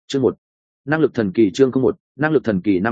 Chương 1. Năng lực thần kỳ chương 1, năng lực thần kỳ năm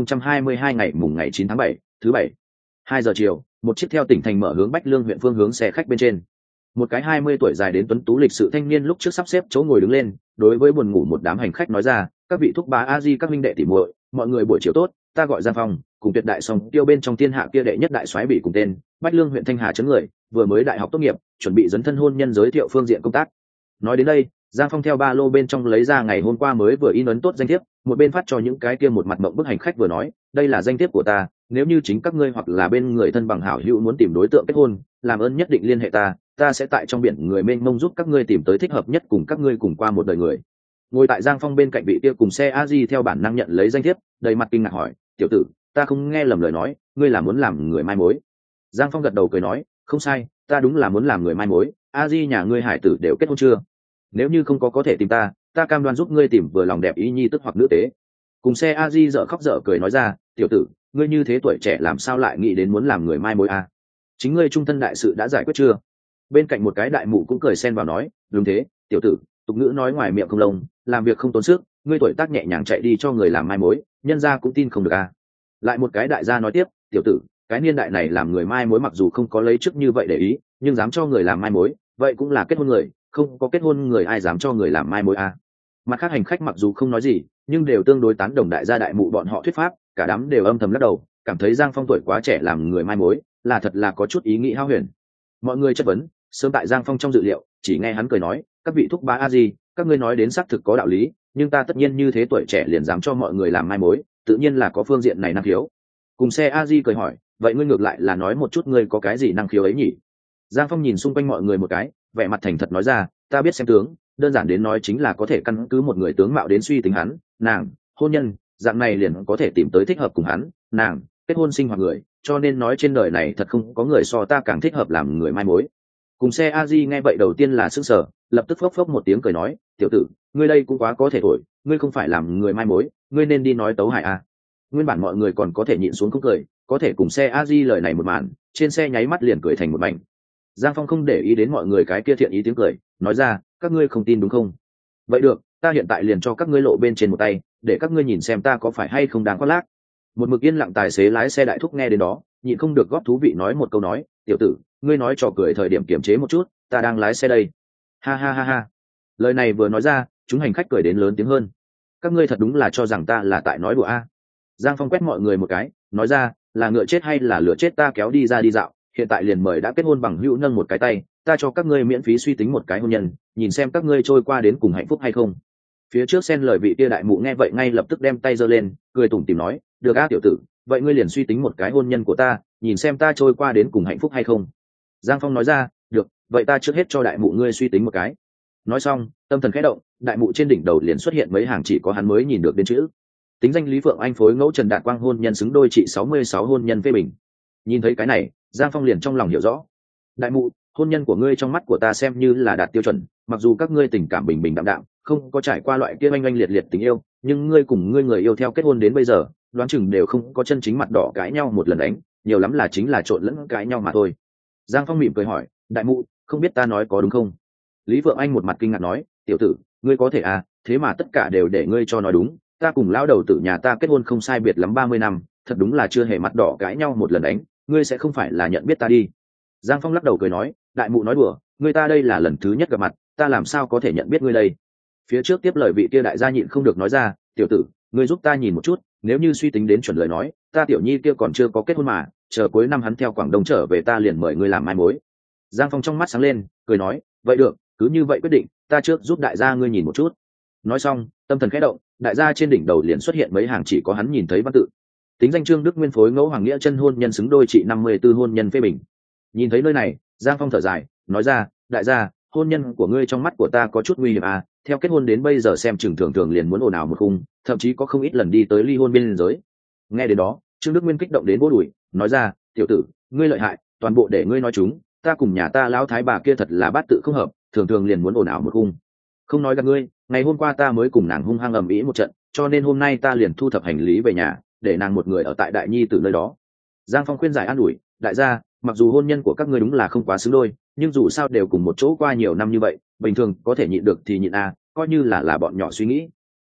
2022 ngày mùng ngày 9 tháng 7, thứ bảy. 2 giờ chiều, một chiếc theo tỉnh thành mở hướng Bách Lương huyện phương hướng xe khách bên trên. Một cái 20 tuổi dài đến tuấn tú lịch sự thanh niên lúc trước sắp xếp chỗ ngồi đứng lên, đối với buồn ngủ một đám hành khách nói ra, các vị thúc bá a di các minh đệ tỉ muội, mọi người buổi chiều tốt, ta gọi Giang Phong, cùng tuyệt đại song tiêu bên trong thiên hạ kia đệ nhất đại soái bị cùng tên, Bách Lương huyện Thanh Hà trấn người, vừa mới đại học tốt nghiệp, chuẩn bị dấn thân hôn nhân giới thiệu phương diện công tác. Nói đến đây, Giang Phong theo ba lô bên trong lấy ra ngày hôm qua mới vừa in ấn tốt danh thiếp, một bên phát cho những cái kia một mặt mộng bức hành khách vừa nói, đây là danh thiếp của ta, nếu như chính các ngươi hoặc là bên người thân bằng hảo hữu muốn tìm đối tượng kết hôn, làm ơn nhất định liên hệ ta sẽ tại trong biển người mênh mông giúp các ngươi tìm tới thích hợp nhất cùng các ngươi cùng qua một đời người. Ngồi tại Giang Phong bên cạnh vị kia cùng xe a di theo bản năng nhận lấy danh thiếp, đầy mặt kinh ngạc hỏi, tiểu tử, ta không nghe lầm lời nói, ngươi là muốn làm người mai mối? Giang Phong gật đầu cười nói, không sai, ta đúng là muốn làm người mai mối. A di nhà ngươi hải tử đều kết hôn chưa? Nếu như không có thể tìm ta cam đoan giúp ngươi tìm vừa lòng đẹp ý nhi tức hoặc nữ tế. Cùng xe a di dở khóc dở cười nói ra, tiểu tử, ngươi như thế tuổi trẻ làm sao lại nghĩ đến muốn làm người mai mối a? Chính ngươi trung thân đại sự đã giải quyết chưa? Bên cạnh một cái đại mụ cũng cười xen vào nói, đúng thế, tiểu tử, tục ngữ nói ngoài miệng không lông, làm việc không tốn sức, ngươi tuổi tác nhẹ nhàng chạy đi cho người làm mai mối, nhân gia cũng tin không được a. Lại một cái đại gia nói tiếp, tiểu tử, cái niên đại này làm người mai mối mặc dù không có lấy chức như vậy để ý, nhưng dám cho người làm mai mối, vậy cũng là kết hôn người, không có kết hôn người ai dám cho người làm mai mối a. Mặt khác hành khách mặc dù không nói gì, nhưng đều tương đối tán đồng đại gia đại mụ bọn họ thuyết pháp, cả đám đều âm thầm lắc đầu, cảm thấy Giang Phong tuổi quá trẻ làm người mai mối, là thật là có chút ý nghĩ hao huyền. Mọi người chất vấn, sớm tại Giang Phong trong dự liệu, chỉ nghe hắn cười nói, các vị thúc bá a di, các ngươi nói đến xác thực có đạo lý, nhưng ta tất nhiên như thế tuổi trẻ liền dám cho mọi người làm mai mối, tự nhiên là có phương diện này năng khiếu. Cùng xe a di cười hỏi, vậy ngươi ngược lại là nói một chút ngươi có cái gì năng khiếu ấy nhỉ? Giang Phong nhìn xung quanh mọi người một cái, vẻ mặt thành thật nói ra, ta biết xem tướng, đơn giản đến nói chính là có thể căn cứ một người tướng mạo đến suy tính hắn, nàng, hôn nhân, dạng này liền có thể tìm tới thích hợp cùng hắn, nàng, kết hôn sinh hoạt người, cho nên nói trên đời này thật không có người so ta càng thích hợp làm người mai mối. Cùng xe a di nghe vậy đầu tiên là sững sờ, lập tức phốc phốc một tiếng cười nói, tiểu tử, ngươi đây cũng quá có thể thổi, ngươi không phải làm người mai mối, ngươi nên đi nói tấu hài a. Nguyên bản mọi người còn có thể nhịn xuống không cười, có thể cùng xe a di lời này một màn, trên xe nháy mắt liền cười thành một mảnh. Giang Phong không để ý đến mọi người cái kia thiện ý tiếng cười, nói ra, các ngươi không tin đúng không? Vậy được, ta hiện tại liền cho các ngươi lộ bên trên một tay, để các ngươi nhìn xem ta có phải hay không đáng khoác lác. Một mực yên lặng tài xế lái xe đại thúc nghe đến đó, nhịn không được góp thú vị nói một câu nói, tiểu tử, ngươi nói trò cười thời điểm kiềm chế một chút, ta đang lái xe đây. Ha ha ha ha. Lời này vừa nói ra, chúng hành khách cười đến lớn tiếng hơn. Các ngươi thật đúng là cho rằng ta là tại nói đùa a. Giang Phong quét mọi người một cái, nói ra, là ngựa chết hay là lửa chết ta kéo đi ra đi dạo, hiện tại liền mời đã kết hôn bằng hữu nâng một cái tay, ta cho các ngươi miễn phí suy tính một cái hôn nhân, nhìn xem các ngươi trôi qua đến cùng hạnh phúc hay không. Phía trước xen lời vị kia đại mụ nghe vậy ngay lập tức đem tay giơ lên, cười tủm tỉm nói, được a tiểu tử, vậy ngươi liền suy tính một cái hôn nhân của ta, nhìn xem ta trôi qua đến cùng hạnh phúc hay không. Giang Phong nói ra, được, vậy ta trước hết cho đại mụ ngươi suy tính một cái. Nói xong, tâm thần khẽ động, đại mụ trên đỉnh đầu liền xuất hiện mấy hàng chỉ có hắn mới nhìn được đến chữ. Tính danh Lý Phượng Anh phối ngẫu Trần Đạt Quang hôn nhân xứng đôi trị 66 hôn nhân phê bình. Nhìn thấy cái này, Giang Phong liền trong lòng hiểu rõ. Đại mụ, hôn nhân của ngươi trong mắt của ta xem như là đạt tiêu chuẩn, mặc dù các ngươi tình cảm bình bình đạm đạm, không có trải qua loại kia oanh oanh liệt liệt tình yêu, nhưng ngươi cùng ngươi người yêu theo kết hôn đến bây giờ, đoán chừng đều không có chân chính mặt đỏ cãi nhau một lần đánh, nhiều lắm là chính là trộn lẫn cãi nhau mà thôi. Giang Phong mỉm cười hỏi, đại mụ, không biết ta nói có đúng không? Lý Phượng Anh một mặt kinh ngạc nói, tiểu tử, ngươi có thể à, thế mà tất cả đều để ngươi cho nói đúng, ta cùng lão đầu tử nhà ta kết hôn không sai biệt lắm 30 năm, thật đúng là chưa hề mặt đỏ cãi nhau một lần đánh, ngươi sẽ không phải là nhận biết ta đi. Giang Phong lắc đầu cười nói, đại mụ nói đùa, ngươi ta đây là lần thứ nhất gặp mặt, ta làm sao có thể nhận biết ngươi đây. Phía trước tiếp lời vị kia đại gia nhịn không được nói ra, tiểu tử, ngươi giúp ta nhìn một chút, nếu như suy tính đến chuẩn lời nói, ta tiểu nhi kia còn chưa có kết hôn mà, chờ cuối năm hắn theo Quảng Đông trở về ta liền mời ngươi làm mai mối. Giang Phong trong mắt sáng lên, cười nói, vậy được, cứ như vậy quyết định, ta trước giúp đại gia ngươi nhìn một chút. Nói xong, tâm thần khẽ động, đại gia trên đỉnh đầu liền xuất hiện mấy hàng chỉ có hắn nhìn thấy văn tự. Tính danh Trương Đức Nguyên phối ngẫu Hoàng Nghĩa chân hôn nhân xứng đôi trị 54 hôn nhân phê bình. Nhìn thấy nơi này, Giang Phong thở dài, nói ra, đại gia, hôn nhân của ngươi trong mắt của ta có chút nguy hiểm à, theo kết hôn đến bây giờ xem chừng thường thường liền muốn ồn ào một khung, thậm chí có không ít lần đi tới ly hôn biên giới. Nghe đến đó, Trương Đức Nguyên kích động đến vỗ đùi, nói ra, tiểu tử, ngươi lợi hại, toàn bộ để ngươi nói chúng, ta cùng nhà ta lão thái bà kia thật là bát tự không hợp, thường thường liền muốn ồn ào một khung. Không nói gặp ngươi, ngày hôm qua ta mới cùng nàng hung hăng ầm ĩ một trận, cho nên hôm nay ta liền thu thập hành lý về nhà, để nàng một người ở tại đại nhi từ nơi đó. Giang Phong khuyên giải an ủi, đại gia, mặc dù hôn nhân của các ngươi đúng là không quá xứng đôi, nhưng dù sao đều cùng một chỗ qua nhiều năm như vậy, bình thường có thể nhịn được thì nhịn a, coi như là bọn nhỏ suy nghĩ.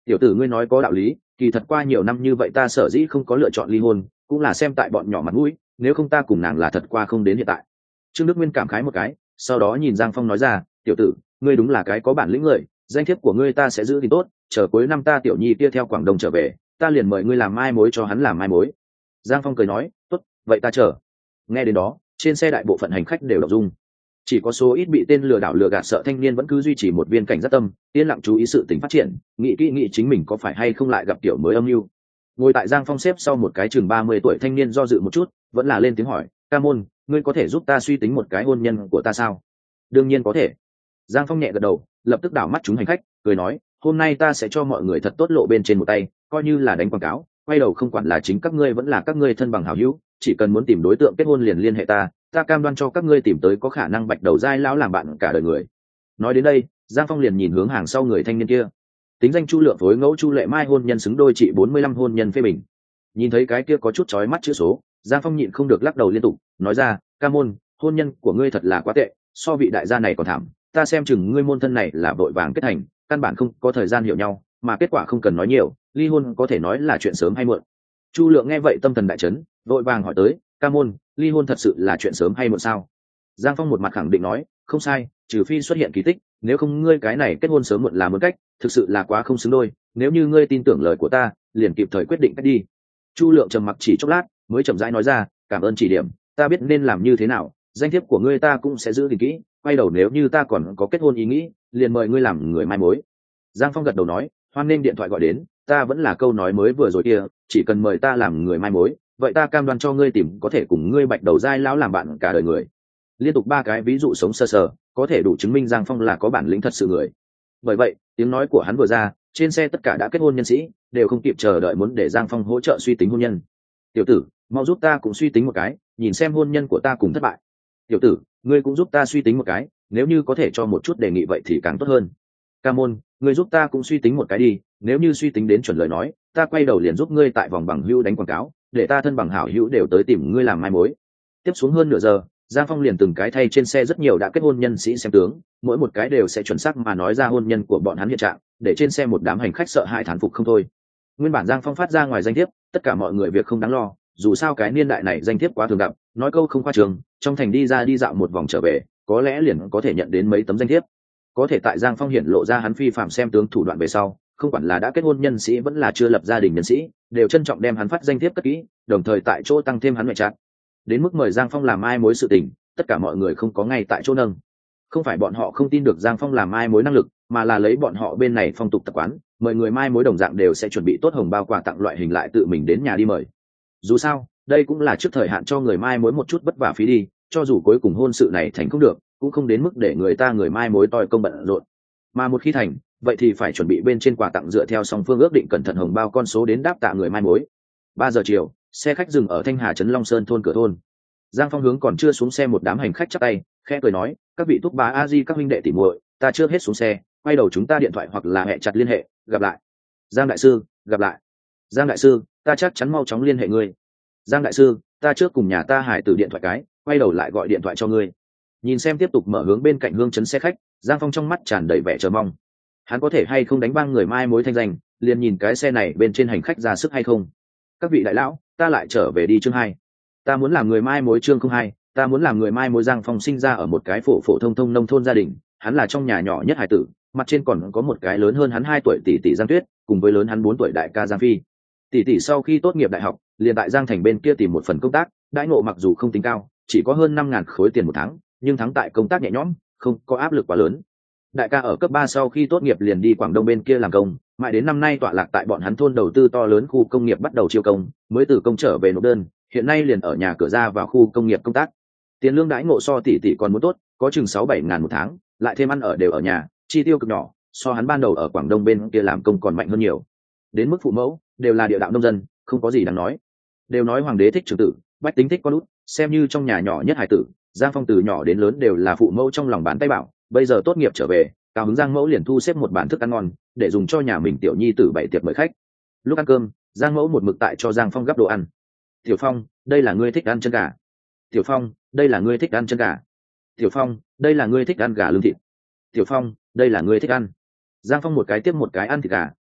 Tiểu tử ngươi nói có đạo lý, kỳ thật qua nhiều năm như vậy ta sở dĩ không có lựa chọn ly hôn cũng là xem tại bọn nhỏ mặt mũi, nếu không ta cùng nàng là thật qua không đến hiện tại. Trương Đức Nguyên cảm khái một cái, sau đó nhìn Giang Phong nói ra, tiểu tử ngươi đúng là cái có bản lĩnh người, danh thiếp của ngươi ta sẽ giữ thì tốt, chờ cuối năm ta tiểu nhi kia theo Quảng Đông trở về, ta liền mời ngươi làm mai mối cho hắn làm mai mối. Giang Phong cười nói, tốt, vậy ta chờ. Nghe đến đó, trên xe đại bộ phận hành khách đều đọc dung, chỉ có số ít bị tên lừa đảo lừa gạt sợ thanh niên vẫn cứ duy trì một viên cảnh giác tâm, yên lặng chú ý sự tình phát triển, nghĩ kỹ nghĩ chính mình có phải hay không lại gặp kiểu mới âm mưu. Ngồi tại Giang Phong xếp sau một cái chừng 30 tuổi thanh niên do dự một chút, vẫn là lên tiếng hỏi, ca môn, ngươi có thể giúp ta suy tính một cái hôn nhân của ta sao? Đương nhiên có thể. Giang Phong nhẹ gật đầu, lập tức đảo mắt chúng hành khách, cười nói, hôm nay ta sẽ cho mọi người thật tốt lộ bên trên một tay, coi như là đánh quảng cáo, quay đầu không quản là chính các ngươi vẫn là các ngươi thân bằng hảo hữu, chỉ cần muốn tìm đối tượng kết hôn liền liên hệ ta cam đoan cho các ngươi tìm tới có khả năng bạch đầu giai lão làm bạn cả đời người. Nói đến đây, Giang Phong liền nhìn hướng hàng sau người thanh niên kia. Tính danh Chu Lượng phối ngẫu Chu Lệ Mai hôn nhân xứng đôi trị 45 hôn nhân phê bình. Nhìn thấy cái kia có chút chói mắt chữ số, Giang Phong nhịn không được lắc đầu liên tục, nói ra, ca môn, hôn nhân của ngươi thật là quá tệ, so vị đại gia này còn thảm, ta xem chừng ngươi môn thân này là vội vàng kết thành, căn bản không có thời gian hiểu nhau, mà kết quả không cần nói nhiều, ly hôn có thể nói là chuyện sớm hay muộn. Chu Lượng nghe vậy tâm thần đại chấn, vội vàng hỏi tới, ca môn, ly hôn thật sự là chuyện sớm hay muộn sao? Giang Phong một mặt khẳng định nói, không sai, trừ phi xuất hiện kỳ tích, nếu không ngươi cái này kết hôn sớm muộn là một cách, thực sự là quá không xứng đôi, nếu như ngươi tin tưởng lời của ta, liền kịp thời quyết định cách đi. Chu Lượng trầm mặc chỉ chốc lát, mới chậm rãi nói ra, cảm ơn chỉ điểm, ta biết nên làm như thế nào, danh thiếp của ngươi ta cũng sẽ giữ gìn kỹ, quay đầu nếu như ta còn có kết hôn ý nghĩ, liền mời ngươi làm người mai mối. Giang Phong gật đầu nói, hoan nên điện thoại gọi đến, ta vẫn là câu nói mới vừa rồi kia, chỉ cần mời ta làm người mai mối, vậy ta cam đoan cho ngươi tìm có thể cùng ngươi bạch đầu giai lão làm bạn cả đời người. Liên tục 3 cái ví dụ sống sơ sờ, có thể đủ chứng minh Giang Phong là có bản lĩnh thật sự người. Bởi vậy, tiếng nói của hắn vừa ra, trên xe tất cả đã kết hôn nhân sĩ đều không kịp chờ đợi muốn để Giang Phong hỗ trợ suy tính hôn nhân. Tiểu tử, mau giúp ta cũng suy tính một cái, nhìn xem hôn nhân của ta cùng thất bại. Tiểu tử, ngươi cũng giúp ta suy tính một cái, nếu như có thể cho một chút đề nghị vậy thì càng tốt hơn. Ca môn, ngươi giúp ta cũng suy tính một cái đi, nếu như suy tính đến chuẩn lời nói, ta quay đầu liền giúp ngươi tại vòng bằng hữu đánh quảng cáo, để ta thân bằng hảo hữu đều tới tìm ngươi làm mai mối. Tiếp xuống hơn nửa giờ, Giang Phong liền từng cái thay trên xe rất nhiều đã kết hôn nhân sĩ xem tướng, mỗi một cái đều sẽ chuẩn xác mà nói ra hôn nhân của bọn hắn hiện trạng, để trên xe một đám hành khách sợ hãi thán phục không thôi. Nguyên bản Giang Phong phát ra ngoài danh thiếp, tất cả mọi người việc không đáng lo, dù sao cái niên đại này danh thiếp quá thường gặp, nói câu không khoa trương, trong thành đi ra đi dạo một vòng trở về, có lẽ liền có thể nhận đến mấy tấm danh thiếp. Có thể tại Giang Phong hiển lộ ra hắn phi phạm xem tướng thủ đoạn về sau, không quản là đã kết hôn nhân sĩ vẫn là chưa lập gia đình nhân sĩ, đều trân trọng đem hắn phát danh thiếp cất kỹ, đồng thời tại chỗ tăng thêm hắn ngoại trạng. Đến mức mời Giang Phong làm mai mối sự tình, tất cả mọi người không có ngay tại chỗ nâng. Không phải bọn họ không tin được Giang Phong làm mai mối năng lực, mà là lấy bọn họ bên này phong tục tập quán, mời người mai mối đồng dạng đều sẽ chuẩn bị tốt hồng bao quà tặng loại hình lại tự mình đến nhà đi mời. Dù sao, đây cũng là trước thời hạn cho người mai mối một chút vất vả phí đi, cho dù cuối cùng hôn sự này thành không được, cũng không đến mức để người mai mối toi công bận rộn. Mà một khi thành, vậy thì phải chuẩn bị bên trên quà tặng dựa theo song phương ước định cẩn thận hồng bao con số đến đáp tạ người mai mối. 3 giờ chiều, xe khách dừng ở Thanh Hà trấn Long Sơn thôn cửa thôn. Giang Phong hướng còn chưa xuống xe một đám hành khách chắp tay, khẽ cười nói, các vị thúc bá a di các huynh đệ tỉ muội, ta chưa hết xuống xe, quay đầu chúng ta điện thoại hoặc là hẹn chặt liên hệ, gặp lại. Giang đại sư, gặp lại. Giang đại sư, ta chắc chắn mau chóng liên hệ ngươi. Giang đại sư, ta trước cùng nhà ta Hải Tử điện thoại cái, quay đầu lại gọi điện thoại cho ngươi. Nhìn xem tiếp tục mở hướng bên cạnh hương trấn xe khách, Giang Phong trong mắt tràn đầy vẻ chờ mong. Hắn có thể hay không đánh băng người mai mối thanh danh, liền nhìn cái xe này bên trên hành khách ra sức hay không. Các vị đại lão, ta lại trở về đi chương 2. Ta muốn làm người mai mối chương 02, ta muốn làm người mai mối. Giang Phong sinh ra ở một cái phổ phổ thông thông nông thôn gia đình, hắn là trong nhà nhỏ nhất hải tử, mặt trên còn có một cái lớn hơn hắn 2 tuổi tỷ tỷ Giang Tuyết, cùng với lớn hắn 4 tuổi đại ca Giang Phi. Tỷ tỷ sau khi tốt nghiệp đại học, liền tại Giang Thành bên kia tìm một phần công tác, đãi ngộ mặc dù không tính cao, chỉ có hơn 5.000 khối tiền một tháng, nhưng thắng tại công tác nhẹ nhõm, không có áp lực quá lớn. Đại ca ở cấp 3 sau khi tốt nghiệp liền đi Quảng Đông bên kia làm công, mãi đến năm nay tọa lạc tại bọn hắn thôn đầu tư to lớn khu công nghiệp bắt đầu chiêu công, mới từ công trở về nộp đơn, hiện nay liền ở nhà cửa ra vào khu công nghiệp công tác. Tiền lương đãi ngộ so tỷ tỷ còn muốn tốt, có chừng 6-7 ngàn một tháng, lại thêm ăn ở đều ở nhà, chi tiêu cực nhỏ, so hắn ban đầu ở Quảng Đông bên kia làm công còn mạnh hơn nhiều. Đến mức phụ mẫu, đều là địa đạo nông dân, không có gì đáng nói. Đều nói hoàng đế thích trưởng tử, bách tính thích con út, xem như trong nhà nhỏ nhất hải tử, Giang Phong từ nhỏ đến lớn đều là phụ mẫu trong lòng bàn tay bảo, bây giờ tốt nghiệp trở về, cao hứng Giang mẫu liền thu xếp một bàn thức ăn ngon, để dùng cho nhà mình tiểu nhi tử bày tiệc mời khách. Lúc ăn cơm, Giang mẫu một mực tại cho Giang Phong gắp đồ ăn. Tiểu Phong, đây là ngươi thích ăn chân gà. Tiểu Phong, đây là ngươi thích ăn chân gà. Tiểu Phong, đây là ngươi thích ăn gà lương thịt. Tiểu Phong, đây là ngươi thích ăn. Giang Phong một cái tiếp một cái ăn thịt gà,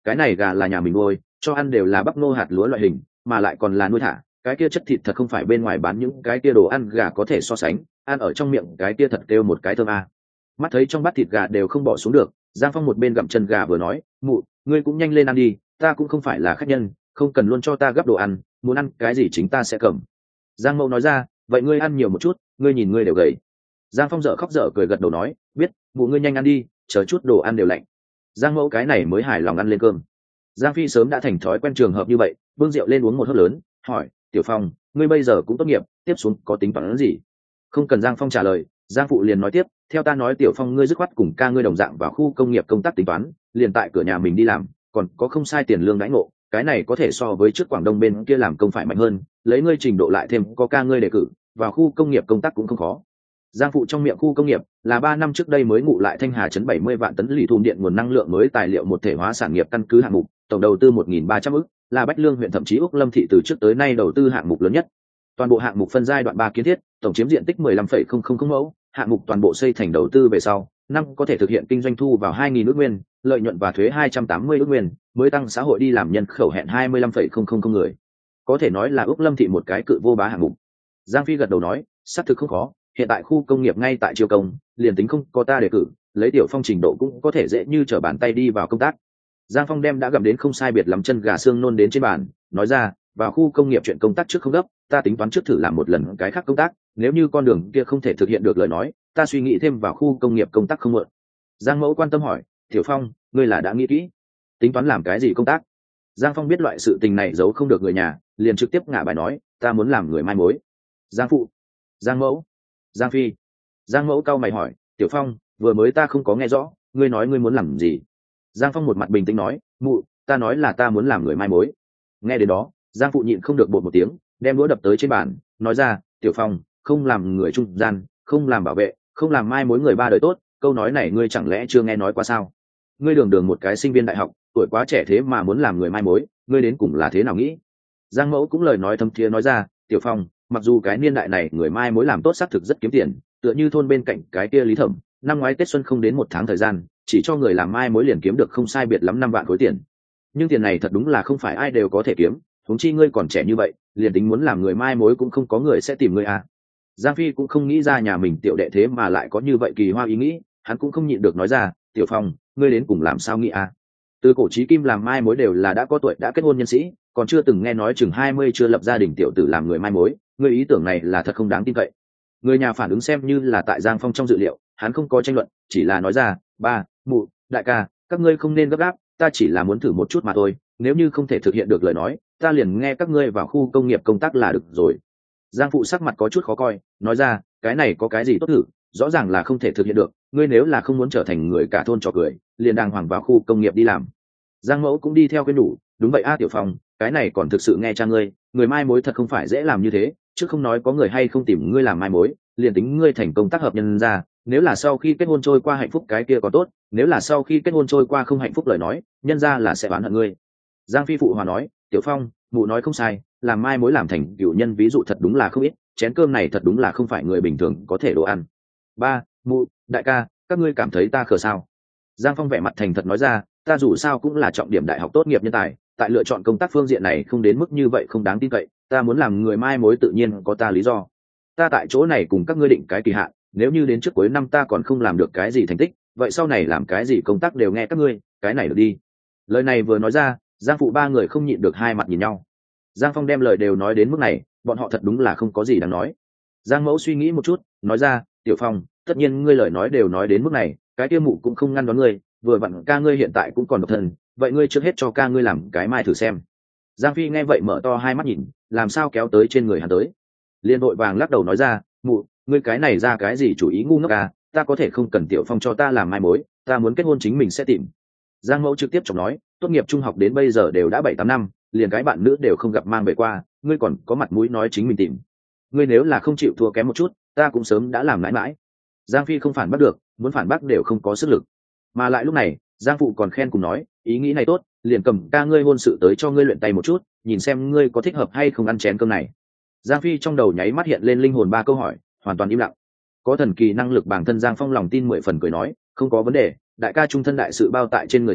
cái này gà là nhà mình nuôi, cho ăn đều là bắp ngô hạt lúa loại hình, mà lại còn là nuôi thả, cái kia chất thịt thật không phải bên ngoài bán những cái kia đồ ăn gà có thể so sánh, ăn ở trong miệng cái kia thật kêu một cái thơm a. Mắt thấy trong bát thịt gà đều không bỏ xuống được, Giang Phong một bên gặm chân gà vừa nói, mụ, ngươi cũng nhanh lên ăn đi, ta cũng không phải là khách nhân, không cần luôn cho ta gấp đồ ăn, muốn ăn cái gì chính ta sẽ cầm. Giang Mẫu nói ra, vậy ngươi ăn nhiều một chút, ngươi nhìn ngươi đều gầy. Giang Phong dở khóc dở cười gật đầu nói, biết, mụ ngươi nhanh ăn đi, chờ chút đồ ăn đều lạnh. Giang Mẫu cái này mới hài lòng ăn lên cơm. Giang Phi sớm đã thành thói quen trường hợp như vậy, bưng rượu lên uống một hớp lớn, hỏi, Tiểu Phong, ngươi bây giờ cũng tốt nghiệp, tiếp xuống có tính toán gì? Không cần Giang Phong trả lời, Giang Phụ liền nói tiếp, theo ta nói Tiểu Phong ngươi dứt khoát cùng ca ngươi đồng dạng vào khu công nghiệp công tác tính toán, liền tại cửa nhà mình đi làm, còn có không sai tiền lương đãi ngộ, cái này có thể so với trước Quảng Đông bên kia làm công phải mạnh hơn, lấy ngươi trình độ lại thêm có ca ngươi đề cử, vào khu công nghiệp công tác cũng không khó. Giang Phụ trong miệng khu công nghiệp là 3 năm trước đây mới ngụ lại Thanh Hà trấn 70 vạn tấn lì thùn điện nguồn năng lượng mới tài liệu một thể hóa sản nghiệp căn cứ hạng mục, tổng đầu tư 1.300 ức, là Bách Lương huyện thậm chí Úc Lâm thị từ trước tới nay đầu tư hạng mục lớn nhất. Toàn bộ hạng mục phân giai đoạn 3 kiến thiết, tổng chiếm diện tích 15,000 mẫu, hạng mục toàn bộ xây thành đầu tư về sau, năm có thể thực hiện kinh doanh thu vào 2.000 ức nguyên, lợi nhuận và thuế 280 ức nguyên, mới tăng xã hội đi làm nhân khẩu hẹn 25,000 người. Có thể nói là Úc Lâm thị một cái cự vô bá hạng mục. Giang Phi gật đầu nói, xác thực không khó, hiện tại khu công nghiệp ngay tại chiêu công, liền tính không có ta đề cử, lấy Tiểu Phong trình độ cũng có thể dễ như trở bàn tay đi vào công tác. Giang Phong đem đã gặm đến không sai biệt lắm chân gà xương nôn đến trên bàn, nói ra, vào khu công nghiệp chuyện công tác trước không gấp, ta tính toán trước thử làm một lần cái khác công tác, nếu như con đường kia không thể thực hiện được lời nói, ta suy nghĩ thêm vào khu công nghiệp công tác không muộn. Giang Mẫu quan tâm hỏi, Tiểu Phong, ngươi là đã nghĩ kỹ, tính toán làm cái gì công tác? Giang Phong biết loại sự tình này giấu không được người nhà, liền trực tiếp ngả bài nói, ta muốn làm người mai mối. Giang Phụ, Giang Mẫu, Giang Phi. Giang Mẫu cau mày hỏi, Tiểu Phong, vừa mới ta không có nghe rõ, ngươi nói ngươi muốn làm gì? Giang Phong một mặt bình tĩnh nói, mụ, ta nói là ta muốn làm người mai mối. Nghe đến đó, Giang Phụ nhịn không được bột một tiếng, đem đũa đập tới trên bàn, nói ra, Tiểu Phong, không làm người trung gian, không làm bảo vệ, không làm mai mối người ba đời tốt, câu nói này ngươi chẳng lẽ chưa nghe nói qua sao? Ngươi đường đường một cái sinh viên đại học, tuổi quá trẻ thế mà muốn làm người mai mối, ngươi đến cùng là thế nào nghĩ? Giang Mẫu cũng lời nói thâm thiế nói ra, Tiểu Phong, mặc dù cái niên đại này người mai mối làm tốt xác thực rất kiếm tiền, tựa như thôn bên cạnh cái kia Lý Thẩm, năm ngoái Tết xuân không đến 1 tháng thời gian, chỉ cho người làm mai mối liền kiếm được không sai biệt lắm 5 vạn khối tiền. Nhưng tiền này thật đúng là không phải ai đều có thể kiếm, huống chi ngươi còn trẻ như vậy, liền tính muốn làm người mai mối cũng không có người sẽ tìm ngươi à. Giang Phi cũng không nghĩ ra nhà mình tiểu đệ thế mà lại có như vậy kỳ hoa ý nghĩ, hắn cũng không nhịn được nói ra, Tiểu Phong, ngươi đến cùng làm sao nghĩ à? Từ cổ chí kim làm mai mối đều là đã có tuổi đã kết hôn nhân sĩ, còn chưa từng nghe nói chừng 20 chưa lập gia đình tiểu tử làm người mai mối, ngươi ý tưởng này là thật không đáng tin cậy. Người nhà phản ứng xem như là tại Giang Phong trong dự liệu, hắn không có tranh luận, chỉ là nói ra, ba, mụ, đại ca, các ngươi không nên gấp gáp, ta chỉ là muốn thử một chút mà thôi, nếu như không thể thực hiện được lời nói, ta liền nghe các ngươi vào khu công nghiệp công tác là được rồi. Giang Phụ sắc mặt có chút khó coi, nói ra, cái này có cái gì tốt thử, rõ ràng là không thể thực hiện được, ngươi nếu là không muốn trở thành người cả thôn trò cười, liền đàng hoàng vào khu công nghiệp đi làm. Giang Mẫu cũng đi theo cái đủ, đúng vậy a Tiểu Phong, cái này còn thực sự nghe cha ngươi, người mai mối thật không phải dễ làm như thế, chứ không nói có người hay không tìm ngươi làm mai mối, liền tính ngươi thành công tác hợp nhân ra, nếu là sau khi kết hôn trôi qua hạnh phúc cái kia có tốt, nếu là sau khi kết hôn trôi qua không hạnh phúc lời nói, nhân ra là sẽ oán hận ngươi. Giang Phi phụ hòa nói, Tiểu Phong, mụ nói không sai, làm mai mối làm thành cựu nhân ví dụ thật đúng là không ít, chén cơm này thật đúng là không phải người bình thường có thể đồ ăn. Ba, mụ, đại ca, các ngươi cảm thấy ta khờ sao? Giang Phong vẻ mặt thành thật nói ra, ta dù sao cũng là trọng điểm đại học tốt nghiệp nhân tài, tại lựa chọn công tác phương diện này không đến mức như vậy không đáng tin cậy, ta muốn làm người mai mối tự nhiên có ta lý do. Ta tại chỗ này cùng các ngươi định cái kỳ hạn, nếu như đến trước cuối năm ta còn không làm được cái gì thành tích, vậy sau này làm cái gì công tác đều nghe các ngươi, cái này được đi. Lời này vừa nói ra, Giang Phụ ba người không nhịn được hai mặt nhìn nhau. Giang Phong đem lời đều nói đến mức này, bọn họ thật đúng là không có gì đáng nói. Giang Mẫu suy nghĩ một chút, nói ra, Tiểu Phong, tất nhiên ngươi lời nói đều nói đến mức này, cái kia mụ cũng không ngăn đón ngươi, vừa vặn ca ngươi hiện tại cũng còn độc thân, vậy ngươi trước hết cho ca ngươi làm cái mai thử xem. Giang Phi nghe vậy mở to hai mắt nhìn, làm sao kéo tới trên người hắn tới. Liên đội vàng lắc đầu nói ra, mụ, ngươi cái này ra cái gì chủ ý ngu ngốc à, ta có thể không cần Tiểu Phong cho ta làm mai mối, ta muốn kết hôn chính mình sẽ tìm. Giang Mẫu trực tiếp chọc nói, tốt nghiệp trung học đến bây giờ đều đã 7-8 năm, liền cái bạn nữ đều không gặp mang về qua, ngươi còn có mặt mũi nói chính mình tìm. Ngươi nếu là không chịu thua kém một chút, ta cũng sớm đã làm mãi mãi. Giang Phi không phản bác được, muốn phản bác đều không có sức lực. Mà lại lúc này, Giang Phụ còn khen cùng nói, ý nghĩ này tốt, liền cầm ca ngươi hôn sự tới cho ngươi luyện tay một chút, nhìn xem ngươi có thích hợp hay không ăn chén cơm này. Giang Phi trong đầu nháy mắt hiện lên linh hồn 3 câu hỏi, hoàn toàn im lặng. Có thần kỳ năng lực bản thân Giang Phong lòng tin 10 phần cười nói, không có vấn đề, đại ca trung thân đại sự bao tại trên người ta,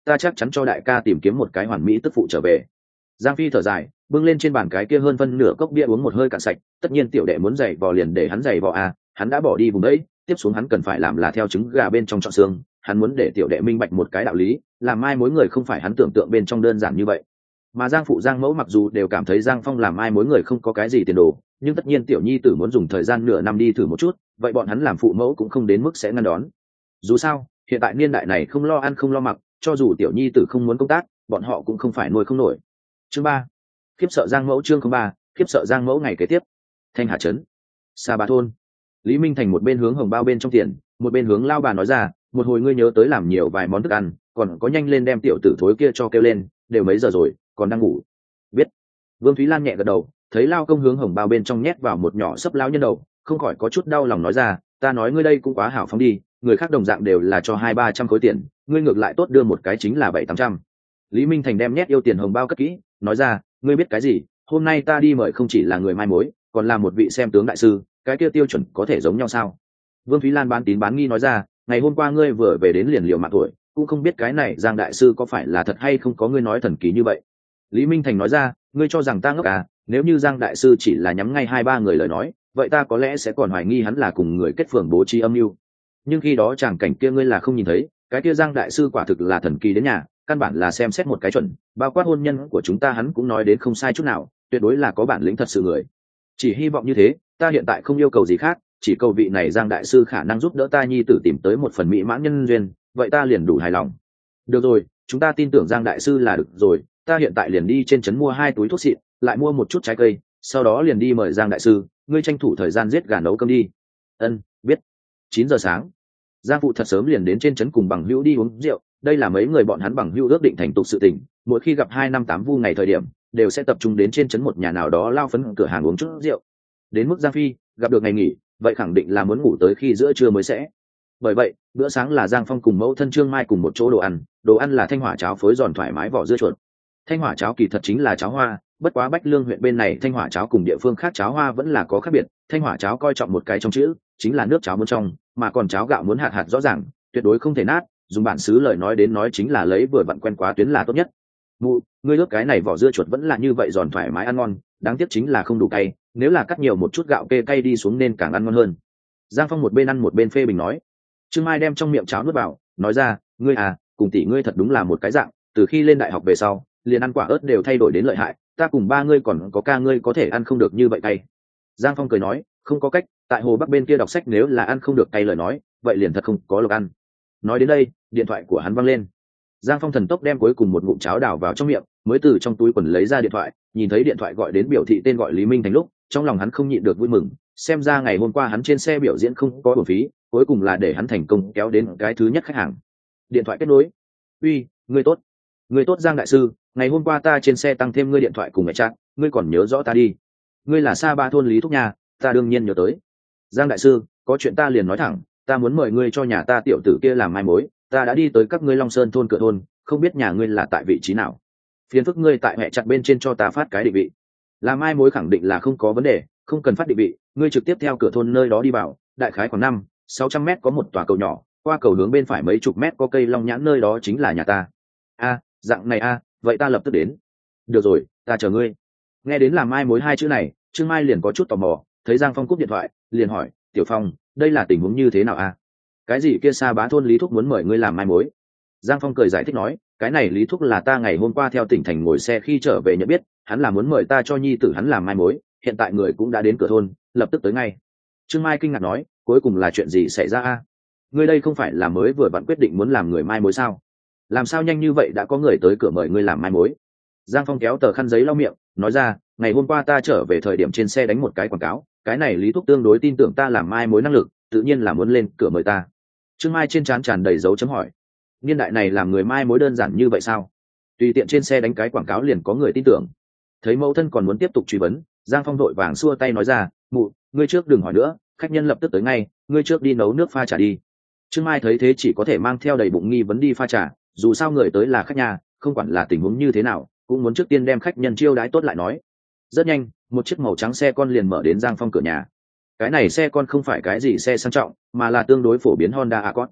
ta chắc chắn cho đại ca tìm kiếm một cái hoàn mỹ tức phụ trở về. Giang Phi thở dài, bưng lên trên bàn cái kia hơn phân nửa cốc bia uống một hơi cạn sạch. Tất nhiên tiểu đệ muốn giày vò liền để hắn giày vò à, hắn đã bỏ đi vùng đấy, tiếp xuống hắn cần phải làm là theo trứng gà bên trong chọn xương. Hắn muốn để tiểu đệ minh bạch một cái đạo lý, làm mai mối người không phải hắn tưởng tượng bên trong đơn giản như vậy. Mà Giang phụ Giang mẫu mặc dù đều cảm thấy Giang Phong làm mai mối người không có cái gì tiền đồ, nhưng tất nhiên tiểu nhi tử muốn dùng thời gian nửa năm đi thử một chút, vậy bọn hắn làm phụ mẫu cũng không đến mức sẽ ngăn đón. Dù sao hiện tại niên đại này không lo ăn không lo mặc, cho dù tiểu nhi tử không muốn công tác, bọn họ cũng không phải nuôi không nổi. Chương 3. Khiếp sợ Giang mẫu. Chương 3. Khiếp sợ Giang mẫu. Ngày kế tiếp, Thanh Hà trấn, Sa Bá thôn. Lý Minh Thành một bên hướng hồng bao bên trong tiền, một bên hướng lao bà nói ra, một hồi ngươi nhớ tới làm nhiều vài món thức ăn, còn có nhanh lên đem tiểu tử thối kia cho kêu lên, đều mấy giờ rồi còn đang ngủ. Biết. Vương Thúy Lan nhẹ gật đầu, thấy lao công hướng hồng bao bên trong nhét vào một nhỏ sấp lao nhân đầu, không khỏi có chút đau lòng nói ra, ta nói ngươi đây cũng quá hảo phóng đi, người khác đồng dạng đều là cho 200-300 khối tiền, ngươi ngược lại tốt đưa một cái chính là 700-800. Lý Minh Thành đem nhét yêu tiền hồng bao cất kỹ, nói ra, ngươi biết cái gì, hôm nay ta đi mời không chỉ là người mai mối, còn là một vị xem tướng đại sư, cái kia tiêu chuẩn có thể giống nhau sao? Vương Thúy Lan bán tín bán nghi nói ra, ngày hôm qua ngươi vừa về đến liền liều mạng tuổi, cũng không biết cái này Giang đại sư có phải là thật hay không có ngươi nói thần kỳ như vậy. Lý Minh Thành nói ra, ngươi cho rằng ta ngốc à, nếu như Giang đại sư chỉ là nhắm ngay 2-3 người lời nói, vậy ta có lẽ sẽ còn hoài nghi hắn là cùng người kết phường bố trí âm mưu. Nhưng khi đó chàng cảnh kia ngươi là không nhìn thấy, cái kia Giang đại sư quả thực là thần kỳ đến nhà, căn bản là xem xét một cái chuẩn, bao quát hôn nhân của chúng ta hắn cũng nói đến không sai chút nào, tuyệt đối là có bản lĩnh thật sự người. Chỉ hy vọng như thế, ta hiện tại không yêu cầu gì khác, chỉ cầu vị này Giang đại sư khả năng giúp đỡ ta nhi tử tìm tới một phần mỹ mãn nhân duyên, vậy ta liền đủ hài lòng. Được rồi, chúng ta tin tưởng Giang đại sư là được rồi, ta hiện tại liền đi trên trấn mua 2 túi thuốc xịn, lại mua một chút trái cây, sau đó liền đi mời Giang đại sư, ngươi tranh thủ thời gian giết gà nấu cơm đi. Ân, biết. 9 giờ sáng, Giang phụ thật sớm liền đến trên trấn cùng bằng hữu đi uống rượu, đây là mấy người bọn hắn bằng hữu ước định thành tục sự tình, mỗi khi gặp 2 năm 8 vu ngày thời điểm, đều sẽ tập trung đến trên trấn một nhà nào đó lao phấn cửa hàng uống chút rượu. Đến mức Giang Phi gặp được ngày nghỉ, vậy khẳng định là muốn ngủ tới khi giữa trưa mới sẽ. Bởi vậy, bữa sáng là Giang Phong cùng mẫu thân Trương Mai cùng một chỗ đồ ăn là thanh hỏa cháo phối giòn thoải mái vỏ dưa chuột. Thanh hỏa cháo kỳ thật chính là cháo hoa, bất quá Bách Lương huyện bên này thanh hỏa cháo cùng địa phương khác cháo hoa vẫn là có khác biệt. Thanh hỏa cháo coi trọng một cái trong chữ, chính là nước cháo muốn trong, mà còn cháo gạo muốn hạt hạt rõ ràng, tuyệt đối không thể nát, dùng bản xứ lời nói đến nói chính là lấy vừa vặn quen quá tuyến là tốt nhất. Mụ, ngươi ướp cái này vỏ dưa chuột vẫn là như vậy giòn thoải mái ăn ngon, đáng tiếc chính là không đủ cay, nếu là cắt nhiều một chút gạo kê cay đi xuống nên càng ăn ngon hơn. Giang Phong một bên ăn một bên phê bình nói. Trương Mai đem trong miệng cháo nuốt vào, nói ra, ngươi à, cùng tỷ ngươi thật đúng là một cái dạng, từ khi lên đại học về sau, liền ăn quả ớt đều thay đổi đến lợi hại, ta cùng ba ngươi còn có ca ngươi có thể ăn không được như vậy cay. Giang Phong cười nói, không có cách, tại Hồ Bắc bên kia đọc sách nếu là ăn không được cay lời nói, vậy liền thật không có lộc ăn. Nói đến đây, điện thoại của hắn văng lên. Giang Phong thần tốc đem cuối cùng một ngụm cháo đào vào trong miệng, mới từ trong túi quần lấy ra điện thoại, nhìn thấy điện thoại gọi đến biểu thị tên gọi Lý Minh Thành lúc, trong lòng hắn không nhịn được vui mừng, xem ra ngày hôm qua hắn trên xe biểu diễn không có uổng phí, cuối cùng là để hắn thành công kéo đến cái thứ nhất khách hàng. Điện thoại kết nối. Uy, ngươi tốt. Ngươi tốt Giang đại sư, ngày hôm qua ta trên xe tăng thêm ngươi điện thoại cùng mẹ chat, ngươi còn nhớ rõ ta đi. Ngươi là Sa Ba thôn Lý Thúc nhà, ta đương nhiên nhớ tới. Giang đại sư, có chuyện ta liền nói thẳng, ta muốn mời ngươi cho nhà ta tiểu tử kia làm mai mối, ta đã đi tới các ngươi Long Sơn thôn cửa thôn, không biết nhà ngươi là tại vị trí nào. Phiền phức ngươi tại mẹ chặt bên trên cho ta phát cái định vị. Làm mai mối khẳng định là không có vấn đề, không cần phát định vị, ngươi trực tiếp theo cửa thôn nơi đó đi vào, đại khái khoảng 500-600 mét có một tòa cầu nhỏ, qua cầu hướng bên phải mấy chục mét có cây long nhãn, nơi đó chính là nhà ta. A, dạng này a, vậy ta lập tức đến. Được rồi, ta chờ ngươi. Nghe đến làm mai mối 2 chữ này, Trương Mai liền có chút tò mò, thấy Giang Phong cúp điện thoại, liền hỏi, Tiểu Phong, đây là tình huống như thế nào a? Cái gì kia Sa Bá thôn Lý Thúc muốn mời ngươi làm mai mối? Giang Phong cười giải thích nói, cái này Lý Thúc là ta ngày hôm qua theo tỉnh thành ngồi xe khi trở về nhận biết, hắn là muốn mời ta cho nhi tử hắn làm mai mối, hiện tại người cũng đã đến cửa thôn, lập tức tới ngay. Trương Mai kinh ngạc nói, cuối cùng là chuyện gì xảy ra a? Ngươi đây không phải là mới vừa vặn quyết định muốn làm người mai mối sao? Làm sao nhanh như vậy đã có người tới cửa mời ngươi làm mai mối? Giang Phong kéo tờ khăn giấy lau miệng, nói ra, ngày hôm qua ta trở về thời điểm trên xe đánh một cái quảng cáo, cái này Lý Thúc tương đối tin tưởng ta làm mai mối năng lực, tự nhiên là muốn lên cửa mời ta. Trương Mai trên trán tràn đầy dấu chấm hỏi. Niên đại này làm người mai mối đơn giản như vậy sao? Tùy tiện trên xe đánh cái quảng cáo liền có người tin tưởng. Thấy mẫu thân còn muốn tiếp tục truy vấn, Giang Phong vội vàng xua tay nói ra, mụ, ngươi trước đừng hỏi nữa, khách nhân lập tức tới ngay, ngươi trước đi nấu nước pha trà đi. Trương Mai thấy thế chỉ có thể mang theo đầy bụng nghi vấn đi pha trà, dù sao người tới là khách nhà, không quản là tình huống như thế nào, cũng muốn trước tiên đem khách nhân chiêu đãi tốt lại nói. Rất nhanh, một chiếc màu trắng xe con liền mở đến Giang Phong cửa nhà. Cái này xe con không phải cái gì xe sang trọng, mà là tương đối phổ biến Honda Accord.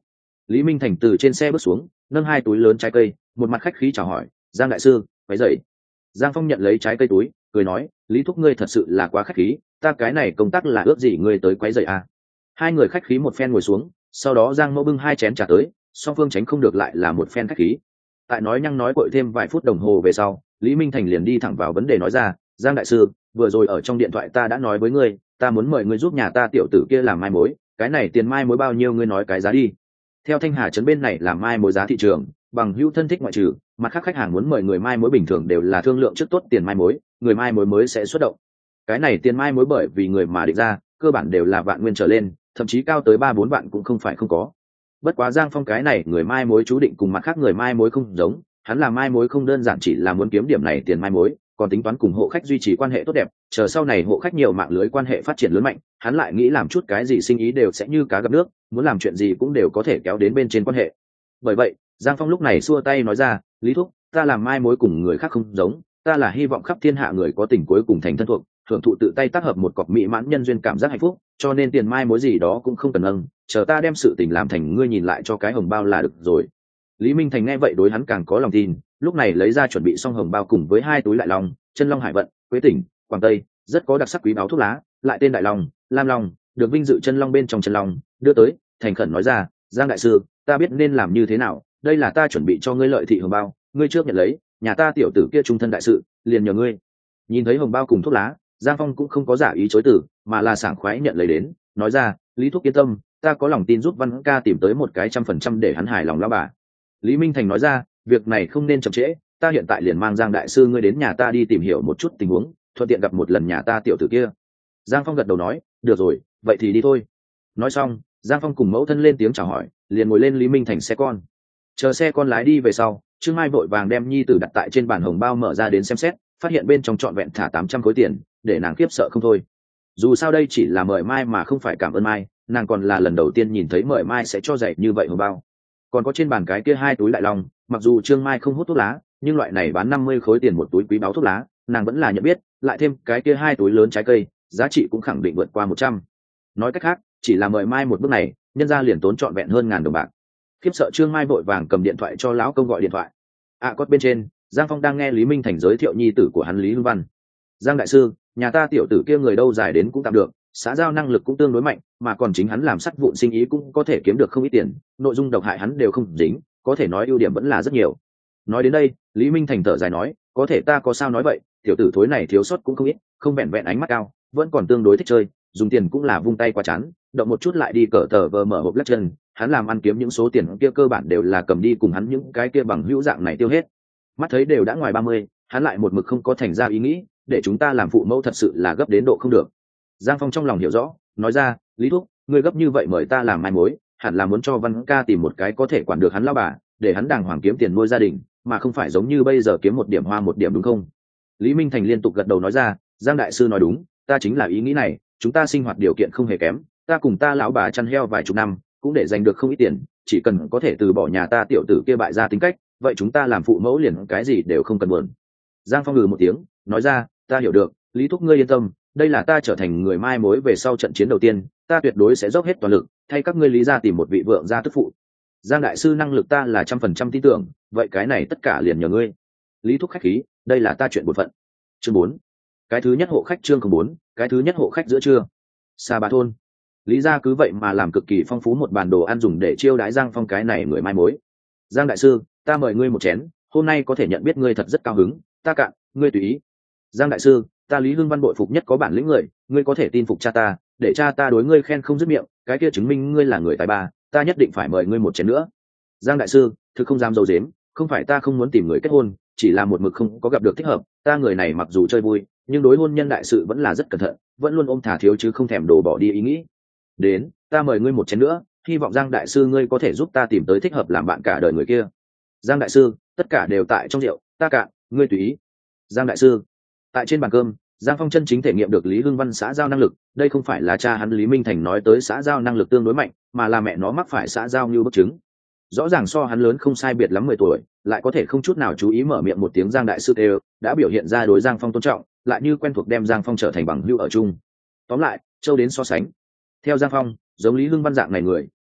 Lý Minh Thành từ trên xe bước xuống, nâng hai túi lớn trái cây, một mặt khách khí chào hỏi, Giang đại sư, váy dậy. Giang Phong nhận lấy trái cây túi, cười nói, Lý thúc ngươi thật sự là quá khách khí, ta cái này công tác là ước gì ngươi tới quấy rầy à. Hai người khách khí một phen ngồi xuống, sau đó Giang Mẫu bưng hai chén trà tới, song phương tránh không được lại là một phen khách khí. Tại nói nhăng nói cội thêm vài phút đồng hồ về sau, Lý Minh Thành liền đi thẳng vào vấn đề nói ra, Giang đại sư, vừa rồi ở trong điện thoại ta đã nói với ngươi, ta muốn mời ngươi giúp nhà ta tiểu tử kia làm mai mối, cái này tiền mai mối bao nhiêu ngươi nói cái giá đi. Theo Thanh Hà trấn bên này làm mai mối giá thị trường, bằng hữu thân thích ngoại trừ, mặt khác khách hàng muốn mời người mai mối bình thường đều là thương lượng trước tốt tiền mai mối, người mai mối mới sẽ xuất động. Cái này tiền mai mối bởi vì người mà định ra, cơ bản đều là vạn nguyên trở lên, thậm chí cao tới 3-4 vạn cũng không phải không có. Bất quá Giang Phong cái này người mai mối chú định cùng mặt khác người mai mối không giống, hắn làm mai mối không đơn giản chỉ là muốn kiếm điểm này tiền mai mối, còn tính toán cùng hộ khách duy trì quan hệ tốt đẹp, chờ sau này hộ khách nhiều mạng lưới quan hệ phát triển lớn mạnh, hắn lại nghĩ làm chút cái gì sinh ý đều sẽ như cá gặp nước, muốn làm chuyện gì cũng đều có thể kéo đến bên trên quan hệ. Bởi vậy, Giang Phong lúc này xua tay nói ra, Lý thúc, ta làm mai mối cùng người khác không giống, ta là hy vọng khắp thiên hạ người có tình cuối cùng thành thân thuộc, hưởng thụ tự tay tác hợp một cọc mỹ mãn nhân duyên cảm giác hạnh phúc, cho nên tiền mai mối gì đó cũng không cần nâng, chờ ta đem sự tình làm thành ngươi nhìn lại cho cái hồng bao là được rồi. Lý Minh Thành nghe vậy đối hắn càng có lòng tin, lúc này lấy ra chuẩn bị xong hồng bao cùng với hai túi lại long, chân long hải vận, quế tỉnh, quảng tây, rất có đặc sắc quý báo thuốc lá, lại tên đại long, lam long, được vinh dự chân long bên trong chân long, đưa tới, thành khẩn nói ra, Giang đại sư, ta biết nên làm như thế nào, đây là ta chuẩn bị cho ngươi lợi thị hồng bao, ngươi trước nhận lấy, nhà ta tiểu tử kia trung thân đại sự, liền nhờ ngươi. Nhìn thấy hồng bao cùng thuốc lá, Giang Phong cũng không có giả ý chối từ, mà là sảng khoái nhận lấy đến, nói ra, Lý thúc yên tâm, ta có lòng tin giúp Văn ca tìm tới một cái 100% để hắn hài lòng lão bà. Lý Minh Thành nói ra, việc này không nên chậm trễ, ta hiện tại liền mang Giang đại sư ngươi đến nhà ta đi tìm hiểu một chút tình huống, thuận tiện gặp một lần nhà ta tiểu tử kia. Giang Phong gật đầu nói, được rồi, vậy thì đi thôi. Nói xong, Giang Phong cùng mẫu thân lên tiếng chào hỏi, liền ngồi lên Lý Minh Thành xe con. Chờ xe con lái đi về sau, Trương Mai vội vàng đem nhi tử đặt tại trên bàn hồng bao mở ra đến xem xét, phát hiện bên trong trọn vẹn thả 800 khối tiền, để nàng khiếp sợ không thôi. Dù sao đây chỉ là mời mai mà không phải cảm ơn mai, nàng còn là lần đầu tiên nhìn thấy mời mai sẽ cho dạy như vậy hồng bao. Còn có trên bàn cái kia hai túi đại long, mặc dù Trương Mai không hút thuốc lá, nhưng loại này bán 50 khối tiền một túi quý báo thuốc lá, nàng vẫn là nhận biết, lại thêm cái kia hai túi lớn trái cây, giá trị cũng khẳng định vượt qua 100. Nói cách khác, chỉ là mời mai một bước này, nhân ra liền tốn trọn vẹn hơn 1000 đồng bạc. Khiếp sợ Trương Mai vội vàng cầm điện thoại cho lão công gọi điện thoại. Cốt bên trên, Giang Phong đang nghe Lý Minh Thành giới thiệu nhi tử của hắn Lý Hưng Văn. Giang đại sư, nhà ta tiểu tử kia người đâu dài đến cũng tạm được, xã giao năng lực cũng tương đối mạnh, mà còn chính hắn làm sắt vụn sinh ý cũng có thể kiếm được không ít tiền, nội dung độc hại hắn đều không dính, có thể nói ưu điểm vẫn là rất nhiều. Nói đến đây, Lý Minh Thành thở dài nói, có thể ta có sao nói vậy, tiểu tử thối này thiếu sót cũng không ít, không vẹn vẹn ánh mắt cao, vẫn còn tương đối thích chơi, dùng tiền cũng là vung tay qua chán, động một chút lại đi cờ tờ vờ mở hộp lắc chân, hắn làm ăn kiếm những số tiền kia cơ bản đều là cầm đi cùng hắn những cái kia bằng hữu dạng này tiêu hết. Mắt thấy đều đã ngoài 30, hắn lại một mực không có thành ra ý nghĩ, để chúng ta làm phụ mẫu thật sự là gấp đến độ không được. Giang Phong trong lòng hiểu rõ, nói ra, Lý thúc, ngươi gấp như vậy mời ta làm mai mối, hẳn là muốn cho Văn ca tìm một cái có thể quản được hắn lão bà, để hắn đàng hoàng kiếm tiền nuôi gia đình, mà không phải giống như bây giờ kiếm một điểm hoa một điểm, đúng không? Lý Minh Thành liên tục gật đầu nói ra, Giang đại sư nói đúng, ta chính là ý nghĩ này, chúng ta sinh hoạt điều kiện không hề kém, ta cùng ta lão bà chăn heo vài chục năm, cũng để dành được không ít tiền, chỉ cần có thể từ bỏ nhà ta tiểu tử kia bại ra tính cách, vậy chúng ta làm phụ mẫu liền cái gì đều không cần buồn. Giang Phong ngừ một tiếng, nói ra, ta hiểu được, Lý thúc ngươi yên tâm, đây là ta trở thành người mai mối về sau trận chiến đầu tiên, ta tuyệt đối sẽ dốc hết toàn lực thay các ngươi Lý gia tìm một vị vượng gia tức phụ. Giang đại sư năng lực ta là 100% tin tưởng, vậy cái này tất cả liền nhờ ngươi. Lý thúc khách khí, đây là ta chuyện bổn phận. Chương 4. Cái thứ nhất hộ khách chương 4, cái thứ nhất hộ khách giữa trưa. Sa Bá thôn. Lý gia cứ vậy mà làm cực kỳ phong phú một bàn đồ ăn dùng để chiêu đãi Giang Phong cái này người mai mối. Giang đại sư, ta mời ngươi một chén, hôm nay có thể nhận biết ngươi thật rất cao hứng, ta cạn, ngươi tùy ý. Giang đại sư, ta Lý Hưng Văn bội phục nhất có bản lĩnh người, ngươi có thể tin phục cha ta, để cha ta đối ngươi khen không dứt miệng, cái kia chứng minh ngươi là người tài ba, ta nhất định phải mời ngươi một chén nữa. Giang đại sư, thực không dám dâu dếm, không phải ta không muốn tìm người kết hôn, chỉ là một mực không có gặp được thích hợp, ta người này mặc dù chơi vui, nhưng đối hôn nhân đại sự vẫn là rất cẩn thận, vẫn luôn ôm thả thiếu chứ không thèm đổ bỏ đi ý nghĩ. Đến, ta mời ngươi một chén nữa, hy vọng Giang đại sư ngươi có thể giúp ta tìm tới thích hợp làm bạn cả đời người kia. Giang đại sư, tất cả đều tại trong rượu, ta cạn, ngươi tùy ý. Giang đại sư. Tại trên bàn cơm, Giang Phong chân chính thể nghiệm được Lý Hưng Văn xã giao năng lực, đây không phải là cha hắn Lý Minh Thành nói tới xã giao năng lực tương đối mạnh, mà là mẹ nó mắc phải xã giao như bức chứng. Rõ ràng so hắn lớn không sai biệt lắm 10 tuổi, lại có thể không chút nào chú ý mở miệng một tiếng Giang đại sư đều, đã biểu hiện ra đối Giang Phong tôn trọng, lại như quen thuộc đem Giang Phong trở thành bằng hữu ở chung. Tóm lại, châu đến so sánh. Theo Giang Phong, giống Lý Hưng Văn dạng này người,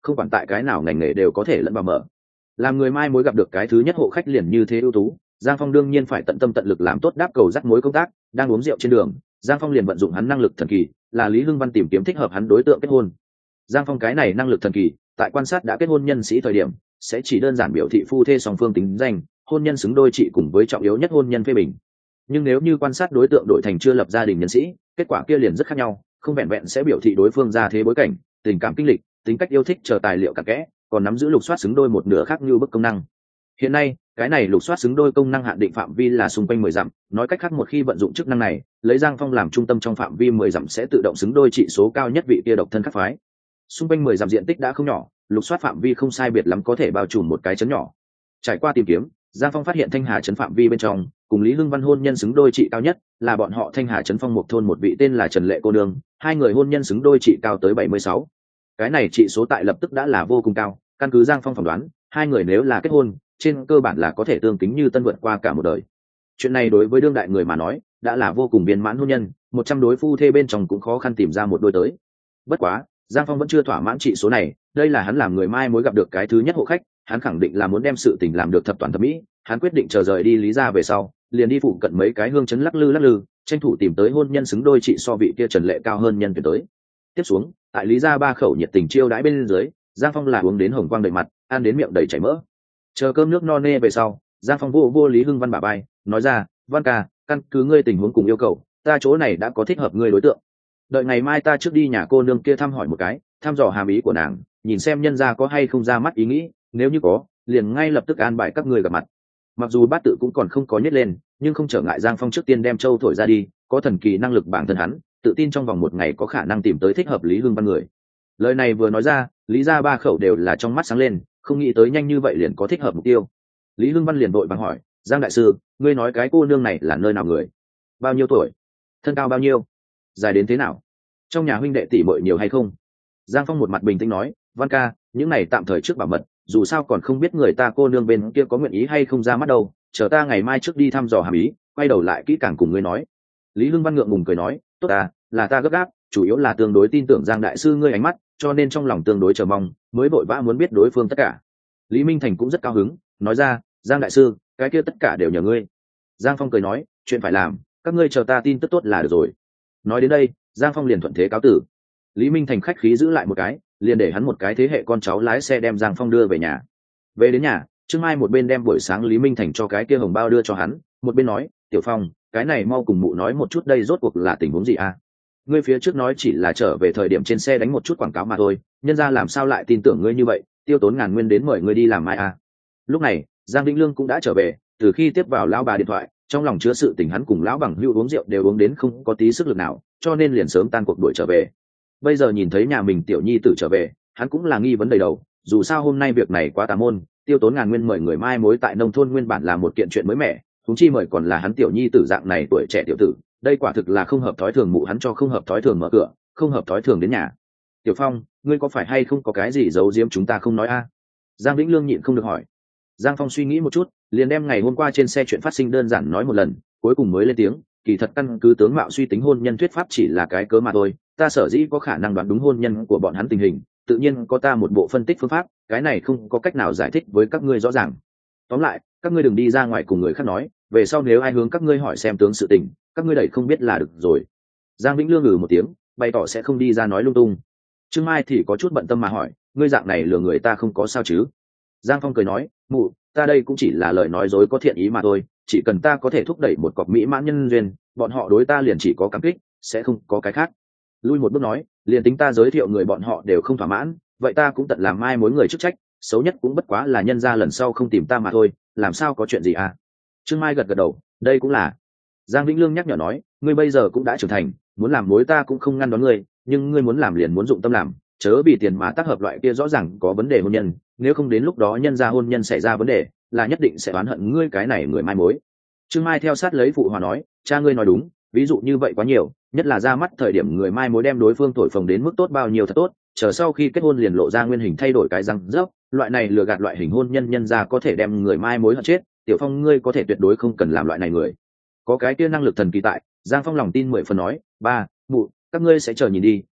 không quản tại cái nào ngành nghề đều có thể lẫn vào mở. Làm người mai mối gặp được cái thứ nhất hộ khách liền như thế ưu tú, Giang Phong đương nhiên phải tận tâm tận lực làm tốt đáp cầu dắt mối công tác. Đang uống rượu trên đường, Giang Phong liền vận dụng hắn năng lực thần kỳ, là Lý Hưng Văn tìm kiếm thích hợp hắn đối tượng kết hôn. Giang Phong cái này năng lực thần kỳ, tại quan sát đã kết hôn nhân sĩ thời điểm, sẽ chỉ đơn giản biểu thị phu thê song phương tính danh, hôn nhân xứng đôi trị cùng với trọng yếu nhất hôn nhân phê bình. Nhưng nếu như quan sát đối tượng đổi thành chưa lập gia đình nhân sĩ, kết quả kia liền rất khác nhau, không vẹn vẹn sẽ biểu thị đối phương gia thế bối cảnh, tình cảm kinh lịch, tính cách yêu thích chờ tài liệu cặn kẽ, còn nắm giữ lục soát xứng đôi một nửa khác như bức công năng. Hiện nay, cái này lục soát xứng đôi công năng hạn định phạm vi là xung quanh 10 dặm, nói cách khác một khi vận dụng chức năng này, lấy Giang Phong làm trung tâm trong phạm vi 10 dặm sẽ tự động xứng đôi trị số cao nhất vị kia độc thân khác phái. Xung quanh 10 dặm diện tích đã không nhỏ, lục soát phạm vi không sai biệt lắm có thể bao trùm một cái trấn nhỏ. Trải qua tìm kiếm, Giang Phong phát hiện Thanh Hà trấn phạm vi bên trong, cùng Lý Hưng Văn hôn nhân xứng đôi trị cao nhất là bọn họ Thanh Hà trấn Phong Mục thôn một vị tên là Trần Lệ cô nương, hai người hôn nhân xứng đôi trị cao tới 76. Cái này trị số tại lập tức đã là vô cùng cao, căn cứ Giang Phong phỏng đoán, hai người nếu là kết hôn, trên cơ bản là có thể tương kính như tân vượt qua cả một đời. Chuyện này đối với đương đại người mà nói, đã là vô cùng viên mãn hôn nhân, 100 đối phu thê bên trong cũng khó khăn tìm ra một đôi tới. Bất quá, Giang Phong vẫn chưa thỏa mãn trị số này, đây là hắn làm người mai mối gặp được cái thứ nhất hộ khách, hắn khẳng định là muốn đem sự tình làm được thập toàn thập mỹ, hắn quyết định chờ rời đi Lý gia về sau, liền đi phụ cận mấy cái hương chấn lắc lư, tranh thủ tìm tới hôn nhân xứng đôi trị so vị kia Trần Lệ cao hơn nhân tuyển tới. Tiếp xuống, tại Lý gia ba khẩu nhiệt tình chiêu đãi bên dưới, Giang Phong là uống đến hồng quang đầy mặt, ăn đến miệng đầy chảy mỡ. Chờ cơm nước no nê về sau, Giang Phong vô Lý Hưng Văn bả vai, nói ra, Văn ca, căn cứ ngươi tình huống cùng yêu cầu, ta chỗ này đã có thích hợp ngươi đối tượng. Đợi ngày mai ta trước đi nhà cô nương kia thăm hỏi một cái, thăm dò hàm ý của nàng, nhìn xem nhân gia có hay không ra mắt ý nghĩ, nếu như có, liền ngay lập tức an bài các ngươi gặp mặt. Mặc dù bát tự cũng còn không có nhét lên, nhưng không trở ngại Giang Phong trước tiên đem châu thổi ra đi, có thần kỳ năng lực bản thân hắn, tự tin trong vòng một ngày có khả năng tìm tới thích hợp Lý Hưng Văn người. Lời này vừa nói ra, Lý gia ba khẩu đều là trong mắt sáng lên, không nghĩ tới nhanh như vậy liền có thích hợp mục tiêu. Lý Hưng Văn liền vội vàng hỏi, Giang đại sư, ngươi nói cái cô nương này là nơi nào người? Bao nhiêu tuổi? Thân cao bao nhiêu? Dài đến thế nào? Trong nhà huynh đệ tỷ muội nhiều hay không? Giang Phong một mặt bình tĩnh nói, Văn ca, những này tạm thời trước bảo mật, dù sao còn không biết người ta cô nương bên kia có nguyện ý hay không ra mắt đâu, chờ ta ngày mai trước đi thăm dò hàm ý, quay đầu lại kỹ càng cùng ngươi nói. Lý Hưng Văn ngượng ngùng cười nói, tốt à, là ta gấp gáp, chủ yếu là tương đối tin tưởng Giang đại sư ngươi ánh mắt, cho nên trong lòng tương đối chờ mong, mới vội vã muốn biết đối phương tất cả. Lý Minh Thành cũng rất cao hứng, nói ra, Giang đại sư, cái kia tất cả đều nhờ ngươi. Giang Phong cười nói, chuyện phải làm, các ngươi chờ ta tin tức tốt là được rồi. Nói đến đây, Giang Phong liền thuận thế cáo tử. Lý Minh Thành khách khí giữ lại một cái, liền để hắn một cái thế hệ con cháu lái xe đem Giang Phong đưa về nhà. Về đến nhà, Trương Mai một bên đem buổi sáng Lý Minh Thành cho cái kia hồng bao đưa cho hắn, một bên nói, Tiểu Phong, cái này mau cùng mụ nói một chút đây rốt cuộc là tình huống gì à? Ngươi phía trước nói chỉ là trở về thời điểm trên xe đánh một chút quảng cáo mà thôi, nhân ra làm sao lại tin tưởng ngươi như vậy, tiêu tốn ngàn nguyên đến mời ngươi đi làm mai à? Lúc này, Giang Vĩnh Lương cũng đã trở về, từ khi tiếp vào lão bà điện thoại, trong lòng chứa sự tình hắn cùng lão bằng hữu uống rượu đều uống đến không có tí sức lực nào, cho nên liền sớm tan cuộc đuổi trở về. Bây giờ nhìn thấy nhà mình tiểu nhi tử trở về, hắn cũng là nghi vấn đầy đầu, dù sao hôm nay việc này quá tà môn, tiêu tốn ngàn nguyên mời người mai mối tại nông thôn nguyên bản là một kiện chuyện mới mẻ, huống chi mời còn là hắn tiểu nhi tử dạng này tuổi trẻ tiểu tử, đây quả thực là không hợp thói thường, mụ hắn cho không hợp thói thường mở cửa, không hợp thói thường đến nhà. Tiểu Phong, ngươi có phải hay không có cái gì giấu giếm chúng ta không nói a? Giang Vĩnh Lương nhịn không được hỏi. Giang Phong suy nghĩ một chút, liền đem ngày hôm qua trên xe chuyện phát sinh đơn giản nói một lần, cuối cùng mới lên tiếng, kỳ thật căn cứ tướng mạo suy tính hôn nhân thuyết pháp chỉ là cái cớ mà thôi, ta sở dĩ có khả năng đoán đúng hôn nhân của bọn hắn tình hình, tự nhiên có ta một bộ phân tích phương pháp, cái này không có cách nào giải thích với các ngươi rõ ràng. Tóm lại, các ngươi đừng đi ra ngoài cùng người khác nói, về sau nếu ai hướng các ngươi hỏi xem tướng sự tình, các ngươi đẩy không biết là được rồi. Giang Vĩnh Lương một tiếng, bày tỏ sẽ không đi ra nói lung tung. Trương Mai thì có chút bận tâm mà hỏi, ngươi dạng này lừa người ta không có sao chứ? Giang Phong cười nói, mụ, ta đây cũng chỉ là lời nói dối có thiện ý mà thôi, chỉ cần ta có thể thúc đẩy một cọc mỹ mãn nhân duyên, bọn họ đối ta liền chỉ có cảm kích, sẽ không có cái khác. Lui một bước nói, liền tính ta giới thiệu người bọn họ đều không thỏa mãn, vậy ta cũng tận làm mai mối người chức trách, xấu nhất cũng bất quá là nhân ra lần sau không tìm ta mà thôi, làm sao có chuyện gì à? Trương Mai gật gật đầu, đây cũng là. Giang Vĩnh Lương nhắc nhở nói, ngươi bây giờ cũng đã trưởng thành, muốn làm mối ta cũng không ngăn đón ngươi, nhưng ngươi muốn làm liền muốn dụng tâm làm, chớ vì tiền mà tác hợp loại kia rõ ràng có vấn đề hôn nhân, nếu không đến lúc đó nhân gia hôn nhân xảy ra vấn đề, là nhất định sẽ oán hận ngươi cái này người mai mối. Trương Mai theo sát lấy phụ hòa nói, cha ngươi nói đúng, ví dụ như vậy quá nhiều, nhất là ra mắt thời điểm người mai mối đem đối phương thổi phồng đến mức tốt bao nhiêu thật tốt, chờ sau khi kết hôn liền lộ ra nguyên hình thay đổi cái răng rớp, loại này lừa gạt loại hình hôn nhân gia có thể đem người mai mối hận chết. Tiểu Phong ngươi có thể tuyệt đối không cần làm loại này người, có cái kia năng lực thần kỳ tại. Giang Phong lòng tin 10 phần nói, ba, mụ, các ngươi sẽ chờ nhìn đi,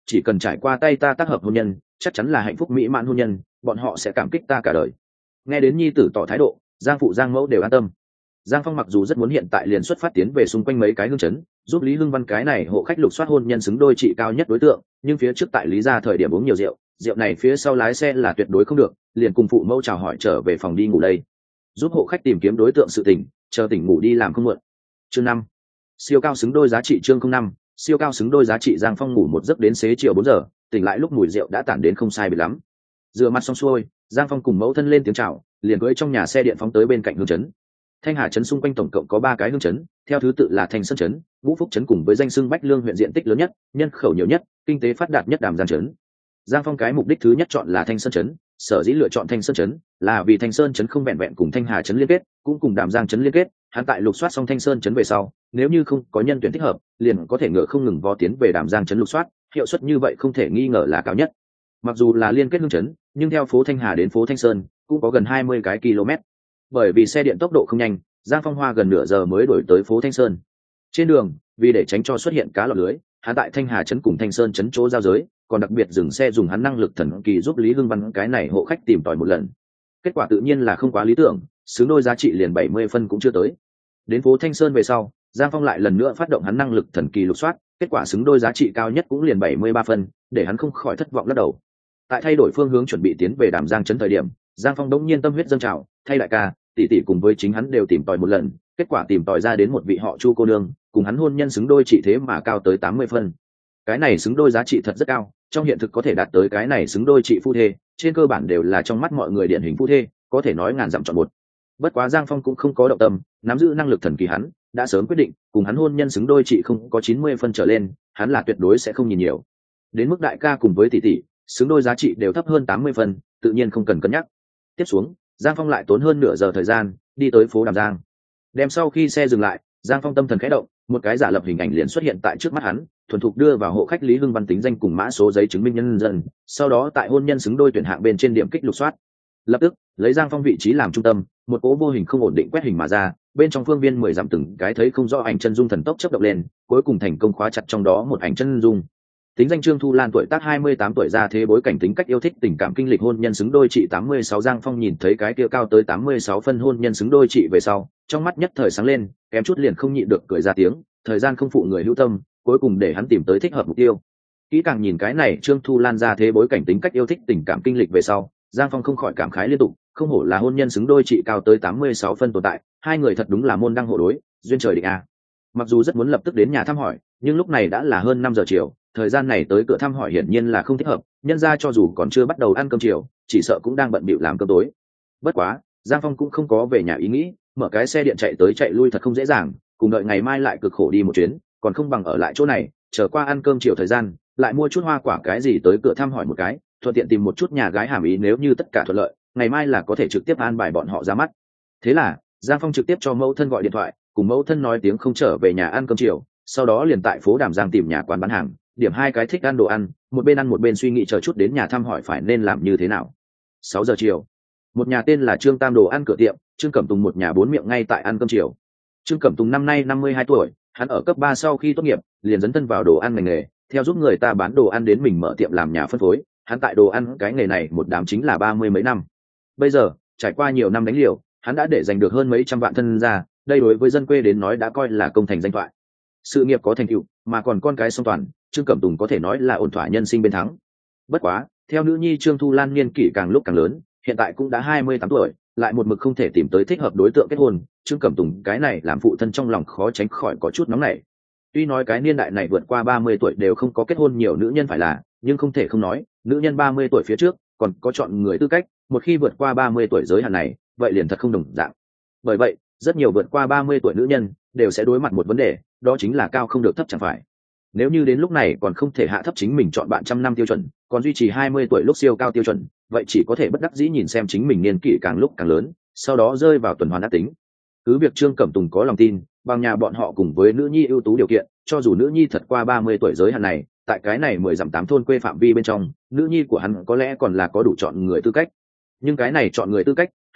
chỉ cần trải qua tay ta tác hợp hôn nhân chắc chắn là hạnh phúc mỹ mãn hôn nhân, bọn họ sẽ cảm kích ta cả đời. Nghe đến nhi tử tỏ thái độ, Giang phụ Giang mẫu đều an tâm. Giang Phong mặc dù rất muốn hiện tại liền xuất phát tiến về xung quanh mấy cái hương chấn, giúp Lý Hưng Văn cái này hộ khách lục soát hôn nhân xứng đôi trị cao nhất đối tượng, nhưng phía trước tại Lý gia thời điểm uống nhiều rượu, rượu này phía sau lái xe là tuyệt đối không được, liền cùng phụ mẫu chào hỏi trở về phòng đi ngủ đây. Giúp hộ khách tìm kiếm đối tượng sự tỉnh, chờ tỉnh ngủ đi làm không muộn. Chương 5. Siêu cao xứng đôi giá trị. Chương 05. Siêu cao xứng đôi giá trị. Giang Phong ngủ một giấc đến xế chiều 4 giờ, tỉnh lại lúc mùi rượu đã tản đến không sai biệt lắm. Rửa mặt xong xuôi, Giang Phong cùng mẫu thân lên tiếng chào, liền cưỡi trong nhà xe điện phóng tới bên cạnh hương trấn. Thanh Hà trấn xung quanh tổng cộng có 3 cái hương trấn, theo thứ tự là Thanh Sơn trấn, Ngũ Phúc trấn cùng với danh xưng Bách Lương huyện diện tích lớn nhất, nhân khẩu nhiều nhất, kinh tế phát đạt nhất Đàm Giang trấn. Giang Phong cái mục đích thứ nhất chọn là Thanh Sơn trấn, sở dĩ lựa chọn Thanh Sơn trấn là vì Thanh Sơn trấn không vẹn vẹn cùng Thanh Hà trấn liên kết, cũng cùng Đàm Giang trấn liên kết, hắn tại lục soát xong Thanh Sơn trấn về sau, nếu như không có nhân tuyển thích hợp, liền có thể ngựa không ngừng vó tiến về Đàm Giang trấn lục soát, hiệu suất như vậy không thể nghi ngờ là cao nhất. Mặc dù là liên kết hương trấn, nhưng theo phố Thanh Hà đến phố Thanh Sơn cũng có gần 20 cái km. Bởi vì xe điện tốc độ không nhanh, Giang Phong hoa gần nửa giờ mới đổi tới phố Thanh Sơn. Trên đường, vì để tránh cho xuất hiện cá lọt lưới, hắn tại Thanh Hà trấn cùng Thanh Sơn trấn chỗ giao giới, còn đặc biệt dừng xe dùng hắn năng lực thần kỳ giúp Lý Hưng Văn cái này hộ khách tìm tòi một lần. Kết quả tự nhiên là không quá lý tưởng, xứng đôi giá trị liền 70 phân cũng chưa tới. Đến phố Thanh Sơn về sau, Giang Phong lại lần nữa phát động hắn năng lực thần kỳ lục soát, kết quả xứng đôi giá trị cao nhất cũng liền 73 phân, để hắn không khỏi thất vọng lắc đầu. Tại thay đổi phương hướng chuẩn bị tiến về Đàm Giang trấn thời điểm, Giang Phong đống nhiên tâm huyết dâng trào, thay đại ca, tỷ tỷ cùng với chính hắn đều tìm tòi một lần, kết quả tìm tòi ra đến một vị họ Chu cô nương, cùng hắn hôn nhân xứng đôi trị thế mà cao tới 80 phân. Cái này xứng đôi giá trị thật rất cao, trong hiện thực có thể đạt tới cái này xứng đôi trị phu thê, trên cơ bản đều là trong mắt mọi người điển hình phu thê, có thể nói ngàn dặm chọn một. Bất quá Giang Phong cũng không có động tâm, nắm giữ năng lực thần kỳ hắn, đã sớm quyết định, cùng hắn hôn nhân xứng đôi trị không có 90 phân trở lên, hắn là tuyệt đối sẽ không nhìn nhiều. Đến mức đại ca cùng với tỷ tỷ, xứng đôi giá trị đều thấp hơn 80 phân, tự nhiên không cần cân nhắc. Tiếp xuống, Giang Phong lại tốn hơn nửa giờ thời gian, đi tới phố Đàm Giang. Đem sau khi xe dừng lại, Giang Phong tâm thần khẽ động, một cái giả lập hình ảnh liền xuất hiện tại trước mắt hắn, thuần thục đưa vào hộ khách Lý Hưng Văn tính danh cùng mã số giấy chứng minh nhân dân, sau đó tại hôn nhân xứng đôi tuyển hạng bên trên điểm kích lục soát. Lập tức, lấy Giang Phong vị trí làm trung tâm, một cỗ vô hình không ổn định quét hình mà ra, bên trong phương viên 10 dặm từng cái thấy không rõ ảnh chân dung thần tốc chớp động lên, cuối cùng thành công khóa chặt trong đó một ảnh chân dung. Tính danh Trương Thu Lan, tuổi tác 28 tuổi, ra thế bối cảnh tính cách yêu thích tình cảm kinh lịch hôn nhân xứng đôi trị 86. Giang Phong nhìn thấy cái kia cao tới 86 phân hôn nhân xứng đôi trị về sau, trong mắt nhất thời sáng lên, kém chút liền không nhịn được cười ra tiếng, thời gian không phụ người hữu tâm, cuối cùng để hắn tìm tới thích hợp mục tiêu. Kỹ càng nhìn cái này Trương Thu Lan ra thế bối cảnh tính cách yêu thích tình cảm kinh lịch về sau, Giang Phong không khỏi cảm khái liên tục, không hổ là hôn nhân xứng đôi trị cao tới 86 phân tồn tại, hai người thật đúng là môn đăng hộ đối, duyên trời định a. Mặc dù rất muốn lập tức đến nhà thăm hỏi, nhưng lúc này đã là hơn 5 giờ chiều, thời gian này tới cửa thăm hỏi hiển nhiên là không thích hợp, nhân ra cho dù còn chưa bắt đầu ăn cơm chiều, chỉ sợ cũng đang bận bịu làm cơm tối. Bất quá, Giang Phong cũng không có về nhà ý nghĩ, mở cái xe điện chạy tới chạy lui thật không dễ dàng, cùng đợi ngày mai lại cực khổ đi một chuyến, còn không bằng ở lại chỗ này, chờ qua ăn cơm chiều thời gian, lại mua chút hoa quả cái gì tới cửa thăm hỏi một cái, thuận tiện tìm một chút nhà gái hàm ý, nếu như tất cả thuận lợi, ngày mai là có thể trực tiếp an bài bọn họ ra mắt. Thế là, Giang Phong trực tiếp cho mẫu thân gọi điện thoại, cùng mẫu thân nói tiếng không trở về nhà ăn cơm chiều, sau đó liền tại phố Đàm Giang tìm nhà quán bán hàng, điểm hai cái thích ăn đồ ăn, một bên ăn một bên suy nghĩ chờ chút đến nhà thăm hỏi phải nên làm như thế nào. 6 giờ chiều, một nhà tên là Trương Tam đồ ăn cửa tiệm, Trương Cẩm Tùng một nhà bốn miệng ngay tại ăn cơm chiều. Trương Cẩm Tùng năm nay 52 tuổi, hắn ở cấp 3 sau khi tốt nghiệp, liền dấn thân vào đồ ăn ngành nghề, theo giúp người ta bán đồ ăn đến mình mở tiệm làm nhà phân phối, hắn tại đồ ăn cái nghề này một đám chính là 30 mấy năm. Bây giờ, trải qua nhiều năm đánh liều, hắn đã để giành được hơn mấy trăm vạn thân ra, đây đối với dân quê đến nói đã coi là công thành danh thoại. Sự nghiệp có thành tựu, mà còn con cái song toàn, Trương Cẩm Tùng có thể nói là ổn thỏa nhân sinh bên thắng. Bất quá, theo nữ nhi Trương Thu Lan niên kỷ càng lúc càng lớn, hiện tại cũng đã 28 tuổi, lại một mực không thể tìm tới thích hợp đối tượng kết hôn, Trương Cẩm Tùng cái này làm phụ thân trong lòng khó tránh khỏi có chút nóng nảy. Tuy nói cái niên đại này vượt qua 30 tuổi đều không có kết hôn nhiều nữ nhân phải là, nhưng không thể không nói, nữ nhân 30 tuổi phía trước còn có chọn người tư cách, một khi vượt qua 30 tuổi giới hạn này, vậy liền thật không đồng dạng. Bởi vậy, rất nhiều vượt qua 30 tuổi nữ nhân đều sẽ đối mặt một vấn đề, đó chính là cao không được thấp chẳng phải. Nếu như đến lúc này còn không thể hạ thấp chính mình chọn bạn trăm năm tiêu chuẩn, còn duy trì 20 tuổi lúc siêu cao tiêu chuẩn, vậy chỉ có thể bất đắc dĩ nhìn xem chính mình niên kỷ càng lúc càng lớn, sau đó rơi vào tuần hoàn ác tính. Cứ việc Trương Cẩm Tùng có lòng tin, bằng nhà bọn họ cùng với nữ nhi ưu tú điều kiện, cho dù nữ nhi thật qua 30 tuổi giới hạn này, tại cái này 10 dặm 8 thôn quê phạm vi bên trong, nữ nhi của hắn có lẽ còn là có đủ chọn người tư cách. Nhưng cái này chọn người tư cách,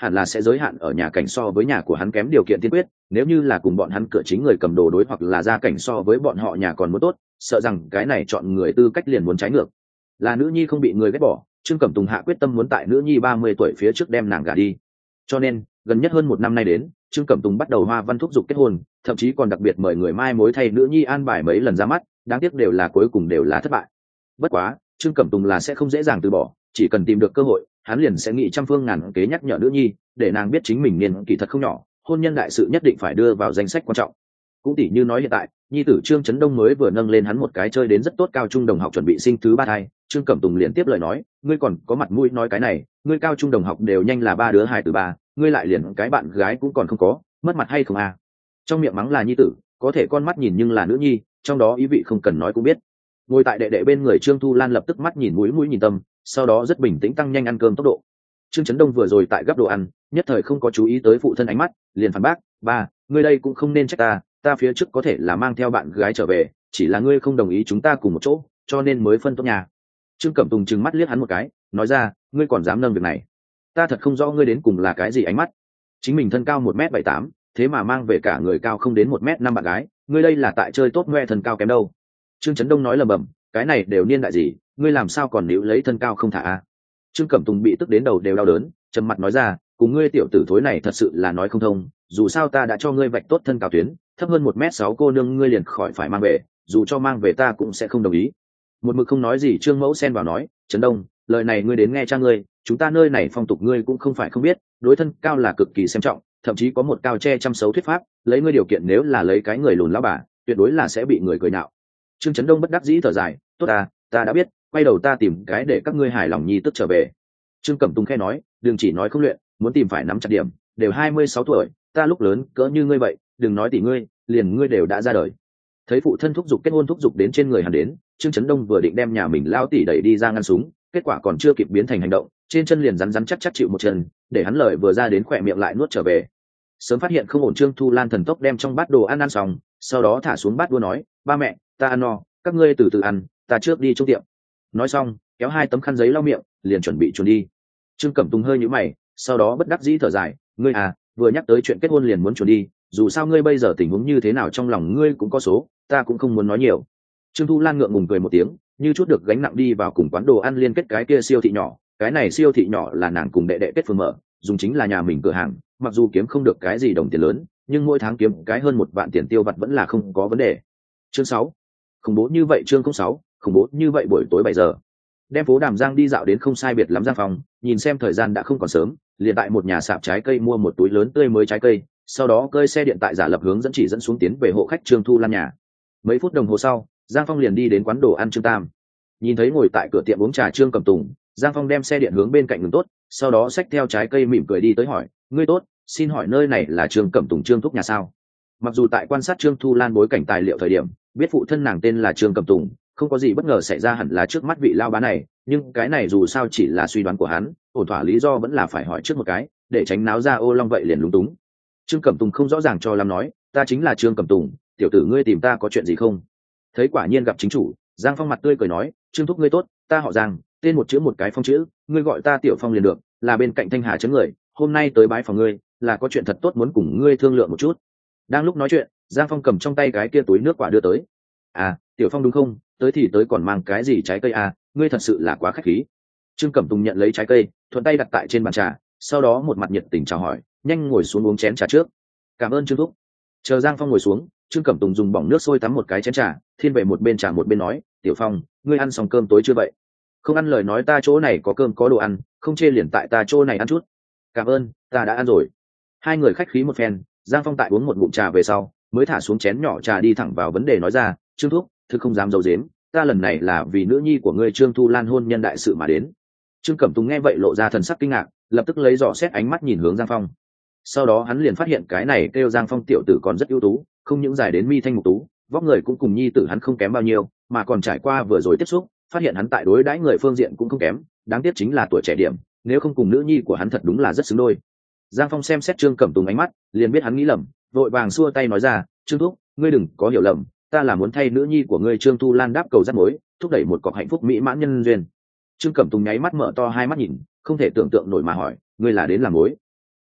hẳn là sẽ giới hạn ở nhà cảnh so với nhà của hắn kém điều kiện tiên quyết, nếu như là cùng bọn hắn cửa chính người cầm đồ đối hoặc là gia cảnh so với bọn họ nhà còn muốn tốt, sợ rằng cái này chọn người tư cách liền muốn trái ngược. Là nữ nhi không bị người ghét bỏ, Trương Cẩm Tùng hạ quyết tâm muốn tại nữ nhi 30 tuổi phía trước đem nàng gả đi. Cho nên gần nhất hơn một năm nay đến, Trương Cẩm Tùng bắt đầu hoa văn thúc giục kết hôn, thậm chí còn đặc biệt mời người mai mối thay nữ nhi an bài mấy lần ra mắt, đáng tiếc đều là cuối cùng đều là thất bại. Bất quá Trương Cẩm Tùng là sẽ không dễ dàng từ bỏ, chỉ cần tìm được cơ hội hắn liền sẽ nghĩ trăm phương ngàn kế nhắc nhở nữ nhi, để nàng biết chính mình niên kỳ thật không nhỏ, hôn nhân đại sự nhất định phải đưa vào danh sách quan trọng. Cũng tỉ như nói hiện tại nhi tử Trương Chấn Đông mới vừa nâng lên hắn một cái chơi đến rất tốt cao trung đồng học chuẩn bị sinh thứ 3 thai, Trương Cẩm Tùng liền tiếp lời nói, ngươi còn có mặt mũi nói cái này, ngươi cao trung đồng học đều nhanh là 3 đứa hài từ 3, ngươi lại liền cái bạn gái cũng còn không có, mất mặt hay không à? Trong miệng mắng là nhi tử, có thể con mắt nhìn nhưng là nữ nhi, trong đó ý vị không cần nói cũng biết. Ngồi tại đệ đệ bên người Trương Thu Lan lập tức mắt nhìn mũi nhìn tâm, sau đó rất bình tĩnh tăng nhanh ăn cơm tốc độ. Trương Chấn Đông vừa rồi tại gắp đồ ăn, nhất thời không có chú ý tới phụ thân ánh mắt, liền phản bác, ba, ngươi đây cũng không nên trách ta phía trước có thể là mang theo bạn gái trở về, chỉ là ngươi không đồng ý chúng ta cùng một chỗ, cho nên mới phân tốt nhà. Trương Cẩm Tùng trừng mắt liếc hắn một cái, nói ra, ngươi còn dám nâng việc này, ta thật không rõ ngươi đến cùng là cái gì ánh mắt. Chính mình thân cao 1m78, thế mà mang về cả người cao không đến 1m5 bạn gái, ngươi đây là tại chơi tốt ngoe thân cao kém đâu. Trương Chấn Đông nói lầm bầm, cái này đều niên đại gì, ngươi làm sao còn níu lấy thân cao không thả a? Trương Cẩm Tùng bị tức đến đầu đều đau đớn, trầm mặt nói ra, cùng ngươi tiểu tử thối này thật sự là nói không thông, dù sao ta đã cho ngươi vạch tốt thân cao tuyến, thấp hơn 1m6 cô nương ngươi liền khỏi phải mang về, dù cho mang về ta cũng sẽ không đồng ý. Một mực không nói gì Trương Mẫu xen vào nói, Trấn Đông, lời này ngươi đến nghe cha ngươi, chúng ta nơi này phong tục ngươi cũng không phải không biết, đối thân cao là cực kỳ xem trọng, thậm chí có một cao che chăm xấu thuyết pháp, lấy ngươi điều kiện nếu là lấy cái người lùn lão bà, tuyệt đối là sẽ bị người cười nhạo. Trương Chấn Đông bất đắc dĩ thở dài, tốt ta đã biết, quay đầu ta tìm cái để các ngươi hài lòng nhi tức trở về. Trương Cẩm Tùng khẽ nói, đừng chỉ nói không luyện, muốn tìm phải nắm chặt điểm, đều 26 tuổi, ta lúc lớn cỡ như ngươi vậy, đừng nói tỷ ngươi, liền ngươi đều đã ra đời. Thấy phụ thân thúc giục kết hôn thúc giục đến trên người hắn đến, Trương Chấn Đông vừa định đem nhà mình lao tỷ đẩy đi ra ngăn súng, kết quả còn chưa kịp biến thành hành động, trên chân liền rắn chắc chịu một chân, để hắn lời vừa ra đến khỏe miệng lại nuốt trở về. Sớm phát hiện không ổn Trương Thu Lan thần tốc đem trong bát đồ ăn xong, sau đó thả xuống bát đua nói, ba mẹ, ta ăn no, các ngươi từ từ ăn, ta trước đi trong tiệm. Nói xong kéo 2 tấm khăn giấy lau miệng, liền chuẩn bị chuồn đi. Trương Cẩm Tùng hơi nhíu mày, sau đó bất đắc dĩ thở dài, ngươi vừa nhắc tới chuyện kết hôn liền muốn chuồn đi, dù sao ngươi bây giờ tình huống như thế nào trong lòng ngươi cũng có số, ta cũng không muốn nói nhiều. Trương Thu Lan ngượng ngùng cười một tiếng, như chút được gánh nặng đi vào cùng quán đồ ăn liên kết cái kia siêu thị nhỏ, cái này siêu thị nhỏ là nàng cùng đệ đệ kết phường mở, dùng chính là nhà mình cửa hàng, mặc dù kiếm không được cái gì đồng tiền lớn, nhưng mỗi tháng kiếm cái hơn 1 vạn tiền tiêu vặt vẫn là không có vấn đề. Chương 6. Khủng bố như vậy chương 06, khủng bố như vậy buổi tối 7 giờ. Đem phố Đàm Giang đi dạo đến không sai biệt lắm Giang Phong, nhìn xem thời gian đã không còn sớm, liền tại một nhà sạp trái cây mua một túi lớn tươi mới trái cây, sau đó cơi xe điện tại giả lập hướng dẫn xuống tiến về hộ khách Trương Thu Lan nhà. Mấy phút đồng hồ sau, Giang Phong liền đi đến quán đồ ăn Trương Tam. Nhìn thấy ngồi tại cửa tiệm uống trà Trương Cẩm Tùng, Giang Phong đem xe điện hướng bên cạnh ngừng tốt, sau đó xách theo trái cây mỉm cười đi tới hỏi, ngươi tốt, xin hỏi nơi này là Trương Cẩm Tùng Trương thúc nhà sao? Mặc dù tại quan sát Trương Thu Lan bối cảnh tài liệu thời điểm, biết phụ thân nàng tên là Trương Cẩm Tùng, không có gì bất ngờ xảy ra hẳn là trước mắt vị lao bá này, nhưng cái này dù sao chỉ là suy đoán của hắn, ổn thỏa lý do vẫn là phải hỏi trước một cái, để tránh náo ra ô long vậy liền lúng túng. Trương Cẩm Tùng không rõ ràng cho lắm nói, ta chính là Trương Cẩm Tùng, tiểu tử ngươi tìm ta có chuyện gì không? Thấy quả nhiên gặp chính chủ, Giang Phong mặt tươi cười nói, Trương thúc ngươi tốt, ta họ Giang, tên một chữ một cái Phong chữ, ngươi gọi ta Tiểu Phong liền được, là bên cạnh Thanh Hà trấn người, hôm nay tới bái phòng ngươi, là có chuyện thật tốt muốn cùng ngươi thương lượng một chút. Đang lúc nói chuyện, Giang Phong cầm trong tay cái kia túi nước quả đưa tới. Tiểu Phong đúng không, tới thì tới còn mang cái gì trái cây ngươi thật sự là quá khách khí. Trương Cẩm Tùng nhận lấy trái cây, thuận tay đặt tại trên bàn trà, sau đó một mặt nhiệt tình chào hỏi, nhanh ngồi xuống uống chén trà trước. Cảm ơn Trương thúc. Chờ Giang Phong ngồi xuống, Trương Cẩm Tùng dùng bỏng nước sôi tắm một cái chén trà, thiên về một bên trà một bên nói, Tiểu Phong, ngươi ăn xong cơm tối chưa vậy? Không ăn lời nói ta chỗ này có cơm có đồ ăn, không chê liền tại ta chỗ này ăn chút. Cảm ơn, ta đã ăn rồi. Hai người khách khí một phen, Giang Phong tại uống một ngụm trà về sau, mới thả xuống chén nhỏ trà đi thẳng vào vấn đề nói ra, Trương thúc, thực không dám giấu giếm, ta lần này là vì nữ nhi của ngươi Trương Thu Lan hôn nhân đại sự mà đến. Trương Cẩm Tùng nghe vậy lộ ra thần sắc kinh ngạc, lập tức lấy dò xét ánh mắt nhìn hướng Giang Phong. Sau đó hắn liền phát hiện cái này kêu Giang Phong tiểu tử còn rất ưu tú, không những dài đến mi thanh mục tú, vóc người cũng cùng nhi tử hắn không kém bao nhiêu, mà còn trải qua vừa rồi tiếp xúc, phát hiện hắn tại đối đãi người phương diện cũng không kém, đáng tiếc chính là tuổi trẻ điểm, nếu không cùng nữ nhi của hắn thật đúng là rất xứng đôi. Giang Phong xem xét Trương Cẩm Tùng ánh mắt, liền biết hắn nghĩ lầm, vội vàng xua tay nói ra, Trương thúc, ngươi đừng có hiểu lầm, ta là muốn thay nữ nhi của ngươi Trương Thu Lan đáp cầu rắc mối, thúc đẩy một cọc hạnh phúc mỹ mãn nhân duyên. Trương Cẩm Tùng nháy mắt mở to hai mắt nhìn, không thể tưởng tượng nổi mà hỏi, ngươi là đến làm mối?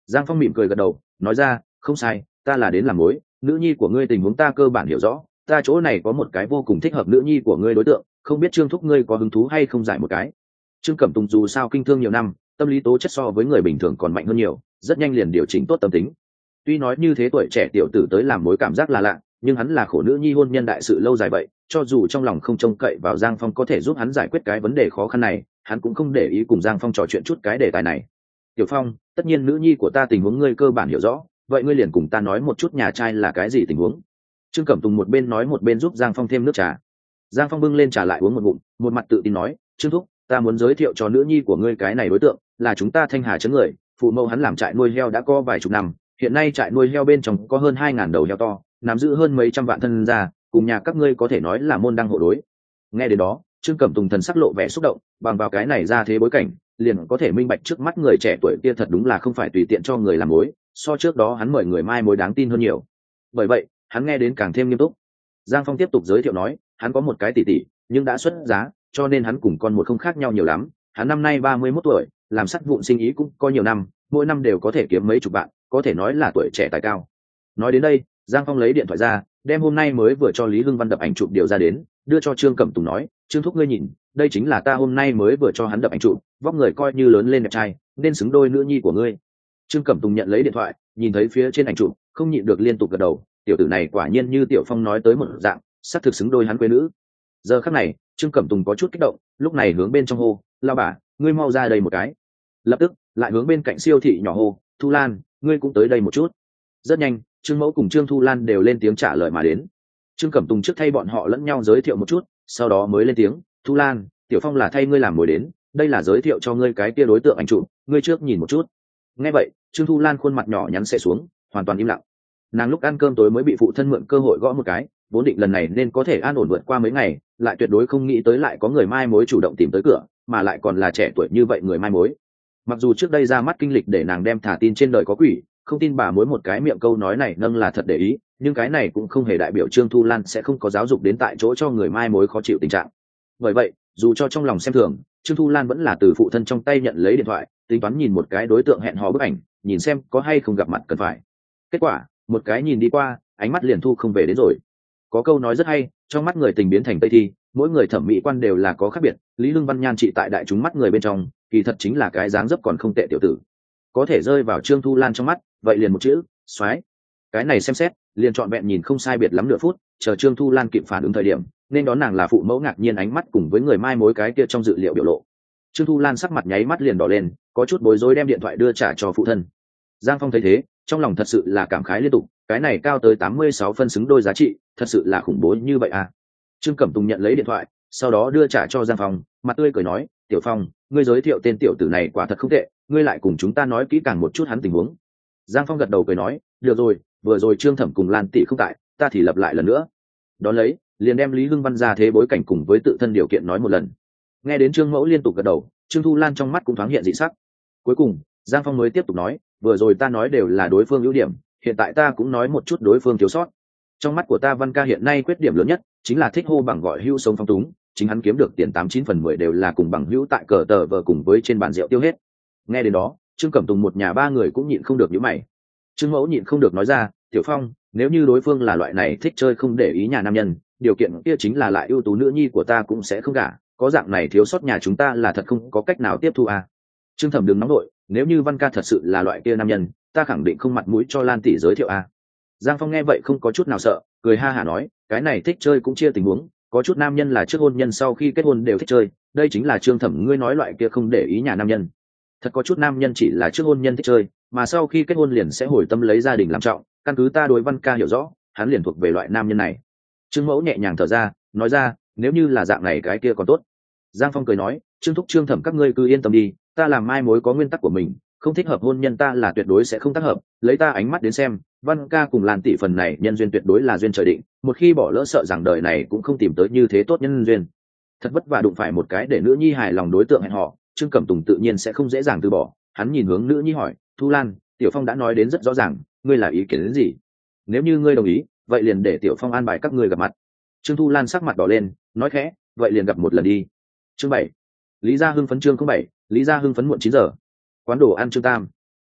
Giang Phong mỉm cười gật đầu nói ra, không sai, ta là đến làm mối, nữ nhi của ngươi tình huống ta cơ bản hiểu rõ, ta chỗ này có một cái vô cùng thích hợp nữ nhi của ngươi đối tượng, không biết Trương thúc ngươi có hứng thú hay không giải một cái. Trương Cẩm Tùng dù sao kinh thương nhiều năm, tâm lý tố chất so với người bình thường còn mạnh hơn nhiều, rất nhanh liền điều chỉnh tốt tâm tính. Tuy nói như thế tuổi trẻ tiểu tử tới làm mối cảm giác là lạ, nhưng hắn là khổ nữ nhi hôn nhân đại sự lâu dài vậy, cho dù trong lòng không trông cậy vào Giang Phong có thể giúp hắn giải quyết cái vấn đề khó khăn này, hắn cũng không để ý cùng Giang Phong trò chuyện chút cái đề tài này. Tiểu Phong, tất nhiên nữ nhi của ta tình huống ngươi cơ bản hiểu rõ, vậy ngươi liền cùng ta nói một chút nhà trai là cái gì tình huống. Trương Cẩm Tùng một bên nói một bên giúp Giang Phong thêm nước trà. Giang Phong bưng lên trà lại uống một ngụm, một mặt tự tin nói, Trương thúc, ta muốn giới thiệu cho nữ nhi của ngươi cái này đối tượng, là chúng ta Thanh Hà trấn người, phụ mẫu hắn làm trại nuôi heo đã có vài chục năm, hiện nay trại nuôi heo bên trong có hơn 2.000 đầu heo to, nắm giữ hơn mấy trăm vạn thân gia, cùng nhà các ngươi có thể nói là môn đăng hộ đối. Nghe đến đó, Trương Cẩm Tùng thần sắc lộ vẻ xúc động, bằng vào cái này ra thế bối cảnh, liền có thể minh bạch trước mắt người trẻ tuổi kia thật đúng là không phải tùy tiện cho người làm mối, so trước đó hắn mời người mai mối đáng tin hơn nhiều. Bởi vậy, hắn nghe đến càng thêm nghiêm túc. Giang Phong tiếp tục giới thiệu nói, hắn có một cái tỷ tỷ, nhưng đã xuất giá, cho nên hắn cùng con một không khác nhau nhiều lắm. Hắn năm nay 31 tuổi, làm sắt vụn sinh ý cũng có nhiều năm, mỗi năm đều có thể kiếm mấy chục vạn, có thể nói là tuổi trẻ tài cao. Nói đến đây, Giang Phong lấy điện thoại ra, đem hôm nay mới vừa cho Lý Hưng Văn đập ảnh chụp điều ra đến, đưa cho Trương Cẩm Tùng nói, Trương thúc ngươi nhìn, đây chính là ta hôm nay mới vừa cho hắn đập ảnh chụp, vóc người coi như lớn lên đẹp trai, nên xứng đôi nữ nhi của ngươi. Trương Cẩm Tùng nhận lấy điện thoại, nhìn thấy phía trên ảnh chụp, không nhịn được liên tục gật đầu, tiểu tử này quả nhiên như Tiểu Phong nói tới một dạng, sắp thực xứng đôi hắn quê nữ. Giờ khắc này, Trương Cẩm Tùng có chút kích động, lúc này hướng bên trong hô, lao bà, ngươi mau ra đây một cái. Lập tức lại hướng bên cạnh siêu thị nhỏ hô, Thu Lan, ngươi cũng tới đây một chút. Rất nhanh, Trương Mẫu cùng Trương Thu Lan đều lên tiếng trả lời mà đến. Trương Cẩm Tùng trước thay bọn họ lẫn nhau giới thiệu một chút, sau đó mới lên tiếng, Thu Lan, Tiểu Phong là thay ngươi làm mồi đến, đây là giới thiệu cho ngươi cái kia đối tượng ảnh chụp, ngươi trước nhìn một chút. Nghe vậy, Trương Thu Lan khuôn mặt nhỏ nhắn sẽ xuống, hoàn toàn im lặng. Nàng lúc ăn cơm tối mới bị phụ thân mượn cơ hội gõ một cái, vốn định lần này nên có thể an ổn vượt qua mấy ngày, lại tuyệt đối không nghĩ tới lại có người mai mối chủ động tìm tới cửa, mà lại còn là trẻ tuổi như vậy người mai mối. Mặc dù trước đây ra mắt kinh lịch để nàng đem thả tin trên đời có quỷ, không tin bà mối một cái miệng câu nói này nâng là thật để ý, nhưng cái này cũng không hề đại biểu Trương Thu Lan sẽ không có giáo dục đến tại chỗ cho người mai mối khó chịu tình trạng. Bởi vậy, dù cho trong lòng xem thường, Trương Thu Lan vẫn là từ phụ thân trong tay nhận lấy điện thoại, tính toán nhìn một cái đối tượng hẹn hò bức ảnh, nhìn xem có hay không gặp mặt cần phải. Kết quả, một cái nhìn đi qua, ánh mắt liền thu không về đến rồi. Có câu nói rất hay, trong mắt người tình biến thành tây thi, mỗi người thẩm mỹ quan đều là có khác biệt. Lý Lương Văn nhan trị tại đại chúng mắt người bên trong, kỳ thật chính là cái dáng dấp còn không tệ tiểu tử. Có thể rơi vào Trương Thu Lan trong mắt, vậy liền một chữ, xoái. Cái này xem xét, liền trọn vẹn nhìn không sai biệt lắm nửa phút, chờ Trương Thu Lan kịp phản ứng thời điểm, nên đón nàng là phụ mẫu ngạc nhiên ánh mắt cùng với người mai mối cái kia trong dự liệu biểu lộ. Trương Thu Lan sắc mặt nháy mắt liền đỏ lên, có chút bối rối đem điện thoại đưa trả cho phụ thân. Giang Phong thấy thế, trong lòng thật sự là cảm khái liên tục, cái này cao tới 86 phân xứng đôi giá trị, thật sự là khủng bố như vậy à. Trương Cẩm Tùng nhận lấy điện thoại, sau đó đưa trả cho Giang Phong, mặt tươi cười nói, Tiểu Phong, ngươi giới thiệu tên tiểu tử này quả thật không tệ, ngươi lại cùng chúng ta nói kỹ càng một chút hắn tình huống. Giang Phong gật đầu cười nói, được rồi, vừa rồi Trương Thẩm cùng Lan Tỷ không tại, ta thì lặp lại lần nữa. Đón lấy, liền đem Lý Hưng Văn ra thế bối cảnh cùng với tự thân điều kiện nói một lần. Nghe đến Trương Mẫu liên tục gật đầu, Trương Thu Lan trong mắt cũng thoáng hiện dị sắc. Cuối cùng, Giang Phong mới tiếp tục nói, vừa rồi ta nói đều là đối phương ưu điểm, hiện tại ta cũng nói một chút đối phương thiếu sót. Trong mắt của ta Văn ca hiện nay khuyết điểm lớn nhất chính là thích hô bằng gọi hữu sống phong túng, chính hắn kiếm được tiền 89/10 đều là cùng bằng hữu tại cờ tờ vờ cùng với trên bàn rượu tiêu hết. Nghe đến đó, Trương Cẩm Tùng một nhà ba người cũng nhịn không được nhíu mày. Trương Mẫu nhịn không được nói ra, Tiểu Phong, nếu như đối phương là loại này thích chơi không để ý nhà nam nhân, điều kiện kia chính là lại ưu tú nữ nhi của ta cũng sẽ không gả, có dạng này thiếu sót nhà chúng ta là thật không có cách nào tiếp thu à. Trương Thẩm đừng nóng nội, nếu như Văn ca thật sự là loại kia nam nhân, ta khẳng định không mặt mũi cho Lan tỷ giới thiệu à. Giang Phong nghe vậy không có chút nào sợ, cười ha hả nói, cái này thích chơi cũng chia tình huống, có chút nam nhân là trước hôn nhân sau khi kết hôn đều thích chơi, đây chính là Trương Thẩm ngươi nói loại kia không để ý nhà nam nhân. Thật có chút nam nhân chỉ là trước hôn nhân thích chơi, mà sau khi kết hôn liền sẽ hồi tâm lấy gia đình làm trọng, căn cứ ta đối Văn ca hiểu rõ, hắn liền thuộc về loại nam nhân này. Trương Mẫu nhẹ nhàng thở ra, nói ra, nếu như là dạng này cái kia còn tốt. Giang Phong cười nói, Trương Thúc Trương Thẩm các ngươi cứ yên tâm đi, ta làm mai mối có nguyên tắc của mình, không thích hợp hôn nhân ta là tuyệt đối sẽ không tác hợp, lấy ta ánh mắt đến xem, Văn ca cùng Lan tỷ phần này nhân duyên tuyệt đối là duyên trời định, một khi bỏ lỡ sợ rằng đời này cũng không tìm tới như thế tốt nhân duyên. Thật vất vả đụng phải một cái để nữ nhi hài lòng đối tượng hẹn hò, Trương Cẩm Tùng tự nhiên sẽ không dễ dàng từ bỏ, hắn nhìn hướng nữ nhi hỏi, Thu Lan, Tiểu Phong đã nói đến rất rõ ràng, ngươi là ý kiến đến gì? Nếu như ngươi đồng ý, vậy liền để Tiểu Phong an bài các ngươi gặp mặt. Trương Thu Lan sắc mặt đỏ lên, nói khẽ, vậy liền gặp một lần đi. Chương 7. Lý Gia Hưng phấn chương 07, Lý Gia Hưng phấn muộn 9 giờ. Quán đồ ăn Trương Tam.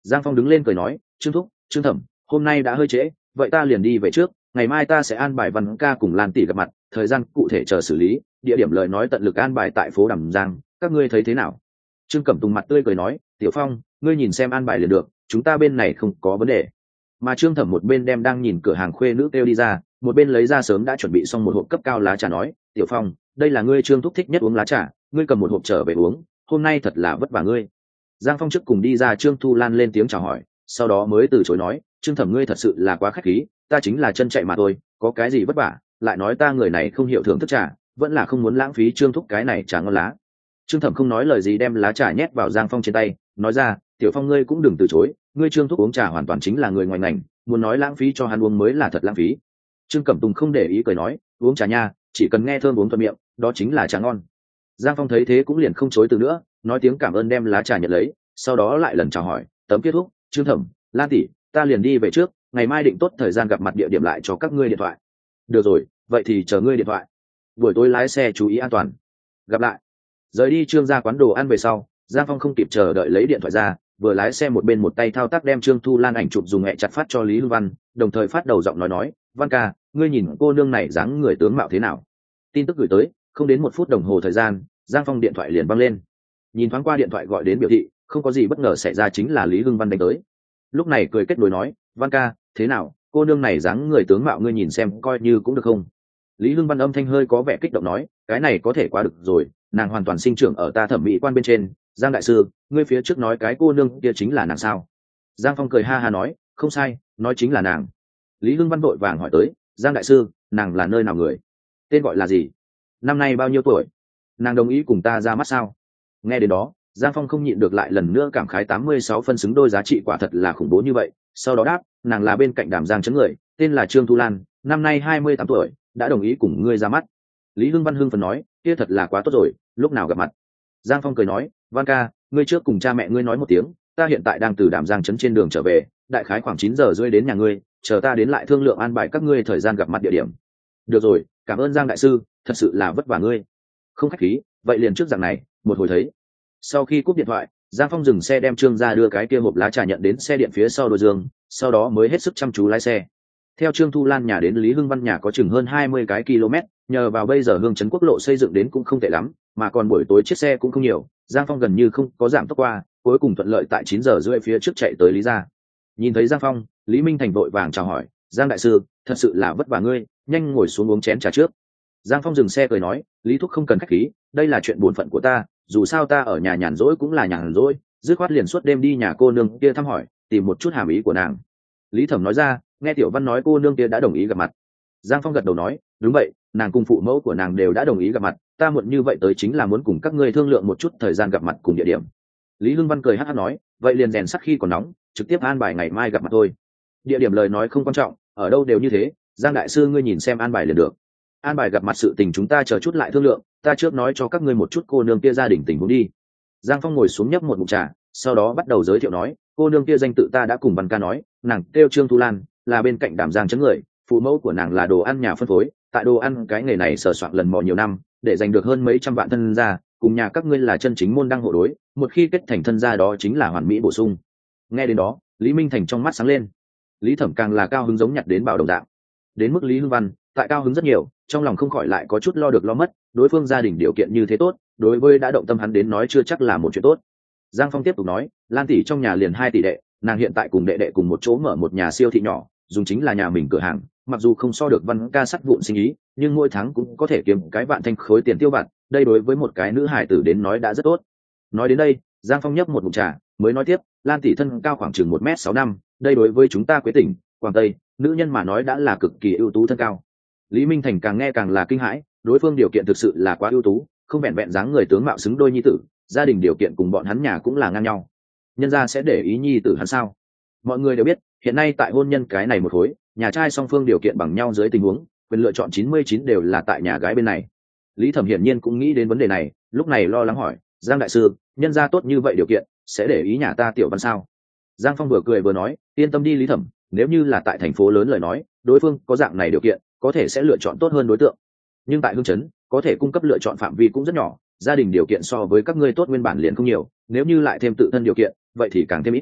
Giang Phong đứng lên cười nói, Trương thúc, Trương thẩm, hôm nay đã hơi trễ, vậy ta liền đi về trước, ngày mai ta sẽ an bài Văn ca cùng Lan tỷ gặp mặt, thời gian cụ thể chờ xử lý, địa điểm lời nói tận lực an bài tại phố Đàm Giang, các ngươi thấy thế nào? Trương Cẩm Tùng mặt tươi cười nói, Tiểu Phong, ngươi nhìn xem an bài liền được, chúng ta bên này không có vấn đề. Mà Trương Thẩm một bên đem đang nhìn cửa hàng khuê nữ kêu đi ra, một bên lấy ra sớm đã chuẩn bị xong một hộp cấp cao lá trà nói, Tiểu Phong, đây là ngươi Trương thúc thích nhất uống lá trà, ngươi cầm một hộp trở về uống, hôm nay thật là vất vả ngươi. Giang Phong trước cùng đi ra, Trương Thu Lan lên tiếng chào hỏi, sau đó mới từ chối nói, Trương Thẩm ngươi thật sự là quá khách khí, ta chính là chân chạy mà thôi, có cái gì vất vả, lại nói ta người này không hiểu thưởng thức trà, vẫn là không muốn lãng phí Trương thúc cái này trà ngon lá. Trương Thẩm không nói lời gì đem lá trà nhét vào Giang Phong trên tay, nói ra, Tiểu Phong ngươi cũng đừng từ chối, ngươi Trương thúc uống trà hoàn toàn chính là người ngoài ngành, muốn nói lãng phí cho hắn uống mới là thật lãng phí. Trương Cẩm Tùng không để ý cười nói, uống trà nha, chỉ cần nghe thơm uống thuận miệng, đó chính là trà ngon. Giang Phong thấy thế cũng liền không chối từ nữa, nói tiếng cảm ơn đem lá trà nhận lấy, sau đó lại lần chào hỏi, tấm kết thúc, Trương Thẩm, Lan tỷ, ta liền đi về trước, ngày mai định tốt thời gian gặp mặt địa điểm lại cho các ngươi điện thoại. Được rồi, vậy thì chờ ngươi điện thoại. Buổi tối lái xe chú ý an toàn. Gặp lại. Rời đi Trương ra quán đồ ăn về sau, Giang Phong không kịp chờ đợi lấy điện thoại ra, vừa lái xe một bên một tay thao tác đem Trương Thu Lan ảnh chụp dùng hẹ chặt phát cho Lý Hưng Văn, đồng thời phát đầu giọng nói, Văn ca, ngươi nhìn cô nương này dáng người tướng mạo thế nào? Tin tức gửi tới, không đến 1 phút đồng hồ thời gian, Giang Phong điện thoại liền văng lên. Nhìn thoáng qua điện thoại gọi đến biểu thị, không có gì bất ngờ xảy ra, chính là Lý Hưng Văn đánh tới. Lúc này cười kết nối nói, Văn ca, thế nào, cô nương này dáng người tướng mạo ngươi nhìn xem coi như cũng được không? Lý Hưng Văn âm thanh hơi có vẻ kích động nói, cái này có thể quá được rồi, nàng hoàn toàn sinh trưởng ở ta thẩm mỹ quan bên trên. Giang đại sư, ngươi phía trước nói cái cô nương kia chính là nàng sao? Giang Phong cười ha ha nói, không sai, nói chính là nàng. Lý Hưng Văn vội vàng hỏi tới, Giang đại sư, nàng là nơi nào người? Tên gọi là gì? Năm nay bao nhiêu tuổi? Nàng đồng ý cùng ta ra mắt sao? Nghe đến đó, Giang Phong không nhịn được lại lần nữa cảm khái 86 phân xứng đôi giá trị quả thật là khủng bố như vậy. Sau đó đáp, nàng là bên cạnh Đàm Giang chấn người, tên là Trương Thu Lan, năm nay 28 tuổi, đã đồng ý cùng ngươi ra mắt. Lý Hưng Văn hưng phấn nói, kia thật là quá tốt rồi, lúc nào gặp mặt? Giang Phong cười nói, Văn ca, ngươi trước cùng cha mẹ ngươi nói một tiếng, ta hiện tại đang từ Đàm Giang trấn trên đường trở về, đại khái khoảng 9 giờ rưỡi đến nhà ngươi, chờ ta đến lại thương lượng an bài các ngươi thời gian gặp mặt địa điểm. Được rồi, cảm ơn Giang đại sư, thật sự là vất vả ngươi. Không khách khí, vậy liền trước dạng này, một hồi thấy. Sau khi cúp điện thoại, Giang Phong dừng xe đem Trương ra đưa cái kia hộp lá trà nhận đến xe điện phía sau đôi giường, sau đó mới hết sức chăm chú lái xe. Theo Trương Thu Lan nhà đến Lý Hưng Văn nhà có chừng hơn 20 cái km, nhờ vào bây giờ hương trấn quốc lộ xây dựng đến cũng không tệ lắm, mà còn buổi tối chiếc xe cũng không nhiều, Giang Phong gần như không có giảm tốc qua, cuối cùng thuận lợi tại 9 giờ rưỡi phía trước chạy tới Lý gia. Nhìn thấy Giang Phong, Lý Minh Thành vội vàng chào hỏi, Giang đại sư, thật sự là vất vả ngươi, nhanh ngồi xuống uống chén trà trước. Giang Phong dừng xe cười nói, Lý thúc không cần khách khí, đây là chuyện bổn phận của ta, dù sao ta ở nhà nhàn rỗi cũng là nhàn rỗi, dứt khoát liền suốt đêm đi nhà cô nương kia thăm hỏi, tìm một chút hàm ý của nàng. Lý Thẩm nói ra, nghe Tiểu Văn nói cô nương kia đã đồng ý gặp mặt. Giang Phong gật đầu nói, đúng vậy, nàng cùng phụ mẫu của nàng đều đã đồng ý gặp mặt, ta muộn như vậy tới chính là muốn cùng các ngươi thương lượng một chút thời gian gặp mặt cùng địa điểm. Lý Hưng Văn cười hắc hắc nói, vậy liền rèn sắt khi còn nóng, trực tiếp an bài ngày mai gặp mặt thôi. Địa điểm lời nói không quan trọng, ở đâu đều như thế, Giang đại sư ngươi nhìn xem an bài liền được. An bài gặp mặt sự tình chúng ta chờ chút lại thương lượng, ta trước nói cho các ngươi một chút cô nương kia gia đình tình huống đi. Giang Phong ngồi xuống nhấp một ngụm trà, sau đó bắt đầu giới thiệu nói, cô nương kia danh tự ta đã cùng Văn ca nói, nàng kêu Trương Thu Lan, là bên cạnh Đàm Giang chấn người, phụ mẫu của nàng là đồ ăn nhà phân phối, tại đồ ăn cái nghề này sờ soạn lần mò nhiều năm, để giành được hơn mấy trăm vạn thân gia, cùng nhà các ngươi là chân chính môn đăng hộ đối, một khi kết thành thân gia đó chính là hoàn mỹ bổ sung. Nghe đến đó, Lý Minh Thành trong mắt sáng lên. Lý Thẩm càng là cao hứng giống nhặt đến bảo đồng dạng. Đến mức Lý Hưng Văn, tại cao hứng rất nhiều, trong lòng không khỏi lại có chút lo được lo mất, đối phương gia đình điều kiện như thế tốt, đối với đã động tâm hắn đến nói chưa chắc là một chuyện tốt. Giang Phong tiếp tục nói, Lan tỷ trong nhà liền 2 tỷ đệ, nàng hiện tại cùng đệ đệ cùng một chỗ mở một nhà siêu thị nhỏ, dùng chính là nhà mình cửa hàng, mặc dù không so được Văn ca sắt vụn sinh ý, nhưng mỗi tháng cũng có thể kiếm cái vạn thanh khối tiền tiêu vặt, đây đối với một cái nữ hải tử đến nói đã rất tốt. Nói đến đây, Giang Phong nhấp một ngụm trà, mới nói tiếp, Lan tỷ thân cao khoảng chừng 1m65, đây đối với chúng ta Quế tỉnh, Quảng Tây, nữ nhân mà nói đã là cực kỳ ưu tú thân cao. Lý Minh Thành càng nghe càng là kinh hãi, đối phương điều kiện thực sự là quá ưu tú, không vẹn vẹn dáng người tướng mạo xứng đôi nhi tử, gia đình điều kiện cùng bọn hắn nhà cũng là ngang nhau. Nhân gia sẽ để ý nhi tử hắn sao? Mọi người đều biết, hiện nay tại hôn nhân cái này một khối, nhà trai song phương điều kiện bằng nhau dưới tình huống, quyền lựa chọn 99 đều là tại nhà gái bên này. Lý Thẩm hiển nhiên cũng nghĩ đến vấn đề này, lúc này lo lắng hỏi, Giang đại sư, nhân gia tốt như vậy điều kiện, sẽ để ý nhà ta Tiểu Văn sao? Giang Phong vừa cười vừa nói, yên tâm đi Lý Thẩm, nếu như là tại thành phố lớn lời nói, đối phương có dạng này điều kiện, có thể sẽ lựa chọn tốt hơn đối tượng. Nhưng tại hương trấn, có thể cung cấp lựa chọn phạm vi cũng rất nhỏ, gia đình điều kiện so với các ngươi tốt nguyên bản liền không nhiều, nếu như lại thêm tự thân điều kiện, vậy thì càng thêm ít.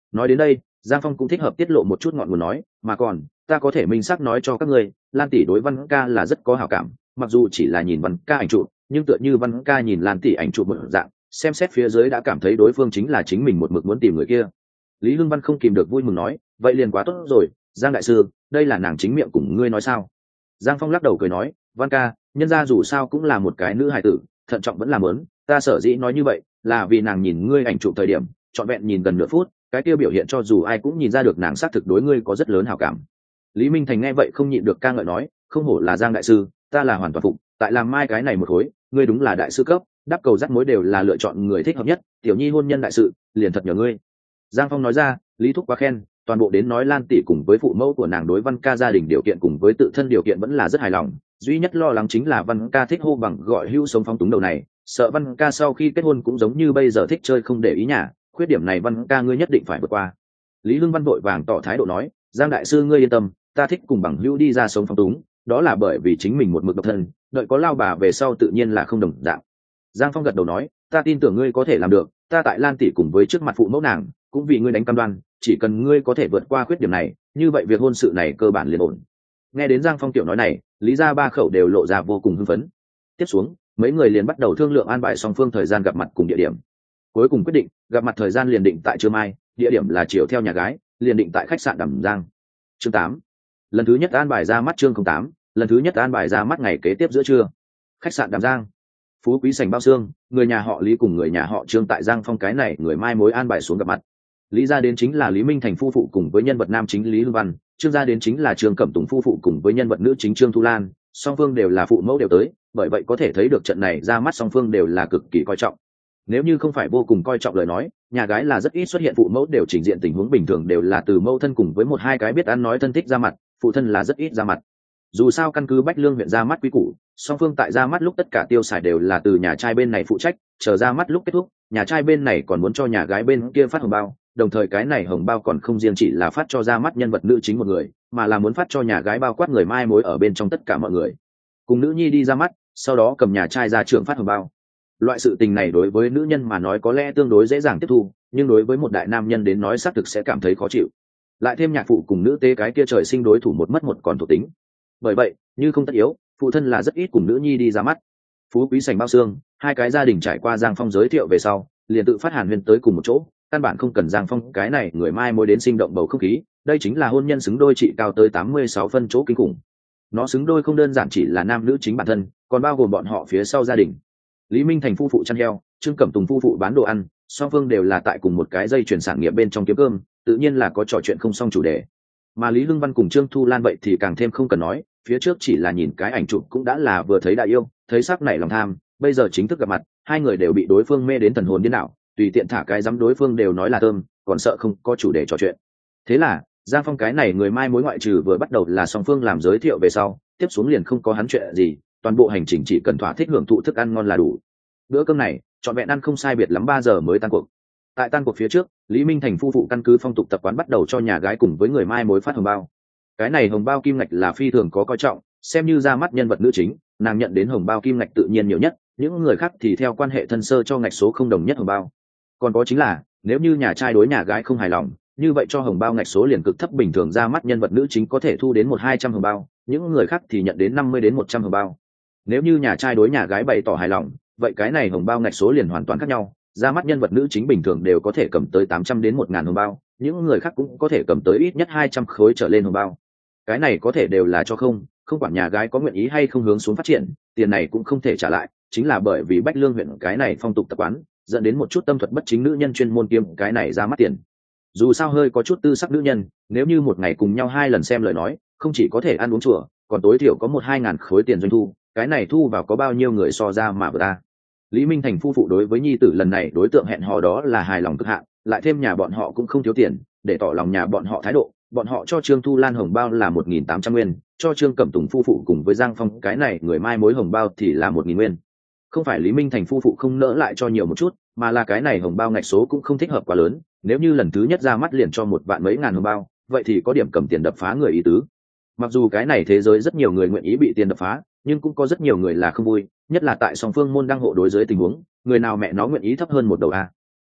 Nói đến đây, Giang Phong cũng thích hợp tiết lộ một chút ngọn nguồn nói, mà còn ta có thể minh xác nói cho các ngươi, Lan tỷ đối Văn ca là rất có hảo cảm, mặc dù chỉ là nhìn Văn ca ảnh chụp, nhưng tựa như Văn ca nhìn Lan tỷ ảnh chụp một dạng, xem xét phía dưới đã cảm thấy đối phương chính là chính mình một mực muốn tìm người kia. Lý Hưng Văn không kìm được vui mừng nói, vậy liền quá tốt rồi, Giang đại sư, đây là nàng chính miệng cùng ngươi nói sao? Giang Phong lắc đầu cười nói, Văn ca, nhân gia dù sao cũng là một cái nữ hài tử, thận trọng vẫn là mớn, ta sở dĩ nói như vậy là vì nàng nhìn ngươi ảnh chụp thời điểm trọn vẹn nhìn gần nửa phút, cái kia biểu hiện cho dù ai cũng nhìn ra được nàng xác thực đối ngươi có rất lớn hảo cảm. Lý Minh Thành nghe vậy không nhịn được ca ngợi nói, không hổ là Giang đại sư, ta là hoàn toàn phục, tại làm mai cái này một khối, ngươi đúng là đại sư cấp, đáp cầu dắt mối đều là lựa chọn người thích hợp nhất, tiểu nhi hôn nhân đại sự liền thật nhờ ngươi. Giang Phong nói ra, Lý thúc quá khen, toàn bộ đến nói Lan tỷ cùng với phụ mẫu của nàng đối Văn ca gia đình điều kiện cùng với tự thân điều kiện vẫn là rất hài lòng, duy nhất lo lắng chính là Văn ca thích hô bằng gọi hữu sống phong túng đầu này, sợ Văn ca sau khi kết hôn cũng giống như bây giờ thích chơi không để ý nhà, khuyết điểm này Văn ca ngươi nhất định phải vượt qua. Lý Hưng Văn vội vàng tỏ thái độ nói, Giang đại sư ngươi yên tâm, ta thích cùng bằng hữu đi ra sống phong túng, đó là bởi vì chính mình một mực độc thân, đợi có lao bà về sau tự nhiên là không đồng dạng. Giang Phong gật đầu nói, ta tin tưởng ngươi có thể làm được, ta tại Lan tỷ cùng với trước mặt phụ mẫu nàng cũng vì ngươi đánh cam đoan, chỉ cần ngươi có thể vượt qua khuyết điểm này, như vậy việc hôn sự này cơ bản liền ổn. Nghe đến Giang Phong tiểu nói này, Lý gia ba khẩu đều lộ ra vô cùng hưng phấn. Tiếp xuống, mấy người liền bắt đầu thương lượng an bài song phương thời gian gặp mặt cùng địa điểm. Cuối cùng quyết định, gặp mặt thời gian liền định tại trưa mai, địa điểm là chiều theo nhà gái, liền định tại khách sạn Đàm Giang. Chương 8. Lần thứ nhất an bài ra mắt chương 08, lần thứ nhất an bài ra mắt ngày kế tiếp giữa trưa. Khách sạn Đàm Giang. Phú quý sảnh bao xương, người nhà họ Lý cùng người nhà họ Trương tại Giang Phong cái này người mai mối an bài xuống gặp mặt. Lý gia đến chính là Lý Minh Thành phu phụ cùng với nhân vật nam chính Lý Hưng Văn, Trương gia đến chính là Trương Cẩm Tùng phu phụ cùng với nhân vật nữ chính Trương Thu Lan, song phương đều là phụ mẫu đều tới, bởi vậy có thể thấy được trận này ra mắt song phương đều là cực kỳ coi trọng. Nếu như không phải vô cùng coi trọng lời nói, nhà gái là rất ít xuất hiện phụ mẫu đều trình diện tình huống bình thường đều là từ mẫu thân cùng với một hai cái biết ăn nói thân thích ra mặt, phụ thân là rất ít ra mặt. Dù sao căn cứ Bách Lương huyện ra mắt quý củ, song phương tại ra mắt lúc tất cả tiêu xài đều là từ nhà trai bên này phụ trách, chờ ra mắt lúc kết thúc, nhà trai bên này còn muốn cho nhà gái bên kia phát hồng bao, đồng thời cái này hồng bao còn không riêng chỉ là phát cho ra mắt nhân vật nữ chính một người, mà là muốn phát cho nhà gái bao quát người mai mối ở bên trong tất cả mọi người. Cùng nữ nhi đi ra mắt, sau đó cầm nhà trai ra trưởng phát hồng bao. Loại sự tình này đối với nữ nhân mà nói có lẽ tương đối dễ dàng tiếp thu, nhưng đối với một đại nam nhân đến nói xác thực sẽ cảm thấy khó chịu. Lại thêm nhạc phụ cùng nữ tế cái kia trời sinh đối thủ một mất một còn thuộc tính. Bởi vậy, như không tất yếu, phụ thân là rất ít cùng nữ nhi đi ra mắt. Phú quý sảnh bao xương, hai cái gia đình trải qua Giang Phong giới thiệu về sau, liền tự phát hàn huyên tới cùng một chỗ, căn bản không cần Giang Phong cái này người mai mối đến sinh động bầu không khí, đây chính là hôn nhân xứng đôi trị cao tới 86 phân chỗ kinh khủng. Nó xứng đôi không đơn giản chỉ là nam nữ chính bản thân, còn bao gồm bọn họ phía sau gia đình. Lý Minh Thành phu phụ chăn heo, Trương Cẩm Tùng phu phụ bán đồ ăn, song phương đều là tại cùng một cái dây chuyển sản nghiệp bên trong kiếm cơm, tự nhiên là có trò chuyện không xong chủ đề. Mà Lý Hưng Văn cùng Trương Thu Lan vậy thì càng thêm không cần nói, phía trước chỉ là nhìn cái ảnh chụp cũng đã là vừa thấy đã yêu, thấy sắc nảy lòng tham, bây giờ chính thức gặp mặt, hai người đều bị đối phương mê đến thần hồn điên đảo, tùy tiện thả cái dám đối phương đều nói là thơm, còn sợ không có chủ đề trò chuyện. Thế là Giang Phong cái này người mai mối ngoại trừ vừa bắt đầu là song phương làm giới thiệu về sau, tiếp xuống liền không có hắn chuyện gì, toàn bộ hành trình chỉ cần thỏa thích hưởng thụ thức ăn ngon là đủ. Bữa cơm này trọn vẹn ăn không sai biệt lắm 3 giờ mới tan cuộc. Tại tan cuộc phía trước, Lý Minh Thành phu phụ căn cứ phong tục tập quán bắt đầu cho nhà gái cùng với người mai mối phát hồng bao. Cái này hồng bao kim ngạch là phi thường có coi trọng, xem như ra mắt nhân vật nữ chính, nàng nhận đến hồng bao kim ngạch tự nhiên nhiều nhất, những người khác thì theo quan hệ thân sơ cho ngạch số không đồng nhất hồng bao. Còn có chính là, nếu như nhà trai đối nhà gái không hài lòng, như vậy cho hồng bao ngạch số liền cực thấp, bình thường ra mắt nhân vật nữ chính có thể thu đến 100-200 hồng bao, những người khác thì nhận đến 50-100 hồng bao. Nếu như nhà trai đối nhà gái bày tỏ hài lòng, vậy cái này hồng bao ngạch số liền hoàn toàn khác nhau, ra mắt nhân vật nữ chính bình thường đều có thể cầm tới 800-1000 hồng bao, những người khác cũng có thể cầm tới ít nhất 200 khối trở lên hồng bao. Cái này có thể đều là cho không quản nhà gái có nguyện ý hay không hướng xuống phát triển, tiền này cũng không thể trả lại, chính là bởi vì Bách Lương huyện cái này phong tục tập quán, dẫn đến một chút tâm thuật bất chính nữ nhân chuyên môn kiêm cái này ra mắt tiền. Dù sao hơi có chút tư sắc nữ nhân, nếu như một ngày cùng nhau 2 lần xem lời nói, không chỉ có thể ăn uống chùa, còn tối thiểu có 1-2 ngàn khối tiền doanh thu, cái này thu vào có bao nhiêu người so ra mà vừa ta. Lý Minh Thành phu phụ đối với nhi tử lần này đối tượng hẹn hò đó là hài lòng cực hạn, lại thêm nhà bọn họ cũng không thiếu tiền, để tỏ lòng nhà bọn họ thái độ, bọn họ cho Trương Thu Lan hồng bao là 1.800 nguyên, cho Trương Cẩm Tùng phu phụ cùng với Giang Phong cái này người mai mối hồng bao thì là 1.000 nguyên. Không phải Lý Minh Thành phu phụ không nỡ lại cho nhiều một chút, mà là cái này hồng bao ngạch số cũng không thích hợp quá lớn, nếu như lần thứ nhất ra mắt liền cho một vạn mấy ngàn hồng bao, vậy thì có điểm cầm tiền đập phá người ý tứ. Mặc dù cái này thế giới rất nhiều người nguyện ý bị tiền đập phá, nhưng cũng có rất nhiều người là không vui, nhất là tại song phương môn đăng hộ đối dưới tình huống, người nào mẹ nó nguyện ý thấp hơn một đầu a.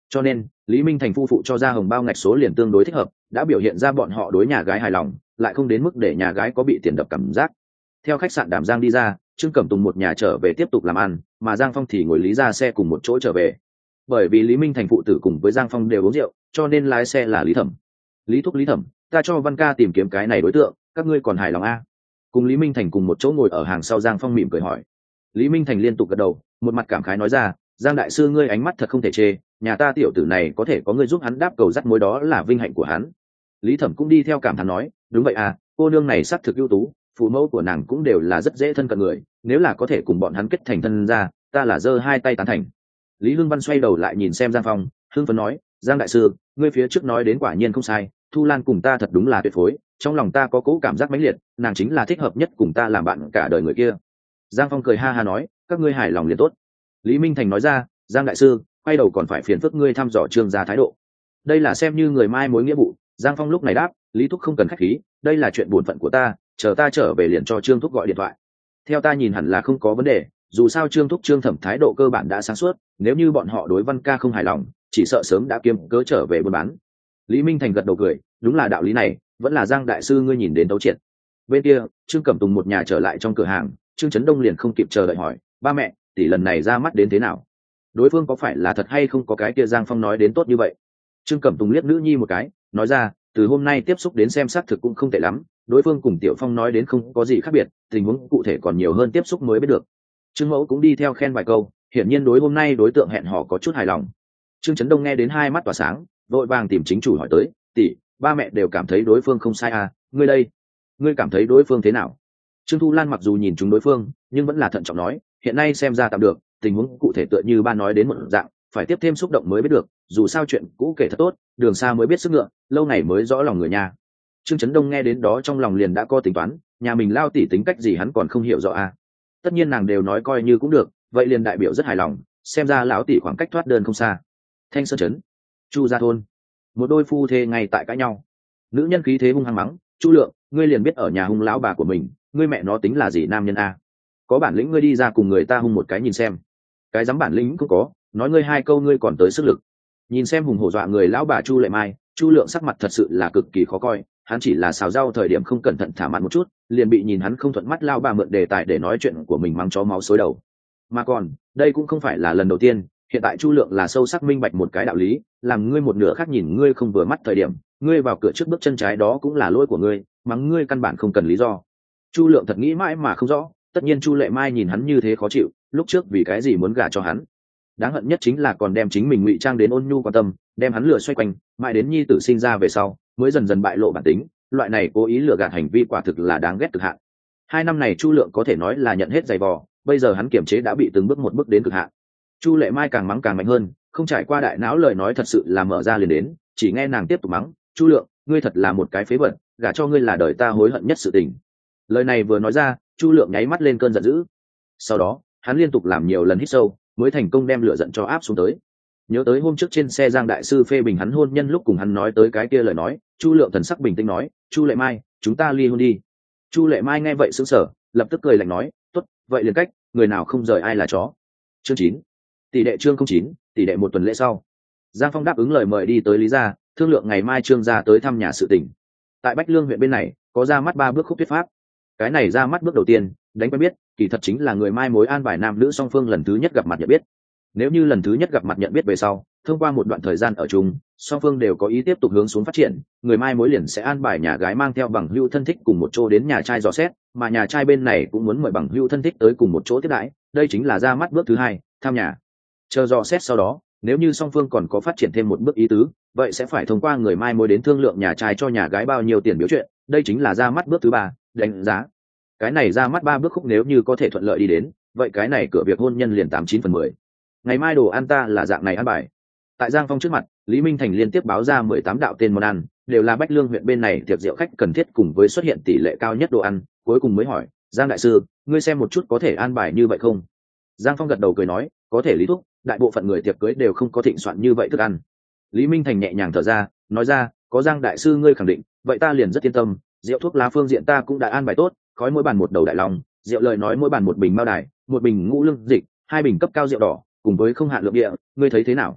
cho nên Lý Minh Thành phu phụ cho ra hồng bao ngạch số liền tương đối thích hợp, đã biểu hiện ra bọn họ đối nhà gái hài lòng, lại không đến mức để nhà gái có bị tiền đập cảm giác. Theo khách sạn Đàm Giang đi ra, Trương Cẩm Tùng một nhà trở về tiếp tục làm ăn, mà Giang Phong thì ngồi Lý ra xe cùng một chỗ trở về. Bởi vì Lý Minh Thành phụ tử cùng với Giang Phong đều uống rượu, cho nên lái xe là Lý Thẩm. Lý Thúc, Lý Thẩm, ta cho Văn ca tìm kiếm cái này đối tượng, các ngươi còn hài lòng a? Cùng Lý Minh Thành cùng một chỗ ngồi ở hàng sau, Giang Phong mỉm cười hỏi. Lý Minh Thành liên tục gật đầu, một mặt cảm khái nói ra, Giang đại sư ngươi ánh mắt thật không thể chê, nhà ta tiểu tử này có thể có ngươi giúp hắn đáp cầu dắt mối đó là vinh hạnh của hắn. Lý Thẩm cũng đi theo cảm thán nói, đúng vậy à, cô nương này xác thực ưu tú, phụ mẫu của nàng cũng đều là rất dễ thân cận người, nếu là có thể cùng bọn hắn kết thành thân ra, ta là giơ hai tay tán thành. Lý Hưng Văn xoay đầu lại nhìn xem Giang Phong, hưng phấn nói, Giang đại sư ngươi phía trước nói đến quả nhiên không sai, Thu Lan cùng ta thật đúng là tuyệt phối, trong lòng ta có cố cảm giác mãnh liệt, nàng chính là thích hợp nhất cùng ta làm bạn cả đời người kia. Giang Phong cười ha ha nói, các ngươi hài lòng liền tốt. Lý Minh Thành nói ra, Giang đại sư quay đầu còn phải phiền phức ngươi thăm dò Trương gia thái độ, đây là xem như người mai mối nghĩa vụ. Giang Phong lúc này đáp, Lý Thúc không cần khách khí, đây là chuyện bổn phận của ta, chờ ta trở về liền cho Trương Thúc gọi điện thoại. Theo ta nhìn hẳn là không có vấn đề, dù sao Trương Thúc Trương Thẩm thái độ cơ bản đã sáng suốt, nếu như bọn họ đối Văn ca không hài lòng, chỉ sợ sớm đã kiếm cớ trở về buôn bán. Lý Minh Thành gật đầu cười, đúng là đạo lý này, vẫn là Giang đại sư ngươi nhìn đến tấu triệt. Bên kia Trương Cẩm Tùng một nhà trở lại trong cửa hàng, Trương Chấn Đông liền không kịp chờ đợi hỏi, ba mẹ tỷ lần này ra mắt đến thế nào, đối phương có phải là thật hay không có cái kia Giang Phong nói đến tốt như vậy? Trương Cẩm Tùng liếc nữ nhi một cái, nói ra, từ hôm nay tiếp xúc đến xem xác thực cũng không tệ lắm, đối phương cùng Tiểu Phong nói đến không có gì khác biệt, tình huống cụ thể còn nhiều hơn tiếp xúc mới biết được. Trương Mẫu cũng đi theo khen vài câu, hiển nhiên đối hôm nay đối tượng hẹn hò có chút hài lòng. Trương Chấn Đông nghe đến hai mắt tỏa sáng, vội vàng tìm chính chủ hỏi tới, tỷ, ba mẹ đều cảm thấy đối phương không sai à, ngươi đây, ngươi cảm thấy đối phương thế nào? Trương Thu Lan mặc dù nhìn chúng đối phương, nhưng vẫn là thận trọng nói, hiện nay xem ra tạm được, tình huống cụ thể tựa như ba nói đến một dạng, phải tiếp thêm xúc động mới biết được, dù sao chuyện cũ kể thật tốt, đường xa mới biết sức ngựa, lâu ngày mới rõ lòng người nhà. Trương Chấn Đông nghe đến đó trong lòng liền đã có tính toán, nhà mình lao tỷ tính cách gì hắn còn không hiểu rõ à. Tất nhiên nàng đều nói coi như cũng được, vậy liền đại biểu rất hài lòng, xem ra lão tỷ khoảng cách thoát đơn không xa. Thanh Sơn trấn, Chu gia thôn, một đôi phu thê ngay tại cãi nhau. Nữ nhân khí thế hung hăng mắng, Chu Lượng, ngươi liền biết ở nhà hung lão bà của mình, ngươi mẹ nó tính là gì nam nhân a? Có bản lĩnh ngươi đi ra cùng người ta hung một cái nhìn xem. Cái dám bản lĩnh cũng có, nói ngươi hai câu ngươi còn tới sức lực. Nhìn xem hùng hổ dọa người lão bà Chu Lệ Mai, Chu Lượng sắc mặt thật sự là cực kỳ khó coi, hắn chỉ là xào rau thời điểm không cẩn thận thả mặn một chút, liền bị nhìn hắn không thuận mắt lao bà mượn đề tài để nói chuyện của mình mắng chó máu xối đầu. Mà còn, đây cũng không phải là lần đầu tiên, hiện tại Chu Lượng là sâu sắc minh bạch một cái đạo lý, làm ngươi một nửa khác nhìn ngươi không vừa mắt thời điểm, ngươi vào cửa trước bước chân trái đó cũng là lỗi của ngươi, mắng ngươi căn bản không cần lý do. Chu Lượng thật nghĩ mãi mà không rõ, tất nhiên Chu Lệ Mai nhìn hắn như thế khó chịu, lúc trước vì cái gì muốn gả cho hắn. Đáng hận nhất chính là còn đem chính mình ngụy trang đến ôn nhu quan tâm, đem hắn lừa xoay quanh, mãi đến nhi tử sinh ra về sau mới dần dần bại lộ bản tính, loại này cố ý lừa gạt hành vi quả thực là đáng ghét cực hạn. 2 năm này Chu Lượng có thể nói là nhận hết giày vò, bây giờ hắn kiềm chế đã bị từng bước một bước đến cực hạn. Chu Lệ Mai càng mắng càng mạnh hơn, không trải qua đại não lời nói thật sự là mở ra liền đến, chỉ nghe nàng tiếp tục mắng, Chu Lượng, ngươi thật là một cái phế vật, gả cho ngươi là đời ta hối hận nhất sự tình. Lời này vừa nói ra, Chu Lượng nháy mắt lên cơn giận dữ. Sau đó hắn liên tục làm nhiều lần hít sâu, mới thành công đem lửa giận cho áp xuống tới. Nhớ tới hôm trước trên xe Giang đại sư phê bình hắn hôn nhân lúc cùng hắn nói tới cái kia lời nói, Chu Lượng thần sắc bình tĩnh nói, Chu Lệ Mai, chúng ta ly hôn đi. Chu Lệ Mai nghe vậy sững sờ, lập tức cười lạnh nói, tốt, vậy liền cách, người nào không rời ai là chó. Chương 9. Tỷ đệ chương 09, tỷ đệ một tuần lễ sau, Giang Phong đáp ứng lời mời đi tới Lý gia, thương lượng ngày mai Trương gia tới thăm nhà sự tình. Tại Bách Lương huyện bên này, có ra mắt 3 bước khúc thuyết pháp. Cái này ra mắt bước đầu tiên, đánh quen biết, kỳ thật chính là người mai mối an bài nam nữ song phương lần thứ nhất gặp mặt nhận biết. Nếu như lần thứ nhất gặp mặt nhận biết về sau, thông qua một đoạn thời gian ở chung, song phương đều có ý tiếp tục hướng xuống phát triển, người mai mối liền sẽ an bài nhà gái mang theo bằng hữu thân thích cùng một chỗ đến nhà trai dò xét, mà nhà trai bên này cũng muốn mời bằng hữu thân thích tới cùng một chỗ tiếp đãi, đây chính là ra mắt bước thứ 2, thăm nhà. Chờ dò xét sau đó, nếu như song phương còn có phát triển thêm một bước ý tứ, vậy sẽ phải thông qua người mai mối đến thương lượng nhà trai cho nhà gái bao nhiêu tiền biếu chuyện, đây chính là ra mắt bước thứ 3, đánh giá. Cái này ra mắt 3 bước khúc nếu như có thể thuận lợi đi đến, vậy cái này cửa việc hôn nhân liền 89/10. Ngày mai đồ ăn ta là dạng này ăn bài. Tại Giang Phong trước mặt, Lý Minh Thành liên tiếp báo ra 18 đạo tên món ăn, đều là Bách Lương huyện bên này tiệc rượu khách cần thiết cùng với xuất hiện tỷ lệ cao nhất đồ ăn, cuối cùng mới hỏi, Giang đại sư, ngươi xem một chút có thể an bài như vậy không? Giang Phong gật đầu cười nói, có thể Lý thúc, đại bộ phận người tiệc cưới đều không có thịnh soạn như vậy thức ăn. Lý Minh Thành nhẹ nhàng thở ra, nói ra, có Giang đại sư ngươi khẳng định, vậy ta liền rất yên tâm, rượu thuốc lá phương diện ta cũng đã an bài tốt, khói mỗi bàn một đầu đại long, rượu lời nói mỗi bàn một bình mao đài, một bình ngũ lương dịch, 2 bình cấp cao rượu đỏ, cùng với không hạn lượng địa, ngươi thấy thế nào?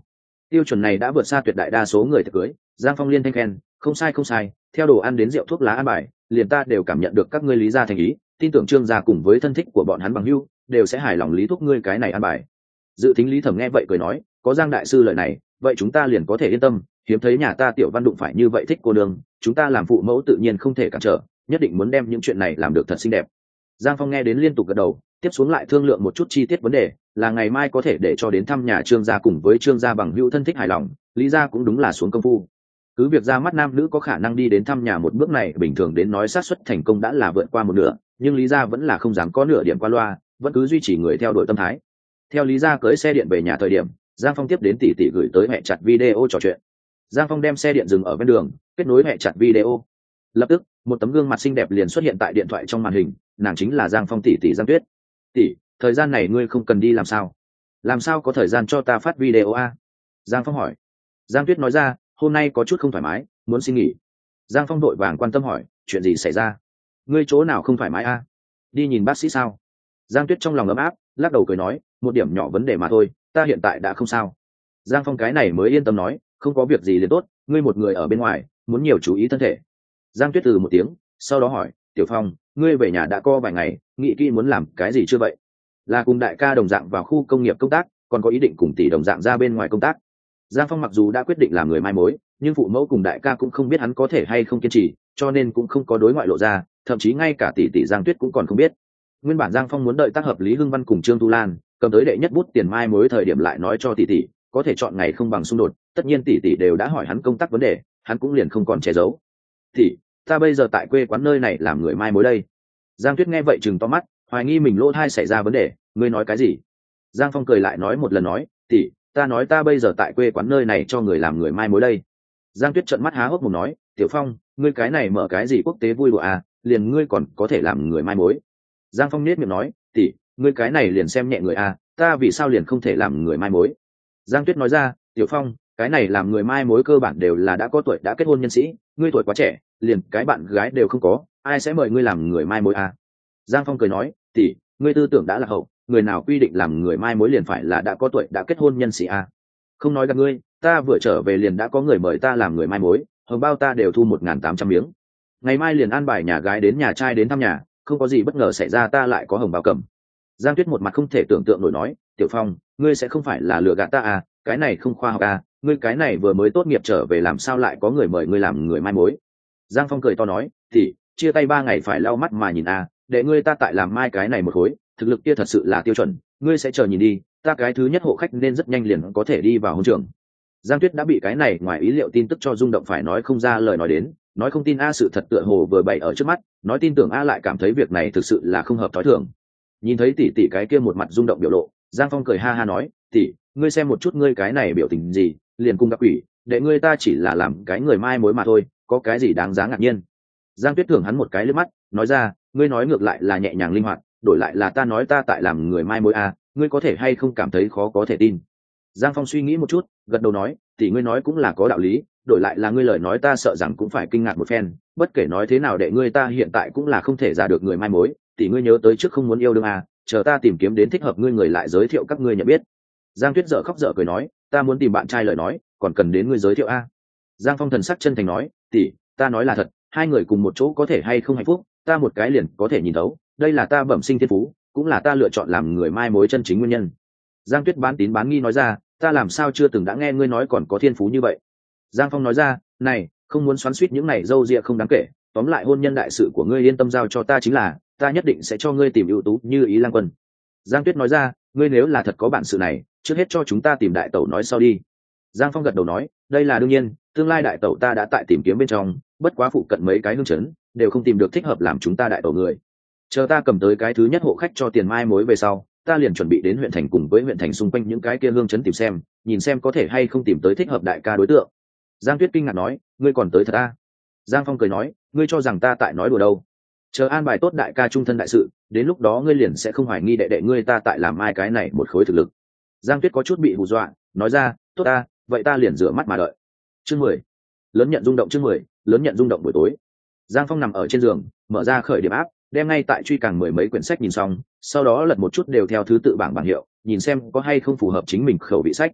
Tiêu chuẩn này đã vượt xa tuyệt đại đa số người tiệc cưới. Giang Phong liên thanh khen, không sai không sai, theo đồ ăn đến rượu thuốc lá an bài, liền ta đều cảm nhận được các ngươi Lý gia thành ý, tin tưởng Trương gia cùng với thân thích của bọn hắn bằng hữu đều sẽ hài lòng Lý thúc ngươi cái này an bài. Dự tính Lý Thẩm nghe vậy cười nói, có Giang đại sư lời này, vậy chúng ta liền có thể yên tâm, hiếm thấy nhà ta Tiểu Văn đụng phải như vậy thích cô đường, chúng ta làm phụ mẫu tự nhiên không thể cản trở, nhất định muốn đem những chuyện này làm được thật xinh đẹp. Giang Phong nghe đến liên tục gật đầu, tiếp xuống lại thương lượng một chút chi tiết vấn đề, là ngày mai có thể để cho đến thăm nhà Trương gia cùng với Trương gia bằng hữu thân thích hài lòng, Lý gia cũng đúng là xuống công phu. Cứ việc ra mắt nam nữ có khả năng đi đến thăm nhà một bước này bình thường đến nói xác suất thành công đã là vượt qua một nửa, nhưng Lý gia vẫn là không dám có nửa điểm qua loa, vẫn cứ duy trì người theo đuổi tâm thái. Theo Lý gia cưỡi xe điện về nhà thời điểm, Giang Phong tiếp đến tỷ tỷ gửi tới mẹ chặt video trò chuyện. Giang Phong đem xe điện dừng ở ven đường, kết nối mẹ chặt video. Lập tức, một tấm gương mặt xinh đẹp liền xuất hiện tại điện thoại trong màn hình, nàng chính là Giang Phong tỷ tỷ Giang Tuyết. Tỷ, thời gian này ngươi không cần đi làm sao? Làm sao có thời gian cho ta phát video a? Giang Phong hỏi. Giang Tuyết nói ra, hôm nay có chút không thoải mái, muốn xin nghỉ. Giang Phong đội vàng quan tâm hỏi, chuyện gì xảy ra? Ngươi chỗ nào không thoải mái a? Đi nhìn bác sĩ sao? Giang Tuyết trong lòng ấm áp, lắc đầu cười nói, một điểm nhỏ vấn đề mà thôi, ta hiện tại đã không sao. Giang Phong cái này mới yên tâm nói, không có việc gì liền tốt, ngươi một người ở bên ngoài, muốn nhiều chú ý thân thể. Giang Tuyết từ một tiếng, sau đó hỏi, Tiểu Phong, ngươi về nhà đã có vài ngày, nghĩ kỹ muốn làm cái gì chưa vậy? Là cùng đại ca đồng dạng vào khu công nghiệp công tác, còn có ý định cùng tỷ đồng dạng ra bên ngoài công tác. Giang Phong mặc dù đã quyết định làm người mai mối, nhưng phụ mẫu cùng đại ca cũng không biết hắn có thể hay không kiên trì, cho nên cũng không có đối ngoại lộ ra, thậm chí ngay cả tỷ tỷ Giang Tuyết cũng còn không biết. Nguyên bản Giang Phong muốn đợi tác hợp Lý Hưng Văn cùng Trương Tu Lan cầm tới đệ nhất bút tiền mai mối thời điểm lại nói cho tỷ tỷ, có thể chọn ngày không bằng xung đột, tất nhiên tỷ tỷ đều đã hỏi hắn công tác vấn đề, hắn cũng liền không còn che giấu. Tỷ, ta bây giờ tại quê quán nơi này làm người mai mối đây. Giang Tuyết nghe vậy chừng to mắt, hoài nghi mình lỗ tai xảy ra vấn đề, ngươi nói cái gì? Giang Phong cười lại nói một lần nói, tỷ, ta nói ta bây giờ tại quê quán nơi này cho người làm người mai mối đây. Giang Tuyết trợn mắt há hốc mồm nói, Tiểu Phong, ngươi cái này mở cái gì quốc tế vui đùa à, liền ngươi còn có thể làm người mai mối. Giang Phong nết miệng nói, tỷ, ngươi cái này liền xem nhẹ người à, ta vì sao liền không thể làm người mai mối? Giang Tuyết nói ra, Tiểu Phong, cái này làm người mai mối cơ bản đều là đã có tuổi đã kết hôn nhân sĩ, ngươi tuổi quá trẻ, liền cái bạn gái đều không có, ai sẽ mời ngươi làm người mai mối à? Giang Phong cười nói, tỷ, ngươi tư tưởng đã là hậu, người nào quy định làm người mai mối liền phải là đã có tuổi đã kết hôn nhân sĩ à? Không nói gặp ngươi, ta vừa trở về liền đã có người mời ta làm người mai mối, hồng bao ta đều thu 1.800 miếng. Ngày mai liền an bài nhà gái đến nhà trai đến thăm nhà, không có gì bất ngờ xảy ra ta lại có hồng bao cầm. Giang Tuyết một mặt không thể tưởng tượng nổi nói, Tiểu Phong, ngươi sẽ không phải là lừa gạt ta à, cái này không khoa học à, ngươi cái này vừa mới tốt nghiệp trở về làm sao lại có người mời ngươi làm người mai mối? Giang Phong cười to nói, thì chia tay 3 ngày phải lau mắt mà nhìn à, để ngươi ta tại làm mai cái này một khối, thực lực kia thật sự là tiêu chuẩn, ngươi sẽ chờ nhìn đi, ta cái thứ nhất hộ khách nên rất nhanh liền có thể đi vào hôn trường. Giang Tuyết đã bị cái này ngoài ý liệu tin tức cho rung động phải nói không ra lời nói đến, nói không tin a sự thật tựa hồ vừa bày ở trước mắt, nói tin tưởng a lại cảm thấy việc này thực sự là không hợp thói thường. Nhìn thấy tỷ tỷ cái kia một mặt rung động biểu lộ, Giang Phong cười ha ha nói, tỷ, ngươi xem một chút ngươi cái này biểu tình gì, liền cung gặp quỷ, để ngươi ta chỉ là làm cái người mai mối mà thôi, có cái gì đáng giá ngạc nhiên. Giang Tuyết thưởng hắn một cái liếc mắt, nói ra, ngươi nói ngược lại là nhẹ nhàng linh hoạt, đổi lại là ta nói ta tại làm người mai mối a, ngươi có thể hay không cảm thấy khó có thể tin. Giang Phong suy nghĩ một chút, gật đầu nói, tỷ ngươi nói cũng là có đạo lý, đổi lại là ngươi lời nói ta sợ rằng cũng phải kinh ngạc một phen, bất kể nói thế nào để ngươi ta hiện tại cũng là không thể ra được người mai mối, tỷ ngươi nhớ tới trước không muốn yêu đương à, chờ ta tìm kiếm đến thích hợp ngươi người lại giới thiệu các ngươi nhận biết. Giang Tuyết dở khóc dở cười nói, ta muốn tìm bạn trai lời nói, còn cần đến ngươi giới thiệu à. Giang Phong thần sắc chân thành nói, tỷ, ta nói là thật, hai người cùng một chỗ có thể hay không hạnh phúc, ta một cái liền có thể nhìn thấu, đây là ta bẩm sinh thiên phú, cũng là ta lựa chọn làm người mai mối chân chính nguyên nhân. Giang Tuyết bán tín bán nghi nói ra, ta làm sao chưa từng đã nghe ngươi nói còn có thiên phú như vậy. Giang Phong nói ra, này, không muốn xoắn xuýt những này dâu dịa không đáng kể, tóm lại hôn nhân đại sự của ngươi yên tâm giao cho ta chính là, ta nhất định sẽ cho ngươi tìm ưu tú như ý Lang Quân. Giang Tuyết nói ra, ngươi nếu là thật có bản sự này, trước hết cho chúng ta tìm đại tẩu nói sau đi. Giang Phong gật đầu nói, đây là đương nhiên, tương lai đại tẩu ta đã tại tìm kiếm bên trong, bất quá phụ cận mấy cái hương chấn đều không tìm được thích hợp làm chúng ta đại tẩu người. Chờ ta cầm tới cái thứ nhất hộ khách cho tiền mai mối về sau, ta liền chuẩn bị đến huyện thành cùng với huyện thành xung quanh những cái kia hương chấn tìm xem, nhìn xem có thể hay không tìm tới thích hợp đại ca đối tượng. Giang Tuyết kinh ngạc nói, ngươi còn tới thật à? Giang Phong cười nói, ngươi cho rằng ta tại nói đùa đâu. Chờ an bài tốt đại ca trung thân đại sự, đến lúc đó ngươi liền sẽ không hoài nghi đệ đệ ngươi ta tại làm ai cái này một khối thực lực. Giang Tuyết có chút bị hù dọa, nói ra, tốt ta, vậy ta liền rửa mắt mà đợi. Chương 10. Lớn nhận rung động chương 10, lớn nhận rung động buổi tối. Giang Phong nằm ở trên giường, mở ra khởi điểm áp, đem ngay tại truy càng 10 mấy quyển sách nhìn xong, sau đó lật một chút đều theo thứ tự bảng bảng hiệu, nhìn xem có hay không phù hợp chính mình khẩu vị sách.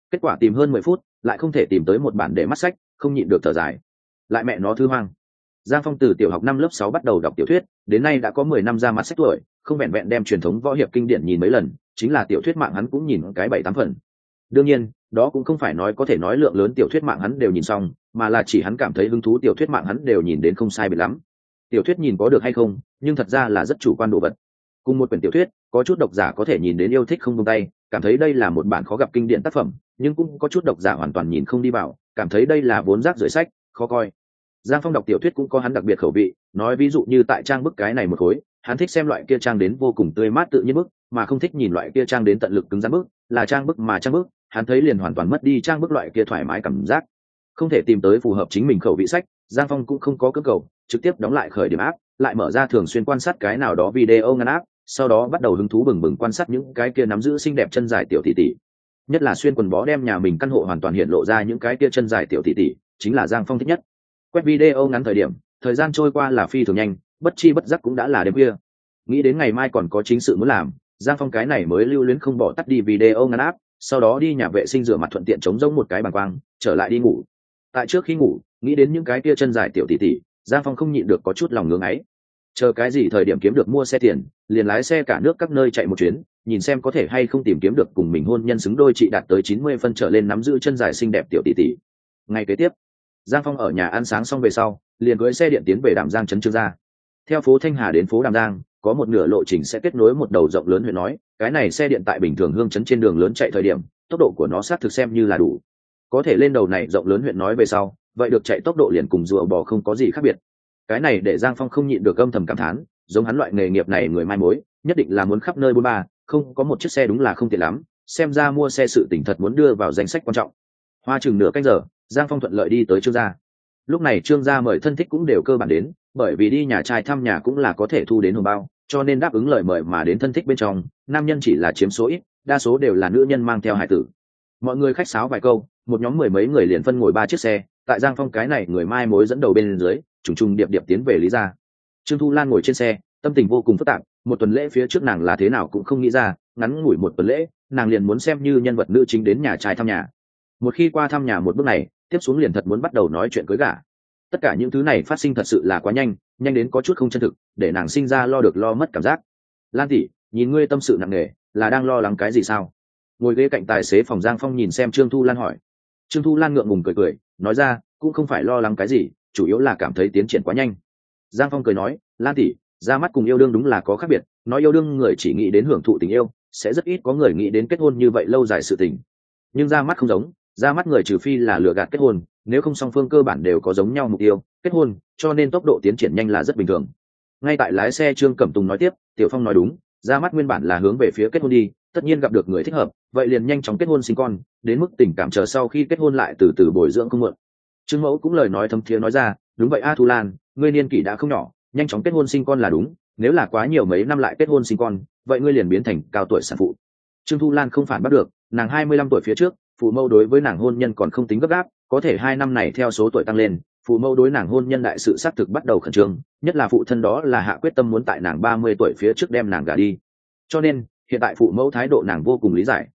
Kết quả tìm hơn 10 phút lại không thể tìm tới một bản để mắt sách, không nhịn được thở dài. Lại mẹ nó thư hoang. Giang Phong từ tiểu học năm lớp 6 bắt đầu đọc tiểu thuyết, đến nay đã có 10 năm ra mắt sách tuổi, không vẹn vẹn đem truyền thống võ hiệp kinh điển nhìn mấy lần, chính là tiểu thuyết mạng hắn cũng nhìn cái 7-8 phần. Đương nhiên, đó cũng không phải nói có thể nói lượng lớn tiểu thuyết mạng hắn đều nhìn xong, mà là chỉ hắn cảm thấy hứng thú tiểu thuyết mạng hắn đều nhìn đến không sai biệt lắm. Tiểu thuyết nhìn có được hay không, nhưng thật ra là rất chủ quan đồ vật. Cùng một quyển tiểu thuyết, có chút độc giả có thể nhìn đến yêu thích không buông tay, cảm thấy đây là một bản khó gặp kinh điển tác phẩm, nhưng cũng có chút độc giả hoàn toàn nhìn không đi vào, cảm thấy đây là vốn rác rưởi sách, khó coi. Giang Phong đọc tiểu thuyết cũng có hắn đặc biệt khẩu vị, nói ví dụ như tại trang bức cái này một khối, hắn thích xem loại kia trang đến vô cùng tươi mát tự nhiên bức, mà không thích nhìn loại kia trang đến tận lực cứng rắn bức, là trang bức mà trang bức, hắn thấy liền hoàn toàn mất đi trang bức loại kia thoải mái cảm giác. Không thể tìm tới phù hợp chính mình khẩu vị sách, Giang Phong cũng không có cưỡng cầu, trực tiếp đóng lại khởi điểm áp, lại mở ra thường xuyên quan sát cái nào đó video ngắn áp, sau đó bắt đầu hứng thú bừng bừng quan sát những cái kia nắm giữ xinh đẹp chân dài tiểu tỷ tỷ. Nhất là xuyên quần bó đem nhà mình căn hộ hoàn toàn hiện lộ ra những cái kia chân dài tiểu tỷ tỷ, chính là Giang Phong thích nhất. Quét video ngắn thời gian trôi qua là phi thường nhanh, bất chi bất giác cũng đã là đêm khuya. Nghĩ đến ngày mai còn có chính sự muốn làm, Giang Phong cái này mới lưu luyến không bỏ tắt đi video ngắn áp, sau đó đi nhà vệ sinh rửa mặt thuận tiện chống rỗng một cái bàng quang, trở lại đi ngủ. Tại trước khi ngủ, nghĩ đến những cái kia chân dài tiểu tỷ tỷ, Giang Phong không nhịn được có chút lòng ngưỡng ấy. Chờ cái gì thời điểm kiếm được mua xe tiền, liền lái xe cả nước các nơi chạy một chuyến, nhìn xem có thể hay không tìm kiếm được cùng mình hôn nhân xứng đôi chị đạt tới 90 phân trở lên nắm giữ chân dài xinh đẹp tiểu tỷ tỷ. Ngày kế tiếp, Giang Phong ở nhà ăn sáng xong về sau, liền cưỡi xe điện tiến về Đàm Giang trấn Trương gia. Theo phố Thanh Hà đến phố Đàm Giang, có một nửa lộ trình sẽ kết nối một đầu rộng lớn huyện nói, cái này xe điện tại bình thường hương trấn trên đường lớn chạy thời điểm, tốc độ của nó xác thực xem như là đủ. Có thể lên đầu này rộng lớn huyện nói về sau, vậy được chạy tốc độ liền cùng rùa bò không có gì khác biệt. Cái này để Giang Phong không nhịn được âm thầm cảm thán, giống hắn loại nghề nghiệp này người mai mối, nhất định là muốn khắp nơi bôn ba, không có một chiếc xe đúng là không tiện lắm, xem ra mua xe sự tỉnh thật muốn đưa vào danh sách quan trọng. Hoa chừng nửa canh giờ, Giang Phong thuận lợi đi tới Trương gia. Lúc này Trương gia mời thân thích cũng đều cơ bản đến, bởi vì đi nhà trai thăm nhà cũng là có thể thu đến hồng bao, cho nên đáp ứng lời mời mà đến thân thích bên trong, nam nhân chỉ là chiếm số ít, đa số đều là nữ nhân mang theo hài tử. Mọi người khách sáo vài câu, một nhóm mười mấy người liền phân ngồi 3 chiếc xe, tại Giang Phong cái này người mai mối dẫn đầu bên dưới, trùng trùng điệp điệp tiến về Lý gia. Trương Thu Lan ngồi trên xe, tâm tình vô cùng phức tạp, một tuần lễ phía trước nàng là thế nào cũng không nghĩ ra, ngắn ngủi một tuần lễ, nàng liền muốn xem như nhân vật nữ chính đến nhà trai thăm nhà. Một khi qua thăm nhà một bước này, tiếp xuống liền thật muốn bắt đầu nói chuyện cưới gả. Tất cả những thứ này phát sinh thật sự là quá nhanh, nhanh đến có chút không chân thực, để nàng sinh ra lo được lo mất cảm giác. Lan tỷ, nhìn ngươi tâm sự nặng nề, là đang lo lắng cái gì sao? Ngồi ghế cạnh tài xế phòng Giang Phong nhìn xem Trương Thu Lan hỏi. Trương Thu Lan ngượng ngùng cười cười, nói ra, cũng không phải lo lắng cái gì, chủ yếu là cảm thấy tiến triển quá nhanh. Giang Phong cười nói, Lan tỷ, ra mắt cùng yêu đương đúng là có khác biệt, nói yêu đương người chỉ nghĩ đến hưởng thụ tình yêu, sẽ rất ít có người nghĩ đến kết hôn như vậy lâu dài sự tình. Nhưng ra mắt không giống, ra mắt người trừ phi là lừa gạt kết hôn, nếu không song phương cơ bản đều có giống nhau mục tiêu, kết hôn, cho nên tốc độ tiến triển nhanh là rất bình thường. Ngay tại lái xe Trương Cẩm Tùng nói tiếp, Tiểu Phong nói đúng, ra mắt nguyên bản là hướng về phía kết hôn đi, tất nhiên gặp được người thích hợp, vậy liền nhanh chóng kết hôn sinh con, đến mức tình cảm chờ sau khi kết hôn lại từ từ bồi dưỡng không muộn. Trương Mẫu cũng lời nói thấm thiế nói ra, đúng vậy A Thu Lan, ngươi niên kỷ đã không nhỏ, nhanh chóng kết hôn sinh con là đúng, nếu là quá nhiều mấy năm lại kết hôn sinh con, vậy ngươi liền biến thành cao tuổi sản phụ. Trương Thu Lan không phản bắt được, nàng 25 tuổi phía trước, phụ mẫu đối với nàng hôn nhân còn không tính gấp gáp, có thể 2 năm này theo số tuổi tăng lên, phụ mẫu đối nàng hôn nhân đại sự xác thực bắt đầu khẩn trương, nhất là phụ thân đó là hạ quyết tâm muốn tại nàng 30 tuổi phía trước đem nàng gả đi. Cho nên, hiện tại phụ mẫu thái độ nàng vô cùng lý giải.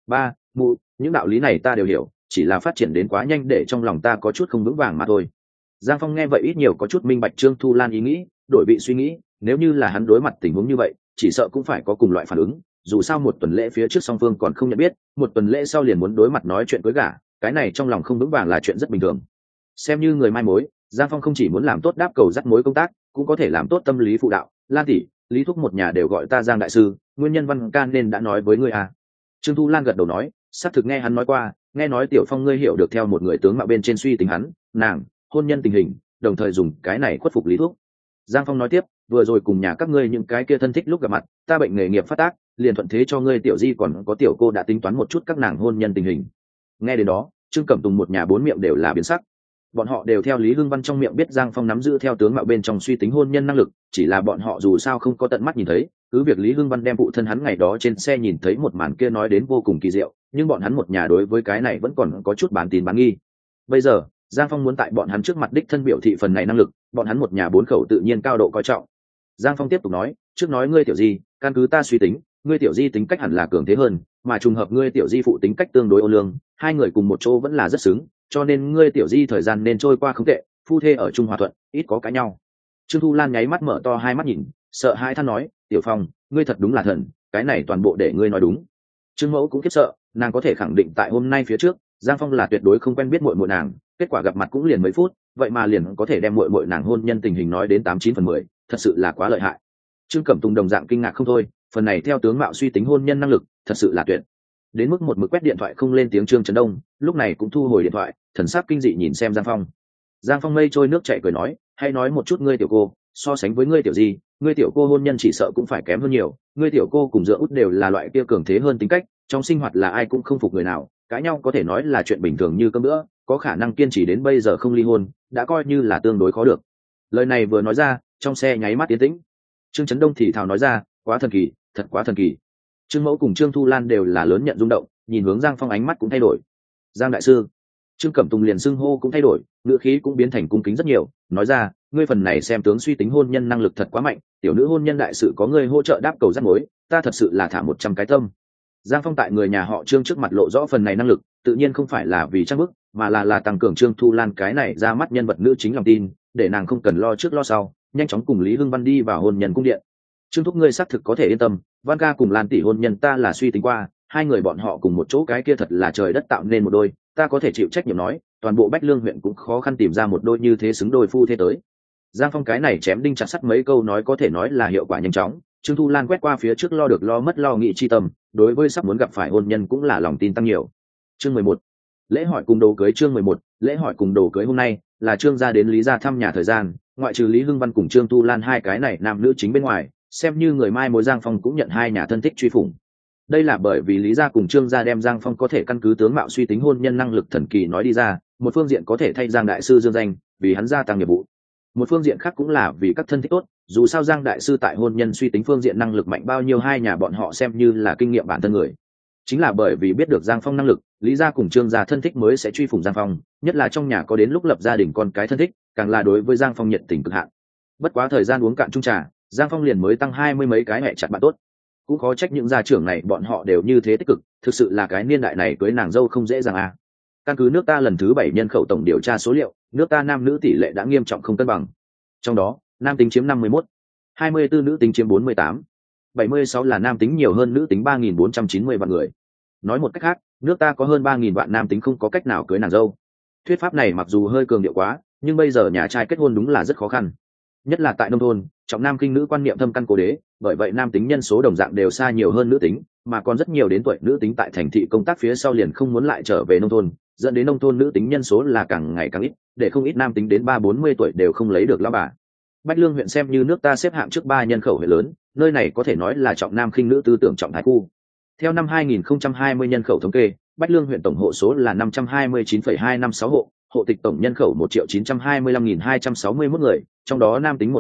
Mụ, những đạo lý này ta đều hiểu, chỉ là phát triển đến quá nhanh để trong lòng ta có chút không vững vàng mà thôi. Giang Phong nghe vậy ít nhiều có chút minh bạch Trương Thu Lan ý nghĩ, đổi vị suy nghĩ, nếu như là hắn đối mặt tình huống như vậy, chỉ sợ cũng phải có cùng loại phản ứng, dù sao một tuần lễ phía trước song phương còn không nhận biết, một tuần lễ sau liền muốn đối mặt nói chuyện cưới gả, cái này trong lòng không vững vàng là chuyện rất bình thường. Xem như người mai mối, Giang Phong không chỉ muốn làm tốt đáp cầu dắt mối công tác, cũng có thể làm tốt tâm lý phụ đạo. Lan tỷ, Lý Thúc một nhà đều gọi ta Giang đại sư, nguyên nhân Văn Can nên đã nói với ngươi à. Trương Thu Lan gật đầu nói, xác thực nghe hắn nói qua, nghe nói Tiểu Phong ngươi hiểu được theo một người tướng mạo bên trên suy tính hắn, nàng, hôn nhân tình hình, đồng thời dùng cái này khuất phục Lý Thúc. Giang Phong nói tiếp, vừa rồi cùng nhà các ngươi những cái kia thân thích lúc gặp mặt, ta bệnh nghề nghiệp phát tác, liền thuận thế cho ngươi Tiểu Di còn có Tiểu cô đã tính toán một chút các nàng hôn nhân tình hình. Nghe đến đó, Trương Cẩm Tùng một nhà 4 miệng đều là biến sắc. Bọn họ đều theo Lý Hưng Văn trong miệng biết Giang Phong nắm giữ theo tướng mạo bên trong suy tính hôn nhân năng lực, chỉ là bọn họ dù sao không có tận mắt nhìn thấy, cứ việc Lý Hưng Văn đem phụ thân hắn ngày đó trên xe nhìn thấy một màn kia nói đến vô cùng kỳ diệu, nhưng bọn hắn một nhà đối với cái này vẫn còn có chút bán tín bán nghi. Bây giờ, Giang Phong muốn tại bọn hắn trước mặt đích thân biểu thị phần này năng lực, bọn hắn một nhà 4 khẩu tự nhiên cao độ coi trọng. Giang Phong tiếp tục nói, trước nói ngươi Tiểu Di, căn cứ ta suy tính, ngươi tiểu di tính cách hẳn là cường thế hơn, mà trùng hợp ngươi tiểu di phụ tính cách tương đối ô lương, hai người cùng một chỗ vẫn là rất xứng, cho nên ngươi tiểu di thời gian nên trôi qua không tệ, phu thê ở chung hòa thuận, ít có cãi nhau. Trương Thu Lan nháy mắt mở to hai mắt nhìn, sợ hãi than nói, tiểu Phong, ngươi thật đúng là thần, cái này toàn bộ để ngươi nói đúng. Trương Mẫu cũng khiếp sợ, nàng có thể khẳng định tại hôm nay phía trước Giang Phong là tuyệt đối không quen biết muội muội nàng, kết quả gặp mặt cũng liền mấy phút, vậy mà liền có thể đem muội muội nàng hôn nhân tình hình nói đến 89/10, thật sự là quá lợi hại. Trương Cẩm Tùng đồng dạng kinh ngạc không thôi, phần này theo tướng mạo suy tính hôn nhân năng lực, thật sự là tuyệt. Đến mức một mực quét điện thoại không lên tiếng Trương Trấn Đông, lúc này cũng thu hồi điện thoại, thần sắc kinh dị nhìn xem Giang Phong. Giang Phong mây trôi nước chảy cười nói, hay nói một chút ngươi tiểu cô, so sánh với ngươi tiểu gì, ngươi tiểu cô hôn nhân chỉ sợ cũng phải kém hơn nhiều, ngươi tiểu cô cùng dựa út đều là loại kia cường thế hơn tính cách, trong sinh hoạt là ai cũng không phục người nào, cãi nhau có thể nói là chuyện bình thường như cơm bữa, có khả năng kiên trì đến bây giờ không ly hôn, đã coi như là tương đối khó được. Lời này vừa nói ra, trong xe nháy mắt tiến tĩnh. Trương Trấn Đông thì thào nói ra, quá thần kỳ, thật quá thần kỳ. Trương Mẫu cùng Trương Thu Lan đều là lớn nhận rung động, nhìn hướng Giang Phong ánh mắt cũng thay đổi. Giang đại sư. Trương Cẩm Tùng liền xưng hô cũng thay đổi, ngữ khí cũng biến thành cung kính rất nhiều, nói ra, ngươi phần này xem tướng suy tính hôn nhân năng lực thật quá mạnh, tiểu nữ hôn nhân đại sự có ngươi hỗ trợ đáp cầu rắc mối, ta thật sự là thả 100 cái tâm. Giang Phong tại người nhà họ Trương trước mặt lộ rõ phần này năng lực, tự nhiên không phải là vì trang bức, mà là tăng cường Trương Thu Lan cái này ra mắt nhân vật nữ chính lòng tin, để nàng không cần lo trước lo sau, nhanh chóng cùng Lý Hưng Văn đi vào hôn nhân cung điện. Trương thúc ngươi xác thực có thể yên tâm, Văn ca cùng Lan tỷ hôn nhân ta là suy tính qua, hai người bọn họ cùng một chỗ cái kia thật là trời đất tạo nên một đôi, ta có thể chịu trách nhiệm nói, toàn bộ Bách Lương huyện cũng khó khăn tìm ra một đôi như thế xứng đôi phu thế tới. Giang Phong cái này chém đinh chặt sắt mấy câu nói có thể nói là hiệu quả nhanh chóng. Trương Thu Lan quét qua phía trước lo được lo mất lo nghĩ chi tâm, đối với sắp muốn gặp phải hôn nhân cũng là lòng tin tăng nhiều. Chương 11. Lễ hỏi cùng đồ cưới. Chương 11. Lễ hỏi cùng đồ cưới hôm nay là Trương gia đến Lý gia thăm nhà thời gian, ngoại trừ Lý Hưng Văn cùng Trương Thu Lan hai cái này nam nữ chính bên ngoài, xem như người mai mối Giang Phong cũng nhận hai nhà thân thích truy phủng. Đây là bởi vì Lý gia cùng Trương gia đem Giang Phong có thể căn cứ tướng mạo suy tính hôn nhân năng lực thần kỳ nói đi ra, một phương diện có thể thay Giang đại sư dương danh, vì hắn gia tăng nghiệp vụ. Một phương diện khác cũng là vì các thân thích tốt, dù sao Giang đại sư tại hôn nhân suy tính phương diện năng lực mạnh bao nhiêu hai nhà bọn họ xem như là kinh nghiệm bản thân người. Chính là bởi vì biết được Giang Phong năng lực, Lý gia cùng Trương gia thân thích mới sẽ truy phủng Giang Phong, nhất là trong nhà có đến lúc lập gia đình con cái thân thích, càng là đối với Giang Phong nhiệt tình cực hạn. Bất quá thời gian uống cạn chung trà, Giang Phong liền mới tăng 20 mấy cái mẹ chặt bạn tốt. Cũng khó trách những gia trưởng này bọn họ đều như thế tích cực, thực sự là cái niên đại này cưới nàng dâu không dễ dàng à. Căn cứ nước ta lần thứ 7 nhân khẩu tổng điều tra số liệu, nước ta nam nữ tỷ lệ đã nghiêm trọng không cân bằng. Trong đó, nam tính chiếm 51, 24 nữ tính chiếm 48, 76 là nam tính nhiều hơn nữ tính 3.490 vạn người. Nói một cách khác, nước ta có hơn 3.000 vạn nam tính không có cách nào cưới nàng dâu. Thuyết pháp này mặc dù hơi cường điệu quá, nhưng bây giờ nhà trai kết hôn đúng là rất khó khăn. Nhất là tại nông thôn, trọng nam khinh nữ quan niệm thâm căn cố đế, bởi vậy nam tính nhân số đồng dạng đều xa nhiều hơn nữ tính, mà còn rất nhiều đến tuổi nữ tính tại thành thị công tác phía sau liền không muốn lại trở về nông thôn, dẫn đến nông thôn nữ tính nhân số là càng ngày càng ít, để không ít nam tính đến 30-40 tuổi đều không lấy được lão bà. Bách Lương huyện xem như nước ta xếp hạng trước 3 nhân khẩu huyện lớn, nơi này có thể nói là trọng nam khinh nữ tư tưởng trọng thái khu. Theo năm 2020 nhân khẩu thống kê, Bách Lương huyện tổng hộ số là 529,256 hộ, hộ tịch tổng nhân khẩu 1.925.261 người, trong đó nam tính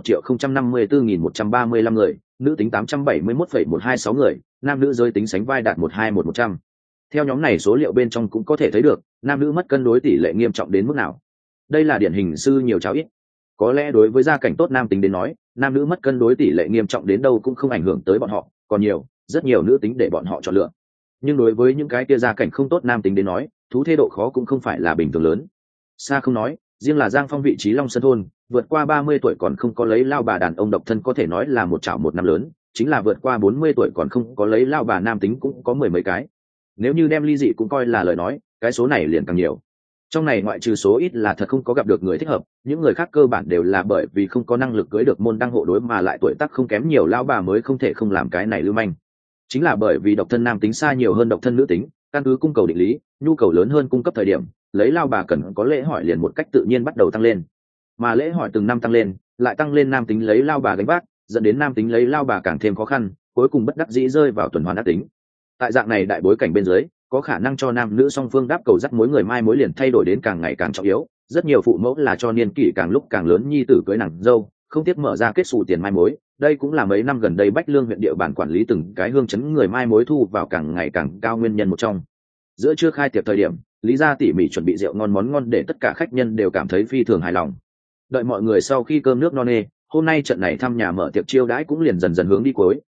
1.054.135 người, nữ tính 871,126 người, nam nữ giới tính sánh vai đạt 121-100. Theo nhóm này số liệu bên trong cũng có thể thấy được, nam nữ mất cân đối tỷ lệ nghiêm trọng đến mức nào. Đây là điển hình sư nhiều cháu ít. Có lẽ đối với gia cảnh tốt nam tính đến nói, nam nữ mất cân đối tỷ lệ nghiêm trọng đến đâu cũng không ảnh hưởng tới bọn họ, còn nhiều, rất nhiều nữ tính để bọn họ chọn lựa. Nhưng đối với những cái kia gia cảnh không tốt nam tính đến nói, thú thê độ khó cũng không phải là bình thường lớn. Xa không nói, riêng là Giang Phong vị trí Long Sơn thôn, vượt qua 30 tuổi còn không có lấy lao bà đàn ông độc thân có thể nói là một chảo một năm lớn, chính là vượt qua 40 tuổi còn không có lấy lao bà nam tính cũng có 10 mấy cái. Nếu như đem ly dị cũng coi là lời nói, cái số này liền càng nhiều. Trong này ngoại trừ số ít là thật không có gặp được người thích hợp, những người khác cơ bản đều là bởi vì không có năng lực cưới được môn đăng hộ đối mà lại tuổi tác không kém nhiều lao bà mới không thể không làm cái này lưu manh. Chính là bởi vì độc thân nam tính xa nhiều hơn độc thân nữ tính, căn cứ cung cầu định lý, nhu cầu lớn hơn cung cấp thời điểm, lấy lao bà cần có lễ hỏi liền một cách tự nhiên bắt đầu tăng lên. Mà lễ hỏi từng năm tăng lên, lại tăng lên nam tính lấy lao bà gánh vác, dẫn đến nam tính lấy lao bà càng thêm khó khăn, cuối cùng bất đắc dĩ rơi vào tuần hoàn ác tính. Tại dạng này đại bối cảnh bên dưới, có khả năng cho nam nữ song phương đáp cầu dắt mối người mai mối liền thay đổi đến càng ngày càng trọng yếu. Rất nhiều phụ mẫu là cho niên kỷ càng lúc càng lớn nhi tử cưới nàng dâu, không tiếc mở ra kết xù tiền mai mối. Đây cũng là mấy năm gần đây Bách Lương huyện địa bàn quản lý từng cái hương chấn người mai mối thu vào càng ngày càng cao nguyên nhân một trong. Giữa trưa khai tiệc thời điểm, Lý gia tỉ mỉ chuẩn bị rượu ngon món ngon để tất cả khách nhân đều cảm thấy phi thường hài lòng. Đợi mọi người sau khi cơm nước no nê, hôm nay trận này thăm nhà mở tiệc chiêu đãi cũng liền dần dần hướng đi cuối,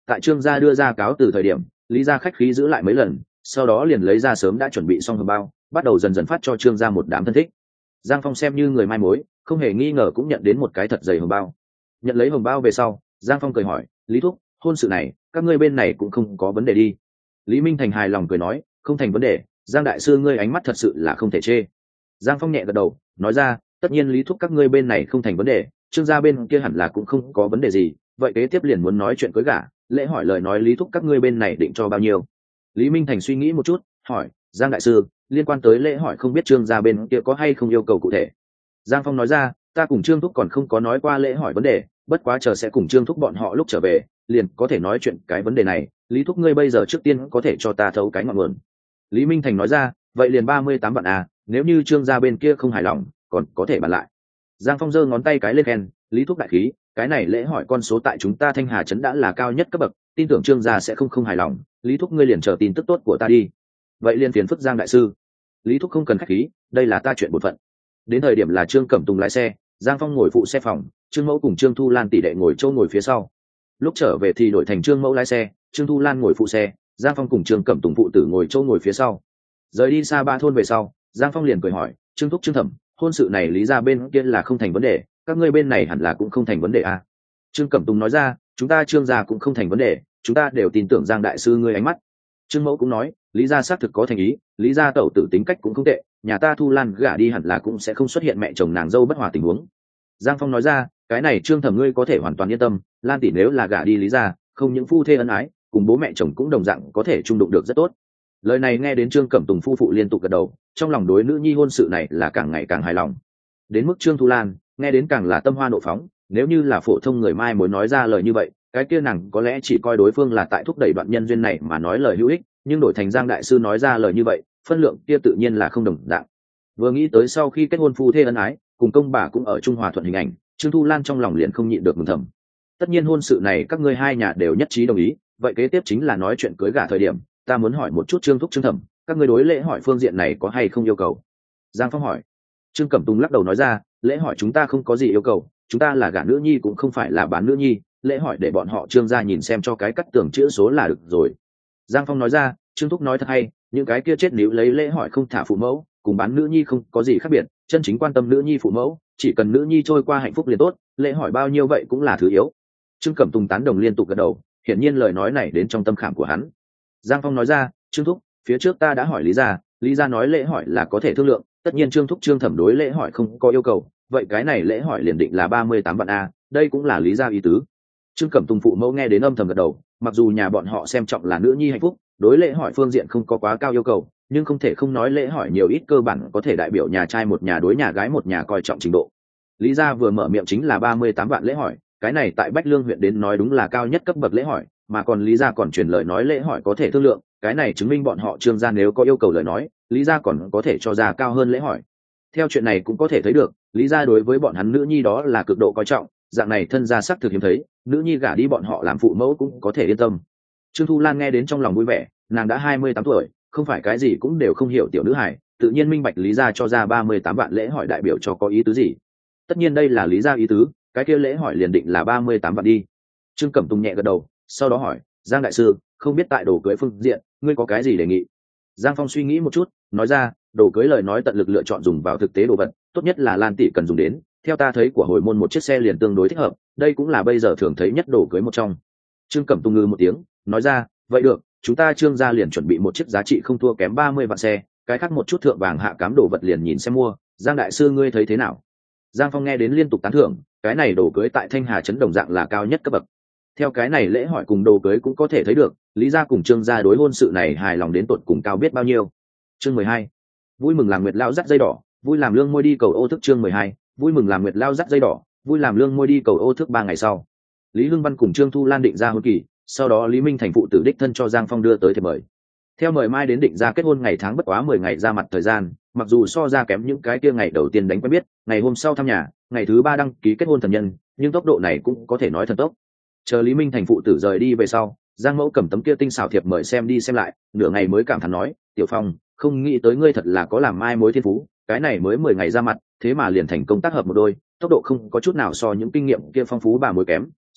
tại trương gia đưa ra cáo từ thời điểm, lý gia khách khí giữ lại mấy lần, sau đó liền lấy ra sớm đã chuẩn bị xong hồng bao, bắt đầu dần dần phát cho trương gia một đám thân thích. Giang Phong xem như người mai mối, không hề nghi ngờ cũng nhận đến một cái thật dày hồng bao. Nhận lấy hồng bao về sau, Giang Phong cười hỏi, lý thúc, hôn sự này các ngươi bên này cũng không có vấn đề đi? Lý Minh Thành hài lòng cười nói, không thành vấn đề, Giang đại sư ngươi ánh mắt thật sự là không thể chê. Giang Phong nhẹ gật đầu, nói ra, tất nhiên lý thúc các ngươi bên này không thành vấn đề, trương gia bên kia hẳn là cũng không có vấn đề gì, vậy kế tiếp liền muốn nói chuyện cưới gả, lễ hỏi lời nói lý thúc các ngươi bên này định cho bao nhiêu? Lý Minh Thành suy nghĩ một chút, hỏi, Giang đại sư, liên quan tới lễ hỏi không biết trương gia bên kia có hay không yêu cầu cụ thể? Giang Phong nói ra, ta cùng trương thúc còn không có nói qua lễ hỏi vấn đề, bất quá chờ sẽ cùng trương thúc bọn họ lúc trở về liền có thể nói chuyện cái vấn đề này. Lý thúc ngươi bây giờ trước tiên có thể cho ta thấu cái ngọn nguồn. Lý Minh Thành nói ra, vậy liền 38 vạn à, nếu như trương gia bên kia không hài lòng còn có thể bàn lại. Giang Phong giơ ngón tay cái lên khen, lý thúc đại khí, cái này lễ hỏi con số tại chúng ta Thanh Hà trấn đã là cao nhất cấp bậc, tin tưởng trương gia sẽ không hài lòng, lý thúc ngươi liền chờ tin tức tốt của ta đi. Vậy liền phiền phức Giang đại sư. Lý thúc không cần khách khí, đây là ta chuyện bổn phận. Đến thời điểm là Trương Cẩm Tùng lái xe, Giang Phong ngồi phụ xe phòng, Trương Mẫu cùng Trương Thu Lan tỷ đệ ngồi châu ngồi phía sau. Lúc trở về thì đổi thành Trương Mẫu lái xe, Trương Thu Lan ngồi phụ xe, Giang Phong cùng Trương Cẩm Tùng phụ tử ngồi châu ngồi phía sau. Rời đi xa ba thôn về sau, Giang Phong liền cười hỏi, Trương thúc Trương thẩm, hôn sự này lý ra bên kia là không thành vấn đề, các ngươi bên này hẳn là cũng không thành vấn đề à? Trương Cẩm Tùng nói ra, chúng ta Trương gia cũng không thành vấn đề, chúng ta đều tin tưởng Giang đại sư ngươi ánh mắt. Trương Mẫu cũng nói, lý gia xác thực có thành ý, lý gia tẩu tử tính cách cũng không tệ, nhà ta Thu Lan gả đi hẳn là cũng sẽ không xuất hiện mẹ chồng nàng dâu bất hòa tình huống. Giang Phong nói ra, cái này Trương thẩm ngươi có thể hoàn toàn yên tâm, Lan tỷ nếu là gả đi lý gia, không những phu thê ân ái, cùng bố mẹ chồng cũng đồng dạng có thể chung đụng được rất tốt. Lời này nghe đến Trương Cẩm Tùng phu phụ liên tục gật đầu, trong lòng đối nữ nhi hôn sự này là càng ngày càng hài lòng. Đến mức Trương Thu Lan nghe đến càng là tâm hoa nộ phóng, nếu như là phổ thông người mai mối nói ra lời như vậy, cái kia nàng có lẽ chỉ coi đối phương là tại thúc đẩy đoạn nhân duyên này mà nói lời hữu ích, nhưng đổi thành Giang đại sư nói ra lời như vậy, phân lượng kia tự nhiên là không đồng dạng. Vừa nghĩ tới sau khi kết hôn phu thê ân ái, cùng công bà cũng ở trung hòa thuận hình ảnh, Trương Thu Lan trong lòng liền không nhịn được mừng thầm. Tất nhiên hôn sự này các ngươi hai nhà đều nhất trí đồng ý, vậy kế tiếp chính là nói chuyện cưới gả thời điểm, ta muốn hỏi một chút Trương thúc Trương thẩm, các ngươi đối lễ hỏi phương diện này có hay không yêu cầu? Giang Phong hỏi. Trương Cẩm Tùng lắc đầu nói ra, lễ hỏi chúng ta không có gì yêu cầu, chúng ta là gả nữ nhi cũng không phải là bán nữ nhi, lễ hỏi để bọn họ Trương gia nhìn xem cho cái cắt tường chữ số là được rồi. Giang Phong nói ra, Trương thúc nói thật hay, những cái kia chết níu lấy lễ hỏi không thả phụ mẫu, cùng bán nữ nhi không có gì khác biệt, chân chính quan tâm nữ nhi phụ mẫu, chỉ cần nữ nhi trôi qua hạnh phúc liền tốt, lễ hỏi bao nhiêu vậy cũng là thứ yếu. Trương Cẩm Tùng tán đồng liên tục gật đầu, hiển nhiên lời nói này đến trong tâm khảm của hắn. Giang Phong nói ra, Trương thúc, phía trước ta đã hỏi Lý gia nói lễ hỏi là có thể thương lượng, tất nhiên Trương thúc Trương thẩm đối lễ hỏi không có yêu cầu, vậy cái này lễ hỏi liền định là 38 vạn a, đây cũng là Lý gia ý tứ. Trương Cẩm Tùng phụ mẫu nghe đến âm thầm gật đầu, mặc dù nhà bọn họ xem trọng là nữ nhi hạnh phúc, đối lễ hỏi phương diện không có quá cao yêu cầu, nhưng không thể không nói lễ hỏi nhiều ít cơ bản có thể đại biểu nhà trai một nhà đối nhà gái một nhà coi trọng trình độ. Lý gia vừa mở miệng chính là 38 vạn lễ hỏi, cái này tại Bách Lương huyện đến nói đúng là cao nhất cấp bậc lễ hỏi, mà còn Lý gia còn truyền lời nói lễ hỏi có thể thương lượng, cái này chứng minh bọn họ Trương gia nếu có yêu cầu lời nói, Lý gia còn có thể cho ra cao hơn lễ hỏi. Theo chuyện này cũng có thể thấy được, Lý gia đối với bọn hắn nữ nhi đó là cực độ coi trọng, dạng này thân gia sắc thực hiếm thấy, nữ nhi gả đi bọn họ làm phụ mẫu cũng có thể yên tâm. Trương Thu Lan nghe đến trong lòng vui vẻ, nàng đã 28 tuổi, không phải cái gì cũng đều không hiểu tiểu nữ hài, tự nhiên minh bạch Lý gia cho ra 38 vạn lễ hỏi đại biểu cho có ý tứ gì. Tất nhiên đây là Lý gia ý tứ, cái kia lễ hỏi liền định là 38 vạn đi. Trương Cẩm Tùng nhẹ gật đầu, sau đó hỏi, Giang đại sư, không biết tại đồ cưới phương diện, ngươi có cái gì đề nghị? Giang Phong suy nghĩ một chút, nói ra, đồ cưới lời nói tận lực lựa chọn dùng vào thực tế đồ vật, tốt nhất là Lan tỷ cần dùng đến, theo ta thấy của hồi môn một chiếc xe liền tương đối thích hợp, đây cũng là bây giờ thường thấy nhất đồ cưới một trong. Trương Cẩm Tùng ngừ một tiếng, nói ra, vậy được, chúng ta Trương gia liền chuẩn bị một chiếc giá trị không thua kém 30 vạn xe, cái khác một chút thượng vàng hạ cám đồ vật liền nhìn xem mua, Giang đại sư ngươi thấy thế nào? Giang Phong nghe đến liên tục tán thưởng, cái này đồ cưới tại Thanh Hà trấn đồng dạng là cao nhất cấp bậc. Theo cái này lễ hỏi cùng đồ cưới cũng có thể thấy được, Lý gia cùng Trương gia đối hôn sự này hài lòng đến tột cùng cao biết bao nhiêu. Chương 12. Vui mừng làm nguyệt lao dắt dây đỏ, vui làm lương môi đi cầu ô thức. Chương 12. Vui mừng làm nguyệt lao dắt dây đỏ, vui làm lương môi đi cầu ô thức. 3 ngày sau, Lý Hưng Văn cùng Trương Thu Lan định ra hôn kỳ, sau đó Lý Minh Thành phụ tử đích thân cho Giang Phong đưa tới thiệp mời. Theo mời mai đến định ra kết hôn ngày tháng bất quá 10 ngày ra mặt thời gian, mặc dù so ra kém những cái kia ngày đầu tiên đánh quen biết, ngày hôm sau thăm nhà, ngày thứ 3 đăng ký kết hôn thần nhân, nhưng tốc độ này cũng có thể nói thần tốc. Chờ Lý Minh Thành phụ tử rời đi về sau, Giang Mẫu cầm tấm kia tinh xảo thiệp mời xem đi xem lại, nửa ngày mới cảm thán nói, Tiểu Phong, không nghĩ tới ngươi thật là có làm mai mối thiên phú, cái này mới 10 ngày ra mặt, thế mà liền thành công tác hợp một đôi, tốc độ không có chút nào so những kinh nghiệm kia phong phú bà mối kém,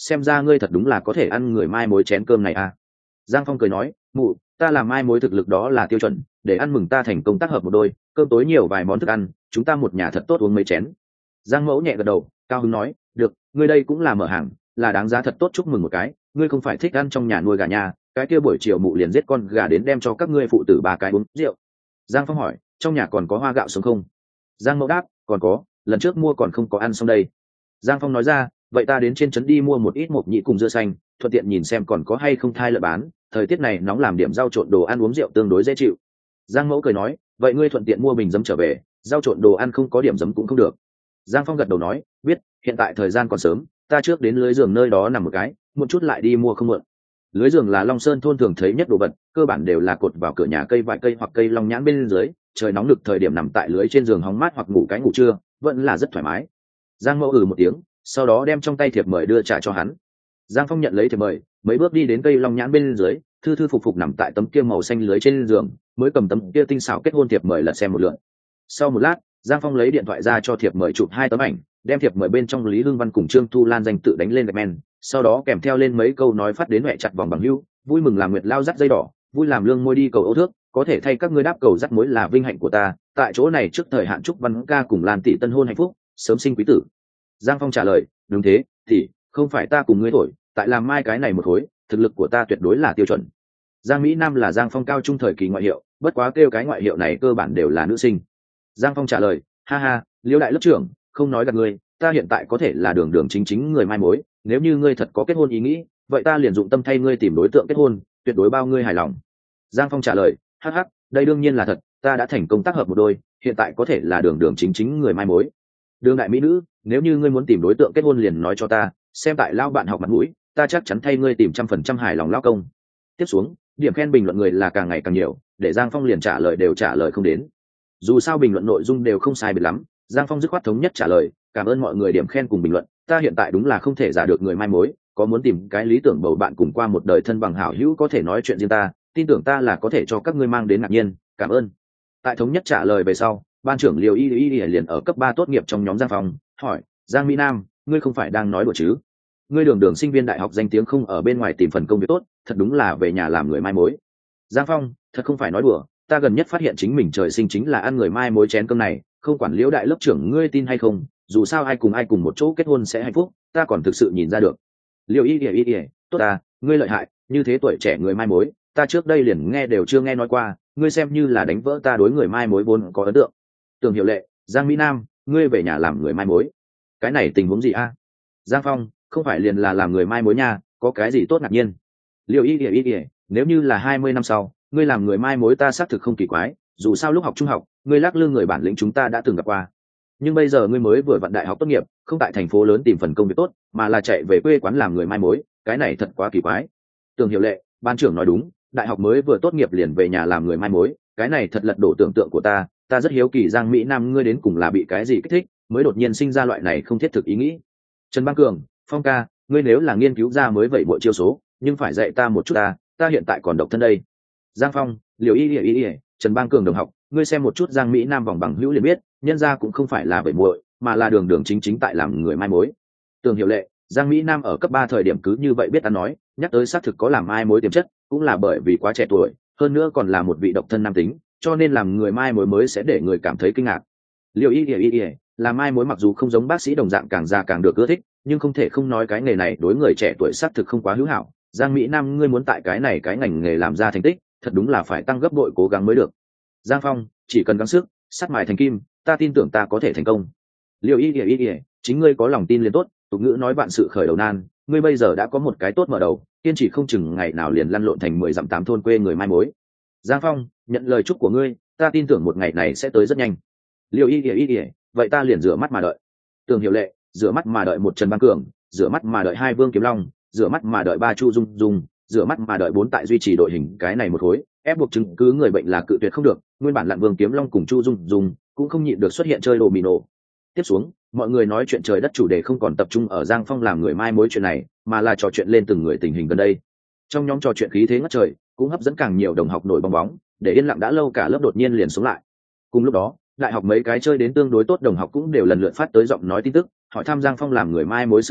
xem ra ngươi thật đúng là có thể ăn người mai mối chén cơm này à. Giang Phong cười nói, mụ, ta làm mai mối thực lực đó là tiêu chuẩn, để ăn mừng ta thành công tác hợp một đôi, cơm tối nhiều vài món thức ăn, chúng ta một nhà thật tốt uống mấy chén. Giang Mẫu nhẹ gật đầu, cao hứng nói, được, ngươi đây cũng là mở hàng, là đáng giá thật tốt, chúc mừng một cái, ngươi không phải thích ăn trong nhà nuôi gà nhà, cái kia buổi chiều mụ liền giết con gà đến đem cho các ngươi phụ tử 3 cái uống rượu. Giang Phong hỏi, trong nhà còn có hoa gạo sống không? Giang Mẫu đáp, còn có, lần trước mua còn không có ăn xong đây. Giang Phong nói ra, vậy ta đến trên trấn đi mua một ít mộc nhĩ cùng dưa xanh, thuận tiện nhìn xem còn có hay không thai lợn bán, thời tiết này nóng làm điểm rau trộn đồ ăn uống rượu tương đối dễ chịu. Giang Mẫu cười nói, vậy ngươi thuận tiện mua bình giấm trở về, rau trộn đồ ăn không có điểm giấm cũng không được. Giang Phong gật đầu nói, biết, hiện tại thời gian còn sớm, ta trước đến lưới giường nơi đó nằm một cái, một chút lại đi mua không muộn. Lưới giường là Long Sơn thôn thường thấy nhất đồ vật, cơ bản đều là cột vào cửa nhà cây vài cây hoặc cây long nhãn bên dưới, trời nóng lực thời điểm nằm tại lưới trên giường hóng mát hoặc ngủ cái ngủ trưa, vẫn là rất thoải mái. Giang Mẫu một tiếng, sau đó đem trong tay thiệp mời đưa trả cho hắn. Giang Phong nhận lấy thiệp mời, mấy bước đi đến cây long nhãn bên dưới, thư thư phục phục nằm tại tấm kia màu xanh lưới trên giường, mới cầm tấm kia tinh xảo kết hôn thiệp mời lật xem một lượt. Sau một lát, Giang Phong lấy điện thoại ra cho thiệp mời chụp 2 tấm ảnh, đem thiệp mời bên trong Lý Hưng Văn cùng Trương Thu Lan danh tự đánh lên gạch men, sau đó kèm theo lên mấy câu nói phát đến mẹ chặt vòng bằng hữu, vui mừng làm nguyệt lao dắt dây đỏ, vui làm lương môi đi cầu âu thước, có thể thay các ngươi đáp cầu dắt mối là vinh hạnh của ta, tại chỗ này trước thời hạn chúc Văn ca cùng Lan tỷ tân hôn hạnh phúc, sớm sinh quý tử. Giang Phong trả lời, đúng thế, thì không phải ta cùng ngươi thổi, tại làm mai cái này một khối, thực lực của ta tuyệt đối là tiêu chuẩn. Giang Mỹ Nam là Giang Phong cao trung thời kỳ ngoại hiệu, bất quá kêu cái ngoại hiệu này cơ bản đều là nữ sinh. Giang Phong trả lời, ha ha, Liễu đại lớp trưởng, không nói gạt ngươi, ta hiện tại có thể là đường đường chính chính người mai mối, nếu như ngươi thật có kết hôn ý nghĩ, vậy ta liền dụng tâm thay ngươi tìm đối tượng kết hôn, tuyệt đối bao ngươi hài lòng. Giang Phong trả lời, hắc hắc, đây đương nhiên là thật, ta đã thành công tác hợp một đôi, hiện tại có thể là đường đường chính chính người mai mối. Đường đại mỹ nữ, nếu như ngươi muốn tìm đối tượng kết hôn liền nói cho ta, xem tại lao bạn học mặt mũi, ta chắc chắn thay ngươi tìm 100% hài lòng lao công. Tiếp xuống, điểm khen bình luận người là càng ngày càng nhiều, để Giang Phong liền trả lời đều trả lời không đến. Dù sao bình luận nội dung đều không sai biệt lắm, Giang Phong dứt khoát thống nhất trả lời, cảm ơn mọi người điểm khen cùng bình luận, ta hiện tại đúng là không thể giả được người mai mối, có muốn tìm cái lý tưởng bầu bạn cùng qua một đời thân bằng hảo hữu có thể nói chuyện riêng ta, tin tưởng ta là có thể cho các ngươi mang đến ngạc nhiên, cảm ơn. Tại thống nhất trả lời về sau, ban trưởng Liêu Y liền ở cấp 3 tốt nghiệp trong nhóm Giang Phong, hỏi, Giang Mỹ Nam, ngươi không phải đang nói đùa chứ? Ngươi đường đường sinh viên đại học danh tiếng không ở bên ngoài tìm phần công việc tốt, thật đúng là về nhà làm người mai mối. Giang Phong, thật không phải nói đùa, ta gần nhất phát hiện chính mình trời sinh chính là ăn người mai mối chén cơm này, không quản Liễu đại lớp trưởng ngươi tin hay không, dù sao ai cùng một chỗ kết hôn sẽ hạnh phúc, ta còn thực sự nhìn ra được. Liêu Y, tốt ta, ngươi lợi hại, như thế tuổi trẻ người mai mối, ta trước đây liền nghe đều chưa nghe nói qua, ngươi xem như là đánh vỡ ta đối người mai mối vốn có ấn tượng. Tưởng Hiệu Lệ, Giang Mỹ Nam, ngươi về nhà làm người mai mối, cái này tình huống gì a? Giang Phong, không phải liền là làm người mai mối nha, có cái gì tốt ngạc nhiên? Liêu Y, nếu như là 20 năm sau, ngươi làm người mai mối ta xác thực không kỳ quái, dù sao lúc học trung học, ngươi lắc lư người bản lĩnh chúng ta đã từng gặp qua. Nhưng bây giờ ngươi mới vừa vặn đại học tốt nghiệp, không tại thành phố lớn tìm phần công việc tốt, mà là chạy về quê quán làm người mai mối, cái này thật quá kỳ quái. Tưởng Hiệu Lệ, ban trưởng nói đúng, đại học mới vừa tốt nghiệp liền về nhà làm người mai mối, cái này thật lật đổ tưởng tượng của ta rất hiếu kỳ Giang Mỹ Nam ngươi đến cùng là bị cái gì kích thích, mới đột nhiên sinh ra loại này không thiết thực ý nghĩ. Trần Bang Cường, Phong ca, ngươi nếu là nghiên cứu ra mới vậy bộ chiêu số, nhưng phải dạy ta một chút ta hiện tại còn độc thân đây. Giang Phong, Liều Y, Trần Bang Cường đồng học, ngươi xem một chút Giang Mỹ Nam vòng bằng hữu liền biết, nhân ra cũng không phải là vậy muội, mà là đường đường chính tại làm người mai mối. Tưởng Hiệu Lệ, Giang Mỹ Nam ở cấp 3 thời điểm cứ như vậy biết ăn nói, nhắc tới xác thực có làm mai mối tiềm chất, cũng là bởi vì quá trẻ tuổi, hơn nữa còn là một vị độc thân nam tính, cho nên làm người mai mối mới sẽ để người cảm thấy kinh ngạc. Liêu Y, là mai mối mặc dù không giống bác sĩ đồng dạng càng già càng được ưa thích, nhưng không thể không nói cái nghề này đối người trẻ tuổi xác thực không quá hữu hảo. Giang Mỹ Nam ngươi muốn tại cái ngành nghề làm ra thành tích, thật đúng là phải tăng gấp bội cố gắng mới được. Giang Phong, chỉ cần gắng sức, sắt mài thành kim, ta tin tưởng ta có thể thành công. Liêu Y, chính ngươi có lòng tin liền tốt, tục ngữ nói vạn sự khởi đầu nan, ngươi bây giờ đã có một cái tốt mở đầu, kiên trì không chừng ngày nào liền lăn lộn thành 10 dặm 8 thôn quê người mai mối. Giang Phong, nhận lời chúc của ngươi, ta tin tưởng một ngày này sẽ tới rất nhanh. Liêu Y, vậy ta liền rửa mắt mà đợi. Tưởng Hiệu Lệ, rửa mắt mà đợi một Trần Bang Cường, rửa mắt mà đợi 2 Vương Kiếm Long, rửa mắt mà đợi 3 Chu Dung Dung, rửa mắt mà đợi 4 tại duy trì đội hình cái này một khối, ép buộc chứng cứ người bệnh là cự tuyệt không được, nguyên bản lặn Vương Kiếm Long cùng Chu Dung Dung cũng không nhịn được xuất hiện chơi đồ mì nổ. Tiếp xuống, mọi người nói chuyện trời đất chủ đề không còn tập trung ở Giang Phong làm người mai mối chuyện này, mà là trò chuyện lên từng người tình hình gần đây. Trong nhóm trò chuyện khí thế ngất trời, cũng hấp dẫn càng nhiều đồng học nổi bong bóng, để yên lặng đã lâu cả lớp đột nhiên liền xuống lại. Cùng lúc đó, đại học mấy cái chơi đến tương đối tốt đồng học cũng đều lần lượt phát tới giọng nói tin tức, hỏi thăm Giang Phong làm người mai mối sự tình,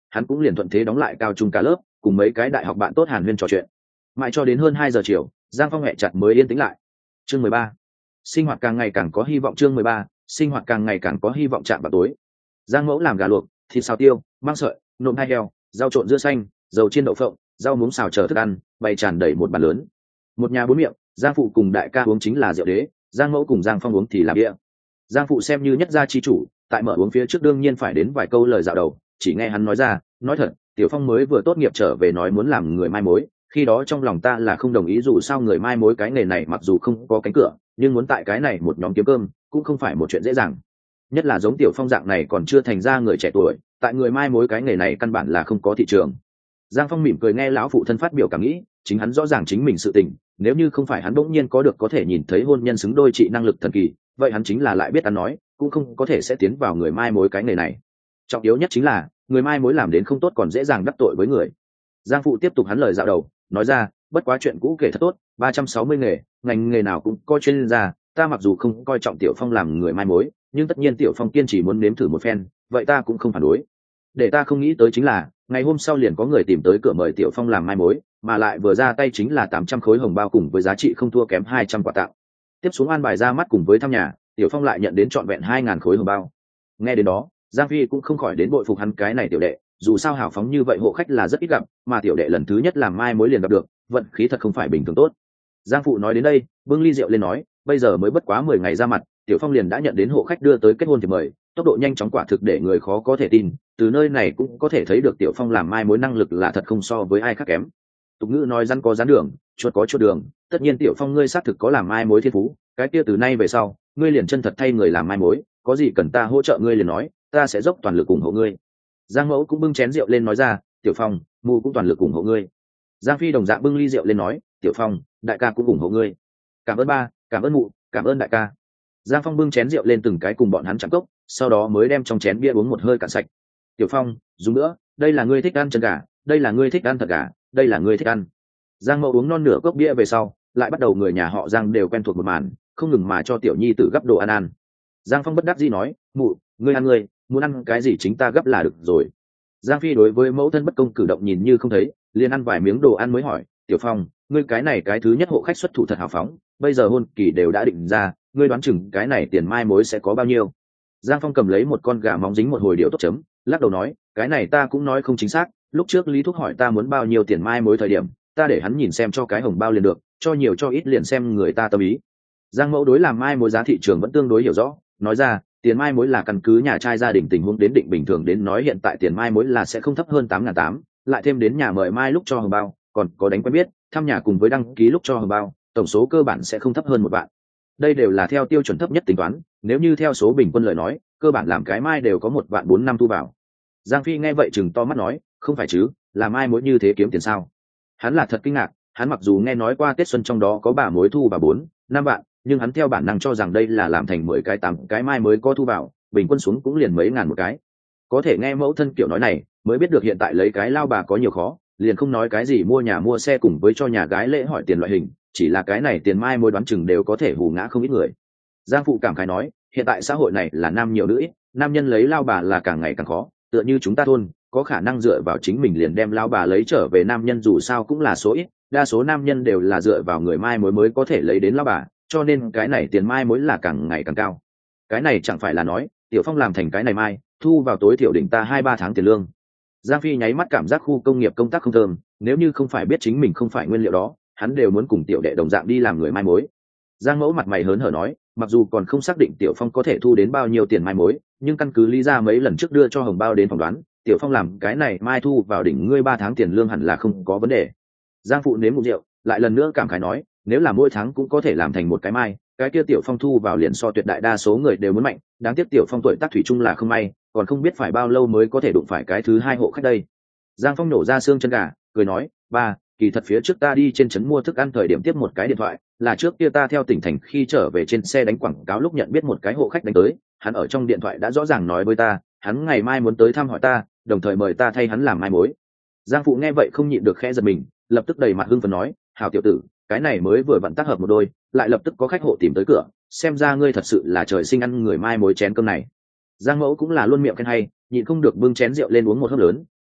hắn cũng liền thuận thế đóng lại cao trung cả lớp, cùng mấy cái đại học bạn tốt hàn huyên trò chuyện. Mãi cho đến hơn 2 giờ chiều, Giang Phong hẹ chặt mới yên tĩnh lại. Chương 13. Sinh hoạt càng ngày càng có hy vọng. Chương 13. Sinh hoạt càng ngày càng có hy vọng. Chạm vào tối, Giang Mẫu làm gà luộc, thịt xào tiêu, măng sợi, nộm hai heo, rau trộn dưa xanh, dầu chiên đậu phộng, rau muống xào chờ thức ăn, bày tràn đầy một bàn lớn. Một nhà bốn miệng, Giang phụ cùng đại ca uống chính là rượu đế, Giang Mẫu cùng Giang Phong uống thì là bia. Giang phụ xem như nhất gia chi chủ, tại mở uống phía trước đương nhiên phải đến vài câu lời dạo đầu. Chỉ nghe hắn nói ra, nói thật, Tiểu Phong mới vừa tốt nghiệp trở về nói muốn làm người mai mối, khi đó trong lòng ta là không đồng ý, dù sao người mai mối cái nghề này mặc dù không có cánh cửa, nhưng muốn tại cái này một nhóm kiếm cơm cũng không phải một chuyện dễ dàng, nhất là giống Tiểu Phong dạng này còn chưa thành ra người trẻ tuổi, tại người mai mối cái nghề này căn bản là không có thị trường. Giang Phong mỉm cười nghe lão phụ thân phát biểu cảm nghĩ, chính hắn rõ ràng chính mình sự tình, nếu như không phải hắn bỗng nhiên có thể nhìn thấy hôn nhân xứng đôi trị năng lực thần kỳ, vậy hắn chính là lại biết ăn nói, cũng không có thể sẽ tiến vào người mai mối cái nghề này. Trọng yếu nhất chính là người mai mối làm đến không tốt còn dễ dàng đắc tội với người. Giang phụ tiếp tục hắn lời dạo đầu, nói ra, bất quá chuyện cũ kể thật tốt, 360 nghề, ngành nghề nào cũng có chuyên gia, ta mặc dù không coi trọng Tiểu Phong làm người mai mối, nhưng tất nhiên Tiểu Phong kiên trì muốn nếm thử một phen, vậy ta cũng không phản đối. Để ta không nghĩ tới chính là, ngày hôm sau liền có người tìm tới cửa mời Tiểu Phong làm mai mối, mà lại vừa ra tay chính là 800 khối hồng bao cùng với giá trị không thua kém 200 quà tặng. Tiếp xuống an bài ra mắt cùng với thăm nhà, Tiểu Phong lại nhận đến trọn vẹn 2000 khối hồng bao. Nghe đến đó, Giang Phi cũng không khỏi đến bội phục hắn cái này tiểu đệ, dù sao hào phóng như vậy hộ khách là rất ít gặp, mà tiểu đệ lần thứ nhất làm mai mối liền gặp được, vận khí thật không phải bình thường tốt. Giang phụ nói đến đây, bưng ly rượu lên nói, bây giờ mới bất quá 10 ngày ra mặt, Tiểu Phong liền đã nhận đến hộ khách đưa tới kết hôn thì mời, tốc độ nhanh chóng quả thực để người khó có thể tin, từ nơi này cũng có thể thấy được Tiểu Phong làm mai mối năng lực là thật không so với ai khác kém. Tục ngữ nói rắn có rắn đường, chuột có chuột đường, tất nhiên Tiểu Phong ngươi xác thực có làm mai mối thiên phú, cái kia từ nay về sau, ngươi liền chân thật thay người làm mai mối, có gì cần ta hỗ trợ ngươi liền nói, ta sẽ dốc toàn lực ủng hộ ngươi. Giang Mẫu cũng bưng chén rượu lên nói ra, Tiểu Phong, mụ cũng toàn lực ủng hộ ngươi. Giang Phi đồng dạng bưng ly rượu lên nói, Tiểu Phong, đại ca cũng ủng hộ ngươi. Cảm ơn ba, cảm ơn mụ, cảm ơn đại ca. Giang Phong bưng chén rượu lên từng cái cùng bọn hắn chạm cốc, sau đó mới đem trong chén bia uống một hơi cạn sạch. Tiểu Phong, dùng nữa, đây là ngươi thích ăn chân gà, đây là ngươi thích ăn thật gà, đây là ngươi thích ăn. Giang Mẫu uống non nửa cốc bia về sau, lại bắt đầu người nhà họ Giang đều quen thuộc một màn, không ngừng mà cho tiểu nhi tử gấp đồ ăn. Giang Phong bất đắc dĩ nói, mụ, ngươi ăn ngươi, muốn ăn cái gì chính ta gấp là được rồi. Giang Phi đối với mẫu thân bất công cử động nhìn như không thấy, liền ăn vài miếng đồ ăn mới hỏi, Tiểu Phong, ngươi cái này cái thứ nhất hộ khách xuất thủ thật hào phóng, bây giờ hôn kỳ đều đã định ra, ngươi đoán chừng cái này tiền mai mối sẽ có bao nhiêu? Giang Phong cầm lấy một con gà móng dính một hồi điệu tốt chấm, lắc đầu nói, cái này ta cũng nói không chính xác, lúc trước Lý Thúc hỏi ta muốn bao nhiêu tiền mai mối thời điểm, ta để hắn nhìn xem cho cái hồng bao liền được, cho nhiều cho ít liền xem người ta tâm ý. Giang Mẫu đối làm mai mối giá thị trường vẫn tương đối hiểu rõ, nói ra, tiền mai mối là căn cứ nhà trai gia đình tình huống đến định, bình thường đến nói hiện tại tiền mai mối là sẽ không thấp hơn 8.800, lại thêm đến nhà mời mai lúc cho hồng bao, còn có đánh quen biết, thăm nhà cùng với đăng ký lúc cho hồng bao, tổng số cơ bản sẽ không thấp hơn 1 vạn. Đây đều là theo tiêu chuẩn thấp nhất tính toán, nếu như theo số bình quân lời nói, cơ bản làm cái mai đều có 1.450.000 thu vào. Giang Phi nghe vậy chừng to mắt nói, không phải chứ, làm mai mối như thế kiếm tiền sao? Hắn là thật kinh ngạc, hắn mặc dù nghe nói qua Tết xuân trong đó có bà mối thu vào 4-5 vạn, nhưng hắn theo bản năng cho rằng đây là làm thành 10 cái 8 cái mai mới có thu vào, bình quân xuống cũng liền mấy ngàn một cái. Có thể nghe mẫu thân kiểu nói này, mới biết được hiện tại lấy cái lao bà có nhiều khó, liền không nói cái gì mua nhà mua xe cùng với cho nhà gái lễ hỏi tiền loại hình, chỉ là cái này tiền mai mối đoán chừng đều có thể hù ngã không ít người. Giang phụ cảm khái nói, hiện tại xã hội này là nam nhiều nữ ít, nam nhân lấy lao bà là càng ngày càng khó, tựa như chúng ta thôn, có khả năng dựa vào chính mình liền đem lao bà lấy trở về nam nhân dù sao cũng là số ít, đa số nam nhân đều là dựa vào người mai mối mới có thể lấy đến lao bà, cho nên cái này tiền mai mối là càng ngày càng cao. Cái này chẳng phải là nói Tiểu Phong làm thành cái này mai thu vào tối thiểu đỉnh ta 2-3 tháng tiền lương. Giang Phi nháy mắt cảm giác khu công nghiệp công tác không thơm, nếu như không phải biết chính mình không phải nguyên liệu đó, hắn đều muốn cùng tiểu đệ đồng dạng đi làm người mai mối. Giang Mẫu mặt mày hớn hở nói, mặc dù còn không xác định Tiểu Phong có thể thu đến bao nhiêu tiền mai mối, nhưng căn cứ lý ra mấy lần trước đưa cho hồng bao đến phỏng đoán, Tiểu Phong làm cái này mai thu vào đỉnh ngươi 3 tháng tiền lương hẳn là không có vấn đề. Giang phụ nếm một rượu, lại lần nữa cảm khái nói, nếu là mỗi tháng cũng có thể làm thành một cái mai, cái kia Tiểu Phong thu vào liền so tuyệt đại đa số người đều muốn mạnh, đáng tiếc Tiểu Phong tuổi tác thủy chung là không may, còn không biết phải bao lâu mới có thể đụng phải cái thứ 2 hộ khách đây. Giang Phong nổ ra xương chân gà, cười nói, ba, kỳ thật phía trước ta đi trên trấn mua thức ăn thời điểm tiếp một cái điện thoại, là trước kia ta theo tỉnh thành khi trở về trên xe đánh quảng cáo lúc nhận biết một cái hộ khách đánh tới, hắn ở trong điện thoại đã rõ ràng nói với ta, hắn ngày mai muốn tới thăm hỏi ta, đồng thời mời ta thay hắn làm mai mối. Giang phụ nghe vậy không nhịn được khẽ giật mình, lập tức đầy mặt hưng phấn nói, hào tiểu tử, cái này mới vừa vặn tác hợp một đôi, lại lập tức có khách hộ tìm tới cửa, xem ra ngươi thật sự là trời sinh ăn người mai mối chén cơm này. Giang Mẫu cũng là luôn miệng khen hay, nhịn không được bưng chén rượu lên uống một hớp lớn,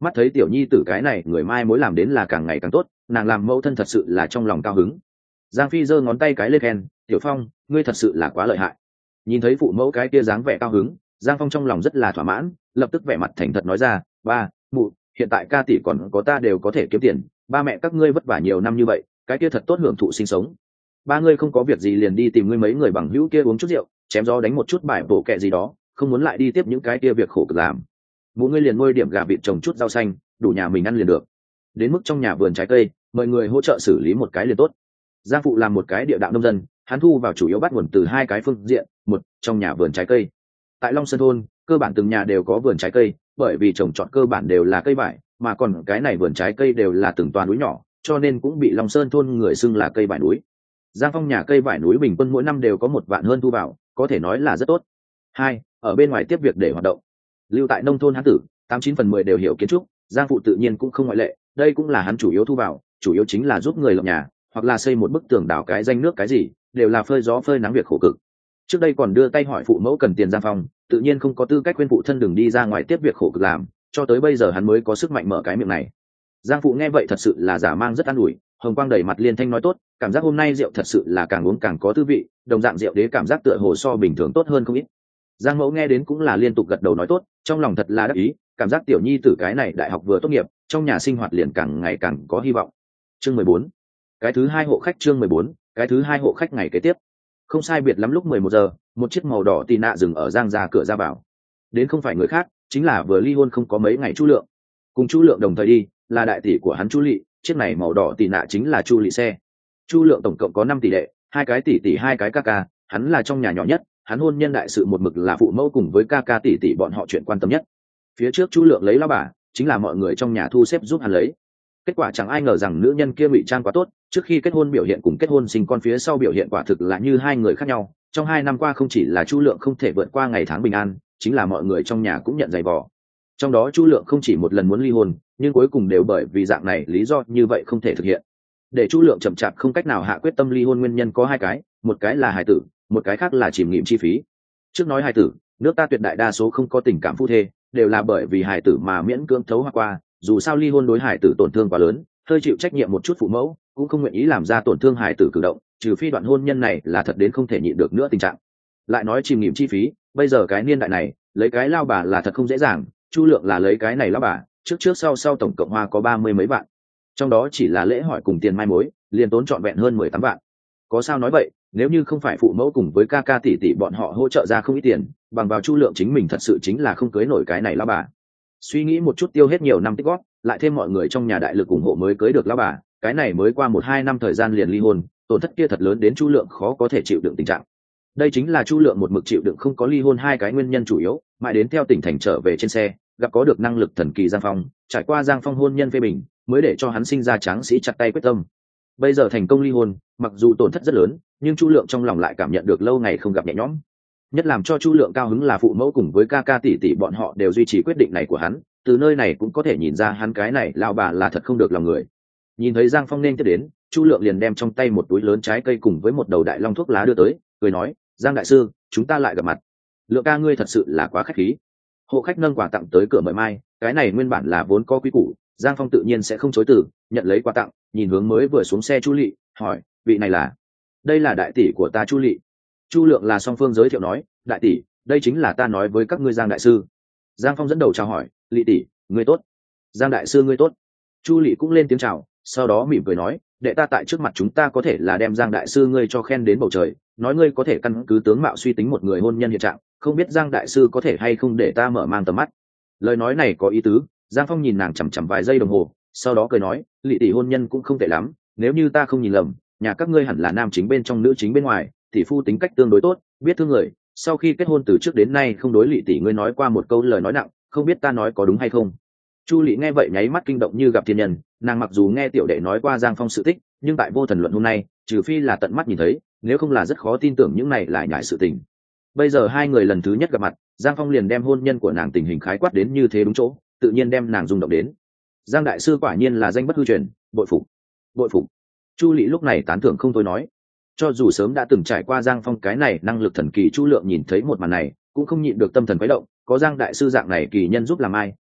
mắt thấy tiểu nhi tử cái này người mai mối làm đến là càng ngày càng tốt, nàng làm mẫu thân thật sự là trong lòng cao hứng. Giang Phi giơ ngón tay cái lên khen, tiểu Phong, ngươi thật sự là quá lợi hại. Nhìn thấy phụ mẫu cái kia dáng vẻ cao hứng, Giang Phong trong lòng rất là thỏa mãn, lập tức vẻ mặt thành thật nói ra, ba, mụ, hiện tại ca tỷ còn có ta đều có thể kiếm tiền, ba mẹ các ngươi vất vả nhiều năm như vậy, cái kia thật tốt hưởng thụ sinh sống. Ba ngươi không có việc gì liền đi tìm ngươi mấy người bằng hữu kia uống chút rượu, chém gió đánh một chút bài bổ kẹ gì đó, không muốn lại đi tiếp những cái kia việc khổ cực làm. Mụ ngươi liền nuôi điểm gà vịt trồng chút rau xanh, đủ nhà mình ăn liền được. Đến mức trong nhà vườn trái cây, mời người hỗ trợ xử lý một cái liền tốt. Giang phụ làm một cái địa đạo nông dân, hắn thu vào chủ yếu bắt nguồn từ hai cái phương diện, một, trong nhà vườn trái cây. Tại Long Sơn thôn, cơ bản từng nhà đều có vườn trái cây, bởi vì trồng trọt cơ bản đều là cây vải, mà còn cái này vườn trái cây đều là từng toà núi nhỏ, cho nên cũng bị Long Sơn thôn người xưng là cây vải núi. Giang Phong nhà cây vải núi bình quân mỗi năm đều có 1 vạn hơn thu vào, có thể nói là rất tốt. Hai, ở bên ngoài tiếp việc để hoạt động. Lưu tại nông thôn hắn tử, 89/10 đều hiểu kiến trúc, Giang phụ tự nhiên cũng không ngoại lệ, đây cũng là hắn chủ yếu thu vào, chủ yếu chính là giúp người lập nhà, hoặc là xây một bức tường đào cái danh nước cái gì, đều là phơi gió phơi nắng việc khổ cực. Trước đây còn đưa tay hỏi phụ mẫu cần tiền Giang Phong, tự nhiên không có tư cách khuyên phụ thân đừng đi ra ngoài tiếp việc khổ cực làm, cho tới bây giờ hắn mới có sức mạnh mở cái miệng này. Giang phụ nghe vậy thật sự là giả mang rất an ủi, hồng quang đầy mặt liên thanh nói tốt, cảm giác hôm nay rượu thật sự là càng uống càng có tư vị, đồng dạng rượu đế cảm giác tựa hồ so bình thường tốt hơn không ít. Giang mẫu nghe đến cũng là liên tục gật đầu nói tốt, trong lòng thật là đắc ý, cảm giác tiểu nhi tử cái này đại học vừa tốt nghiệp, trong nhà sinh hoạt liền càng ngày càng có hy vọng. Chương 14. Cái thứ hai hộ khách. Chương 14. Cái thứ hai hộ khách ngày kế tiếp. Không sai biệt lắm lúc 11 giờ, một chiếc màu đỏ tì nạ dừng ở Giang ra cửa ra vào. Đến không phải người khác, chính là vừa ly hôn không có mấy ngày Chu Lượng. Cùng Chu Lượng đồng thời đi, là đại tỷ của hắn Chu Lệ, chiếc này màu đỏ tì nạ chính là Chu Lệ xe. Chu Lượng tổng cộng có 5 tỷ đệ, 2 cái tỷ tỷ 2 cái ca ca, hắn là trong nhà nhỏ nhất, hắn hôn nhân đại sự một mực là phụ mẫu cùng với ca ca tỷ tỷ bọn họ chuyện quan tâm nhất. Phía trước Chu Lượng lấy lao bà, chính là mọi người trong nhà thu xếp giúp hắn lấy. Kết quả chẳng ai ngờ rằng nữ nhân kia ngụy trang quá tốt, trước khi kết hôn biểu hiện cùng kết hôn sinh con phía sau biểu hiện quả thực là như hai người khác nhau. Trong 2 năm qua không chỉ là Chu Lượng không thể vượt qua ngày tháng bình an, chính là mọi người trong nhà cũng nhận dày vò. Trong đó Chu Lượng không chỉ một lần muốn ly hôn, nhưng cuối cùng đều bởi vì dạng này lý do như vậy không thể thực hiện. Để Chu Lượng chậm chạp không cách nào hạ quyết tâm ly hôn nguyên nhân có 2 cái, một cái là hài tử, một cái khác là chìm nghiệm chi phí. Trước nói hài tử, nước ta tuyệt đại đa số không có tình cảm phu thê, đều là bởi vì hài tử mà miễn cưỡng thấu hoa qua, dù sao ly hôn đối hài tử tổn thương quá lớn, hơi chịu trách nhiệm một chút phụ mẫu cũng không nguyện ý làm ra tổn thương hài tử cử động, trừ phi đoạn hôn nhân này là thật đến không thể nhịn được nữa tình trạng. Lại nói chìm nghiệm chi phí, bây giờ cái niên đại này, lấy cái lao bà là thật không dễ dàng, Chu Lượng là lấy cái này lao bà, trước sau tổng cộng hoa có 30 mấy vạn. Trong đó chỉ là lễ hỏi cùng tiền mai mối, liền tốn trọn vẹn hơn 18 vạn. Có sao nói vậy, nếu như không phải phụ mẫu cùng với ca ca tỷ tỷ bọn họ hỗ trợ ra không ít tiền, bằng vào Chu Lượng chính mình thật sự chính là không cưới nổi cái này lao bà. Suy nghĩ một chút tiêu hết nhiều năm tích góp, lại thêm mọi người trong nhà đại lực ủng hộ mới cưới được lao bà, cái này mới qua 1-2 năm thời gian liền ly hôn, tổn thất kia thật lớn đến Chu Lượng khó có thể chịu đựng tình trạng. Đây chính là Chu Lượng một mực chịu đựng không có ly hôn 2 cái nguyên nhân chủ yếu, mãi đến theo tỉnh thành trở về trên xe, gặp có được năng lực thần kỳ Giang Phong, trải qua Giang Phong hôn nhân phê bình, mới để cho hắn sinh ra tráng sĩ chặt tay quyết tâm. Bây giờ thành công ly hôn, mặc dù tổn thất rất lớn, nhưng Chu Lượng trong lòng lại cảm nhận được lâu ngày không gặp nhẹ nhõm. Nhất làm cho Chu Lượng cao hứng là phụ mẫu cùng với ca ca tỷ tỷ bọn họ đều duy trì quyết định này của hắn, từ nơi này cũng có thể nhìn ra hắn cái này lão bà là thật không được lòng người. Nhìn thấy Giang Phong nên tiếp đến, Chu Lượng liền đem trong tay một túi lớn trái cây cùng với một đầu đại long thuốc lá đưa tới, cười nói, Giang đại sư, chúng ta lại gặp mặt. Lượng ca ngươi thật sự là quá khách khí. Hộ khách nâng quà tặng tới cửa mời mai, cái này nguyên bản là vốn có quý củ, Giang Phong tự nhiên sẽ không chối từ, nhận lấy quà tặng, nhìn hướng mới vừa xuống xe Chu Lệ, hỏi, vị này là? Đây là đại tỷ của ta Chu Lệ. Chu Lượng là song phương giới thiệu nói, đại tỷ, đây chính là ta nói với các ngươi Giang đại sư. Giang Phong dẫn đầu chào hỏi, Lệ tỷ, ngươi tốt. Giang đại sư ngươi tốt. Chu Lệ cũng lên tiếng chào, sau đó mỉm cười nói, đệ ta tại trước mặt chúng ta có thể là đem Giang đại sư ngươi cho khen đến bầu trời, nói ngươi có thể căn cứ tướng mạo suy tính một người hôn nhân hiện trạng, không biết Giang đại sư có thể hay không để ta mở mang tầm mắt. Lời nói này có ý tứ. Giang Phong nhìn nàng chằm chằm vài giây đồng hồ, sau đó cười nói, Lệ tỷ hôn nhân cũng không tệ lắm, nếu như ta không nhìn lầm, nhà các ngươi hẳn là nam chính bên trong nữ chính bên ngoài, tỷ phu tính cách tương đối tốt, biết thương người, sau khi kết hôn từ trước đến nay không đối Lệ tỷ ngươi nói qua một câu lời nói nặng, không biết ta nói có đúng hay không. Chu Lệ nghe vậy nháy mắt kinh động như gặp thiên nhân, nàng mặc dù nghe tiểu đệ nói qua Giang Phong sự tích, nhưng tại vô thần luận hôm nay, trừ phi là tận mắt nhìn thấy, nếu không là rất khó tin tưởng những này lại nhải sự tình. Bây giờ hai người lần thứ nhất gặp mặt, Giang Phong liền đem hôn nhân của nàng tình hình khái quát đến như thế đúng chỗ, tự nhiên đem nàng rung động đến. Giang đại sư quả nhiên là danh bất hư truyền, bội phục, bội phục. Chu Lệ lúc này tán thưởng không thôi nói, cho dù sớm đã từng trải qua Giang Phong cái này năng lực thần kỳ, Chu Lượng nhìn thấy một màn này cũng không nhịn được tâm thần quấy động, có Giang đại sư dạng này kỳ nhân giúp làm ai,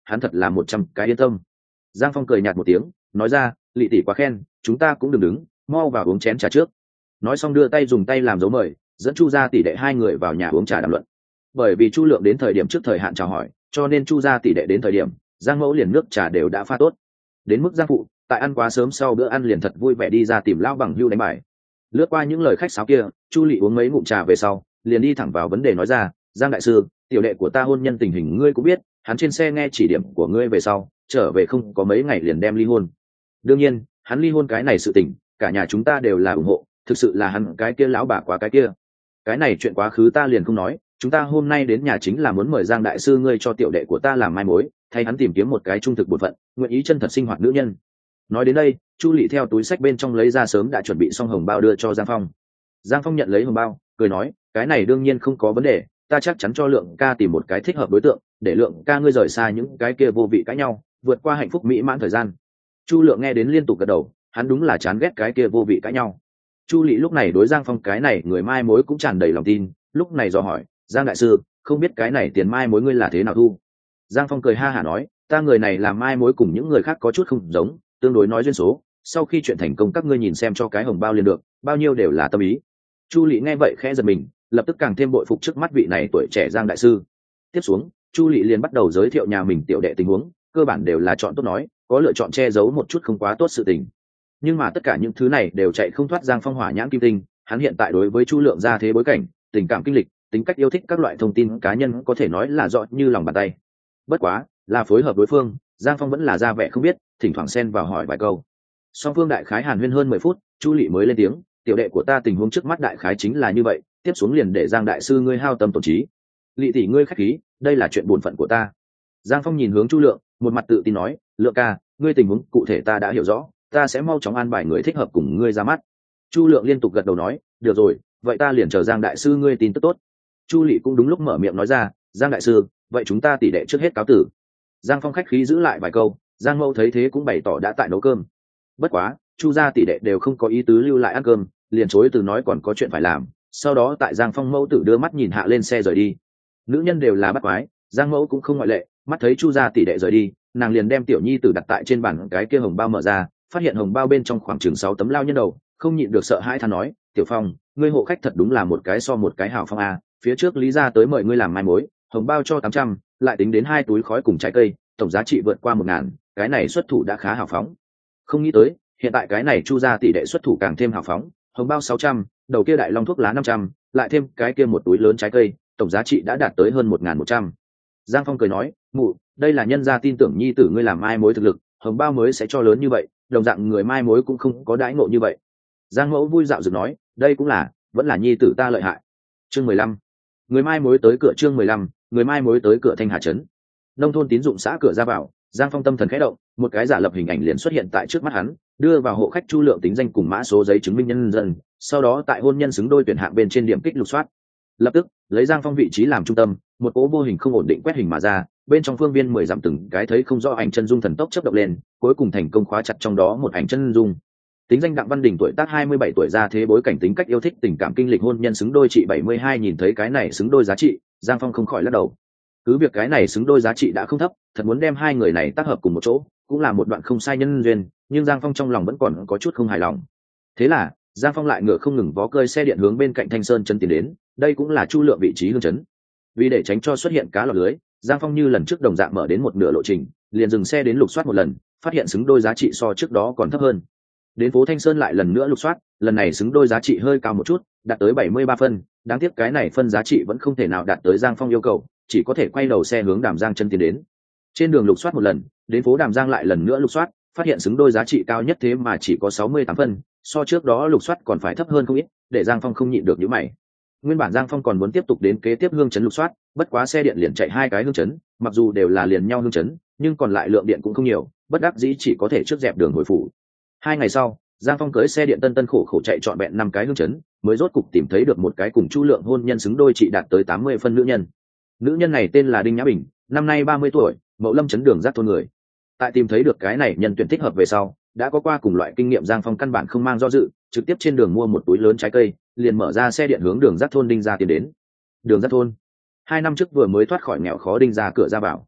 hắn thật là 100 cái yên tâm. Giang Phong cười nhạt một tiếng nói ra, Lị tỷ quá khen, chúng ta cũng đừng đứng, mau vào uống chén trà trước. Nói xong đưa tay dùng tay làm dấu mời, dẫn Chu gia tỷ đệ hai người vào nhà uống trà đàm luận. Bởi vì Chu Lượng đến thời điểm trước thời hạn chào hỏi, cho nên Chu gia tỷ đệ đến thời điểm Giang Mẫu liền nước trà đều đã pha tốt. Đến mức Giang phụ tại ăn quá sớm, sau bữa ăn liền thật vui vẻ đi ra tìm lão bằng hưu đánh bài. Lướt qua những lời khách sáo kia, Chu Lị uống mấy ngụm trà về sau liền đi thẳng vào vấn đề nói ra, Giang đại sư, tiểu đệ của ta hôn nhân tình hình ngươi cũng biết, hắn trên xe nghe chỉ điểm của ngươi về sau trở về không có mấy ngày liền đem ly hôn. Đương nhiên hắn ly hôn cái này sự tình cả nhà chúng ta đều là ủng hộ, thực sự là hắn cái kia lão bà quá cái kia. Cái này chuyện quá khứ ta liền không nói, chúng ta hôm nay đến nhà chính là muốn mời Giang đại sư ngươi cho tiểu đệ của ta làm mai mối, thay hắn tìm kiếm một cái trung thực bổn phận, nguyện ý chân thật sinh hoạt nữ nhân. Nói đến đây, Chu Lị theo túi sách bên trong lấy ra sớm đã chuẩn bị xong hồng bao đưa cho Giang Phong. Giang Phong nhận lấy hồng bao cười nói, cái này đương nhiên không có vấn đề, ta chắc chắn cho Lượng ca tìm một cái thích hợp đối tượng, để Lượng ca ngươi rời xa những cái kia vô vị cãi nhau, vượt qua hạnh phúc mỹ mãn thời gian. Chu Lượng nghe đến liên tục gật đầu, hắn đúng là chán ghét cái kia vô vị cãi nhau. Chu Lị lúc này đối Giang Phong cái này người mai mối cũng tràn đầy lòng tin, lúc này dò hỏi, Giang đại sư, không biết cái này tiền mai mối ngươi là thế nào thu? Giang Phong cười ha hả nói, ta người này làm mai mối cùng những người khác có chút không giống, tương đối nói duyên số, sau khi chuyện thành công các ngươi nhìn xem cho cái hồng bao liền được, bao nhiêu đều là tâm ý. Chu Lị nghe vậy khẽ giật mình, lập tức càng thêm bội phục trước mắt vị này tuổi trẻ Giang đại sư. Tiếp xuống Chu Lị liền bắt đầu giới thiệu nhà mình tiểu đệ tình huống, cơ bản đều là chọn tốt nói, có lựa chọn che giấu một chút không quá tốt sự tình. Nhưng mà tất cả những thứ này đều chạy không thoát Giang Phong hỏa nhãn kim tinh, hắn hiện tại đối với Chu Lượng gia thế bối cảnh, tình cảm kinh lịch, tính cách yêu thích các loại thông tin cá nhân có thể nói là rõ như lòng bàn tay. Bất quá là phối hợp đối phương, Giang Phong vẫn là ra vẻ không biết, thỉnh thoảng xen vào hỏi vài câu. Song phương đại khái hàn huyên hơn 10 phút, Chu Lị mới lên tiếng, tiểu đệ của ta tình huống trước mắt đại khái chính là như vậy, tiếp xuống liền để Giang đại sư ngươi hao tâm tổn trí. Lị tỷ ngươi khách khí, đây là chuyện bổn phận của ta. Giang Phong nhìn hướng Chu Lượng, một mặt tự tin nói, Lượng ca, ngươi tình huống cụ thể ta đã hiểu rõ, ta sẽ mau chóng an bài người thích hợp cùng ngươi ra mắt. Chu Lượng liên tục gật đầu nói, được rồi, vậy ta liền chờ Giang đại sư ngươi tin tức tốt. Chu Lị cũng đúng lúc mở miệng nói ra, Giang đại sư, vậy chúng ta tỷ đệ trước hết cáo tử. Giang Phong khách khí giữ lại vài câu, Giang Mẫu thấy thế cũng bày tỏ đã tại nấu cơm. Bất quá Chu gia tỷ đệ đều không có ý tứ lưu lại ăn cơm, liền chối từ nói còn có chuyện phải làm, sau đó tại Giang Phong mẫu tử đưa mắt nhìn hạ lên xe rời đi. Nữ nhân đều là bắt quái, Giang Mẫu cũng không ngoại lệ, mắt thấy Chu gia tỷ đệ rời đi, nàng liền đem tiểu nhi tử đặt tại trên bàn cái kia hồng bao mở ra, phát hiện hồng bao bên trong khoảng chừng 6 tấm lao nhân đầu, không nhịn được sợ hãi than nói, tiểu Phong, ngươi hộ khách thật đúng là một cái so một cái hảo phong a, phía trước Lý gia tới mời ngươi làm mai mối, hồng bao cho 800, lại tính đến 2 túi khói cùng trái cây, tổng giá trị vượt qua 1000, cái này xuất thủ đã khá hào phóng. Không nghĩ tới hiện tại cái này Chu gia tỷ đệ xuất thủ càng thêm hào phóng, hồng bao 600, đầu kia đại long thuốc lá 500, lại thêm cái kia một túi lớn trái cây, tổng giá trị đã đạt tới hơn 1100. Giang Phong cười nói, mụ, đây là nhân gia tin tưởng nhi tử ngươi làm mai mối thực lực, hồng bao mới sẽ cho lớn như vậy, đồng dạng người mai mối cũng không có đãi ngộ như vậy. Giang Mẫu vui dạo dựng nói, đây cũng là, vẫn là nhi tử ta lợi hại. Chương 15. Người mai mối tới cửa. Chương 15. Người mai mối tới cửa Thanh Hà trấn. Nông thôn tín dụng xã cửa ra vào, Giang Phong tâm thần khẽ động, một cái giả lập hình ảnh liền xuất hiện tại trước mắt hắn, đưa vào hộ khách Chu Lượng tính danh cùng mã số giấy chứng minh nhân dân, sau đó tại hôn nhân xứng đôi tuyển hạng bên trên điểm kích lục soát. Lập tức lấy Giang Phong vị trí làm trung tâm, một cỗ vô hình không ổn định quét hình mà ra, bên trong phương viên 10 dặm từng cái thấy không rõ ảnh chân dung thần tốc chớp động lên, cuối cùng thành công khóa chặt trong đó một ảnh chân dung. Tính danh Đặng Văn Đình, tuổi tác 27 tuổi, ra thế bối cảnh tính cách yêu thích tình cảm kinh lịch hôn nhân xứng đôi trị 72. Nhìn thấy cái này xứng đôi giá trị, Giang Phong không khỏi lắc đầu. Cứ việc cái này xứng đôi giá trị đã không thấp, thật muốn đem hai người này tác hợp cùng một chỗ cũng là một đoạn không sai nhân duyên, nhưng Giang Phong trong lòng vẫn còn có chút không hài lòng. Thế là Giang Phong lại ngựa không ngừng vó cơi xe điện hướng bên cạnh Thanh Sơn chân tiến đến, đây cũng là Chu Lượng vị trí hương chấn. Vì để tránh cho xuất hiện cá lọt lưới, Giang Phong như lần trước đồng dạng mở đến một nửa lộ trình, liền dừng xe đến lục soát một lần, phát hiện xứng đôi giá trị so trước đó còn thấp hơn. Đến phố Thanh Sơn lại lần nữa lục soát, lần này xứng đôi giá trị hơi cao một chút, đạt tới 73 phân, đáng tiếc cái này phân giá trị vẫn không thể nào đạt tới Giang Phong yêu cầu, chỉ có thể quay đầu xe hướng Đàm Giang chân tiến đến. Trên đường lục soát một lần, đến phố Đàm Giang lại lần nữa lục soát, phát hiện xứng đôi giá trị cao nhất thế mà chỉ có 68 phân, so trước đó lục soát còn phải thấp hơn không ít, để Giang Phong không nhịn được nhíu mày. Nguyên bản Giang Phong còn muốn tiếp tục đến kế tiếp hương chấn lục soát, bất quá xe điện liền chạy 2 cái hương chấn, mặc dù đều là liền nhau hương chấn, nhưng còn lại lượng điện cũng không nhiều, bất đắc dĩ chỉ có thể trước dẹp đường hồi phủ. 2 ngày sau, Giang Phong cưỡi xe điện tân tân khổ khổ chạy trọn vẹn 5 cái hương chấn, mới rốt cục tìm thấy được một cái cùng Chu Lượng hôn nhân xứng đôi trị đạt tới 80 phân nữ nhân. Nữ nhân này tên là Đinh Nhã Bình, năm nay 30 tuổi, Mậu Lâm trấn Đường Giác thôn người. Tại tìm thấy được cái này nhân tuyển thích hợp về sau, đã có qua cùng loại kinh nghiệm, Giang Phong căn bản không mang do dự, trực tiếp trên đường mua một túi lớn trái cây, liền mở ra xe điện hướng Đường Giác thôn Đinh gia tiến đến. Đường Giác thôn, 2 năm trước vừa mới thoát khỏi nghèo khó Đinh gia cửa ra vào.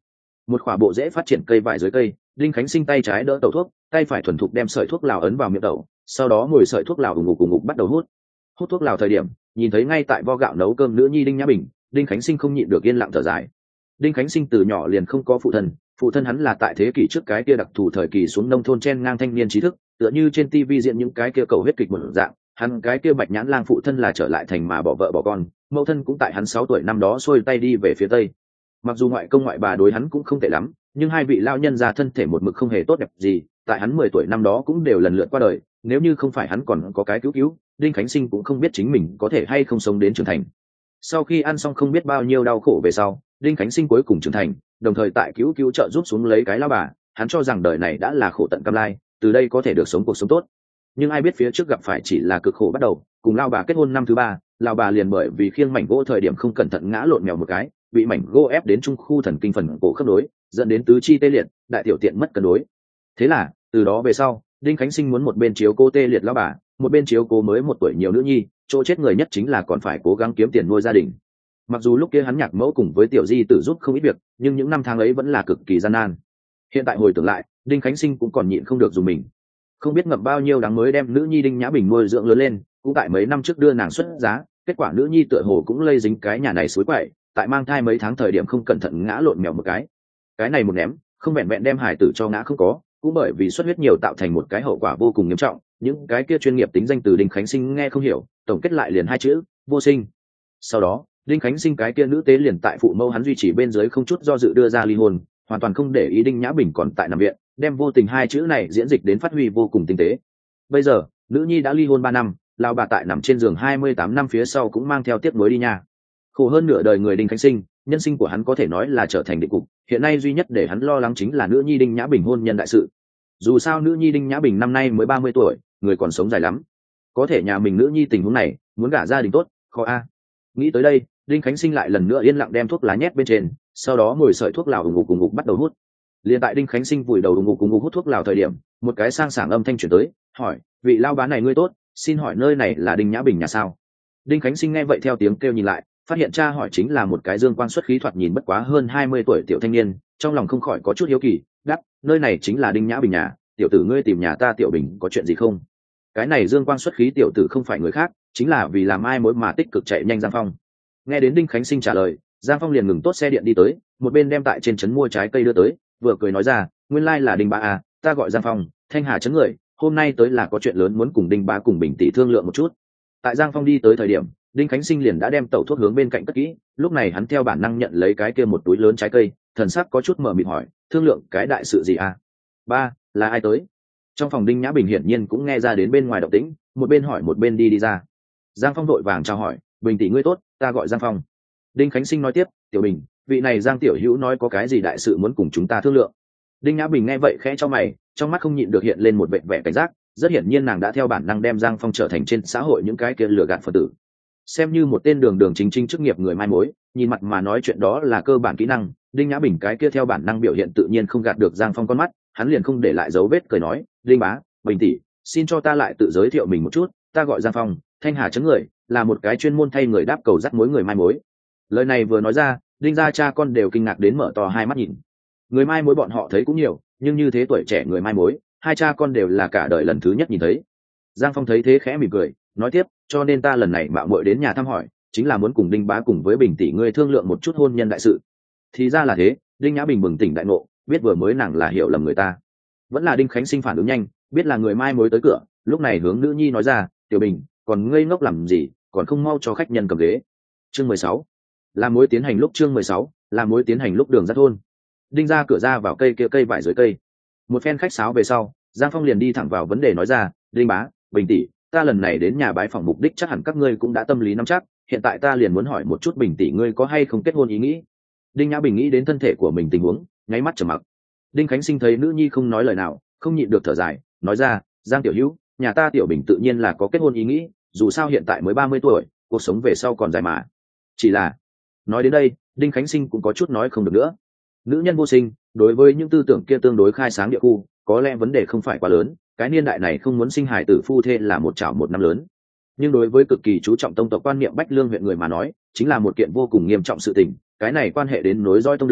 một khỏa bộ dễ phát triển cây vải dưới cây, đinh khánh sinh tay trái đỡ tẩu thuốc, tay phải thuần thục đem sợi thuốc lào ấn vào miệng tẩu, sau đó ngồi sợi thuốc lào ủng ngục bắt đầu hút thuốc lào thời điểm nhìn thấy ngay tại vo gạo nấu cơm nữ nhi đinh nhã bình, đinh khánh sinh không nhịn được yên lặng thở dài. Đinh khánh sinh từ nhỏ liền không có phụ thân hắn là tại thế kỷ trước cái kia đặc thù thời kỳ xuống nông thôn chen ngang thanh niên trí thức, tựa như trên tivi diễn những cái kia cầu huyết kịch một dạng. Hắn cái kia bạch nhãn lang phụ thân là trở lại thành mà bỏ vợ bỏ con, mẫu thân cũng tại hắn 6 tuổi năm đó xuôi tay đi về phía tây. Mặc dù ngoại công ngoại bà đối hắn cũng không tệ lắm, nhưng hai vị lao nhân ra thân thể một mực không hề tốt đẹp gì, tại hắn 10 tuổi năm đó cũng đều lần lượt qua đời. Nếu như không phải hắn còn có cái cứu, đinh khánh sinh cũng không biết chính mình có thể hay không sống đến trưởng thành. Sau khi ăn xong không biết bao nhiêu đau khổ về sau, đinh khánh sinh cuối cùng trưởng thành, đồng thời tại cứu trợ giúp xuống lấy cái lao bà. Hắn cho rằng đời này đã là khổ tận cam lai, từ đây có thể được sống cuộc sống tốt. Nhưng ai biết phía trước gặp phải chỉ là cực khổ bắt đầu. Cùng lao bà kết hôn năm thứ 3, lao bà liền bởi vì khiêng mảnh gỗ thời điểm không cẩn thận ngã lộn mèo một cái, bị mảnh gỗ ép đến trung khu thần kinh phần cổ khớp nối, dẫn đến tứ chi tê liệt, đại tiểu tiện mất cân đối. Thế là từ đó về sau, đinh khánh sinh muốn một bên chiếu cô tê liệt lao bà, một bên chiếu cố mới 1 tuổi nhiều nữ nhi, chỗ chết người nhất chính là còn phải cố gắng kiếm tiền nuôi gia đình. Mặc dù lúc kia hắn nhạc mẫu cùng với tiểu di tử giúp không ít việc, nhưng những năm tháng ấy vẫn là cực kỳ gian nan. Hiện tại hồi tưởng lại, đinh khánh sinh cũng còn nhịn không được dùng mình. Không biết ngậm bao nhiêu đắng mới đem nữ nhi đinh nhã bình nuôi dưỡng lớn lên, cũng tại mấy năm trước đưa nàng xuất giá, kết quả nữ nhi tựa hồ cũng lây dính cái nhà này suối quậy, tại mang thai mấy tháng thời điểm không cẩn thận ngã lộn mèo một cái này một ném, không vẹn vẹn đem hải tử cho ngã không có, cũng bởi vì xuất huyết nhiều tạo thành một cái hậu quả vô cùng nghiêm trọng. Những cái kia chuyên nghiệp tính danh từ đinh khánh sinh nghe không hiểu, tổng kết lại liền 2 chữ: vô sinh. Sau đó đinh khánh sinh cái kia nữ tế liền tại phụ mẫu hắn duy trì bên dưới không chút do dự đưa ra ly hôn, hoàn toàn không để ý đinh nhã bình còn tại nằm viện, đem vô tình 2 chữ này diễn dịch đến phát huy vô cùng tinh tế. Bây giờ nữ nhi đã ly hôn 3 năm, lao bà tại nằm trên giường 28 năm phía sau cũng mang theo tiếc nuối đi nha. Khổ hơn nửa đời người đinh khánh sinh, nhân sinh của hắn có thể nói là trở thành định cục. Hiện nay duy nhất để hắn lo lắng chính là nữ nhi đinh nhã bình hôn nhân đại sự. Dù sao nữ nhi đinh nhã bình năm nay mới 30 tuổi, người còn sống dài lắm, có thể nhà mình nữ nhi tình huống này muốn gả gia đình tốt khó a. Nghĩ tới đây, đinh khánh sinh lại lần nữa yên lặng đem thuốc lá nhét bên trên, sau đó ngồi sợi thuốc lào ủng ngục bắt đầu hút. Liền tại đinh khánh sinh vùi đầu ủng ngục hút thuốc lào thời điểm, một cái sang sảng âm thanh chuyển tới, hỏi: vị lao bá này ngươi tốt, xin hỏi nơi này là đinh nhã bình nhà sao? Đinh khánh sinh nghe vậy theo tiếng kêu nhìn lại, phát hiện cha hỏi chính là một cái dương quang xuất khí thoạt nhìn bất quá hơn 20 tuổi tiểu thanh niên, trong lòng không khỏi có chút hiếu kỳ, đáp: nơi này chính là đinh nhã bình nhà, tiểu tử ngươi tìm nhà ta tiểu bình có chuyện gì không? Cái này dương quang xuất khí tiểu tử không phải người khác, chính là vì làm ai mối mà tích cực chạy nhanh Giang Phong. Nghe đến đinh khánh sinh trả lời, Giang Phong liền ngừng tốt xe điện đi tới, một bên đem tại trên trấn mua trái cây đưa tới, vừa cười nói ra: nguyên lai là đinh bá à, ta gọi Giang Phong, Thanh Hà trấn người, hôm nay tới là có chuyện lớn muốn cùng đinh bá cùng bình tỷ thương lượng một chút. Tại Giang Phong đi tới thời điểm, đinh khánh sinh liền đã đem tẩu thuốc hướng bên cạnh cất kỹ, lúc này hắn theo bản năng nhận lấy cái kia một túi lớn trái cây, thần sắc có chút mờ mịt hỏi: thương lượng cái đại sự gì à? Ba, là ai tới? Trong phòng đinh nhã bình hiển nhiên cũng nghe ra đến bên ngoài động tĩnh, một bên hỏi một bên đi ra. Giang Phong vội vàng chào hỏi: bình tỷ ngươi tốt, ta gọi Giang Phong. Đinh khánh sinh nói tiếp: tiểu bình, vị này Giang tiểu hữu nói có cái gì đại sự muốn cùng chúng ta thương lượng. Đinh nhã bình nghe vậy khẽ cho mày, trong mắt không nhịn được hiện lên một vẻ vẻ cảnh giác, rất hiển nhiên nàng đã theo bản năng đem Giang Phong trở thành trên xã hội những cái kia lừa gạt phần tử, xem như một tên đường chính chức nghiệp người mai mối, nhìn mặt mà nói chuyện đó là cơ bản kỹ năng. Đinh nhã bình cái kia theo bản năng biểu hiện tự nhiên không gạt được Giang Phong con mắt, hắn liền không để lại dấu vết cười nói: đinh bá, bình tỷ, xin cho ta lại tự giới thiệu mình một chút, ta gọi Giang Phong, Thanh Hà trấn người, là một cái chuyên môn thay người đáp cầu dắt mối người mai mối. Lời này vừa nói ra, đinh gia cha con đều kinh ngạc đến mở to hai mắt nhìn. Người mai mối bọn họ thấy cũng nhiều, nhưng như thế tuổi trẻ người mai mối, hai cha con đều là cả đời lần thứ nhất nhìn thấy. Giang Phong thấy thế khẽ mỉm cười, nói tiếp: cho nên ta lần này mạo muội đến nhà thăm hỏi, chính là muốn cùng đinh bá cùng với bình tỷ ngươi thương lượng một chút hôn nhân đại sự. Thì ra là thế. Đinh nhã bình bừng tỉnh đại ngộ, biết vừa mới nàng là hiểu lầm người ta. Vẫn là đinh khánh sinh phản ứng nhanh, biết là người mai mối tới cửa, lúc này hướng nữ nhi nói ra: tiểu bình, còn ngây ngốc làm gì, còn không mau cho khách nhân cầm ghế. Chương 16. Làm mối tiến hành lúc chương 16, làm mối tiến hành lúc đường ra thôn. Đinh ra cửa ra vào cây kia cây vải dưới cây. Một phen khách sáo về sau, Giang Phong liền đi thẳng vào vấn đề nói ra: đinh bá, bình tỷ, ta lần này đến nhà bái phỏng mục đích chắc hẳn các ngươi cũng đã tâm lý nắm chắc, hiện tại ta liền muốn hỏi một chút bình tỷ ngươi có hay không kết hôn ý nghĩ. Đinh nhã bình nghĩ đến thân thể của mình tình huống, nháy mắt trầm mặc. Đinh khánh sinh thấy nữ nhi không nói lời nào, không nhịn được thở dài, nói ra: Giang tiểu hữu, nhà ta tiểu bình tự nhiên là có kết hôn ý nghĩ, dù sao hiện tại mới 30 tuổi, cuộc sống về sau còn dài mà. Chỉ là, nói đến đây, đinh khánh sinh cũng có chút nói không được nữa. Nữ nhân vô sinh, đối với những tư tưởng kia tương đối khai sáng địa khu, có lẽ vấn đề không phải quá lớn, cái niên đại này không muốn sinh hài tử phu thê là một chảo một năm lớn. Nhưng đối với cực kỳ chú trọng tông tộc quan niệm Bách Lương huyện người mà nói, chính là một kiện vô cùng nghiêm trọng sự tình, cái này quan hệ đến nối dõi tông đường,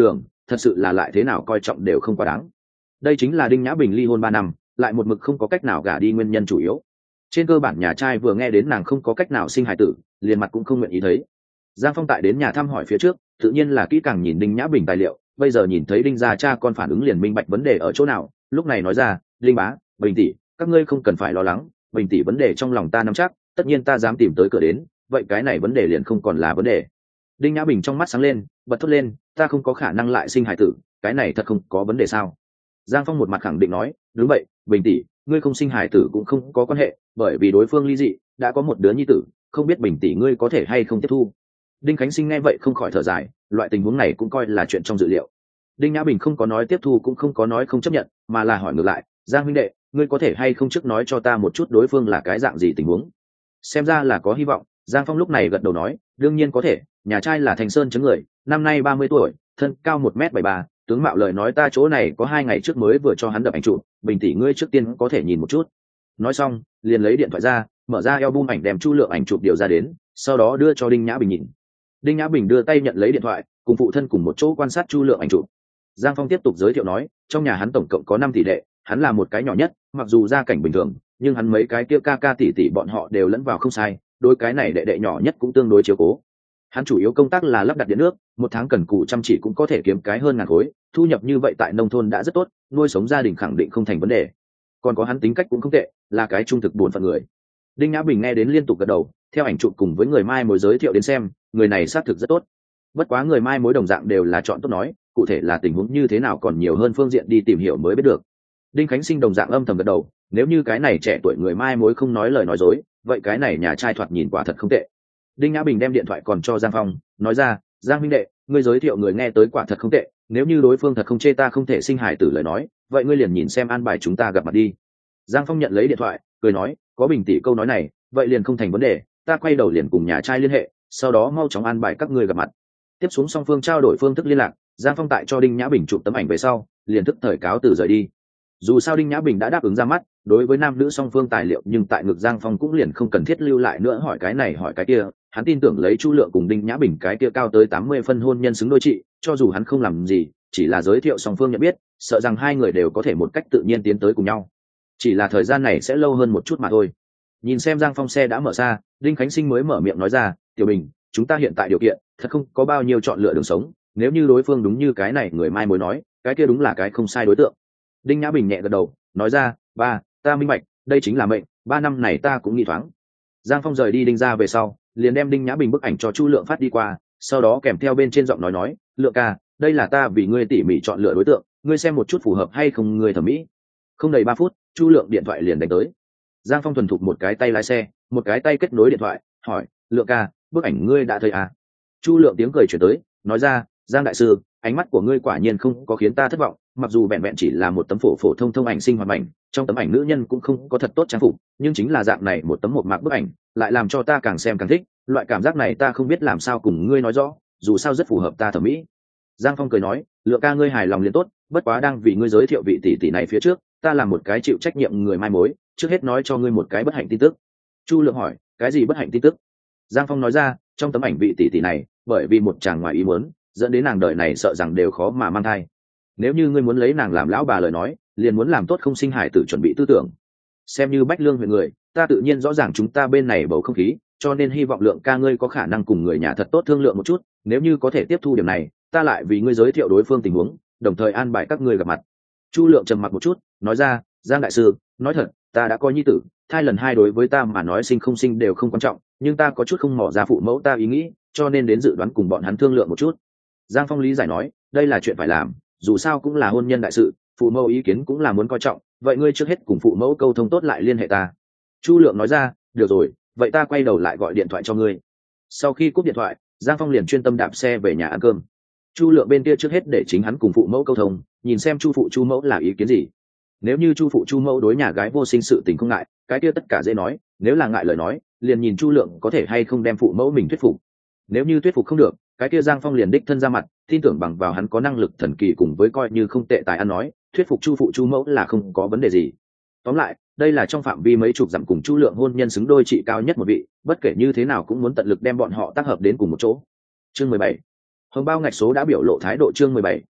thật sự là lại thế nào coi trọng đều không quá đáng. Đây chính là Đinh Nhã Bình ly hôn 3 năm, lại một mực không có cách nào gả đi nguyên nhân chủ yếu. Trên cơ bản nhà trai vừa nghe đến nàng không có cách nào sinh hài tử, liền mặt cũng không nguyện ý thấy. Giang Phong tại đến nhà thăm hỏi phía trước, tự nhiên là kỹ càng nhìn Đinh Nhã Bình tài liệu, bây giờ nhìn thấy Đinh gia cha con phản ứng liền minh bạch vấn đề ở chỗ nào, lúc này nói ra, Đinh bá, Bình tỷ, các ngươi không cần phải lo lắng, Bình tỷ vấn đề trong lòng ta nắm chắc, tất nhiên ta dám tìm tới cửa đến, vậy cái này vấn đề liền không còn là vấn đề. Đinh Nhã Bình trong mắt sáng lên, bật thốt lên, ta không có khả năng lại sinh hài tử, cái này thật không có vấn đề sao? Giang Phong một mặt khẳng định nói, đúng vậy, Bình tỷ, ngươi không sinh hài tử cũng không có quan hệ, bởi vì đối phương ly dị, đã có một đứa nhi tử, không biết Bình tỷ ngươi có thể hay không tiếp thu. Đinh Khánh Sinh nghe vậy không khỏi thở dài, loại tình huống này cũng coi là chuyện trong dự liệu. Đinh Nhã Bình không có nói tiếp thu cũng không có nói không chấp nhận, mà là hỏi ngược lại, Giang huynh đệ, ngươi có thể hay không trước nói cho ta một chút đối phương là cái dạng gì tình huống? Xem ra là có hy vọng. Giang Phong lúc này gật đầu nói, đương nhiên có thể, nhà trai là Thành Sơn chấm người, năm nay 30 tuổi, thân cao 1m73, tướng mạo lời nói ta chỗ này có 2 ngày trước mới vừa cho hắn đập ảnh chụp, Bình tỷ ngươi trước tiên có thể nhìn một chút. Nói xong, liền lấy điện thoại ra, mở ra album ảnh đem Chu Lượng ảnh chụp điều ra đến, sau đó đưa cho Đinh Nhã Bình nhìn. Đinh Nhã Bình đưa tay nhận lấy điện thoại, cùng phụ thân cùng một chỗ quan sát Chu Lượng ảnh chụp. Giang Phong tiếp tục giới thiệu nói, trong nhà hắn tổng cộng có 5 tỷ đệ, hắn là một cái nhỏ nhất, mặc dù gia cảnh bình thường, nhưng hắn mấy cái kia ca ca tỷ tỷ bọn họ đều lẫn vào không sai, đối cái này đệ đệ nhỏ nhất cũng tương đối chiếu cố. Hắn chủ yếu công tác là lắp đặt điện nước, một tháng cần cù chăm chỉ cũng có thể kiếm cái hơn 1000 khối, thu nhập như vậy tại nông thôn đã rất tốt, nuôi sống gia đình khẳng định không thành vấn đề. Còn có hắn tính cách cũng không tệ, là cái trung thực buồn phận người. Đinh Nhã Bình nghe đến liên tục gật đầu, theo ảnh chụp cùng với người mai mối giới thiệu đến xem, người này xác thực rất tốt. Bất quá người mai mối đồng dạng đều là chọn tốt nói, cụ thể là tình huống như thế nào còn nhiều hơn phương diện đi tìm hiểu mới biết được. Đinh Khánh Sinh đồng dạng âm thầm gật đầu, nếu như cái này trẻ tuổi người mai mối không nói lời nói dối, vậy cái này nhà trai thoạt nhìn quả thật không tệ. Đinh Nhã Bình đem điện thoại còn cho Giang Phong, nói ra, Giang huynh đệ, ngươi giới thiệu người nghe tới quả thật không tệ, nếu như đối phương thật không chê ta không thể sinh hài tử lời nói, vậy ngươi liền nhìn xem an bài chúng ta gặp mặt đi. Giang Phong nhận lấy điện thoại, cười nói, có Bình tỷ câu nói này, vậy liền không thành vấn đề, ta quay đầu liền cùng nhà trai liên hệ, sau đó mau chóng an bài các ngươi gặp mặt. Tiếp xuống song phương trao đổi phương thức liên lạc, Giang Phong tại cho Đinh Nhã Bình chụp tấm ảnh về sau, liền thức thời cáo từ rời đi. Dù sao Đinh Nhã Bình đã đáp ứng ra mắt, đối với nam nữ song phương tài liệu, nhưng tại ngực Giang Phong cũng liền không cần thiết lưu lại nữa hỏi cái này hỏi cái kia, hắn tin tưởng lấy Chu Lượng cùng Đinh Nhã Bình cái kia cao tới 80 phân hôn nhân xứng đôi trị, cho dù hắn không làm gì, chỉ là giới thiệu song phương nhận biết, sợ rằng hai người đều có thể một cách tự nhiên tiến tới cùng nhau. Chỉ là thời gian này sẽ lâu hơn một chút mà thôi. Nhìn xem Giang Phong xe đã mở xa, Đinh Khánh Sinh mới mở miệng nói ra, Tiểu Bình, chúng ta hiện tại điều kiện thật không có bao nhiêu chọn lựa đường sống, nếu như đối phương đúng như cái này người mai mối nói, cái kia đúng là cái không sai đối tượng. Đinh Nhã Bình nhẹ gật đầu, nói ra, ba, ta minh bạch, đây chính là mệnh, 3 năm này ta cũng nghĩ thoáng. Giang Phong rời đi Đinh ra về sau, liền đem Đinh Nhã Bình bức ảnh cho Chu Lượng phát đi qua, sau đó kèm theo bên trên giọng nói, Lượng ca, đây là ta vì ngươi tỉ mỉ chọn lựa đối tượng, ngươi xem một chút phù hợp hay không ngươi thẩm mỹ. Không đầy 3 phút, Chu Lượng điện thoại liền đánh tới. Giang Phong thuần thục một cái tay lái xe, một cái tay kết nối điện thoại, hỏi, Lượng ca, bức ảnh ngươi đã thấy à? Chu Lượng tiếng cười chuyển tới, nói ra, Giang đại sư, ánh mắt của ngươi quả nhiên không có khiến ta thất vọng, mặc dù vẹn vẹn chỉ là một tấm phổ thông ảnh sinh hoạt ảnh, trong tấm ảnh nữ nhân cũng không có thật tốt trang phục, nhưng chính là dạng này một tấm một mạc bức ảnh, lại làm cho ta càng xem càng thích, loại cảm giác này ta không biết làm sao cùng ngươi nói rõ, dù sao rất phù hợp ta thẩm mỹ. Giang Phong cười nói, Lượng ca ngươi hài lòng liền tốt, bất quá đang vì ngươi giới thiệu vị tỷ tỷ này phía trước, ta làm một cái chịu trách nhiệm người mai mối, trước hết nói cho ngươi một cái bất hạnh tin tức. Chu Lượng hỏi, cái gì bất hạnh tin tức? Giang Phong nói ra, trong tấm ảnh vị tỷ tỷ này, bởi vì một chàng ngoài ý muốn, dẫn đến nàng đời này sợ rằng đều khó mà mang thai. Nếu như ngươi muốn lấy nàng làm lão bà lời nói, liền muốn làm tốt không sinh hài tử chuẩn bị tư tưởng. Xem như Bách Lương huyện người, ta tự nhiên rõ ràng chúng ta bên này bầu không khí, cho nên hy vọng Lượng ca ngươi có khả năng cùng người nhà thật tốt thương lượng một chút, nếu như có thể tiếp thu điểm này, ta lại vì ngươi giới thiệu đối phương tình huống, đồng thời an bài các ngươi gặp mặt. Chu Lượng trầm mặc một chút, nói ra, Giang đại sư, nói thật, ta đã có nhi tử, thai lần 2 đối với ta mà nói sinh không sinh đều không quan trọng, nhưng ta có chút không mò ra phụ mẫu ta ý nghĩ, cho nên đến dự đoán cùng bọn hắn thương lượng một chút. Giang Phong lý giải nói, đây là chuyện phải làm, dù sao cũng là hôn nhân đại sự, phụ mẫu ý kiến cũng là muốn coi trọng, vậy ngươi trước hết cùng phụ mẫu câu thông tốt lại liên hệ ta. Chu Lượng nói ra, được rồi, vậy ta quay đầu lại gọi điện thoại cho ngươi. Sau khi cúp điện thoại, Giang Phong liền chuyên tâm đạp xe về nhà ăn cơm. Chu Lượng bên kia trước hết để chính hắn cùng phụ mẫu câu thông, nhìn xem Chu phụ Chu mẫu là ý kiến gì. Nếu như Chu phụ Chu mẫu đối nhà gái vô sinh sự tình không ngại, cái kia tất cả dễ nói, nếu là ngại lời nói, liền nhìn Chu Lượng có thể hay không đem phụ mẫu mình thuyết phục. Nếu như thuyết phục không được, cái kia Giang Phong liền đích thân ra mặt, tin tưởng bằng vào hắn có năng lực thần kỳ cùng với coi như không tệ tài ăn nói, thuyết phục Chu phụ Chu mẫu là không có vấn đề gì. Tóm lại, đây là trong phạm vi mấy chục dặm cùng Chu Lượng hôn nhân xứng đôi trị cao nhất một vị, bất kể như thế nào cũng muốn tận lực đem bọn họ tác hợp đến cùng một chỗ. Chương 17. Hồng bao ngạch số đã biểu lộ thái độ. Chương 17.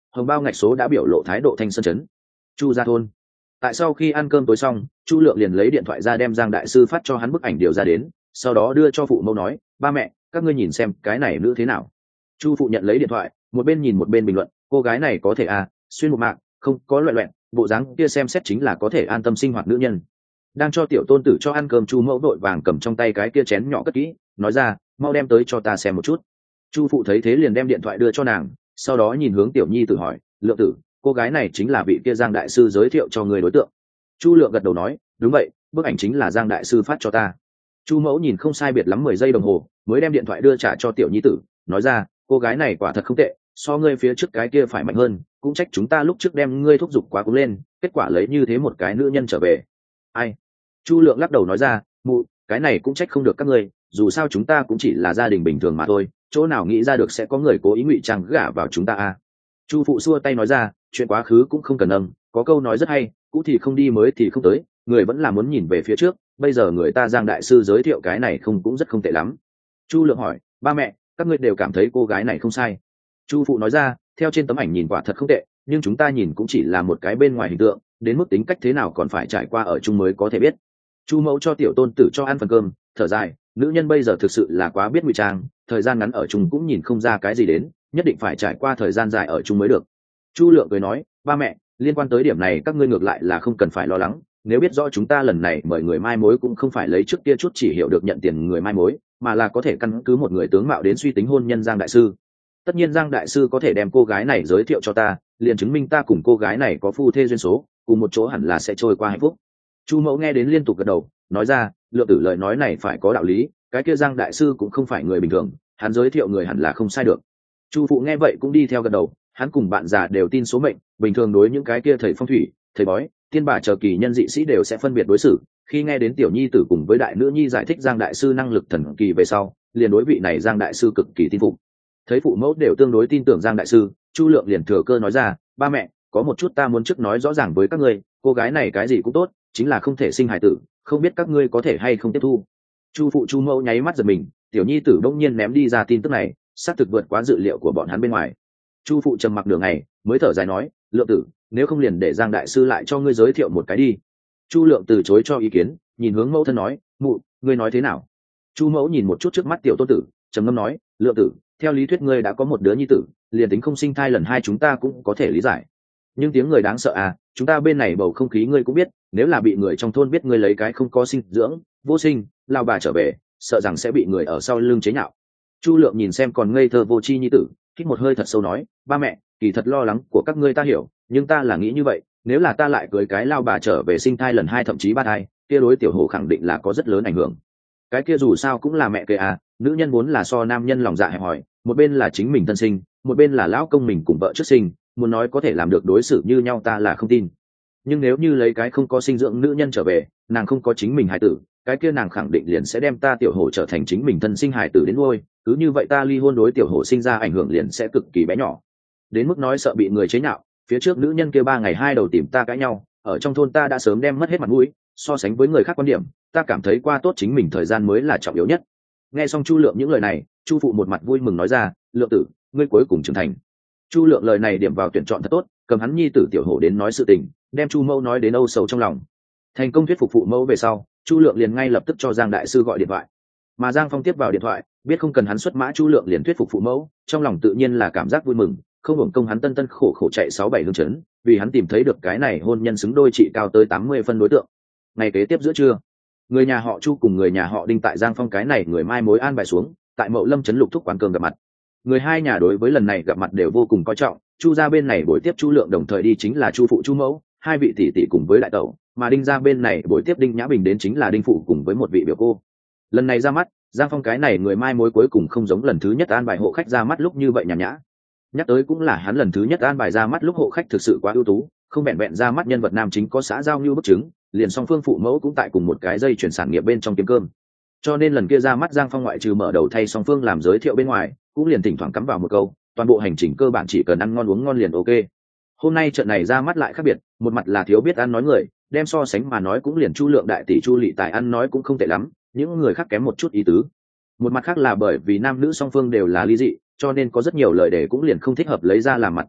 hồng bao ngạch số đã biểu lộ thái độ thanh sơn chấn. Chu gia thôn. Tại sau khi ăn cơm tối xong, Chu Lượng liền lấy điện thoại ra đem Giang đại sư phát cho hắn bức ảnh điều ra đến, sau đó đưa cho phụ mẫu nói, ba mẹ, các ngươi nhìn xem cái này nữ thế nào. Chu phụ nhận lấy điện thoại, một bên nhìn một bên bình luận, cô gái này có thể à, xuyên một mạng, không có loẹ loẹn, bộ dáng kia xem xét chính là có thể an tâm sinh hoạt nữ nhân. Đang cho tiểu tôn tử cho ăn cơm, Chu mẫu vội vàng cầm trong tay cái kia chén nhỏ cất kỹ, nói ra, mau đem tới cho ta xem một chút. Chu phụ thấy thế liền đem điện thoại đưa cho nàng, sau đó nhìn hướng tiểu nhi tử hỏi, Lượng tử, cô gái này chính là vị kia Giang đại sư giới thiệu cho người đối tượng. Chu Lượng gật đầu nói, đúng vậy, bức ảnh chính là Giang đại sư phát cho ta. Chu mẫu nhìn không sai biệt lắm 10 giây đồng hồ mới đem điện thoại đưa trả cho tiểu nhi tử, nói ra, cô gái này quả thật không tệ, so ngươi phía trước cái kia phải mạnh hơn, cũng trách chúng ta lúc trước đem ngươi thúc giục quá cúng lên, kết quả lấy như thế một cái nữ nhân trở về. Ai? Chu Lượng lắc đầu nói ra, mụ, cái này cũng trách không được các ngươi, dù sao chúng ta cũng chỉ là gia đình bình thường mà thôi, chỗ nào nghĩ ra được sẽ có người cố ý ngụy trang gả vào chúng ta à. Chu phụ xua tay nói ra, chuyện quá khứ cũng không cần ầm, có câu nói rất hay, cũ thì không đi mới thì không tới, người vẫn là muốn nhìn về phía trước, bây giờ người ta Giang đại sư giới thiệu cái này không cũng rất không tệ lắm. Chu Lượng hỏi, ba mẹ, các ngươi đều cảm thấy cô gái này không sai. Chu phụ nói ra, theo trên tấm ảnh nhìn quả thật không tệ, nhưng chúng ta nhìn cũng chỉ là một cái bên ngoài hình tượng, đến mức tính cách thế nào còn phải trải qua ở chung mới có thể biết. Chu mẫu cho tiểu tôn tử cho ăn phần cơm, thở dài, nữ nhân bây giờ thực sự là quá biết ngụy trang, thời gian ngắn ở chung cũng nhìn không ra cái gì đến, nhất định phải trải qua thời gian dài ở chung mới được. Chu Lượng cười nói, ba mẹ, liên quan tới điểm này các ngươi ngược lại là không cần phải lo lắng, nếu biết rõ chúng ta lần này mời người mai mối cũng không phải lấy trước kia chút chỉ hiểu được nhận tiền người mai mối, mà là có thể căn cứ một người tướng mạo đến suy tính hôn nhân Giang đại sư. Tất nhiên Giang đại sư có thể đem cô gái này giới thiệu cho ta, liền chứng minh ta cùng cô gái này có phu thê duyên số, cùng một chỗ hẳn là sẽ trôi qua hạnh phúc. Chu mẫu nghe đến liên tục gật đầu, nói ra, Lượng tử lời nói này phải có đạo lý, cái kia Giang đại sư cũng không phải người bình thường, hắn giới thiệu người hẳn là không sai được. Chu phụ nghe vậy cũng đi theo gật đầu, hắn cùng bạn già đều tin số mệnh, bình thường đối những cái kia thầy phong thủy, thầy bói, tiên bà chờ kỳ nhân dị sĩ đều sẽ phân biệt đối xử. Khi nghe đến tiểu nhi tử cùng với đại nữ nhi giải thích Giang đại sư năng lực thần kỳ về sau, liền đối vị này Giang đại sư cực kỳ tin phục. Thấy phụ mẫu đều tương đối tin tưởng Giang đại sư, Chu Lượng liền thừa cơ nói ra, ba mẹ, có một chút ta muốn trước nói rõ ràng với các ngươi, cô gái này cái gì cũng tốt, chính là không thể sinh hài tử, không biết các ngươi có thể hay không tiếp thu. Chu phụ Chu mẫu nháy mắt giật mình, tiểu nhi tử bỗng nhiên ném đi ra tin tức này, xác thực vượt quá dự liệu của bọn hắn bên ngoài. Chu phụ trầm mặc nửa ngày mới thở dài nói, Lượng tử, nếu không liền để Giang đại sư lại cho ngươi giới thiệu một cái đi. Chu Lượng từ chối cho ý kiến, nhìn hướng mẫu thân nói, mụ, ngươi nói thế nào. Chu mẫu nhìn một chút trước mắt tiểu tôn tử, trầm ngâm nói, Lượng tử, theo lý thuyết ngươi đã có một đứa nhi tử, liền tính không sinh thai lần hai chúng ta cũng có thể lý giải, nhưng tiếng người đáng sợ à, chúng ta bên này bầu không khí ngươi cũng biết, nếu là bị người trong thôn biết ngươi lấy cái không có sinh dưỡng vô sinh lao bà trở về, sợ rằng sẽ bị người ở sau lưng chế nhạo. Chu Lượng nhìn xem còn ngây thơ vô tri nhi tử, hít một hơi thật sâu nói, ba mẹ, kỳ thật lo lắng của các ngươi ta hiểu, nhưng ta là nghĩ như vậy, nếu là ta lại cưới cái lao bà trở về sinh thai lần hai thậm chí ba thai, kia đối tiểu hổ khẳng định là có rất lớn ảnh hưởng. Cái kia dù sao cũng là mẹ kệ à, nữ nhân vốn là so nam nhân lòng dạ hẹp hòi, một bên là chính mình thân sinh, một bên là lão công mình cùng vợ trước sinh, muốn nói có thể làm được đối xử như nhau ta là không tin. Nhưng nếu như lấy cái không có sinh dưỡng nữ nhân trở về, nàng không có chính mình hài tử, cái kia nàng khẳng định liền sẽ đem ta tiểu hổ trở thành chính mình thân sinh hài tử đến nuôi, cứ như vậy ta ly hôn đối tiểu hổ sinh ra ảnh hưởng liền sẽ cực kỳ bé nhỏ, đến mức nói sợ bị người chế nhạo. Phía trước nữ nhân kia 3 ngày 2 đầu tìm ta cãi nhau, ở trong thôn ta đã sớm đem mất hết mặt mũi, so sánh với người khác quan điểm, ta cảm thấy qua tốt chính mình thời gian mới là trọng yếu nhất. Nghe xong Chu Lượng những lời này, Chu phụ một mặt vui mừng nói ra, Lượng tử, ngươi cuối cùng trưởng thành. Chu Lượng lời này điểm vào tuyển chọn thật tốt, cầm hắn nhi tử tiểu hổ đến nói sự tình, đem Chu mẫu nói đến âu sầu trong lòng. Thành công thuyết phục phụ mẫu về sau, Chu Lượng liền ngay lập tức cho Giang đại sư gọi điện thoại. Mà Giang Phong tiếp vào điện thoại, biết không cần hắn xuất mã Chu Lượng liền thuyết phục phụ mẫu, trong lòng tự nhiên là cảm giác vui mừng, không hưởng công hắn tân tân khổ khổ chạy 6-7 hương chấn, vì hắn tìm thấy được cái này hôn nhân xứng đôi trị cao tới 80 phân đối tượng. Ngày kế tiếp giữa trưa, người nhà họ Chu cùng người nhà họ Đinh tại Giang Phong cái này người mai mối an bài xuống, tại Mậu Lâm trấn Lục Thúc quán cơm gặp mặt. Người hai nhà đối với lần này gặp mặt đều vô cùng coi trọng, Chu gia bên này buổi tiếp Chu Lượng đồng thời đi chính là Chu phụ Chu mẫu, hai vị tỷ tỷ cùng với đại tẩu, mà Đinh gia bên này buổi tiếp Đinh Nhã Bình đến chính là Đinh phụ cùng với một vị biểu cô. Lần này ra mắt, Giang Phong cái này người mai mối cuối cùng không giống lần thứ nhất an bài hộ khách ra mắt lúc như vậy nhàn nhã. Nhắc tới cũng là hắn lần thứ nhất an bài ra mắt lúc hộ khách thực sự quá ưu tú, không vẹn vẹn ra mắt nhân vật nam chính có xã giao như bức chứng, liền song phương phụ mẫu cũng tại cùng một cái dây chuyển sản nghiệp bên trong kiếm cơm. Cho nên lần kia ra mắt Giang Phong ngoại trừ mở đầu thay song phương làm giới thiệu bên ngoài, cũng liền thỉnh thoảng cắm vào một câu, toàn bộ hành trình cơ bản chỉ cần ăn ngon uống ngon liền ok. Hôm nay trận này ra mắt lại khác biệt, một mặt là thiếu biết ăn nói người, đem so sánh mà nói cũng liền Chu Lượng đại tỷ Chu Lệ Tài ăn nói cũng không tệ lắm, những người khác kém một chút ý tứ. Một mặt khác là bởi vì nam nữ song phương đều là ly dị, cho nên có rất nhiều lời để cũng liền không thích hợp lấy ra làm mặt trò chuyện,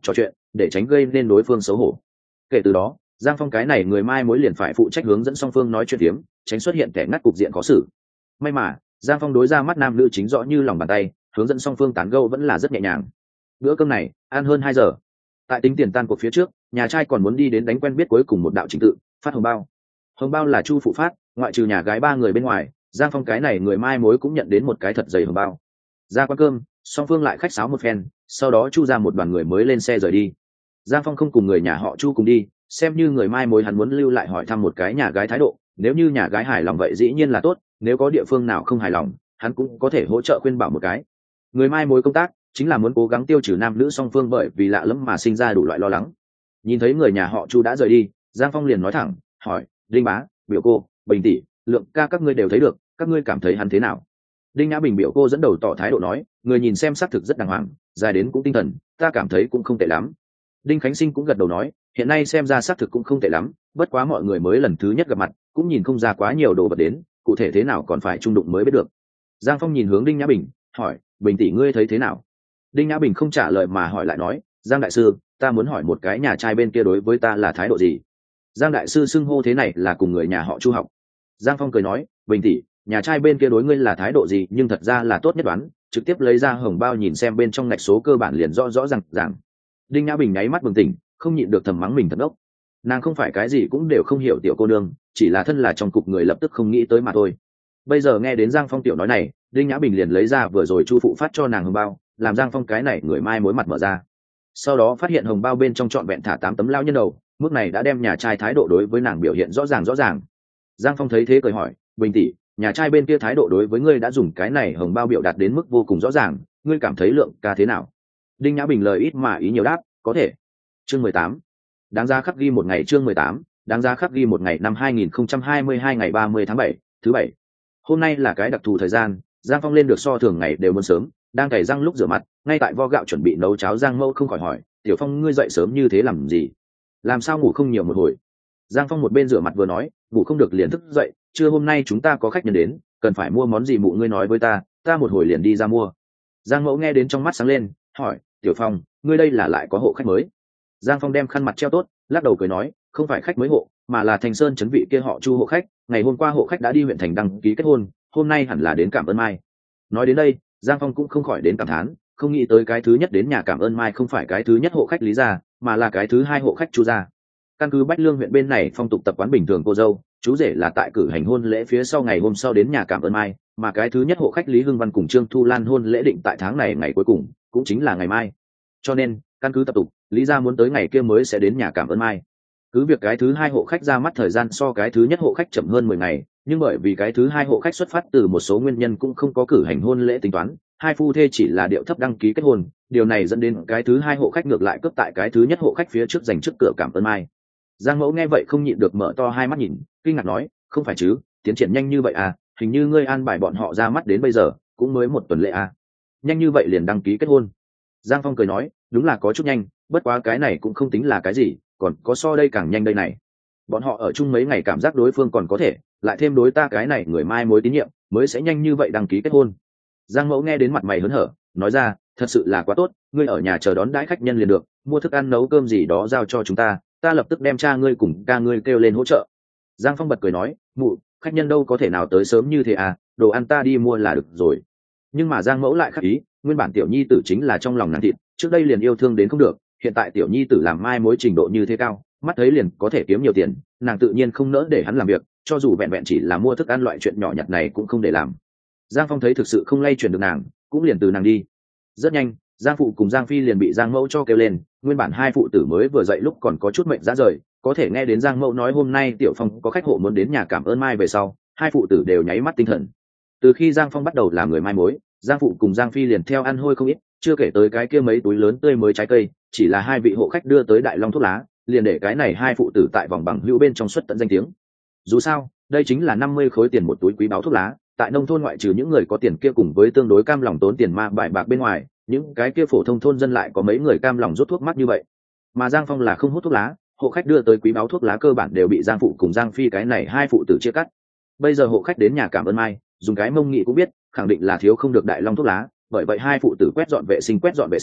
để tránh gây nên đối phương xấu hổ. Kể từ đó Giang Phong cái này người mai mối liền phải phụ trách hướng dẫn song phương nói chuyện tiếm, tránh xuất hiện kẻ ngắt cục diện khó xử. May mà Giang Phong đối ra mắt nam nữ chính rõ như lòng bàn tay, hướng dẫn song phương tán gẫu vẫn là rất nhẹ nhàng. Bữa cơm này ăn hơn 2 giờ. Tại tính tiền tan cuộc phía trước, nhà trai còn muốn đi đến đánh quen biết cuối cùng một đạo trình tự, phát hồng bao. Hồng bao là Chu phụ phát, ngoại trừ nhà gái 3 người bên ngoài, Giang Phong cái này người mai mối cũng nhận đến một cái thật dày hồng bao. Ra quán cơm, song phương lại khách sáo một phen, sau đó Chu ra một đoàn người mới lên xe rời đi. Giang Phong không cùng người nhà họ Chu cùng đi, xem như người mai mối hắn muốn lưu lại hỏi thăm một cái nhà gái thái độ, nếu như nhà gái hài lòng vậy dĩ nhiên là tốt, nếu có địa phương nào không hài lòng hắn cũng có thể hỗ trợ khuyên bảo một cái. Người mai mối công tác chính là muốn cố gắng tiêu trừ nam nữ song phương bởi vì lạ lẫm mà sinh ra đủ loại lo lắng. Nhìn thấy người nhà họ Chu đã rời đi, Giang Phong liền nói thẳng hỏi: Đinh bá, biểu cô, Bình tỷ, Lượng ca các ngươi đều thấy được, các ngươi cảm thấy hắn thế nào? Đinh Nhã Bình biểu cô dẫn đầu tỏ thái độ nói: người nhìn xem xác thực rất đàng hoàng, dài đến cũng tinh thần, ta cảm thấy cũng không tệ lắm. Đinh Khánh Sinh cũng gật đầu nói: hiện nay xem ra xác thực cũng không tệ lắm, bất quá mọi người mới lần thứ nhất gặp mặt cũng nhìn không ra quá nhiều đồ vật đến, cụ thể thế nào còn phải trung đụng mới biết được. Giang Phong nhìn hướng Đinh Nhã Bình hỏi: Bình tỷ ngươi thấy thế nào? Đinh Nhã Bình không trả lời mà hỏi lại nói: Giang đại sư, ta muốn hỏi một cái nhà trai bên kia đối với ta là thái độ gì? Giang đại sư xưng hô thế này là cùng người nhà họ Chu học. Giang Phong cười nói: Bình tỷ, nhà trai bên kia đối ngươi là thái độ gì nhưng thật ra là tốt nhất đoán, trực tiếp lấy ra hồng bao nhìn xem bên trong ngạch số cơ bản liền rõ rõ ràng. Đinh Nhã Bình nháy mắt bừng tỉnh, không nhịn được thầm mắng mình thật ốc. Nàng không phải cái gì cũng đều không hiểu tiểu cô nương, chỉ là thân là trong cục người lập tức không nghĩ tới mà thôi. Bây giờ nghe đến Giang Phong tiểu nói này, Đinh Nhã Bình liền lấy ra vừa rồi Chu phụ phát cho nàng hồng bao, làm Giang Phong cái này người mai mối mặt mở ra. Sau đó phát hiện hồng bao bên trong trọn vẹn thả 8 tấm lao nhân đầu, mức này đã đem nhà trai thái độ đối với nàng biểu hiện rõ ràng. Giang Phong thấy thế cười hỏi: Bình tỷ, nhà trai bên kia thái độ đối với ngươi đã dùng cái này hồng bao biểu đạt đến mức vô cùng rõ ràng, ngươi cảm thấy Lượng ca thế nào? Đinh Nhã Bình lời ít mà ý nhiều đáp: có thể. Chương 18. Đáng giá khắc ghi một ngày. Chương 18. Đáng giá khắc ghi một ngày. Năm 2022 ngày 30 tháng 7, thứ bảy. Hôm nay là cái đặc thù thời gian, Giang Phong lên được so thường ngày đều muốn sớm, đang cày răng lúc rửa mặt, ngay tại vo gạo chuẩn bị nấu cháo. Giang Mẫu không khỏi hỏi: Tiểu Phong ngươi dậy sớm như thế làm gì? Làm sao ngủ không nhiều một hồi? Giang Phong một bên rửa mặt vừa nói: ngủ không được liền thức dậy, trưa hôm nay chúng ta có khách nhân đến, cần phải mua món gì mụ ngươi nói với ta, ta một hồi liền đi ra mua. Giang Mẫu nghe đến trong mắt sáng lên, hỏi: Tiểu Phong, ngươi đây là lại có hộ khách mới? Giang Phong đem khăn mặt treo tốt, lắc đầu cười nói: không phải khách mới hộ, mà là Thành Sơn trấn vị kia họ Chu hộ khách, ngày hôm qua hộ khách đã đi huyện thành đăng ký kết hôn, hôm nay hẳn là đến cảm ơn mai. Nói đến đây, Giang Phong cũng không khỏi đến cảm thán, không nghĩ tới cái thứ nhất đến nhà cảm ơn mai không phải cái thứ nhất hộ khách Lý gia, mà là cái thứ hai hộ khách Chu gia. Căn cứ Bách Lương huyện bên này phong tục tập quán bình thường cô dâu, chú rể là tại cử hành hôn lễ phía sau ngày hôm sau đến nhà cảm ơn mai, mà cái thứ nhất hộ khách Lý Hưng Văn cùng Trương Thu Lan hôn lễ định tại tháng này ngày cuối cùng, cũng chính là ngày mai. Cho nên, căn cứ tập tục, Lý gia muốn tới ngày kia mới sẽ đến nhà cảm ơn mai. Cứ việc cái thứ hai hộ khách ra mắt thời gian so cái thứ nhất hộ khách chậm hơn 10 ngày, nhưng bởi vì cái thứ hai hộ khách xuất phát từ một số nguyên nhân cũng không có cử hành hôn lễ tính toán, hai phu thê chỉ là điệu thấp đăng ký kết hôn, điều này dẫn đến cái thứ hai hộ khách ngược lại cướp tại cái thứ nhất hộ khách phía trước dành trước cửa cảm ơn mai. Giang Mẫu nghe vậy không nhịn được mở to hai mắt nhìn, kinh ngạc nói: không phải chứ, tiến triển nhanh như vậy à, hình như ngươi an bài bọn họ ra mắt đến bây giờ cũng mới 1 tuần lễ à, nhanh như vậy liền đăng ký kết hôn. Giang Phong cười nói: đúng là có chút nhanh, bất quá cái này cũng không tính là cái gì, còn có so đây càng nhanh đây này. Bọn họ ở chung mấy ngày cảm giác đối phương còn có thể, lại thêm đối ta cái này người mai mối tín nhiệm, mới sẽ nhanh như vậy đăng ký kết hôn. Giang Mẫu nghe đến mặt mày hớn hở, nói ra: thật sự là quá tốt, ngươi ở nhà chờ đón đãi khách nhân liền được, mua thức ăn nấu cơm gì đó giao cho chúng ta, ta lập tức đem cha ngươi cùng ca ngươi kêu lên hỗ trợ. Giang Phong bật cười nói: mụ, khách nhân đâu có thể nào tới sớm như thế à, đồ ăn ta đi mua là được rồi. Nhưng mà Giang Mẫu lại khắc ý, nguyên bản tiểu nhi tử chính là trong lòng nàng thịt, trước đây liền yêu thương đến không được, hiện tại tiểu nhi tử làm mai mối trình độ như thế cao, mắt thấy liền có thể kiếm nhiều tiền, nàng tự nhiên không nỡ để hắn làm việc, cho dù vẹn vẹn chỉ là mua thức ăn loại chuyện nhỏ nhặt này cũng không để làm. Giang Phong thấy thực sự không lay chuyển được nàng, cũng liền từ nàng đi. Rất nhanh, Giang phụ cùng Giang phi liền bị Giang Mẫu cho kêu lên, nguyên bản hai phụ tử mới vừa dậy lúc còn có chút mệnh ra rời, có thể nghe đến Giang Mẫu nói hôm nay Tiểu Phong có khách hộ muốn đến nhà cảm ơn mai về sau, hai phụ tử đều nháy mắt tinh thần. Từ khi Giang Phong bắt đầu làm người mai mối, Giang phụ cùng Giang phi liền theo ăn hôi không ít, chưa kể tới cái kia mấy túi lớn tươi mới trái cây, chỉ là hai vị hộ khách đưa tới Đại Long thuốc lá, liền để cái này hai phụ tử tại vòng bằng hữu bên trong xuất tận danh tiếng. Dù sao, đây chính là 50 khối tiền một túi quý báu thuốc lá, tại nông thôn ngoại trừ những người có tiền kia cùng với tương đối cam lòng tốn tiền ma bài bạc bên ngoài, những cái kia phổ thông thôn dân lại có mấy người cam lòng rút thuốc mắc như vậy. Mà Giang Phong là không hút thuốc lá, hộ khách đưa tới quý báu thuốc lá cơ bản đều bị Giang phụ cùng Giang phi cái này hai phụ tử chia cắt. Bây giờ hộ khách đến nhà cảm ơn mai, dùng cái mông nghị cũng biết, khẳng định là thiếu không được Đại Long thuốc lá, bởi vậy hai phụ tử quét dọn vệ sinh,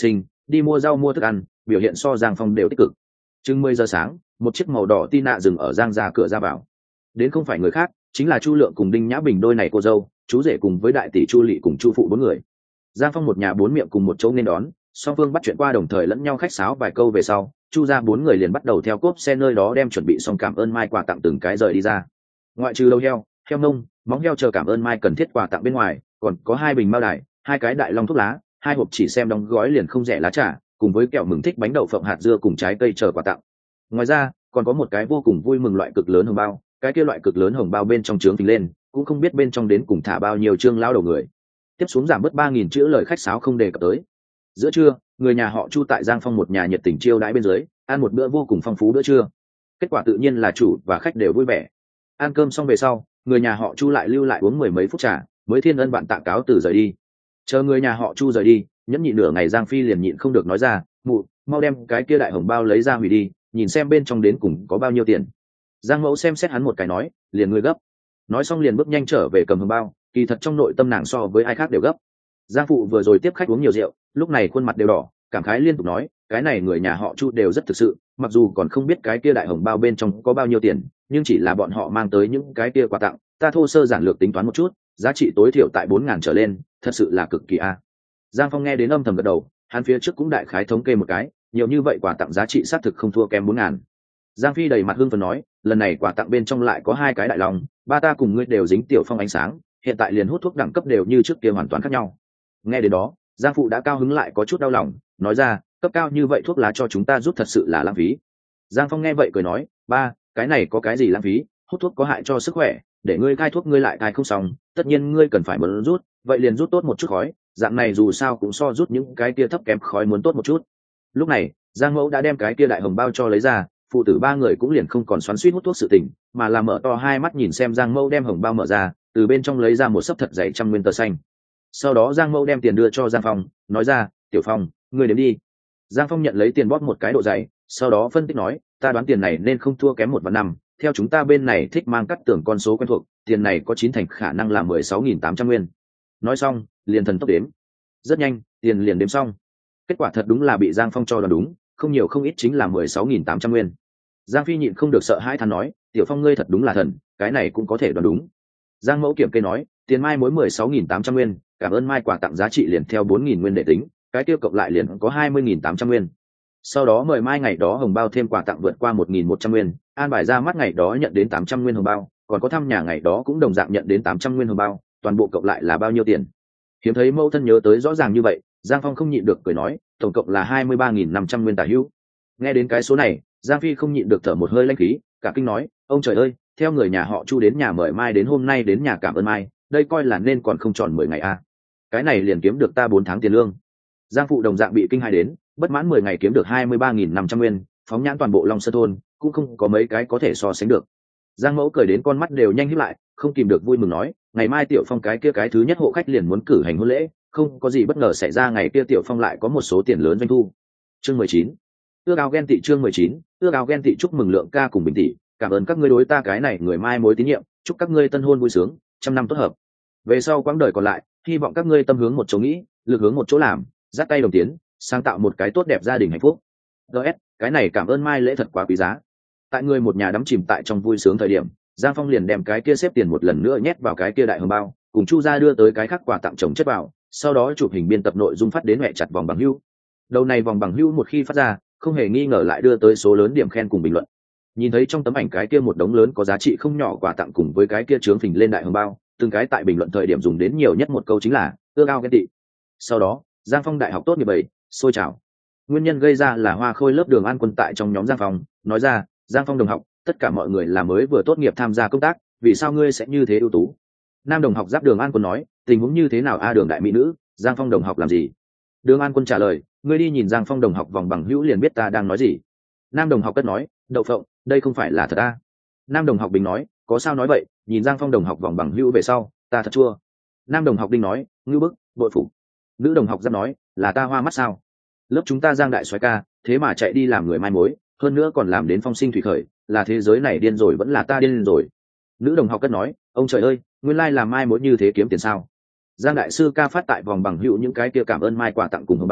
đi mua rau mua thức ăn, biểu hiện so Giang Phong đều tích cực. Chừng 10 giờ sáng, một chiếc màu đỏ Tina dừng ở Giang ra cửa ra vào. Đến không phải người khác, chính là Chu Lượng cùng Đinh Nhã Bình đôi này cô dâu, chú rể cùng với đại tỷ Chu Lệ cùng Chu phụ 4 người. Giang Phong một nhà 4 miệng cùng một chỗ nên đón, song phương bắt chuyện qua đồng thời lẫn nhau khách sáo vài câu về sau, Chu ra 4 người liền bắt đầu theo cốp xe nơi đó đem chuẩn bị xong cảm ơn mai quà tặng từng cái rời đi ra. Ngoại trừ lâu heo, heo nông, móng heo chờ cảm ơn mai cần thiết quà tặng bên ngoài, còn có 2 bình mao đài, 2 cái đại long thuốc lá, 2 hộp chỉ xem đóng gói liền không rẻ lá trà, cùng với kẹo mừng thích bánh đậu phộng hạt dưa cùng trái cây chờ quà tặng. Ngoài ra, còn có một cái vô cùng vui mừng loại cực lớn hồng bao, cái kia loại cực lớn hồng bao bên trong trướng phình lên, cũng không biết bên trong đến cùng thả bao nhiêu trương lao đầu người. Tiếp xuống giảm bớt 3.000 chữ lời khách sáo không đề cập tới. Giữa trưa, người nhà họ Chu tại Giang Phong một nhà nhiệt tình chiêu đãi bên dưới, ăn một bữa vô cùng phong phú bữa trưa. Kết quả tự nhiên là chủ và khách đều vui vẻ. Ăn cơm xong về sau, người nhà họ Chu lại lưu lại uống 10 mấy phút trà, mới thiên ân bạn tạ cáo từ rời đi. Chờ người nhà họ Chu rời đi, nhẫn nhịn nửa ngày Giang Phi liền nhịn không được nói ra, mụ, mau đem cái kia đại hồng bao lấy ra hủy đi, nhìn xem bên trong đến cùng có bao nhiêu tiền. Giang Mẫu xem xét hắn một cái nói, liền ngươi gấp. Nói xong liền bước nhanh trở về cầm hồng bao, kỳ thật trong nội tâm nàng so với ai khác đều gấp. Giang phụ vừa rồi tiếp khách uống nhiều rượu, lúc này khuôn mặt đều đỏ, cảm khái liên tục nói, cái này người nhà họ Chu đều rất thực sự, mặc dù còn không biết cái kia đại hồng bao bên trong có bao nhiêu tiền, nhưng chỉ là bọn họ mang tới những cái kia quà tặng, ta thô sơ giản lược tính toán một chút, giá trị tối thiểu tại 4.000 trở lên, thật sự là cực kỳ a. Giang Phong nghe đến âm thầm gật đầu, hắn phía trước cũng đại khái thống kê một cái, nhiều như vậy quà tặng giá trị xác thực không thua kém 4.000. Giang Phi đầy mặt hưng phấn nói, lần này quà tặng bên trong lại có 2 cái đại lòng, ba ta cùng ngươi đều dính tiểu phong ánh sáng, hiện tại liền hút thuốc đẳng cấp đều như trước kia hoàn toàn khác nhau. Nghe đến đó, Giang phụ đã cao hứng lại có chút đau lòng, nói ra, cấp cao như vậy thuốc lá cho chúng ta rút thật sự là lãng phí. Giang Phong nghe vậy cười nói, ba, cái này có cái gì lãng phí, hút thuốc có hại cho sức khỏe, để ngươi cai thuốc ngươi lại cai không xong, tất nhiên ngươi cần phải muốn rút, vậy liền rút tốt một chút khói, dạng này dù sao cũng so rút những cái kia thấp kém khói muốn tốt một chút. Lúc này, Giang Mẫu đã đem cái kia đại hồng bao cho lấy ra, phụ tử 3 người cũng liền không còn xoắn xuýt hút thuốc sự tình, mà là mở to hai mắt nhìn xem Giang Mẫu đem hồng bao mở ra, từ bên trong lấy ra một xấp thật dày 100 nguyên tờ xanh. Sau đó Giang Mẫu đem tiền đưa cho Giang Phong, nói ra, Tiểu Phong, ngươi đếm đi. Giang Phong nhận lấy tiền bóp một cái độ dày, sau đó phân tích nói, ta đoán tiền này nên không thua kém 1 và 5, theo chúng ta bên này thích mang cắt tưởng con số quen thuộc, tiền này có 9 thành khả năng là 16.800 nguyên. Nói xong, liền thần tốc đếm. Rất nhanh, tiền liền đếm xong. Kết quả thật đúng là bị Giang Phong cho đoán đúng, không nhiều không ít chính là 16.800 nguyên. Giang Phi nhịn không được sợ hãi than nói, Tiểu Phong ngươi thật đúng là thần, cái này cũng có thể đoán đúng. Giang Mẫu kiểm kê nói, tiền mai mối 16.800 nguyên, cảm ơn mai quà tặng giá trị liền theo 4.000 nguyên để tính, cái tiêu cộng lại liền có 20.800 nguyên. Sau đó mời mai ngày đó hồng bao thêm quà tặng vượt qua 1.100 nguyên, an bài ra mắt ngày đó nhận đến 800 nguyên hồng bao, còn có thăm nhà ngày đó cũng đồng dạng nhận đến 800 nguyên hồng bao, toàn bộ cộng lại là bao nhiêu tiền? Hiếm thấy mẫu thân nhớ tới rõ ràng như vậy, Giang Phong không nhịn được cười nói, tổng cộng là 23.500 nguyên tả hữu. Nghe đến cái số này, Giang Phi không nhịn được thở một hơi lãnh khí, cả kinh nói, ông trời ơi, theo người nhà họ Chu đến nhà mời mai đến hôm nay đến nhà cảm ơn mai, đây coi là nên còn không tròn 10 ngày a. Cái này liền kiếm được ta 4 tháng tiền lương. Giang phụ đồng dạng bị kinh hãi đến, bất mãn 10 ngày kiếm được 23.500 nguyên, phóng nhãn toàn bộ Long Sơn thôn, cũng không có mấy cái có thể so sánh được. Giang Mẫu cười đến con mắt đều nhanh híp lại, không kìm được vui mừng nói, ngày mai Tiểu Phong cái kia cái thứ nhất hộ khách liền muốn cử hành hôn lễ, không có gì bất ngờ xảy ra ngày kia Tiểu Phong lại có một số tiền lớn doanh thu. Chương 19. Ước ao ghen tị chương 19, ước ao ghen tị chúc mừng Lượng ca cùng Bình tỷ, cảm ơn các ngươi đối ta cái này người mai mối tín nhiệm, chúc các ngươi tân hôn vui sướng, trăm năm tốt hợp. Về sau quãng đời còn lại, hy vọng các ngươi tâm hướng một chỗ nghĩ, lực hướng một chỗ làm, dắt tay đồng tiến, sáng tạo một cái tốt đẹp gia đình hạnh phúc. DS, cái này cảm ơn mai lễ thật quá quý giá. Tại người một nhà đắm chìm tại trong vui sướng thời điểm, Giang Phong liền đem cái kia xếp tiền một lần nữa nhét vào cái kia đại hồng bao, cùng Chu gia đưa tới cái khác quà tặng chồng chất vào, sau đó chụp hình biên tập nội dung phát đến mẹ chặt vòng bằng hữu. Đầu này vòng bằng hữu một khi phát ra, không hề nghi ngờ lại đưa tới số lớn điểm khen cùng bình luận. Nhìn thấy trong tấm ảnh cái kia một đống lớn có giá trị không nhỏ quà tặng cùng với cái kia chướng phình lên đại hồng bao, từng cái tại bình luận thời điểm dùng đến nhiều nhất một câu chính là ước ao ghen tị. Sau đó, Giang Phong đại học tốt nghiệp 7, sôi trào. Nguyên nhân gây ra là Hoa Khôi lớp Đường An Quân tại trong nhóm Giang Phong, nói ra, Giang Phong đồng học, tất cả mọi người là mới vừa tốt nghiệp tham gia công tác, vì sao ngươi sẽ như thế ưu tú? Nam đồng học giáp Đường An Quân nói, tình huống như thế nào a Đường đại mỹ nữ, Giang Phong đồng học làm gì? Đường An Quân trả lời, ngươi đi nhìn Giang Phong đồng học vòng bằng hữu liền biết ta đang nói gì. Nam đồng học cất nói, đậu phộng, đây không phải là thật a. Nam đồng học Bình nói, có sao nói vậy, nhìn Giang Phong đồng học vòng bằng hữu về sau, ta thật chua. Nam đồng học Đinh nói, ngưu bức, bội phục. Nữ đồng học giáp nói, là ta hoa mắt sao? Lớp chúng ta Giang đại soái ca, thế mà chạy đi làm người mai mối, hơn nữa còn làm đến phong sinh thủy khởi, là thế giới này điên rồi vẫn là ta điên rồi. Nữ đồng học cất nói, ông trời ơi, nguyên lai làm mai mối như thế kiếm tiền sao? Giang đại sư ca phát tại vòng bằng hữu những cái kia cảm ơn mai quà tặng cùng hồng bao,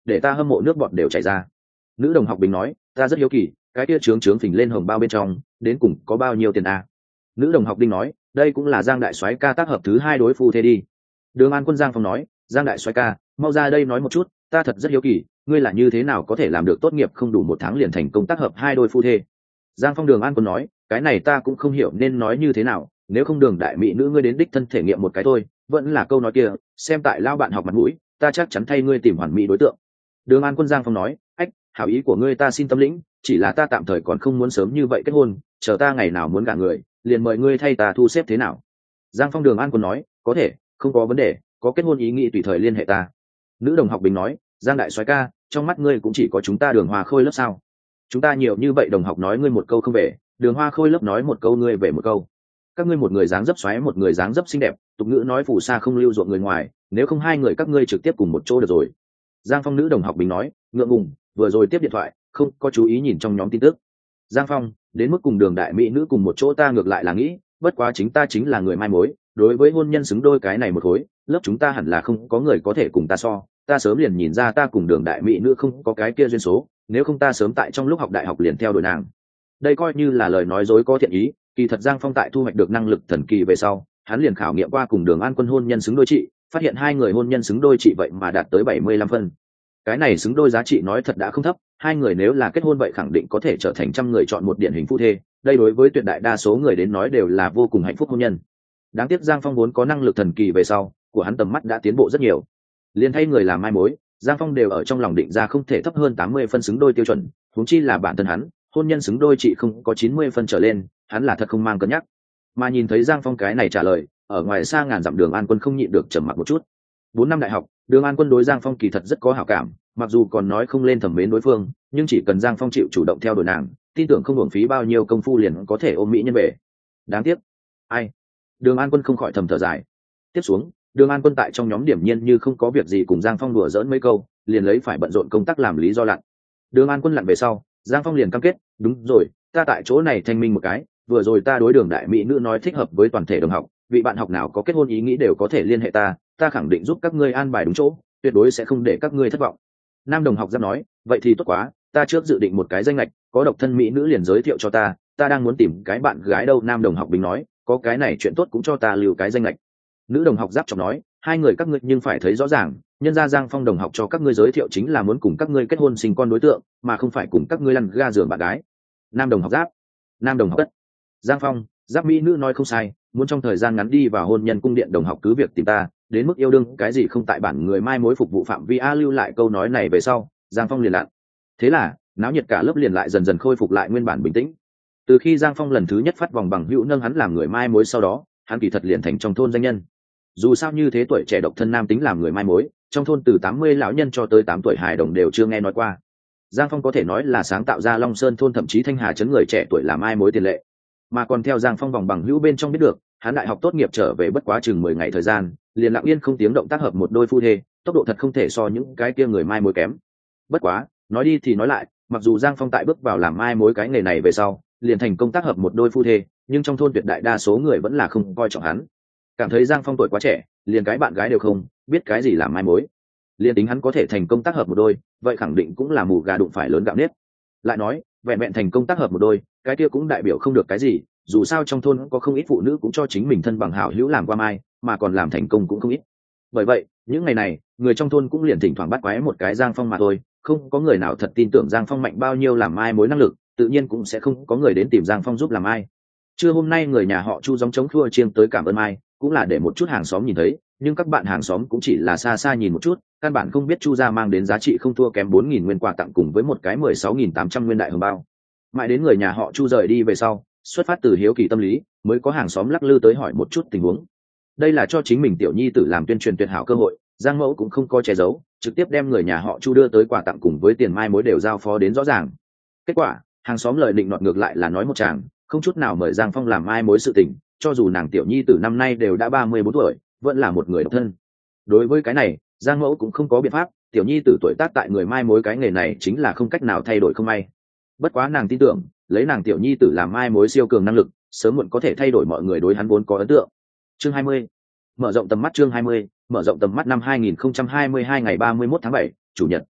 để ta hâm mộ nước bọt đều chảy ra. Nữ đồng học Bình nói, ta rất hiếu kỳ, cái kia trướng phình lên hồng bao bên trong đến cùng có bao nhiêu tiền a? Nữ đồng học Đinh nói, đây cũng là Giang đại soái ca tác hợp thứ hai đối phu thế đi. Đường An Quân Giang Phong nói, Giang đại soái ca, mau ra đây nói một chút, ta thật rất hiếu kỳ, ngươi là như thế nào có thể làm được tốt nghiệp không đủ 1 tháng liền thành công tác hợp hai đôi phu thê? Giang Phong Đường An Quân nói, cái này ta cũng không hiểu nên nói như thế nào, nếu không Đường đại mỹ nữ ngươi đến đích thân thể nghiệm một cái thôi, vẫn là câu nói kia, xem tại lao bạn học mặt mũi, ta chắc chắn thay ngươi tìm hoàn mỹ đối tượng. Đường An Quân Giang Phong nói, ách, hảo ý của ngươi ta xin tâm lĩnh, chỉ là ta tạm thời còn không muốn sớm như vậy kết hôn, chờ ta ngày nào muốn gả người, liền mời ngươi thay ta thu xếp thế nào? Giang Phong Đường An Quân nói, có thể, không có vấn đề, có kết hôn ý nghĩ tùy thời liên hệ ta. Nữ đồng học Bình nói, Giang đại soái ca, trong mắt ngươi cũng chỉ có chúng ta Đường Hoa Khôi lớp sao? Chúng ta nhiều như vậy đồng học nói ngươi một câu không về, Đường Hoa Khôi lớp nói một câu ngươi về một câu. Các ngươi một người dáng dấp xoáy một người dáng dấp xinh đẹp, tục ngữ nói phù sa không lưu ruộng người ngoài, nếu không hai người các ngươi trực tiếp cùng một chỗ được rồi. Giang Phong Nữ đồng học Bình nói, ngượng ngùng, vừa rồi tiếp điện thoại, không có chú ý nhìn trong nhóm tin tức. Giang Phong, đến mức cùng Đường đại mỹ nữ cùng một chỗ ta ngược lại là nghĩ, bất quá chính ta chính là người mai mối, đối với hôn nhân xứng đôi cái này một khối, lớp chúng ta hẳn là không có người có thể cùng ta so, ta sớm liền nhìn ra ta cùng Đường đại mỹ nữ không có cái kia duyên số, nếu không ta sớm tại trong lúc học đại học liền theo đuổi nàng. Đây coi như là lời nói dối có thiện ý, kỳ thật Giang Phong tại thu hoạch được năng lực thần kỳ về sau, hắn liền khảo nghiệm qua cùng Đường An Quân hôn nhân xứng đôi trị, phát hiện hai người hôn nhân xứng đôi trị vậy mà đạt tới 75 phân. Cái này xứng đôi giá trị nói thật đã không thấp, hai người nếu là kết hôn vậy khẳng định có thể trở thành trăm người chọn một điển hình phu thê, đây đối với tuyệt đại đa số người đến nói đều là vô cùng hạnh phúc hôn nhân. Đáng tiếc Giang Phong vốn có năng lực thần kỳ về sau, của hắn tầm mắt đã tiến bộ rất nhiều. Liên thay người làm mai mối, Giang Phong đều ở trong lòng định ra không thể thấp hơn 80 phân xứng đôi tiêu chuẩn, huống chi là bản thân hắn, hôn nhân xứng đôi chị không có 90 phân trở lên, hắn là thật không mang cân nhắc. Mà nhìn thấy Giang Phong cái này trả lời, ở ngoài xa ngàn dặm Đường An Quân không nhịn được trầm mặc một chút. 4 năm đại học, Đường An Quân đối Giang Phong kỳ thật rất có hảo cảm, mặc dù còn nói không lên thẩm mến đối phương, nhưng chỉ cần Giang Phong chịu chủ động theo đuổi nàng, tin tưởng không uổng phí bao nhiêu công phu liền có thể ôm mỹ nhân về. Đáng tiếc, ai? Đường An Quân không khỏi thầm thở dài. Tiếp xuống, Đường An Quân tại trong nhóm điểm nhiên như không có việc gì cùng Giang Phong đùa giỡn mấy câu, liền lấy phải bận rộn công tác làm lý do lặn. Đường An Quân lặn về sau, Giang Phong liền cam kết, đúng rồi, ta tại chỗ này thanh minh một cái, vừa rồi ta đối Đường đại mỹ nữ nói thích hợp với toàn thể đồng học, vị bạn học nào có kết hôn ý nghĩ đều có thể liên hệ ta, ta khẳng định giúp các ngươi an bài đúng chỗ, tuyệt đối sẽ không để các ngươi thất vọng. Nam đồng học Giáp nói, vậy thì tốt quá, ta trước dự định một cái danh lệch, có độc thân mỹ nữ liền giới thiệu cho ta đang muốn tìm cái bạn gái đâu. Nam đồng học Bình nói, có cái này chuyện tốt cũng cho ta lưu cái danh lệch. Nữ đồng học Giáp chọc nói, hai người các ngươi nhưng phải thấy rõ ràng, nhân gia Giang Phong đồng học cho các ngươi giới thiệu chính là muốn cùng các ngươi kết hôn sinh con đối tượng, mà không phải cùng các ngươi lăn ga giường bạn gái. Nam đồng học Giáp, Nam đồng học Tất, Giang Phong, Giáp mỹ nữ nói không sai, muốn trong thời gian ngắn đi vào hôn nhân cung điện đồng học cứ việc tìm ta, đến mức yêu đương cái gì không tại bản người mai mối phục vụ phạm vi a. Lưu lại câu nói này về sau, Giang Phong liền lặn. Thế là náo nhiệt cả lớp liền lại dần dần khôi phục lại nguyên bản bình tĩnh. Từ khi Giang Phong lần thứ nhất phát vòng bằng hữu nâng hắn làm người mai mối sau đó, hắn kỳ thật liền thành trong thôn danh nhân. Dù sao như thế tuổi trẻ độc thân nam tính làm người mai mối, trong thôn từ 80 lão nhân cho tới 8 tuổi hài đồng đều chưa nghe nói qua. Giang Phong có thể nói là sáng tạo ra Long Sơn thôn thậm chí Thanh Hà trấn người trẻ tuổi làm mai mối tiền lệ. Mà còn theo Giang Phong vòng bằng hữu bên trong biết được, hắn đại học tốt nghiệp trở về bất quá chừng 10 ngày thời gian, liền lặng yên không tiếng động tác hợp một đôi phu thê, tốc độ thật không thể so những cái kia người mai mối kém. Bất quá, nói đi thì nói lại, mặc dù Giang Phong tại bước vào làm mai mối cái nghề này về sau, liền thành công tác hợp một đôi phu thê, nhưng trong thôn tuyệt đại đa số người vẫn là không coi trọng hắn. Cảm thấy Giang Phong tuổi quá trẻ, liền cái bạn gái đều không, biết cái gì làm mai mối. Liền tính hắn có thể thành công tác hợp một đôi, vậy khẳng định cũng là mù gà đụng phải lớn gạo nếp. Lại nói, vẹn vẹn thành công tác hợp một đôi, cái kia cũng đại biểu không được cái gì, dù sao trong thôn có không ít phụ nữ cũng cho chính mình thân bằng hảo hữu làm qua mai, mà còn làm thành công cũng không ít. Bởi vậy, những ngày này, người trong thôn cũng liền thỉnh thoảng bắt quái một cái Giang Phong mà thôi, không có người nào thật tin tưởng Giang Phong mạnh bao nhiêu làm mai mối năng lực, tự nhiên cũng sẽ không có người đến tìm Giang Phong giúp làm mai. Trưa hôm nay người nhà họ Chu gióng trống khua chiêng tới cảm ơn mai, cũng là để một chút hàng xóm nhìn thấy, nhưng các bạn hàng xóm cũng chỉ là xa xa nhìn một chút, căn bản không biết Chu gia mang đến giá trị không thua kém 4.000 nguyên quà tặng cùng với một cái 16.800 nguyên đại hồng bao. Mãi đến người nhà họ Chu rời đi về sau, xuất phát từ hiếu kỳ tâm lý, mới có hàng xóm lắc lư tới hỏi một chút tình huống. Đây là cho chính mình tiểu nhi tử làm tuyên truyền tuyệt hảo cơ hội, Giang mẫu cũng không có che giấu, trực tiếp đem người nhà họ Chu đưa tới quà tặng cùng với tiền mai mối đều giao phó đến rõ ràng. Kết quả, hàng xóm lời định nọt ngược lại là nói một tràng, không chút nào mời Giang Phong làm mai mối sự tình, cho dù nàng tiểu nhi tử năm nay đều đã 34 tuổi, vẫn là một người độc thân. Đối với cái này, Giang mẫu cũng không có biện pháp, tiểu nhi tử tuổi tác tại người mai mối cái nghề này chính là không cách nào thay đổi không may. Bất quá nàng tin tưởng, lấy nàng tiểu nhi tử làm mai mối siêu cường năng lực, sớm muộn có thể thay đổi mọi người đối hắn vốn có ấn tượng. Chương 20. Mở rộng tầm mắt. Chương 20. Mở rộng tầm mắt. Năm 2022 ngày 31 tháng 7, chủ nhật.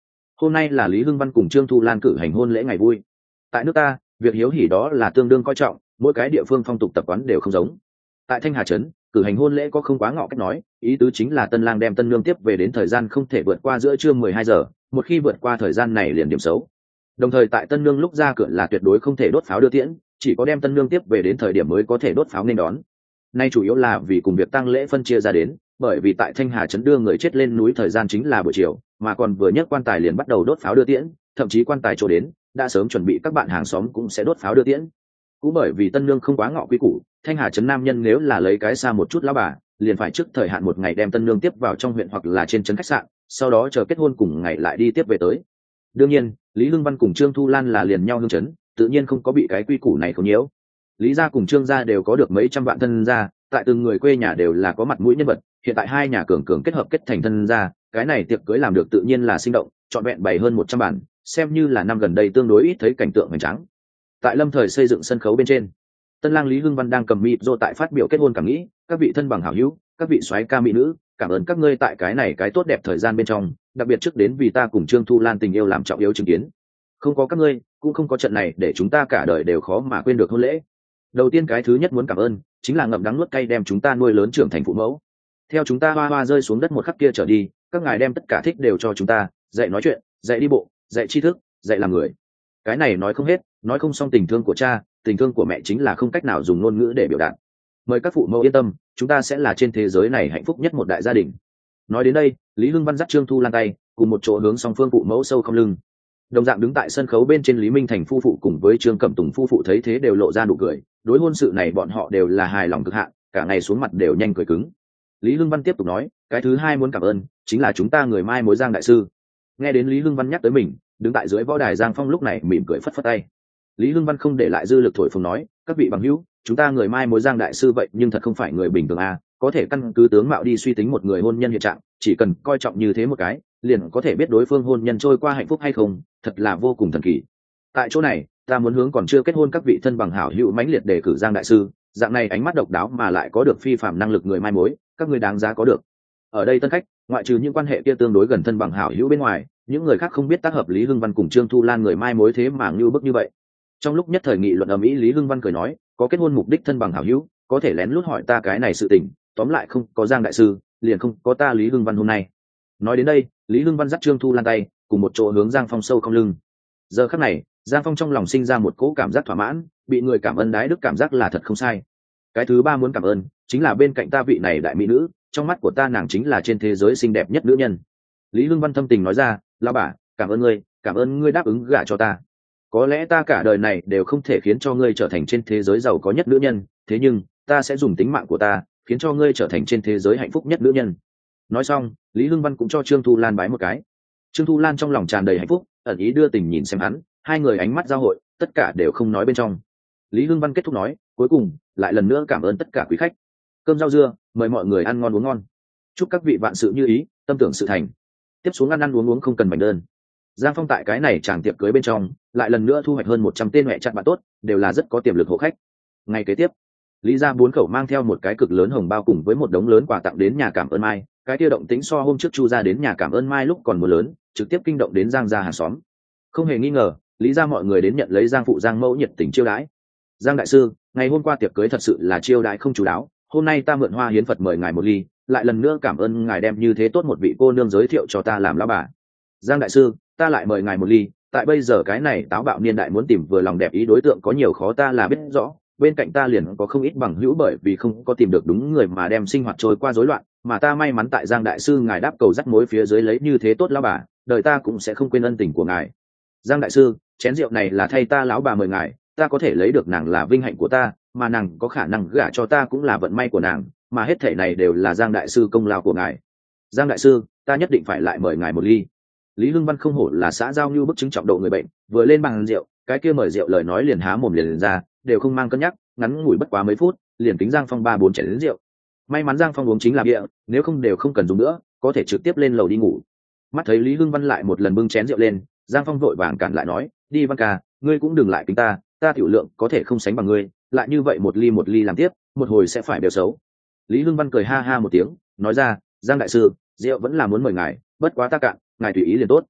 hôm nay là Lý Hưng Văn cùng Trương Thu Lan cử hành hôn lễ ngày vui. Tại nước ta, việc hiếu hỉ đó là tương đương coi trọng, mỗi cái địa phương phong tục tập quán đều không giống. Tại Thanh Hà trấn, cử hành hôn lễ có không quá ngọ cách nói, ý tứ chính là tân lang đem tân nương tiếp về đến thời gian không thể vượt qua giữa trưa 12 giờ, một khi vượt qua thời gian này liền điểm xấu. Đồng thời tại tân nương lúc ra cửa là tuyệt đối không thể đốt pháo đưa tiễn, chỉ có đem tân nương tiếp về đến thời điểm mới có thể đốt pháo nên đón. Nay chủ yếu là vì cùng việc tang lễ phân chia ra đến, bởi vì tại Thanh Hà trấn đưa người chết lên núi thời gian chính là buổi chiều, mà còn vừa nhấc quan tài liền bắt đầu đốt pháo đưa tiễn, thậm chí quan tài chỗ đến, đã sớm chuẩn bị các bạn hàng xóm cũng sẽ đốt pháo đưa tiễn. Cũng bởi vì tân nương không quá ngọ quý củ, Thanh Hà trấn nam nhân nếu là lấy cái xa một chút lão bà, liền phải trước thời hạn một ngày đem tân nương tiếp vào trong huyện hoặc là trên trấn khách sạn, sau đó chờ kết hôn cùng ngày lại đi tiếp về tới. Đương nhiên, Lý Hưng Văn cùng Trương Thu Lan là liền nhau hương trấn, tự nhiên không có bị cái quy củ này không nhiễu. Lý gia cùng Trương gia đều có được mấy trăm vạn thân gia, tại từng người quê nhà đều là có mặt mũi nhân vật, hiện tại hai nhà cường cường kết hợp kết thành thân gia, cái này tiệc cưới làm được tự nhiên là sinh động, trọn vẹn bày hơn 100 bàn, xem như là năm gần đây tương đối ít thấy cảnh tượng hoành tráng. Tại Lâm Thời xây dựng sân khấu bên trên, tân lang Lý Hưng Văn đang cầm mịt rô tại phát biểu kết hôn cảm nghĩ, các vị thân bằng hảo hữu, các vị soái ca mỹ nữ, cảm ơn các ngươi tại cái này cái tốt đẹp thời gian bên trong, đặc biệt trước đến vì ta cùng Trương Thu Lan tình yêu làm trọng yếu chứng kiến. Không có các ngươi, cũng không có trận này để chúng ta cả đời đều khó mà quên được hôn lễ. Đầu tiên cái thứ nhất muốn cảm ơn chính là ngậm đắng nuốt cay đem chúng ta nuôi lớn trưởng thành phụ mẫu. Theo chúng ta hoa hoa rơi xuống đất một khắc kia trở đi, các ngài đem tất cả thích đều cho chúng ta, dạy nói chuyện, dạy đi bộ, dạy tri thức, dạy làm người. Cái này nói không hết, nói không xong tình thương của cha, tình thương của mẹ chính là không cách nào dùng ngôn ngữ để biểu đạt. Mời các phụ mẫu yên tâm, chúng ta sẽ là trên thế giới này hạnh phúc nhất một đại gia đình. Nói đến đây, Lý Hưng Văn dắt Trương Thu Lan tay, cùng một chỗ hướng song phương phụ mẫu sâu không lưng. Đồng dạng đứng tại sân khấu bên trên Lý Minh Thành phu phụ cùng với Trương Cẩm Tùng phu phụ thấy thế đều lộ ra nụ cười, đối hôn sự này bọn họ đều là hài lòng cực hạn, cả ngày xuống mặt đều nhanh cười cứng. Lý Hưng Văn tiếp tục nói, cái thứ hai muốn cảm ơn chính là chúng ta người mai mối Giang đại sư. Nghe đến Lý Hưng Văn nhắc tới mình, đứng tại dưới võ đài Giang Phong lúc này mỉm cười phất phất tay. Lý Hưng Văn không để lại dư lực thổi phồng nói, các vị bằng hữu, chúng ta người mai mối Giang đại sư vậy nhưng thật không phải người bình thường a, có thể căn cứ tướng mạo đi suy tính một người hôn nhân hiện trạng, chỉ cần coi trọng như thế một cái, liền có thể biết đối phương hôn nhân trôi qua hạnh phúc hay không, thật là vô cùng thần kỳ. Tại chỗ này, ta muốn hướng còn chưa kết hôn các vị thân bằng hảo hữu mãnh liệt đề cử Giang đại sư, dạng này ánh mắt độc đáo mà lại có được phi phàm năng lực người mai mối, các người đáng giá có được. Ở đây tân khách, ngoại trừ những quan hệ kia tương đối gần thân bằng hảo hữu bên ngoài, những người khác không biết tác hợp Lý Hưng Văn cùng Trương Thu Lan người mai mối thế mà như bức như vậy. Trong lúc nhất thời nghị luận ầm ĩ, Lý Hưng Văn cười nói, có kết hôn mục đích thân bằng hảo hữu, có thể lén lút hỏi ta cái này sự tình, tóm lại không có Giang đại sư, liền không có ta Lý Hưng Văn hôm nay. Nói đến đây, Lý Hưng Văn dắt Trương Thu Lan tay, cùng một chỗ hướng Giang Phong sâu không lưng. Giờ khắc này, Giang Phong trong lòng sinh ra một cỗ cảm giác thỏa mãn, bị người cảm ơn đái đức cảm giác là thật không sai. Cái thứ ba muốn cảm ơn chính là bên cạnh ta vị này đại mỹ nữ, trong mắt của ta nàng chính là trên thế giới xinh đẹp nhất nữ nhân. Lý Hưng Văn thâm tình nói ra, lão bà, cảm ơn ngươi đáp ứng gả cho ta. Có lẽ ta cả đời này đều không thể khiến cho ngươi trở thành trên thế giới giàu có nhất nữ nhân, thế nhưng ta sẽ dùng tính mạng của ta khiến cho ngươi trở thành trên thế giới hạnh phúc nhất nữ nhân. Nói xong, Lý Hưng Văn cũng cho Trương Thu Lan bái một cái. Trương Thu Lan trong lòng tràn đầy hạnh phúc, ẩn ý đưa tình nhìn xem hắn, hai người ánh mắt giao hội, tất cả đều không nói bên trong. Lý Hưng Văn kết thúc nói, cuối cùng lại lần nữa cảm ơn tất cả quý khách. Cơm rau dưa, mời mọi người ăn ngon uống ngon. Chúc các vị vạn sự như ý, tâm tưởng sự thành. Tiếp xuống ăn ăn uống uống không cần bánh đơn. Giang Phong tại cái này chàng tiệc cưới bên trong, lại lần nữa thu hoạch hơn 100 tên mẹ chặn bạn tốt, đều là rất có tiềm lực hộ khách. Ngày kế tiếp, Lý gia 4 khẩu mang theo một cái cực lớn hồng bao cùng với một đống lớn quà tặng đến nhà cảm ơn Mai, cái kia động tĩnh so hôm trước Chu gia đến nhà cảm ơn Mai lúc còn mưa lớn, trực tiếp kinh động đến Giang gia hàng xóm. Không hề nghi ngờ, Lý gia mọi người đến nhận lấy Giang phụ Giang mẫu nhiệt tình chiêu đãi. Giang đại sư, ngày hôm qua tiệc cưới thật sự là chiêu đãi không chú đáo, hôm nay ta mượn hoa hiến Phật mời ngài một ly, lại lần nữa cảm ơn ngài đem như thế tốt một vị cô nương giới thiệu cho ta làm lão bà. Giang đại sư, ta lại mời ngài một ly, tại bây giờ cái này táo bạo niên đại muốn tìm vừa lòng đẹp ý đối tượng có nhiều khó ta là biết rõ, bên cạnh ta liền có không ít bằng hữu bởi vì không có tìm được đúng người mà đem sinh hoạt trôi qua rối loạn, mà ta may mắn tại Giang đại sư ngài đáp cầu dắt mối phía dưới lấy như thế tốt lão bà, đời ta cũng sẽ không quên ân tình của ngài. Giang đại sư, chén rượu này là thay ta lão bà mời ngài, ta có thể lấy được nàng là vinh hạnh của ta, mà nàng có khả năng gả cho ta cũng là vận may của nàng, mà hết thảy này đều là Giang đại sư công lao của ngài. Giang đại sư, ta nhất định phải lại mời ngài một ly. Lý Hưng Văn không hổ là xã giao như bức chứng trọng độ người bệnh, vừa lên bàn rượu, cái kia mời rượu lời nói liền há mồm liền ra, đều không mang cân nhắc, ngắn ngủi bất quá mấy phút, liền tính Giang Phong 3-4 chén rượu. May mắn Giang Phong uống chính là bia, nếu không đều không cần dùng nữa, có thể trực tiếp lên lầu đi ngủ. Mắt thấy Lý Hưng Văn lại một lần bưng chén rượu lên, Giang Phong vội vàng cản lại nói, đi Văn ca, ngươi cũng đừng lại kính ta tiểu lượng có thể không sánh bằng ngươi, lại như vậy một ly làm tiếp, một hồi sẽ phải đều xấu. Lý Hưng Văn cười ha ha một tiếng, nói ra, Giang đại sư, rượu vẫn là muốn mời ngài, bất quá ta cạn, ngài tùy ý liền tốt.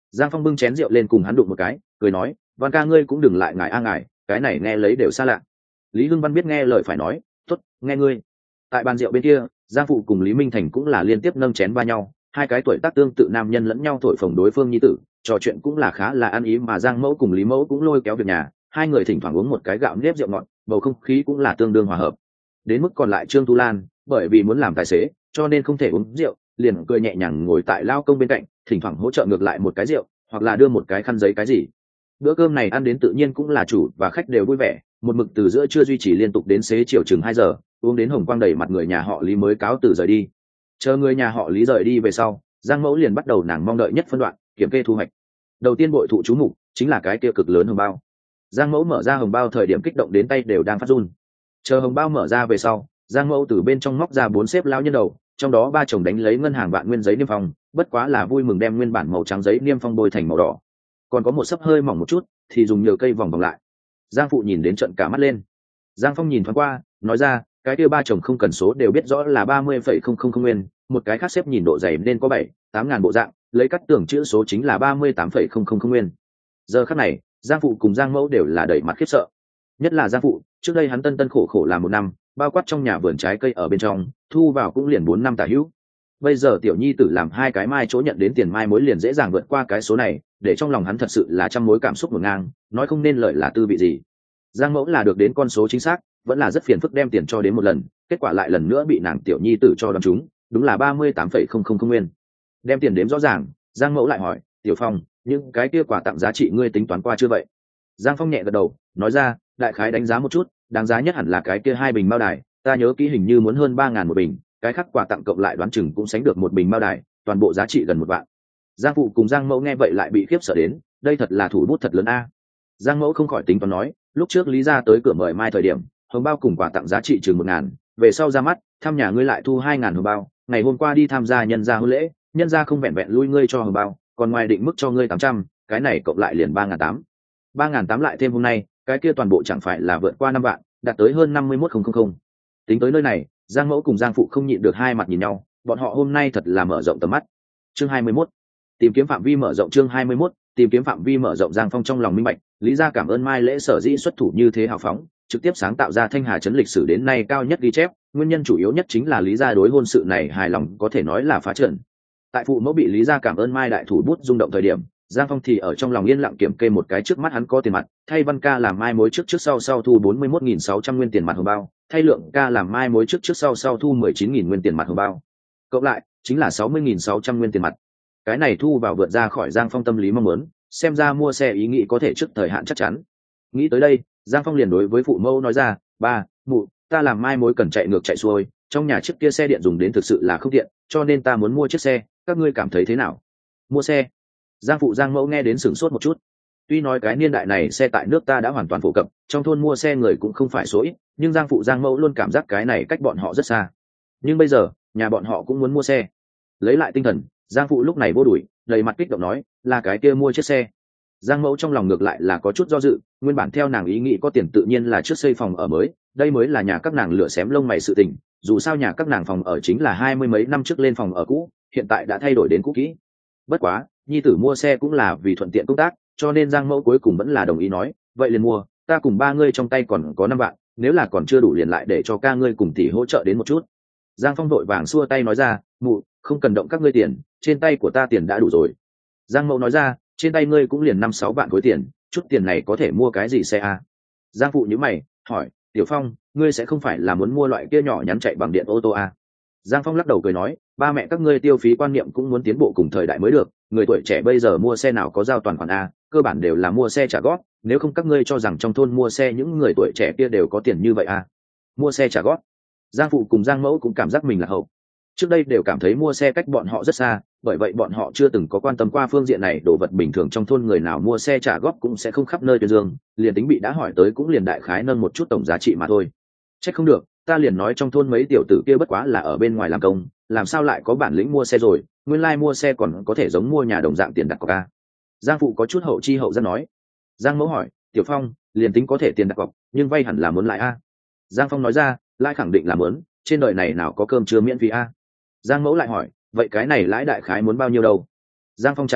Giang Phong bưng chén rượu lên cùng hắn đụng một cái, cười nói, Văn ca ngươi cũng đừng lại ngại a ngại, cái này nghe lấy đều xa lạ. Lý Hưng Văn biết nghe lời phải nói, tốt, nghe ngươi. Tại bàn rượu bên kia, Giang Phụ cùng Lý Minh Thành cũng là liên tiếp nâng chén va nhau, hai cái tuổi tác tương tự nam nhân lẫn nhau thổi phồng đối phương nhi tử, trò chuyện cũng là khá là ăn ý, mà Giang Mẫu cùng Lý Mẫu cũng lôi kéo việc nhà, hai người thỉnh thoảng uống một cái gạo nếp rượu ngọt, bầu không khí cũng là tương đương hòa hợp. Đến mức còn lại Trương Tu Lan, bởi vì muốn làm tài xế, cho nên không thể uống rượu, liền cười nhẹ nhàng ngồi tại lao công bên cạnh, thỉnh thoảng hỗ trợ ngược lại một cái rượu, hoặc là đưa một cái khăn giấy cái gì. Bữa cơm này ăn đến tự nhiên cũng là chủ và khách đều vui vẻ, một mực từ giữa trưa duy trì liên tục đến xế chiều chừng 2 giờ, uống đến hồng quang đầy mặt người nhà họ Lý mới cáo từ rời đi. Chờ người nhà họ Lý rời đi về sau, Giang Mẫu liền bắt đầu nàng mong đợi nhất phân đoạn, kiểm kê thu hoạch. Đầu tiên bội thụ chú mục chính là cái kia cực lớn hồng bao. Giang Mẫu mở ra hồng bao thời điểm kích động đến tay đều đang phát run. Chờ hồng bao mở ra về sau, Giang Mẫu từ bên trong móc ra 4 xếp lão nhân đầu, trong đó 3 chồng đánh lấy ngân hàng vạn nguyên giấy niêm phong, bất quá là vui mừng đem nguyên bản màu trắng giấy niêm phong bôi thành màu đỏ. Còn có một sấp hơi mỏng một chút, thì dùng nhờ cây vòng vòng lại. Giang Phụ nhìn đến trận cả mắt lên. Giang Phong nhìn thoáng qua, nói ra, cái kia 3 chồng không cần số đều biết rõ là 30,000 nguyên, một cái khác xếp nhìn độ dày nên có 7-8 ngàn bộ dạng, lấy cắt tưởng chữ số chính là 38,000 nguyên. Giờ khắc này, Giang Phụ cùng Giang Mẫu đều là đầy mặt khiếp sợ. Nhất là Giang Phụ, trước đây hắn tân khổ khổ làm 1 năm, bao quát trong nhà vườn trái cây ở bên trong, thu vào cũng liền 4 năm tả hữu. Bây giờ tiểu nhi tử làm 2 cái mai chỗ nhận đến tiền mai mối liền dễ dàng vượt qua cái số này, để trong lòng hắn thật sự là trăm mối cảm xúc ngổn ngang, nói không nên lời là tư vị gì. Giang Mẫu là được đến con số chính xác, vẫn là rất phiền phức đem tiền cho đến một lần, kết quả lại lần nữa bị nàng tiểu nhi tử cho đâm trúng, đúng là 38,000 nguyên. Đem tiền đếm rõ ràng, Giang Mẫu lại hỏi, "Tiểu Phong, những cái kia quà tặng giá trị ngươi tính toán qua chưa vậy?" Giang Phong nhẹ gật đầu, nói ra, đại khái đánh giá một chút, đáng giá nhất hẳn là cái kia 2 bình mao đài, ta nhớ kỹ hình như muốn hơn 3.000 một bình, cái khác quà tặng cộng lại đoán chừng cũng sánh được 1 bình mao đài, toàn bộ giá trị gần 1 vạn. Giang Phụ cùng Giang Mẫu nghe vậy lại bị khiếp sợ đến, đây thật là thủ bút thật lớn a. Giang Mẫu không khỏi tính toán nói, lúc trước Lý gia tới cửa mời mai thời điểm, hồng bao cùng quà tặng giá trị chừng 1.000, về sau ra mắt, thăm nhà ngươi lại thu 2.000 hồng bao, ngày hôm qua đi tham gia nhân gia hôn lễ, nhân gia không vẹn vẹn lui ngươi cho hồng bao, còn ngoài định mức cho ngươi 800, cái này cộng lại liền 3.800. 3.800 lại thêm hôm nay, cái kia toàn bộ chẳng phải là vượt qua 5 vạn, đạt tới hơn 51.000. Tính tới nơi này, Giang Mẫu cùng Giang Phụ không nhịn được hai mặt nhìn nhau, bọn họ hôm nay thật là mở rộng tầm mắt. Chương 21. Tìm kiếm phạm vi mở rộng. Chương 21. Tìm kiếm phạm vi mở rộng. Giang Phong trong lòng minh bạch, Lý gia cảm ơn Mai Lễ sở dĩ xuất thủ như thế hào phóng, trực tiếp sáng tạo ra Thanh Hà trấn lịch sử đến nay cao nhất ghi chép, nguyên nhân chủ yếu nhất chính là Lý gia đối hôn sự này hài lòng, có thể nói là phá trận. Tại phụ mẫu bị Lý gia cảm ơn Mai đại thủ bút rung động thời điểm, Giang Phong thì ở trong lòng yên lặng kiểm kê một cái trước mắt hắn có tiền mặt, thay Văn ca làm mai mối trước sau thu 41.600 nguyên tiền mặt hồng bao, thay Lượng ca làm mai mối trước sau thu 19.000 nguyên tiền mặt hồng bao. Cộng lại chính là 60.600 nguyên tiền mặt. Cái này thu vào vượt ra khỏi Giang Phong tâm lý mong muốn, xem ra mua xe ý nghĩ có thể trước thời hạn chắc chắn. Nghĩ tới đây, Giang Phong liền đối với phụ mẫu nói ra, ba, mụ, ta làm mai mối cần chạy ngược chạy xuôi, trong nhà chiếc kia xe điện dùng đến thực sự là không tiện, cho nên ta muốn mua chiếc xe, các ngươi cảm thấy thế nào? Mua xe? Giang phụ Giang mẫu nghe đến sửng sốt một chút. Tuy nói cái niên đại này xe tại nước ta đã hoàn toàn phổ cập, trong thôn mua xe người cũng không phải số ít, nhưng Giang phụ Giang mẫu luôn cảm giác cái này cách bọn họ rất xa. Nhưng bây giờ, nhà bọn họ cũng muốn mua xe. Lấy lại tinh thần, Giang phụ lúc này vô đuổi, đầy mặt kích động nói, là cái kia mua chiếc xe. Giang mẫu trong lòng ngược lại là có chút do dự, nguyên bản theo nàng ý nghĩ có tiền tự nhiên là trước xây phòng ở mới, đây mới là nhà các nàng lửa xém lông mày sự tình, dù sao nhà các nàng phòng ở chính là 20 mấy năm trước lên phòng ở cũ, hiện tại đã thay đổi đến cũ kỹ. Bất quá, nhi tử mua xe cũng là vì thuận tiện công tác, cho nên Giang mẫu cuối cùng vẫn là đồng ý nói, vậy liền mua, ta cùng ba ngươi trong tay còn có 5 vạn, nếu là còn chưa đủ liền lại để cho ca ngươi cùng tỷ hỗ trợ đến một chút. Giang Phong vội vàng xua tay nói ra, mụ, không cần động các ngươi tiền, trên tay của ta tiền đã đủ rồi. Giang mẫu nói ra, trên tay ngươi cũng liền 5-6 vạn khối tiền, chút tiền này có thể mua cái gì xe à? Giang phụ nhíu mày, hỏi, Tiểu Phong, ngươi sẽ không phải là muốn mua loại kia nhỏ nhắn chạy bằng điện ô tô à? Giang Phong lắc đầu cười nói, ba mẹ các ngươi tiêu phí quan niệm cũng muốn tiến bộ cùng thời đại mới được, người tuổi trẻ bây giờ mua xe nào có giao toàn khoản a, cơ bản đều là mua xe trả góp, nếu không các ngươi cho rằng trong thôn mua xe những người tuổi trẻ kia đều có tiền như vậy à? Mua xe trả góp. Giang phụ cùng Giang mẫu cũng cảm giác mình là hậu. Trước đây đều cảm thấy mua xe cách bọn họ rất xa, bởi vậy bọn họ chưa từng có quan tâm qua phương diện này, đồ vật bình thường trong thôn người nào mua xe trả góp cũng sẽ không khắp nơi tuyên dương, liền tính bị đã hỏi tới cũng liền đại khái nâng một chút tổng giá trị mà thôi. Trách không được, ta liền nói trong thôn mấy tiểu tử kia bất quá là ở bên ngoài làm công, làm sao lại có bản lĩnh mua xe rồi, nguyên lai mua xe còn có thể giống mua nhà đồng dạng tiền đặt cọc a. Giang phụ có chút hậu chi hậu giác nói. Giang mẫu hỏi, Tiểu Phong, liền tính có thể tiền đặt cọc, nhưng vay hẳn là muốn lãi a. Giang Phong nói ra, lãi khẳng định là muốn, trên đời này nào có cơm chưa miễn phí a. Giang mẫu lại hỏi, vậy cái này lãi đại khái muốn bao nhiêu đâu? Giang Phong trả lời,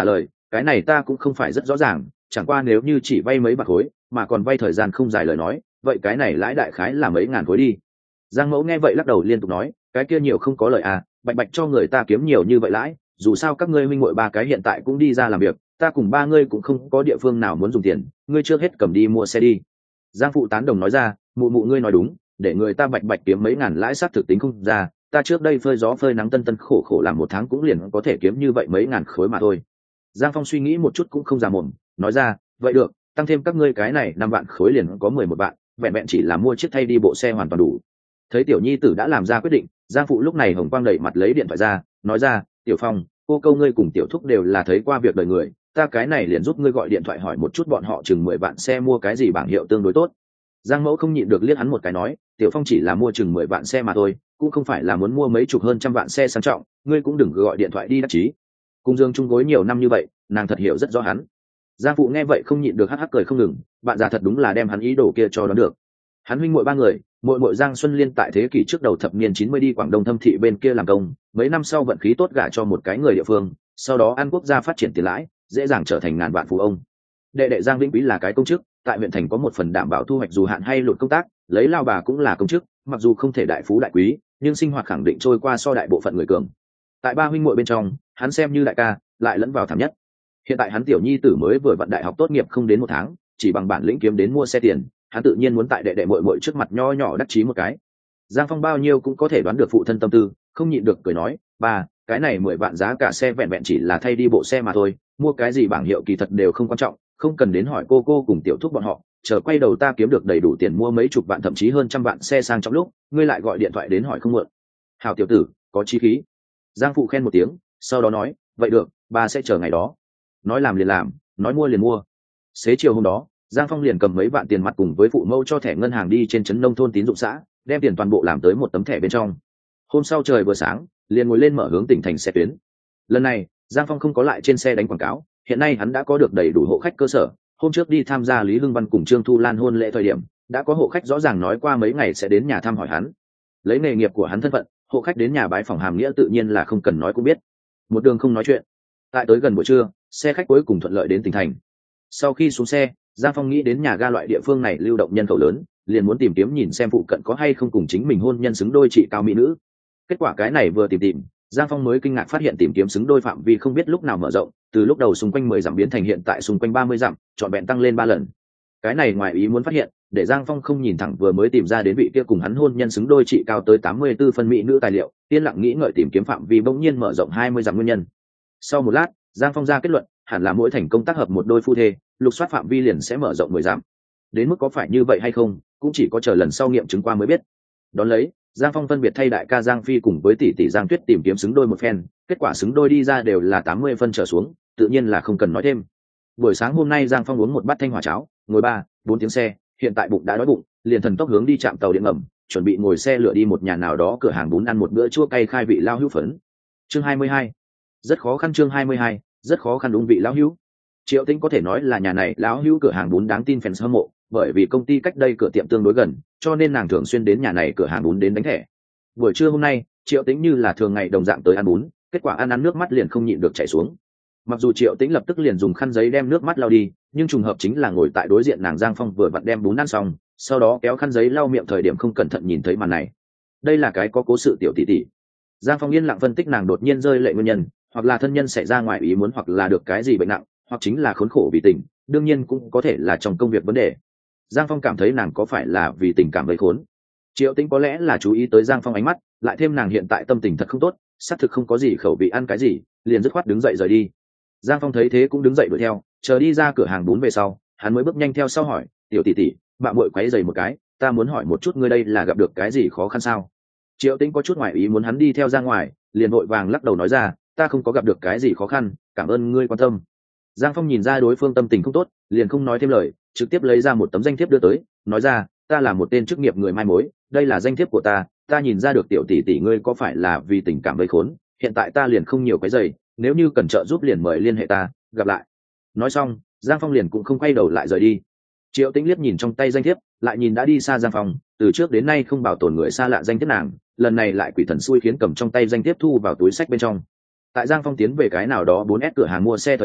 cái này ta cũng không phải rất rõ ràng, chẳng qua nếu như chỉ vay mấy bạc khối mà còn vay thời gian không dài lời nói, vậy cái này lãi đại khái là mấy ngàn khối đi. Giang Mẫu nghe vậy lắc đầu liên tục nói, cái kia nhiều không có lợi à, bạch bạch cho người ta kiếm nhiều như vậy lãi, dù sao các ngươi huynh muội ba cái hiện tại cũng đi ra làm việc, ta cùng ba ngươi cũng không có địa phương nào muốn dùng tiền, ngươi trước hết cầm đi mua xe đi. Giang phụ tán đồng nói ra, mụ mụ ngươi nói đúng, để người ta bạch bạch kiếm mấy ngàn lãi sát thực tính không ra, ta trước đây phơi gió phơi nắng tân tân khổ khổ làm một tháng cũng liền có thể kiếm như vậy mấy ngàn khối mà thôi. Giang Phong suy nghĩ một chút cũng không già mồm, nói ra, vậy được, tăng thêm các ngươi cái này 5 vạn khối liền có 11 vạn, vẹn vẹn chỉ là mua chiếc thay đi bộ xe hoàn toàn đủ. Thấy tiểu nhi tử đã làm ra quyết định, Giang phụ lúc này hồng quang đẩy mặt lấy điện thoại ra, nói ra, tiểu Phong, cô câu ngươi cùng tiểu thúc đều là thấy qua việc đời người, ta cái này liền giúp ngươi gọi điện thoại hỏi một chút bọn họ chừng 10 vạn xe mua cái gì bảng hiệu tương đối tốt. Giang Mẫu không nhịn được liếc hắn một cái nói, tiểu Phong chỉ là mua chừng 10 vạn xe mà thôi, cũng không phải là muốn mua mấy chục hơn trăm vạn xe sang trọng, ngươi cũng đừng gọi điện thoại đi đắc chí. Cung Dương chung gối nhiều năm như vậy, nàng thật hiểu rất rõ hắn. Giang phụ nghe vậy không nhịn được hắc hắc cười không ngừng, bạn già thật đúng là đem hắn ý đồ kia cho đoán được. Hắn huynh muội ba người, muội Giang Xuân Liên tại thế kỷ trước đầu thập niên 90 đi Quảng Đông Thâm thị bên kia làm công, mấy năm sau vận khí tốt gả cho một cái người địa phương, sau đó ăn quốc gia phát triển tiền lãi, dễ dàng trở thành ngàn vạn phú ông. Đệ đệ Giang Vĩnh Quý là cái công chức, tại huyện thành có một phần đảm bảo thu hoạch dù hạn hay lụt công tác, lấy lao bà cũng là công chức, mặc dù không thể đại phú đại quý, nhưng sinh hoạt khẳng định trôi qua so đại bộ phận người cường. Tại ba huynh muội bên trong, hắn xem như đại ca, lại lẫn vào thảm nhất. Hiện tại hắn tiểu nhi tử mới vừa vận đại học tốt nghiệp không đến 1 tháng, chỉ bằng bản lĩnh kiếm đến mua xe tiền, hắn tự nhiên muốn tại đệ đệ muội trước mặt nho nhỏ đắc chí một cái. Giang Phong bao nhiêu cũng có thể đoán được phụ thân tâm tư, không nhịn được cười nói, ba, cái này 10 vạn giá cả xe vẹn vẹn chỉ là thay đi bộ xe mà thôi, mua cái gì bảng hiệu kỳ thật đều không quan trọng, không cần đến hỏi cô cùng tiểu thúc bọn họ, chờ quay đầu ta kiếm được đầy đủ tiền mua mấy chục vạn thậm chí hơn trăm vạn xe sang trọng lúc, ngươi lại gọi điện thoại đến hỏi không mượn. Hảo tiểu tử, có chí khí. Giang phụ khen một tiếng, sau đó nói, vậy được, ba sẽ chờ ngày đó. Nói làm liền làm, nói mua liền mua. Xế chiều hôm đó, Giang Phong liền cầm mấy vạn tiền mặt cùng với phụ mẫu cho thẻ ngân hàng đi trên trấn nông thôn tín dụng xã, đem tiền toàn bộ làm tới một tấm thẻ bên trong. Hôm sau trời vừa sáng, liền ngồi lên mở hướng tỉnh thành xe tuyến. Lần này, Giang Phong không có lại trên xe đánh quảng cáo, hiện nay hắn đã có được đầy đủ hộ khách cơ sở. Hôm trước đi tham gia Lý Hưng Văn cùng Trương Thu Lan hôn lễ thời điểm, đã có hộ khách rõ ràng nói qua mấy ngày sẽ đến nhà thăm hỏi hắn. Lấy nghề nghiệp của hắn thân phận, hộ khách đến nhà bái phòng hàm nghĩa tự nhiên là không cần nói cũng biết. Một đường không nói chuyện. Tại tới gần buổi trưa, xe khách cuối cùng thuận lợi đến tỉnh thành. Sau khi xuống xe, Giang Phong nghĩ đến nhà ga loại địa phương này lưu động nhân khẩu lớn, liền muốn tìm kiếm nhìn xem phụ cận có hay không cùng chính mình hôn nhân xứng đôi chị cao mỹ nữ. Kết quả cái này vừa tìm, Giang Phong mới kinh ngạc phát hiện tìm kiếm xứng đôi phạm vi không biết lúc nào mở rộng, từ lúc đầu xung quanh 10 dặm biến thành hiện tại xung quanh 30 dặm, trọn vẹn tăng lên 3 lần. Cái này ngoài ý muốn phát hiện, để Giang Phong không nhìn thẳng vừa mới tìm ra đến vị kia cùng hắn hôn nhân xứng đôi chị cao tới 84 phân mỹ nữ tài liệu, yên lặng nghĩ ngợi tìm kiếm phạm vi bỗng nhiên mở rộng 20 dặm nguyên nhân. Sau một lát, Giang Phong ra kết luận, hẳn là mỗi thành công tác hợp một đôi phu thê, lục soát phạm vi liền sẽ mở rộng 10 dặm. Đến mức có phải như vậy hay không, cũng chỉ có chờ lần sau nghiệm chứng qua mới biết. Đón lấy, Giang Phong phân biệt thay đại ca Giang Phi cùng với tỷ tỷ Giang Tuyết tìm kiếm xứng đôi một phen, kết quả xứng đôi đi ra đều là 80 phân trở xuống, tự nhiên là không cần nói thêm. Buổi sáng hôm nay Giang Phong uống một bát thanh hỏa cháo, ngồi 3-4 tiếng xe, hiện tại bụng đã đói bụng, liền thần tốc hướng đi trạm tàu điện ngầm, chuẩn bị ngồi xe lửa đi một nhà nào đó cửa hàng bún ăn một bữa chua cay khai vị lao hữu phấn. Chương 22. Rất khó khăn. Chương 22. Rất khó khăn ung vị lão hữu. Triệu Tĩnh có thể nói là nhà này lão hữu cửa hàng bún đáng tin fans hâm mộ, bởi vì công ty cách đây cửa tiệm tương đối gần, cho nên nàng thường xuyên đến nhà này cửa hàng bún đến đánh thẻ. Buổi trưa hôm nay, Triệu Tĩnh như là thường ngày đồng dạng tới ăn bún, kết quả ăn nước mắt liền không nhịn được chảy xuống. Mặc dù Triệu Tĩnh lập tức liền dùng khăn giấy đem nước mắt lau đi, nhưng trùng hợp chính là ngồi tại đối diện nàng Giang Phong vừa vặn đem bún ăn xong, sau đó kéo khăn giấy lau miệng thời điểm không cẩn thận nhìn thấy màn này. Đây là cái có cố sự tiểu tỷ tỷ. Giang Phong yên lặng phân tích nàng đột nhiên rơi lệ nguyên nhân, hoặc là thân nhân xảy ra ngoài ý muốn, hoặc là được cái gì bệnh nặng, hoặc chính là khốn khổ vì tình, đương nhiên cũng có thể là trong công việc vấn đề. Giang Phong cảm thấy nàng có phải là vì tình cảm gây khốn. Triệu Tĩnh có lẽ là chú ý tới Giang Phong ánh mắt, lại thêm nàng hiện tại tâm tình thật không tốt, xác thực không có gì khẩu vị ăn cái gì, liền dứt khoát đứng dậy rời đi. Giang Phong thấy thế cũng đứng dậy đuổi theo, chờ đi ra cửa hàng bún về sau, hắn mới bước nhanh theo sau hỏi, tiểu tỷ tỷ, bạn muội quấy giày một cái, ta muốn hỏi một chút ngươi đây là gặp được cái gì khó khăn sao? Triệu Tĩnh có chút ngoại ý muốn hắn đi theo ra ngoài, liền vội vàng lắc đầu nói ra, ta không có gặp được cái gì khó khăn, cảm ơn ngươi quan tâm. Giang Phong nhìn ra đối phương tâm tình không tốt, liền không nói thêm lời, trực tiếp lấy ra một tấm danh thiếp đưa tới, nói ra, ta là một tên chức nghiệp người mai mối, đây là danh thiếp của ta nhìn ra được tiểu tỷ tỷ ngươi có phải là vì tình cảm gây khốn, hiện tại ta liền không nhiều cái giày, nếu như cần trợ giúp liền mời liên hệ ta, gặp lại. Nói xong, Giang Phong liền cũng không quay đầu lại rời đi. Triệu Tĩnh liếc nhìn trong tay danh thiếp, lại nhìn đã đi xa Giang Phong, từ trước đến nay không bảo tồn người xa lạ danh thiếp nàng, lần này lại quỷ thần xui khiến cầm trong tay danh thiếp thu vào túi sách bên trong. Tại Giang Phong tiến về cái nào đó 4S cửa hàng mua xe thời điểm,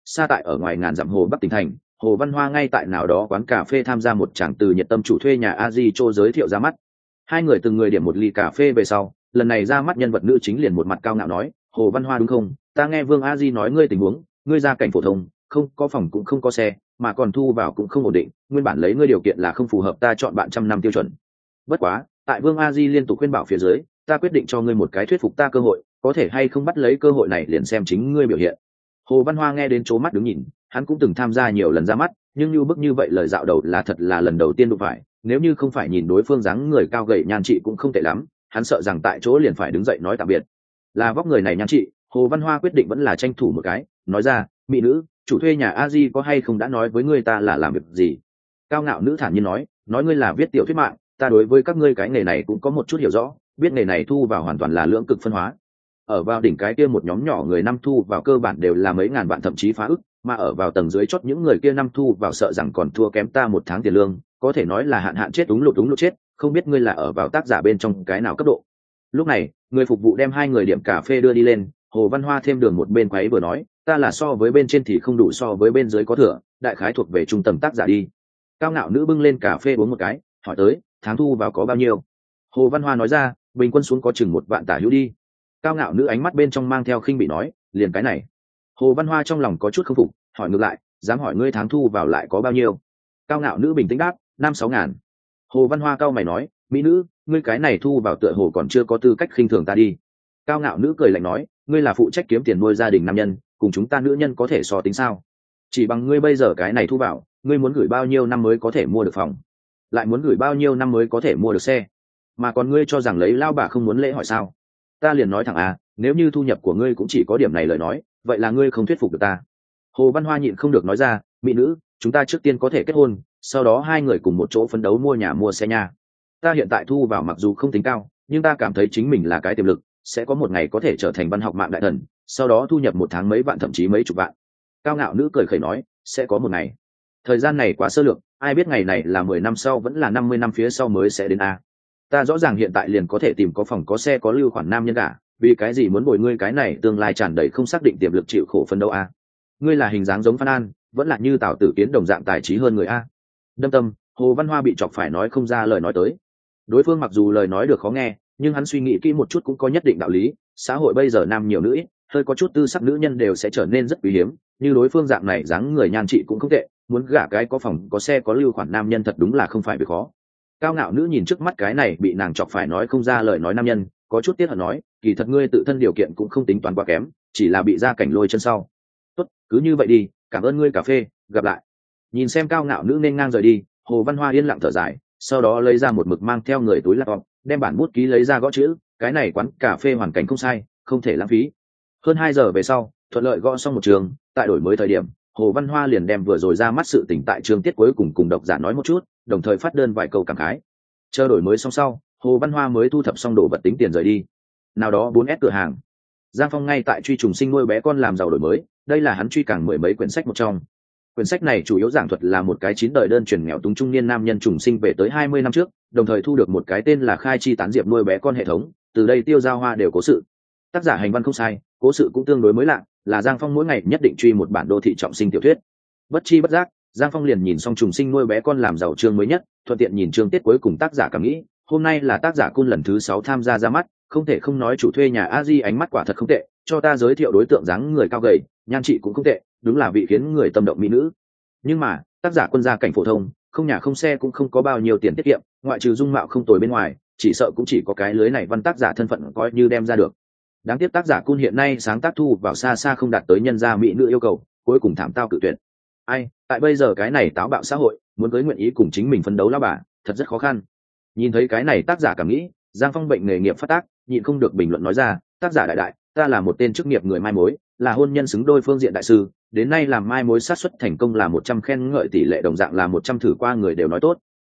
xa tại ở ngoài ngàn dặm hồ Bắc tỉnh thành, Hồ Văn Hoa ngay tại nào đó quán cà phê tham gia một tràng từ nhiệt tâm chủ thuê nhà Aji Cho giới thiệu ra mắt. Hai người từng người điểm một ly cà phê về sau, lần này ra mắt nhân vật nữ chính liền một mặt cao ngạo nói, Hồ Văn Hoa đúng không? Ta nghe Vương Aji nói ngươi tình huống, ngươi gia cảnh phổ thông, không có phòng cũng không có xe, mà còn thu vào cũng không ổn định, nguyên bản lấy ngươi điều kiện là không phù hợp ta chọn bạn trăm năm tiêu chuẩn. Bất quá, tại Vương Aji liên tục khuyên bảo phía dưới, ta quyết định cho ngươi một cái thuyết phục ta cơ hội, có thể hay không bắt lấy cơ hội này liền xem chính ngươi biểu hiện. Hồ Văn Hoa nghe đến chố mắt đứng nhìn, hắn cũng từng tham gia nhiều lần ra mắt, nhưng như bức như vậy lời dạo đầu là thật là lần đầu tiên đụng phải, nếu như không phải nhìn đối phương dáng người cao gầy nhan trị cũng không tệ lắm, hắn sợ rằng tại chỗ liền phải đứng dậy nói tạm biệt. Là vóc người này nhan trị, Hồ Văn Hoa quyết định vẫn là tranh thủ một cái, nói ra, mỹ nữ, chủ thuê nhà Aji có hay không đã nói với ngươi ta là làm việc gì? Cao ngạo nữ thản nhiên nói ngươi là viết tiểu thuyết mạng, ta đối với các ngươi cái nghề này cũng có một chút hiểu rõ, biết nghề này thu vào hoàn toàn là lưỡng cực phân hóa. Ở vào đỉnh cái kia một nhóm nhỏ người năm thu vào cơ bản đều là mấy ngàn vạn thậm chí phá ức, mà ở vào tầng dưới chót những người kia năm thu vào sợ rằng còn thua kém ta một tháng tiền lương, có thể nói là hạn chết đúng lụt chết, không biết ngươi là ở vào tác giả bên trong cái nào cấp độ. Lúc này, người phục vụ đem hai người điểm cà phê đưa đi lên, Hồ Văn Hoa thêm đường một bên quấy vừa nói, ta là so với bên trên thì không đủ, so với bên dưới có thừa, đại khái thuộc về trung tầng tác giả đi. Cao ngạo nữ bưng lên cà phê uống một cái, hỏi tới, tháng thu vào có bao nhiêu? Hồ Văn Hoa nói ra, bình quân xuống có chừng 1 vạn tả hữu đi. Cao ngạo nữ ánh mắt bên trong mang theo khinh bị nói, liền cái này. Hồ Văn Hoa trong lòng có chút không phục, hỏi ngược lại, dám hỏi ngươi tháng thu vào lại có bao nhiêu? Cao ngạo nữ bình tĩnh đáp, 5-6 ngàn. Hồ Văn Hoa cao mày nói, mỹ nữ, ngươi cái này thu vào tựa hồ còn chưa có tư cách khinh thường ta đi. Cao ngạo nữ cười lạnh nói, ngươi là phụ trách kiếm tiền nuôi gia đình nam nhân, cùng chúng ta nữ nhân có thể so tính sao? Chỉ bằng ngươi bây giờ cái này thu vào, ngươi muốn gửi bao nhiêu năm mới có thể mua được phòng, lại muốn gửi bao nhiêu năm mới có thể mua được xe, mà còn ngươi cho rằng lấy lao bà không muốn lễ hỏi sao? Ta liền nói thẳng nếu như thu nhập của ngươi cũng chỉ có điểm này lời nói, vậy là ngươi không thuyết phục được ta. Hồ Văn Hoa nhịn không được nói ra, mỹ nữ, chúng ta trước tiên có thể kết hôn, sau đó hai người cùng một chỗ phấn đấu mua nhà mua xe nha. Ta hiện tại thu vào mặc dù không tính cao, nhưng ta cảm thấy chính mình là cái tiềm lực, sẽ có một ngày có thể trở thành văn học mạng đại thần, sau đó thu nhập một tháng mấy vạn thậm chí mấy chục vạn. Cao ngạo nữ cười khẩy nói, sẽ có một ngày. Thời gian này quá sơ lược, ai biết ngày này là 10 năm sau vẫn là 50 năm phía sau mới sẽ đến ta rõ ràng hiện tại liền có thể tìm có phòng có xe có lưu khoản nam nhân cả, vì cái gì muốn bồi ngươi cái này tương lai tràn đầy không xác định tiềm lực chịu khổ phân đâu ngươi là hình dáng giống Phan An, vẫn là như Tào Tử Kiến đồng dạng tài trí hơn người Đâm tâm, Hồ Văn Hoa bị chọc phải nói không ra lời nói tới. Đối phương mặc dù lời nói được khó nghe, nhưng hắn suy nghĩ kỹ một chút cũng có nhất định đạo lý, xã hội bây giờ nam nhiều nữ ít, hơi có chút tư sắc nữ nhân đều sẽ trở nên rất quý hiếm, như đối phương dạng này dáng người nhan trị cũng không tệ, muốn gả cái có phòng có xe có lưu khoản nam nhân thật đúng là không phải việc khó. Cao ngạo nữ nhìn trước mắt cái này bị nàng chọc phải nói không ra lời nói nam nhân, có chút tiếc hận nói, kỳ thật ngươi tự thân điều kiện cũng không tính toán quá kém, chỉ là bị gia cảnh lôi chân sau. Tốt, cứ như vậy đi, cảm ơn ngươi cà phê, gặp lại. Nhìn xem cao ngạo nữ nên ngang rời đi, Hồ Văn Hoa yên lặng thở dài, sau đó lấy ra một mực mang theo người túi laptop, đem bản bút ký lấy ra gõ chữ, cái này quán cà phê hoàn cảnh không sai, không thể lãng phí. Hơn 2 giờ về sau, thuận lợi gõ xong một trường, tại đổi mới thời điểm, Hồ Văn Hoa liền đem vừa rồi ra mắt sự tỉnh tại chương tiết cuối cùng độc giả nói một chút, đồng thời phát đơn vài câu cảm khái. Chờ đổi mới xong sau, Hồ Văn Hoa mới thu thập xong đồ vật tính tiền rời đi. Nào đó 4S cửa hàng. Giang Phong ngay tại truy trùng sinh nuôi bé con làm giàu đổi mới, đây là hắn truy càng 10 mấy quyển sách một trong. Quyển sách này chủ yếu giảng thuật là một cái 9 đời đơn truyền nghèo túng trung niên nam nhân trùng sinh về tới 20 năm trước, đồng thời thu được một cái tên là Khai Chi Tán Diệp nuôi bé con hệ thống, từ đây tiêu giao hoa đều cố sự. Tác giả hành văn không sai, cố sự cũng tương đối mới lạ, là Giang Phong mỗi ngày nhất định truy một bản đô thị trọng sinh tiểu thuyết. Bất chi bất giác, Giang Phong liền nhìn xong trùng sinh nuôi bé con làm giàu chương mới nhất, thuận tiện nhìn chương tiết cuối cùng tác giả cảm nghĩ. Hôm nay là tác giả Cun lần thứ 6 tham gia ra mắt, không thể không nói chủ thuê nhà Aji ánh mắt quả thật không tệ, cho ta giới thiệu đối tượng dáng người cao gầy, nhan trị cũng không tệ, đúng là vị khiến người tâm động mỹ nữ. Nhưng mà, tác giả Quân gia cảnh phổ thông, không nhà không xe cũng không có bao nhiêu tiền tiết kiệm, ngoại trừ dung mạo không tồi bên ngoài, chỉ sợ cũng chỉ có cái lưới này văn tác giả thân phận coi như đem ra được. Đáng tiếc tác giả Cun hiện nay sáng tác thu vào xa xa không đạt tới nhân gia mỹ nữ yêu cầu, cuối cùng thảm tao cự tuyệt. Ai, tại bây giờ cái này táo bạo xã hội, muốn cưới nguyện ý cùng chính mình phấn đấu lao bà, thật rất khó khăn. Nhìn thấy cái này tác giả cảm nghĩ, Giang Phong bệnh nghề nghiệp phát tác, nhịn không được bình luận nói ra, tác giả đại đại, ta là một tên chức nghiệp người mai mối, là hôn nhân xứng đôi phương diện đại sư, đến nay làm mai mối sát suất thành công là 100 khen ngợi tỷ lệ đồng dạng là 100 thử qua người đều nói tốt.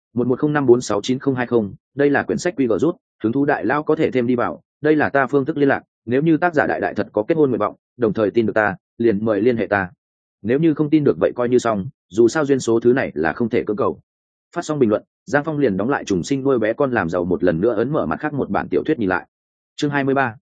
1105469020, đây là quyển sách QG rút, hứng thú đại lao có thể thêm đi vào, đây là ta phương thức liên lạc, nếu như tác giả đại đại thật có kết hôn nguyện vọng, đồng thời tin được ta, liền mời liên hệ ta. Nếu như không tin được vậy coi như xong, dù sao duyên số thứ này là không thể cưỡng cầu. Phát xong bình luận, Giang Phong liền đóng lại trùng sinh nuôi bé con làm giàu một lần nữa ấn mở mặt khác một bản tiểu thuyết nhìn lại. Chương 23.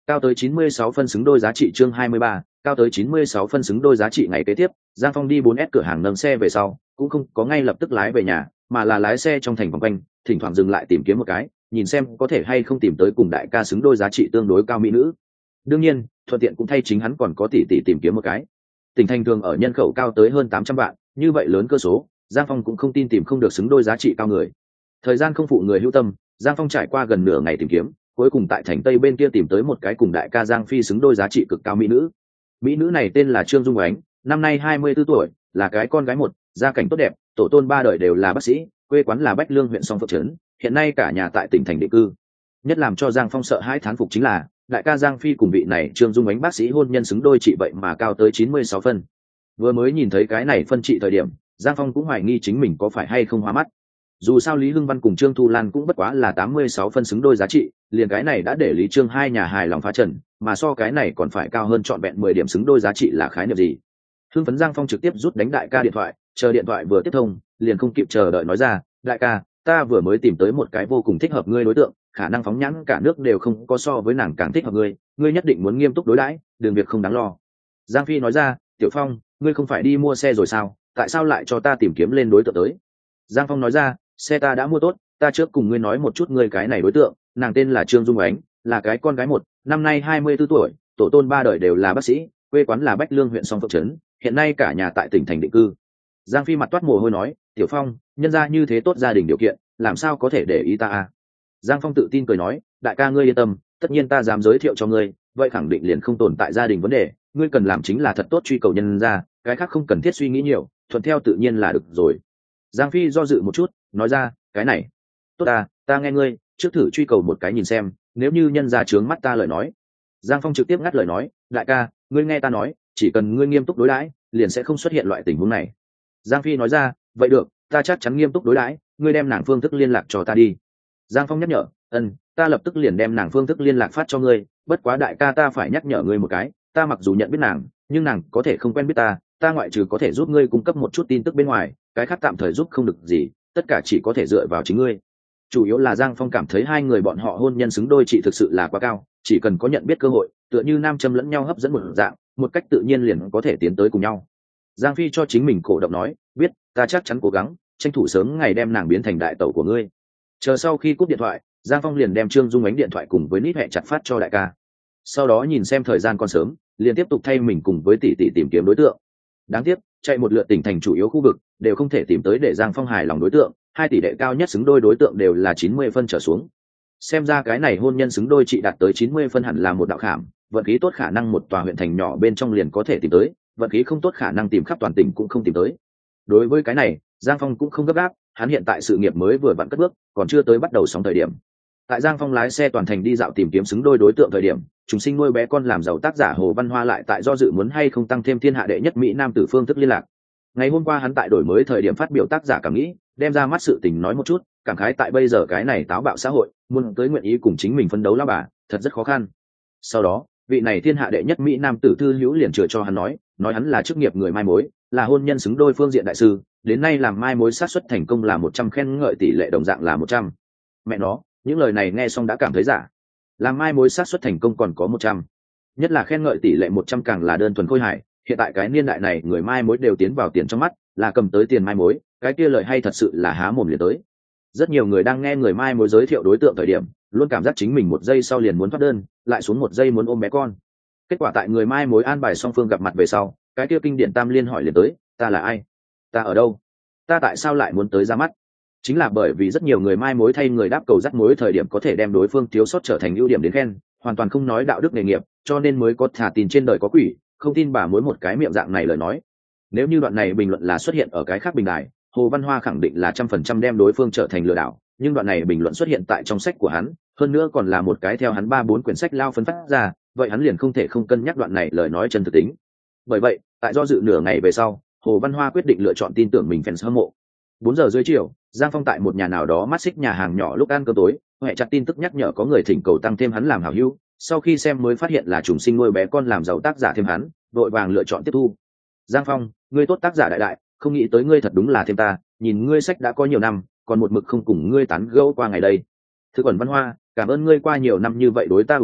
Cao tới 96 phân xứng đôi giá trị chương 23, cao tới 96 phân xứng đôi giá trị ngày kế tiếp, Giang Phong đi 4S cửa hàng nâng xe về sau, cũng không có ngay lập tức lái về nhà, mà là lái xe trong thành vòng quanh, thỉnh thoảng dừng lại tìm kiếm một cái, nhìn xem có thể hay không tìm tới cùng đại ca xứng đôi giá trị tương đối cao mỹ nữ. Đương nhiên, thuận tiện cũng thay chính hắn còn có tỷ tỷ tìm kiếm một cái. Tỉnh thành thường ở nhân khẩu cao tới hơn 800 vạn, như vậy lớn cơ số, Giang Phong cũng không tin tìm không được xứng đôi giá trị cao người. Thời gian không phụ người hữu tâm, Giang Phong trải qua gần nửa ngày tìm kiếm, cuối cùng tại thành Tây bên kia tìm tới một cái cùng đại ca Giang Phi xứng đôi giá trị cực cao mỹ nữ. Mỹ nữ này tên là Trương Dung Oánh, năm nay 24 tuổi, là cái con gái một, gia cảnh tốt đẹp, tổ tôn ba đời đều là bác sĩ, quê quán là Bách Lương huyện Song Phượng trấn, hiện nay cả nhà tại tỉnh thành định cư. Nhất làm cho Giang Phong sợ hãi thán phục chính là, đại ca Giang Phi cùng vị này Trương Dung Oánh bác sĩ hôn nhân xứng đôi trị vậy mà cao tới 96 phân. Vừa mới nhìn thấy cái này phân trị thời điểm, Giang Phong cũng hoài nghi chính mình có phải hay không hóa mắt. Dù sao Lý Hưng Văn cùng Trương Thu Lan cũng bất quá là 86 phân xứng đôi giá trị, liền cái này đã để Lý Trương hai nhà hài lòng phá trần, mà so cái này còn phải cao hơn trọn vẹn 10 điểm xứng đôi giá trị là khái niệm gì. Hưng phấn Giang Phong trực tiếp rút đánh đại ca điện thoại, chờ điện thoại vừa tiếp thông, liền không kịp chờ đợi nói ra, đại ca, ta vừa mới tìm tới một cái vô cùng thích hợp ngươi đối tượng, khả năng phóng nhãn cả nước đều không có so với nàng càng thích hợp ngươi nhất định muốn nghiêm túc đối đãi, đường việc không đáng lo. Giang Phi nói ra, Tiểu Phong, ngươi không phải đi mua xe rồi sao, tại sao lại cho ta tìm kiếm lên đối tượng tới? Giang Phong nói ra, xe ta đã mua tốt, ta trước cùng ngươi nói một chút ngươi cái này đối tượng, nàng tên là Trương Dung Oánh, là cái con gái một, năm nay 24 tuổi, tổ tôn ba đời đều là bác sĩ, quê quán là Bách Lương huyện Song Phượng trấn, hiện nay cả nhà tại tỉnh thành định cư. Giang Phi mặt toát mồ hôi nói, Tiểu Phong, nhân ra như thế tốt gia đình điều kiện, làm sao có thể để ý ta à? Giang Phong tự tin cười nói, đại ca ngươi yên tâm, tất nhiên ta dám giới thiệu cho ngươi, vậy khẳng định liền không tồn tại gia đình vấn đề, ngươi cần làm chính là thật tốt truy cầu nhân ra, cái khác không cần thiết suy nghĩ nhiều, thuận theo tự nhiên là được rồi. Giang Phi do dự một chút, nói ra, cái này tốt ta nghe ngươi, trước thử truy cầu một cái nhìn xem, nếu như nhân ra trướng mắt ta lời nói. Giang Phong trực tiếp ngắt lời nói, đại ca, ngươi nghe ta nói, chỉ cần ngươi nghiêm túc đối đãi, liền sẽ không xuất hiện loại tình huống này. Giang Phi nói ra, vậy được, ta chắc chắn nghiêm túc đối đãi, ngươi đem nàng phương thức liên lạc cho ta đi. Giang Phong nhắc nhở, ta lập tức liền đem nàng phương thức liên lạc phát cho ngươi, bất quá đại ca ta phải nhắc nhở ngươi một cái, ta mặc dù nhận biết nàng, nhưng nàng có thể không quen biết ta ngoại trừ có thể giúp ngươi cung cấp một chút tin tức bên ngoài, cái khác tạm thời giúp không được gì, tất cả chỉ có thể dựa vào chính ngươi. Chủ yếu là Giang Phong cảm thấy hai người bọn họ hôn nhân xứng đôi chị thực sự là quá cao, chỉ cần có nhận biết cơ hội, tựa như nam châm lẫn nhau hấp dẫn một dạng, một cách tự nhiên liền có thể tiến tới cùng nhau. Giang Phi cho chính mình cổ động nói, biết, ta chắc chắn cố gắng, tranh thủ sớm ngày đem nàng biến thành đại tẩu của ngươi. Chờ sau khi cúp điện thoại, Giang Phong liền đem Trương Dung Ánh điện thoại cùng với nít hẹ chặt phát cho đại ca. Sau đó nhìn xem thời gian còn sớm, liền tiếp tục thay mình cùng với tỷ tỷ tìm kiếm đối tượng. Đáng tiếc, chạy một lượt tỉnh thành chủ yếu khu vực, đều không thể tìm tới để Giang Phong hài lòng đối tượng, hai tỷ đệ cao nhất xứng đôi đối tượng đều là 90 phân trở xuống. Xem ra cái này hôn nhân xứng đôi chị đạt tới 90 phân hẳn là một đạo khảm, vận khí tốt khả năng một tòa huyện thành nhỏ bên trong liền có thể tìm tới, vận khí không tốt khả năng tìm khắp toàn tỉnh cũng không tìm tới. Đối với cái này, Giang Phong cũng không gấp gáp, hắn hiện tại sự nghiệp mới vừa vặn cất bước, còn chưa tới bắt đầu sóng thời điểm. Tại Giang Phong lái xe toàn thành đi dạo tìm kiếm xứng đôi đối tượng thời điểm, chúng sinh nuôi bé con làm giàu tác giả Hồ Văn Hoa lại tại do dự muốn hay không tăng thêm thiên hạ đệ nhất mỹ nam tử phương thức liên lạc. Ngày hôm qua hắn tại đổi mới thời điểm phát biểu tác giả cảm nghĩ, đem ra mắt sự tình nói một chút, cảm khái tại bây giờ cái này táo bạo xã hội, muốn tới nguyện ý cùng chính mình phấn đấu lao bà, thật rất khó khăn. Sau đó, vị này thiên hạ đệ nhất mỹ nam tử Thư Hữu liền chừa cho hắn nói hắn là chức nghiệp người mai mối, là hôn nhân xứng đôi phương diện đại sư, đến nay làm mai mối xác suất thành công là 100, khen ngợi tỷ lệ đồng dạng là 100. Mẹ nó, những lời này nghe xong đã cảm thấy giả. Làm mai mối xác suất thành công còn có 100, nhất là khen ngợi tỷ lệ 100 càng là đơn thuần khôi hài. Hiện tại cái niên đại này người mai mối đều tiến vào tiền trong mắt, là cầm tới tiền mai mối, cái kia lời hay thật sự là há mồm liền tới. Rất nhiều người đang nghe người mai mối giới thiệu đối tượng thời điểm, luôn cảm giác chính mình một giây sau liền muốn thoát đơn, lại xuống một giây muốn ôm bé con. Kết quả tại người mai mối an bài song phương gặp mặt về sau, cái kia kinh điển tam liên hỏi liền tới, ta là ai, ta ở đâu, ta tại sao lại muốn tới ra mắt. Chính là bởi vì rất nhiều người mai mối thay người đáp cầu dắt mối thời điểm có thể đem đối phương thiếu sót trở thành ưu điểm đến khen, hoàn toàn không nói đạo đức nghề nghiệp, cho nên mới có thả tin trên đời có quỷ, không tin bà mối một cái miệng dạng này lời nói. Nếu như đoạn này bình luận là xuất hiện ở cái khác bình đài, Hồ Văn Hoa khẳng định là 100% đem đối phương trở thành lừa đảo, nhưng đoạn này bình luận xuất hiện tại trong sách của hắn, hơn nữa còn là một cái theo hắn 3-4 quyển sách lao phấn phát ra, vậy hắn liền không thể không cân nhắc đoạn này lời nói chân thực tính. Bởi vậy, tại do dự nửa ngày về sau, Hồ Văn Hoa quyết định lựa chọn tin tưởng mình fans hâm mộ. 4 giờ dưới chiều, Giang Phong tại một nhà nào đó mắt xích nhà hàng nhỏ lúc ăn cơm tối, hệ chặt tin tức nhắc nhở có người thỉnh cầu tăng thêm hắn làm hảo hữu, sau khi xem mới phát hiện là trùng sinh nuôi bé con làm giàu tác giả thêm hắn, đội vàng lựa chọn tiếp thu. Giang Phong, ngươi tốt tác giả đại đại, không nghĩ tới ngươi thật đúng là thêm ta, nhìn ngươi sách đã có nhiều năm, còn một mực không cùng ngươi tán gẫu qua ngày đây. Thư Quẩn Văn Hoa, cảm ơn ngươi qua nhiều năm như vậy đối ta ủng hộ,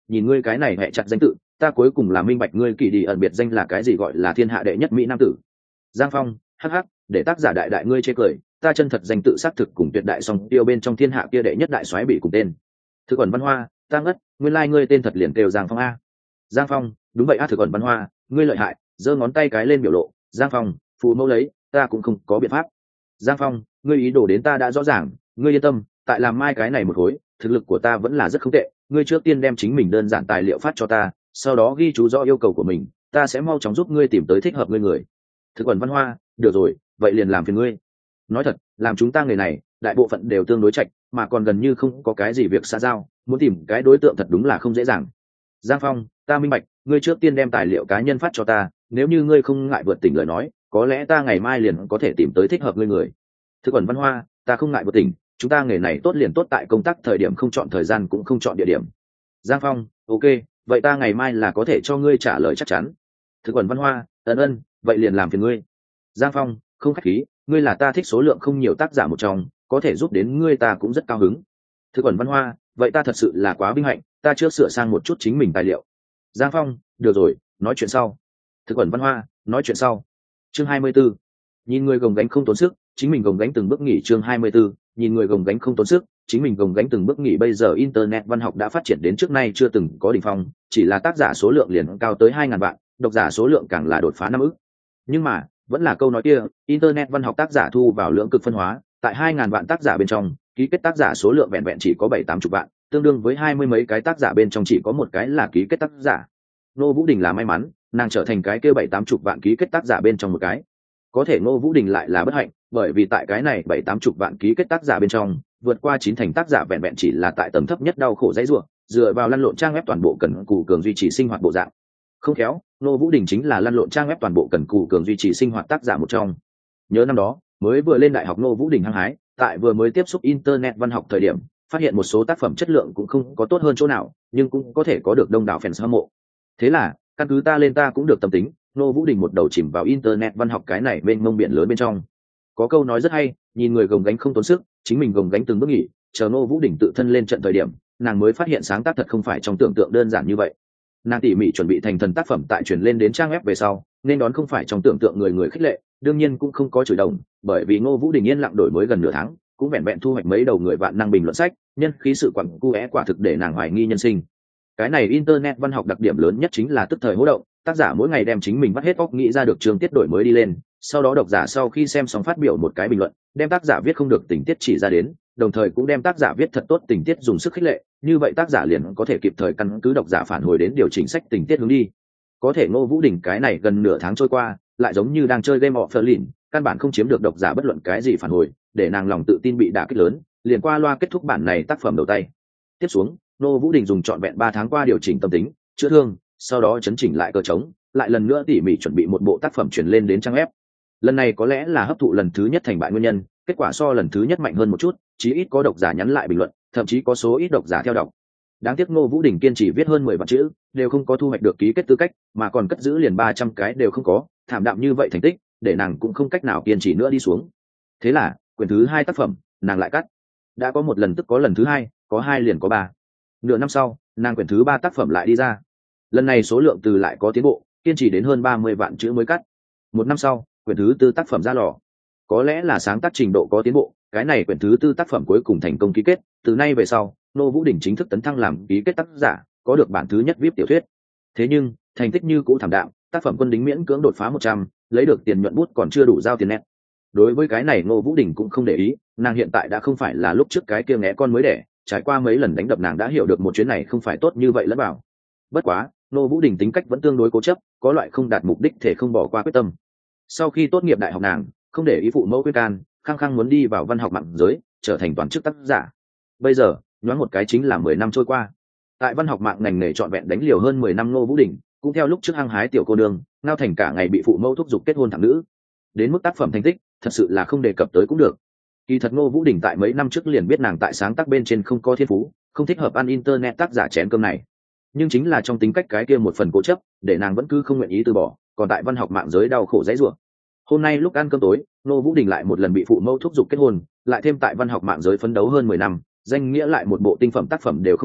nhìn ngươi cái này hẹ chặt danh tự ta cuối cùng là minh bạch ngươi kỳ đi ẩn biệt danh là cái gì gọi là thiên hạ đệ nhất mỹ nam tử. Giang Phong, hắc hắc, để tác giả đại đại ngươi chê cười, ta chân thật danh tự xác thực cùng tuyệt đại song tiêu bên trong thiên hạ kia đệ nhất đại soái bị cùng tên. Thực ẩn văn hoa, ta ngất, nguyên lai ngươi tên thật liền kêu Giang Phong a. Giang Phong, đúng vậy a. Thực ẩn văn hoa, ngươi lợi hại, giơ ngón tay cái lên biểu lộ. Giang Phong, phụ mẫu lấy, ta cũng không có biện pháp. Giang Phong, ngươi ý đồ đến ta đã rõ ràng, ngươi yên tâm, tại làm mai cái này một khối, thực lực của ta vẫn là rất không tệ. Ngươi trước tiên đem chính mình đơn giản tài liệu phát cho ta, sau đó ghi chú rõ yêu cầu của mình, ta sẽ mau chóng giúp ngươi tìm tới thích hợp ngươi người. Thực ẩn văn hoa, được rồi, vậy liền làm phiền ngươi. Nói thật, làm chúng ta người này, đại bộ phận đều tương đối chạch, mà còn gần như không có cái gì việc xã giao, muốn tìm cái đối tượng thật đúng là không dễ dàng. Giang Phong, ta minh bạch, ngươi trước tiên đem tài liệu cá nhân phát cho ta, nếu như ngươi không ngại vượt tỉnh lời nói, có lẽ ta ngày mai liền có thể tìm tới thích hợp ngươi người. Thực ẩn văn hoa, ta không ngại vượt tỉnh, chúng ta nghề này tốt liền tốt tại công tác thời điểm không chọn thời gian cũng không chọn địa điểm. Giang Phong, ok, vậy ta ngày mai là có thể cho ngươi trả lời chắc chắn. Thực ẩn văn hoa, ân, vậy liền làm phiền ngươi. Giang Phong, không khách khí, ngươi là ta thích số lượng không nhiều tác giả một trong, có thể giúp đến ngươi ta cũng rất cao hứng. Thực ẩn văn hoa, vậy ta thật sự là quá vinh hạnh, ta chưa sửa sang một chút chính mình tài liệu. Giang Phong, được rồi, nói chuyện sau. Thực ẩn văn hoa, nói chuyện sau. Chương 24. Nhìn người gồng gánh không tốn sức, chính mình gồng gánh từng bước nghỉ. Chương 24. Nhìn người gồng gánh không tốn sức, chính mình gồng gánh từng bước nghỉ. Bây giờ internet văn học đã phát triển đến trước nay chưa từng có đỉnh phong, chỉ là tác giả số lượng liền cao tới 2.000 vạn, độc giả số lượng càng là đột phá 5 ức. Nhưng mà, vẫn là câu nói kia, internet văn học tác giả thu vào lưỡng cực phân hóa, tại 2.000 vạn tác giả bên trong, ký kết tác giả số lượng vẹn vẹn chỉ có 7-80 vạn, tương đương với 20 mấy cái tác giả bên trong chỉ có một cái là ký kết tác giả. Ngô Vũ Đình là may mắn, nàng trở thành cái kia 7-80 vạn ký kết tác giả bên trong một cái. Có thể Ngô Vũ Đình lại là bất hạnh, bởi vì tại cái này 7-80 vạn ký kết tác giả bên trong, vượt qua 9 thành tác giả vẹn vẹn chỉ là tại tầng thấp nhất đau khổ dãy rủa, dựa vào lăn lộn trang web toàn bộ cần cù cường duy trì sinh hoạt bộ dạng. Không khéo, Ngô Vũ Đình chính là lăn lộn trang web toàn bộ cần cù cường duy trì sinh hoạt tác giả một trong. Nhớ năm đó, mới vừa lên đại học Ngô Vũ Đình hăng hái, tại vừa mới tiếp xúc internet văn học thời điểm, phát hiện một số tác phẩm chất lượng cũng không có tốt hơn chỗ nào, nhưng cũng có thể có được đông đảo fans hâm mộ. Thế là, căn cứ ta lên ta cũng được tâm tính, Ngô Vũ Đình một đầu chìm vào internet văn học cái này bên mông biển lớn bên trong. Có câu nói rất hay, nhìn người gồng gánh không tốn sức, chính mình gồng gánh từng bước nghỉ, chờ Ngô Vũ Đình tự thân lên trận thời điểm, nàng mới phát hiện sáng tác thật không phải trong tưởng tượng đơn giản như vậy. Nàng tỉ mỉ chuẩn bị thành thần tác phẩm tại truyền lên đến trang web về sau, nên đón không phải trong tưởng tượng người khích lệ, đương nhiên cũng không có chửi đồng, bởi vì Ngô Vũ Đình yên lặng đổi mới gần nửa tháng, cũng vẹn vẹn thu hoạch mấy đầu người vạn năng bình luận sách, nhân khí sự quẳng cu é quả thực để nàng hoài nghi nhân sinh. Cái này internet văn học đặc điểm lớn nhất chính là tức thời hô động, tác giả mỗi ngày đem chính mình vắt hết óc nghĩ ra được chương tiết đổi mới đi lên, sau đó độc giả sau khi xem xong phát biểu một cái bình luận, đem tác giả viết không được tình tiết chỉ ra đến, đồng thời cũng đem tác giả viết thật tốt tình tiết dùng sức khích lệ, như vậy tác giả liền có thể kịp thời căn cứ độc giả phản hồi đến điều chỉnh sách tình tiết hướng đi. Có thể Ngô Vũ Đình cái này gần nửa tháng trôi qua, lại giống như đang chơi game of Berlin, căn bản không chiếm được độc giả bất luận cái gì phản hồi, để nàng lòng tự tin bị đả kích lớn, liền qua loa kết thúc bản này tác phẩm đầu tay. Tiếp xuống, Ngô Vũ Đình dùng trọn vẹn 3 tháng qua điều chỉnh tâm tính, chữa thương, sau đó chấn chỉnh lại cơ trống, lại lần nữa tỉ mỉ chuẩn bị một bộ tác phẩm truyền lên đến trang web. Lần này có lẽ là hấp thụ lần thứ nhất thành bại nguyên nhân, kết quả so lần thứ nhất mạnh hơn một chút, chí ít có độc giả nhắn lại bình luận, thậm chí có số ít độc giả theo đọc. Đáng tiếc Ngô Vũ Đình kiên trì viết hơn 10 vạn chữ, đều không có thu hoạch được ký kết tư cách, mà còn cất giữ liền 300 cái đều không có, thảm đạm như vậy thành tích, để nàng cũng không cách nào kiên trì nữa đi xuống. Thế là, quyển thứ 2 tác phẩm, nàng lại cắt. Đã có một lần tức có lần thứ 2, có 2 liền có 3. Nửa năm sau, nàng quyển thứ 3 tác phẩm lại đi ra. Lần này số lượng từ lại có tiến bộ, kiên trì đến hơn 30 vạn chữ mới cắt. Một năm sau, quyển thứ 4 tác phẩm ra lò. Có lẽ là sáng tác trình độ có tiến bộ, cái này quyển thứ 4 tác phẩm cuối cùng thành công ký kết, từ nay về sau, Ngô Vũ Đình chính thức tấn thăng làm ký kết tác giả, có được bản thứ nhất VIP tiểu thuyết. Thế nhưng, thành tích như cũ thảm đạm, tác phẩm Quân lính miễn cưỡng đột phá 100, lấy được tiền nhuận bút còn chưa đủ giao tiền nét. Đối với cái này Ngô Vũ Đình cũng không để ý, nàng hiện tại đã không phải là lúc trước cái kia ngẽ con mới đẻ, trải qua mấy lần đánh đập nàng đã hiểu được một chuyến này không phải tốt như vậy lẫn bảo. Bất quá, Ngô Vũ Đình tính cách vẫn tương đối cố chấp, có loại không đạt mục đích thể không bỏ qua quyết tâm. Sau khi tốt nghiệp đại học nàng không để ý phụ mẫu khuyên can, khăng khăng muốn đi vào văn học mạng giới, trở thành toàn chức tác giả. Bây giờ, nhoáng một cái chính là 10 năm trôi qua. Tại văn học mạng ngành nghề trọn vẹn đánh liều hơn 10 năm Ngô Vũ Đình, cũng theo lúc trước hăng hái tiểu cô nương, ngao thành cả ngày bị phụ mẫu thúc giục kết hôn thẳng nữ. Đến mức tác phẩm thành tích, thật sự là không đề cập tới cũng được. Kỳ thật Ngô Vũ Đình tại mấy năm trước liền biết nàng tại sáng tác bên trên không có thiên phú, không thích hợp ăn internet tác giả chén cơm này. Nhưng chính là trong tính cách cái kia một phần cố chấp, để nàng vẫn cứ không nguyện ý từ bỏ, còn tại văn học mạng giới đau khổ dãy rủa. Hôm nay lúc ăn cơm tối, Ngô Vũ Đình lại một lần bị phụ mẫu thúc giục kết hôn, lại thêm tại văn học mạng giới phấn đấu hơn 10 năm, danh nghĩa lại một bộ tinh phẩm tác phẩm đều không có,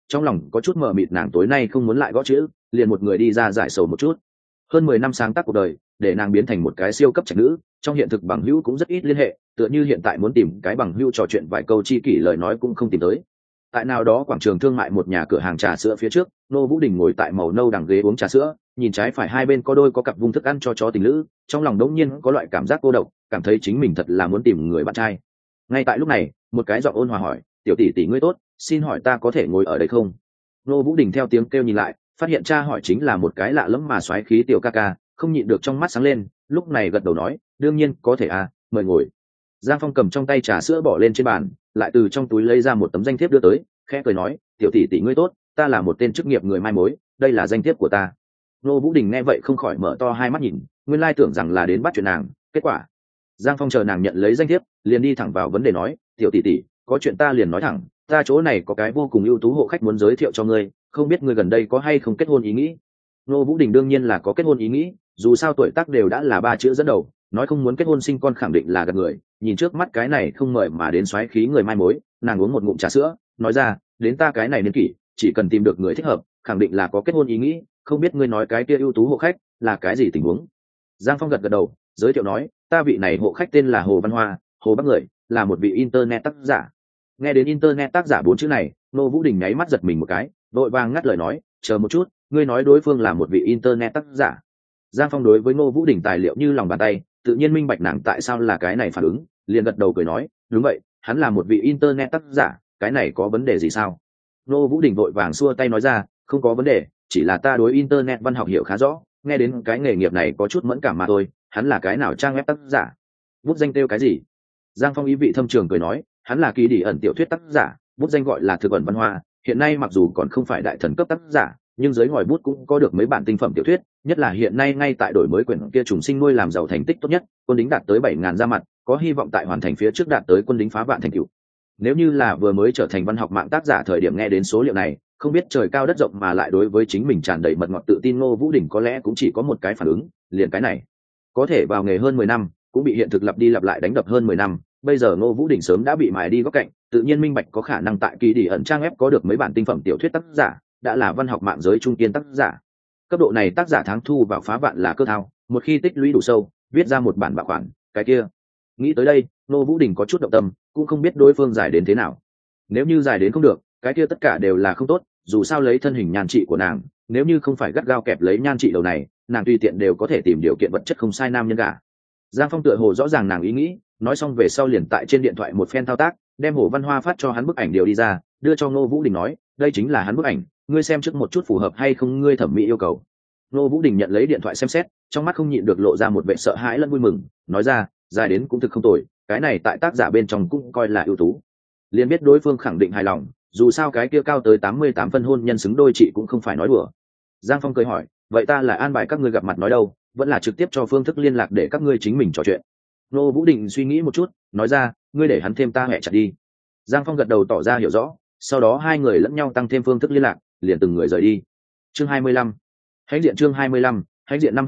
trong lòng có chút mờ mịt, nàng tối nay không muốn lại gõ chữ, liền một người đi ra giải sầu một chút. Hơn 10 năm sáng tác cuộc đời để nàng biến thành một cái siêu cấp trạch nữ, trong hiện thực bằng hữu cũng rất ít liên hệ, tựa như hiện tại muốn tìm cái bằng hữu trò chuyện vài câu chi kỷ lời nói cũng không tìm tới. Tại nào đó quảng trường thương mại một nhà cửa hàng trà sữa phía trước, Nô Vũ Đình ngồi tại màu nâu đằng ghế uống trà sữa, nhìn trái phải hai bên có cặp vung thức ăn cho chó tình lữ, trong lòng đống nhiên có loại cảm giác cô độc, cảm thấy chính mình thật là muốn tìm người bạn trai. Ngay tại lúc này, một cái giọng ôn hòa hỏi, tiểu tỷ tỷ ngươi tốt, xin hỏi ta có thể ngồi ở đây không? Nô Vũ Đình theo tiếng kêu nhìn lại, phát hiện cha hỏi chính là một cái lạ lẫm mà xoáy khí tiểu ca ca, không nhịn được trong mắt sáng lên, lúc này gật đầu nói, đương nhiên có thể à, mời ngồi. Giang Phong cầm trong tay trà sữa bỏ lên trên bàn, lại từ trong túi lấy ra một tấm danh thiếp đưa tới, khẽ cười nói, tiểu tỷ tỷ ngươi tốt, ta là một tên chức nghiệp người mai mối, đây là danh thiếp của ta. Nô Vũ Đình nghe vậy không khỏi mở to hai mắt nhìn, nguyên lai tưởng rằng là đến bắt chuyện nàng, kết quả Giang Phong chờ nàng nhận lấy danh thiếp, liền đi thẳng vào vấn đề nói, tiểu tỷ tỷ, có chuyện ta liền nói thẳng, ta chỗ này có cái vô cùng ưu tú hộ khách muốn giới thiệu cho ngươi, không biết ngươi gần đây có hay không kết hôn ý nghĩ? Nô Vũ Đình đương nhiên là có kết hôn ý nghĩ, dù sao tuổi tác đều đã là 3 chữ dẫn đầu, nói không muốn kết hôn sinh con khẳng định là gạt người. Nhìn trước mắt cái này không mời mà đến xoáy khí người mai mối, nàng uống một ngụm trà sữa, nói ra, đến ta cái này niên kỷ, chỉ cần tìm được người thích hợp, khẳng định là có kết hôn ý nghĩ, không biết ngươi nói cái kia ưu tú hộ khách là cái gì tình huống? Giang Phong gật gật đầu, giới thiệu nói, ta vị này hộ khách tên là Hồ Văn Hoa, Hồ Bắc người, là một vị internet tác giả. Nghe đến internet tác giả 4 chữ này, Nô Vũ Đình nháy mắt giật mình một cái, vội vàng ngắt lời nói, chờ một chút, ngươi nói đối phương là một vị internet tác giả? Giang Phong đối với Nô Vũ Đình tài liệu như lòng bàn tay, tự nhiên minh bạch nàng tại sao là cái này phản ứng, liền gật đầu cười nói, đúng vậy, hắn là một vị internet tác giả, cái này có vấn đề gì sao? Nô Vũ Đình vội vàng xua tay nói ra, không có vấn đề, chỉ là ta đối internet văn học hiểu khá rõ, nghe đến cái nghề nghiệp này có chút mẫn cảm mà thôi. Hắn là cái nào trang web tác giả? Bút danh kêu cái gì? Giang Phong ý vị thâm trường cười nói, hắn là kỳ đi ẩn tiểu thuyết tác giả, bút danh gọi là Thực ẩn văn hoa, hiện nay mặc dù còn không phải đại thần cấp tác giả, nhưng dưới ngòi bút cũng có được mấy bản tinh phẩm tiểu thuyết, nhất là hiện nay ngay tại đổi mới quyển kia trùng sinh nuôi làm giàu thành tích tốt nhất, quân đính đạt tới 7.000 ra mặt, có hy vọng tại hoàn thành phía trước đạt tới quân đính phá vạn thành tựu. Nếu như là vừa mới trở thành văn học mạng tác giả thời điểm nghe đến số liệu này, không biết trời cao đất rộng mà lại đối với chính mình tràn đầy mật ngọt tự tin Ngô Vũ Đình có lẽ cũng chỉ có một cái phản ứng, liền cái này. Có thể vào nghề hơn 10 năm, cũng bị hiện thực lặp đi lặp lại đánh đập hơn 10 năm, bây giờ Ngô Vũ Đình sớm đã bị mài đi góc cạnh, tự nhiên minh bạch có khả năng tại kỳ đi ẩn trang web có được mấy bản tinh phẩm tiểu thuyết tác giả, đã là văn học mạng giới trung kiên tác giả. Cấp độ này tác giả tháng thu vào phá vạn là cơ thao, một khi tích lũy đủ sâu, viết ra một bản bạo khoản, cái kia. Nghĩ tới đây, Ngô Vũ Đình có chút động tâm, cũng không biết đối phương giải đến thế nào. Nếu như giải đến không được, cái kia tất cả đều là không tốt, dù sao lấy thân hình nhan trị của nàng, nếu như không phải gắt gao kẹp lấy nhan trị đầu này, nàng tùy tiện đều có thể tìm điều kiện vật chất không sai nam nhân cả. Giang Phong tựa hồ rõ ràng nàng ý nghĩ, nói xong về sau liền tại trên điện thoại một phen thao tác, đem Hồ Văn Hoa phát cho hắn bức ảnh điều đi ra, đưa cho Ngô Vũ Đình nói, đây chính là hắn bức ảnh, ngươi xem trước một chút phù hợp hay không ngươi thẩm mỹ yêu cầu. Ngô Vũ Đình nhận lấy điện thoại xem xét, trong mắt không nhịn được lộ ra một vẻ sợ hãi lẫn vui mừng, nói ra, dài đến cũng thực không tồi, cái này tại tác giả bên trong cũng coi là ưu tú. Liền biết đối phương khẳng định hài lòng, dù sao cái kia cao tới 88 phân hôn nhân xứng đôi chị cũng không phải nói đùa. Giang Phong cười hỏi, vậy ta là an bài các ngươi gặp mặt nói đâu, vẫn là trực tiếp cho phương thức liên lạc để các ngươi chính mình trò chuyện? Ngô Vũ Đình suy nghĩ một chút, nói ra, ngươi để hắn thêm ta hẹ chặt đi. Giang Phong gật đầu tỏ ra hiểu rõ, sau đó hai người lẫn nhau tăng thêm phương thức liên lạc, liền từng người rời đi. Chương 25. Hãnh diện chương 25, hãnh diện năm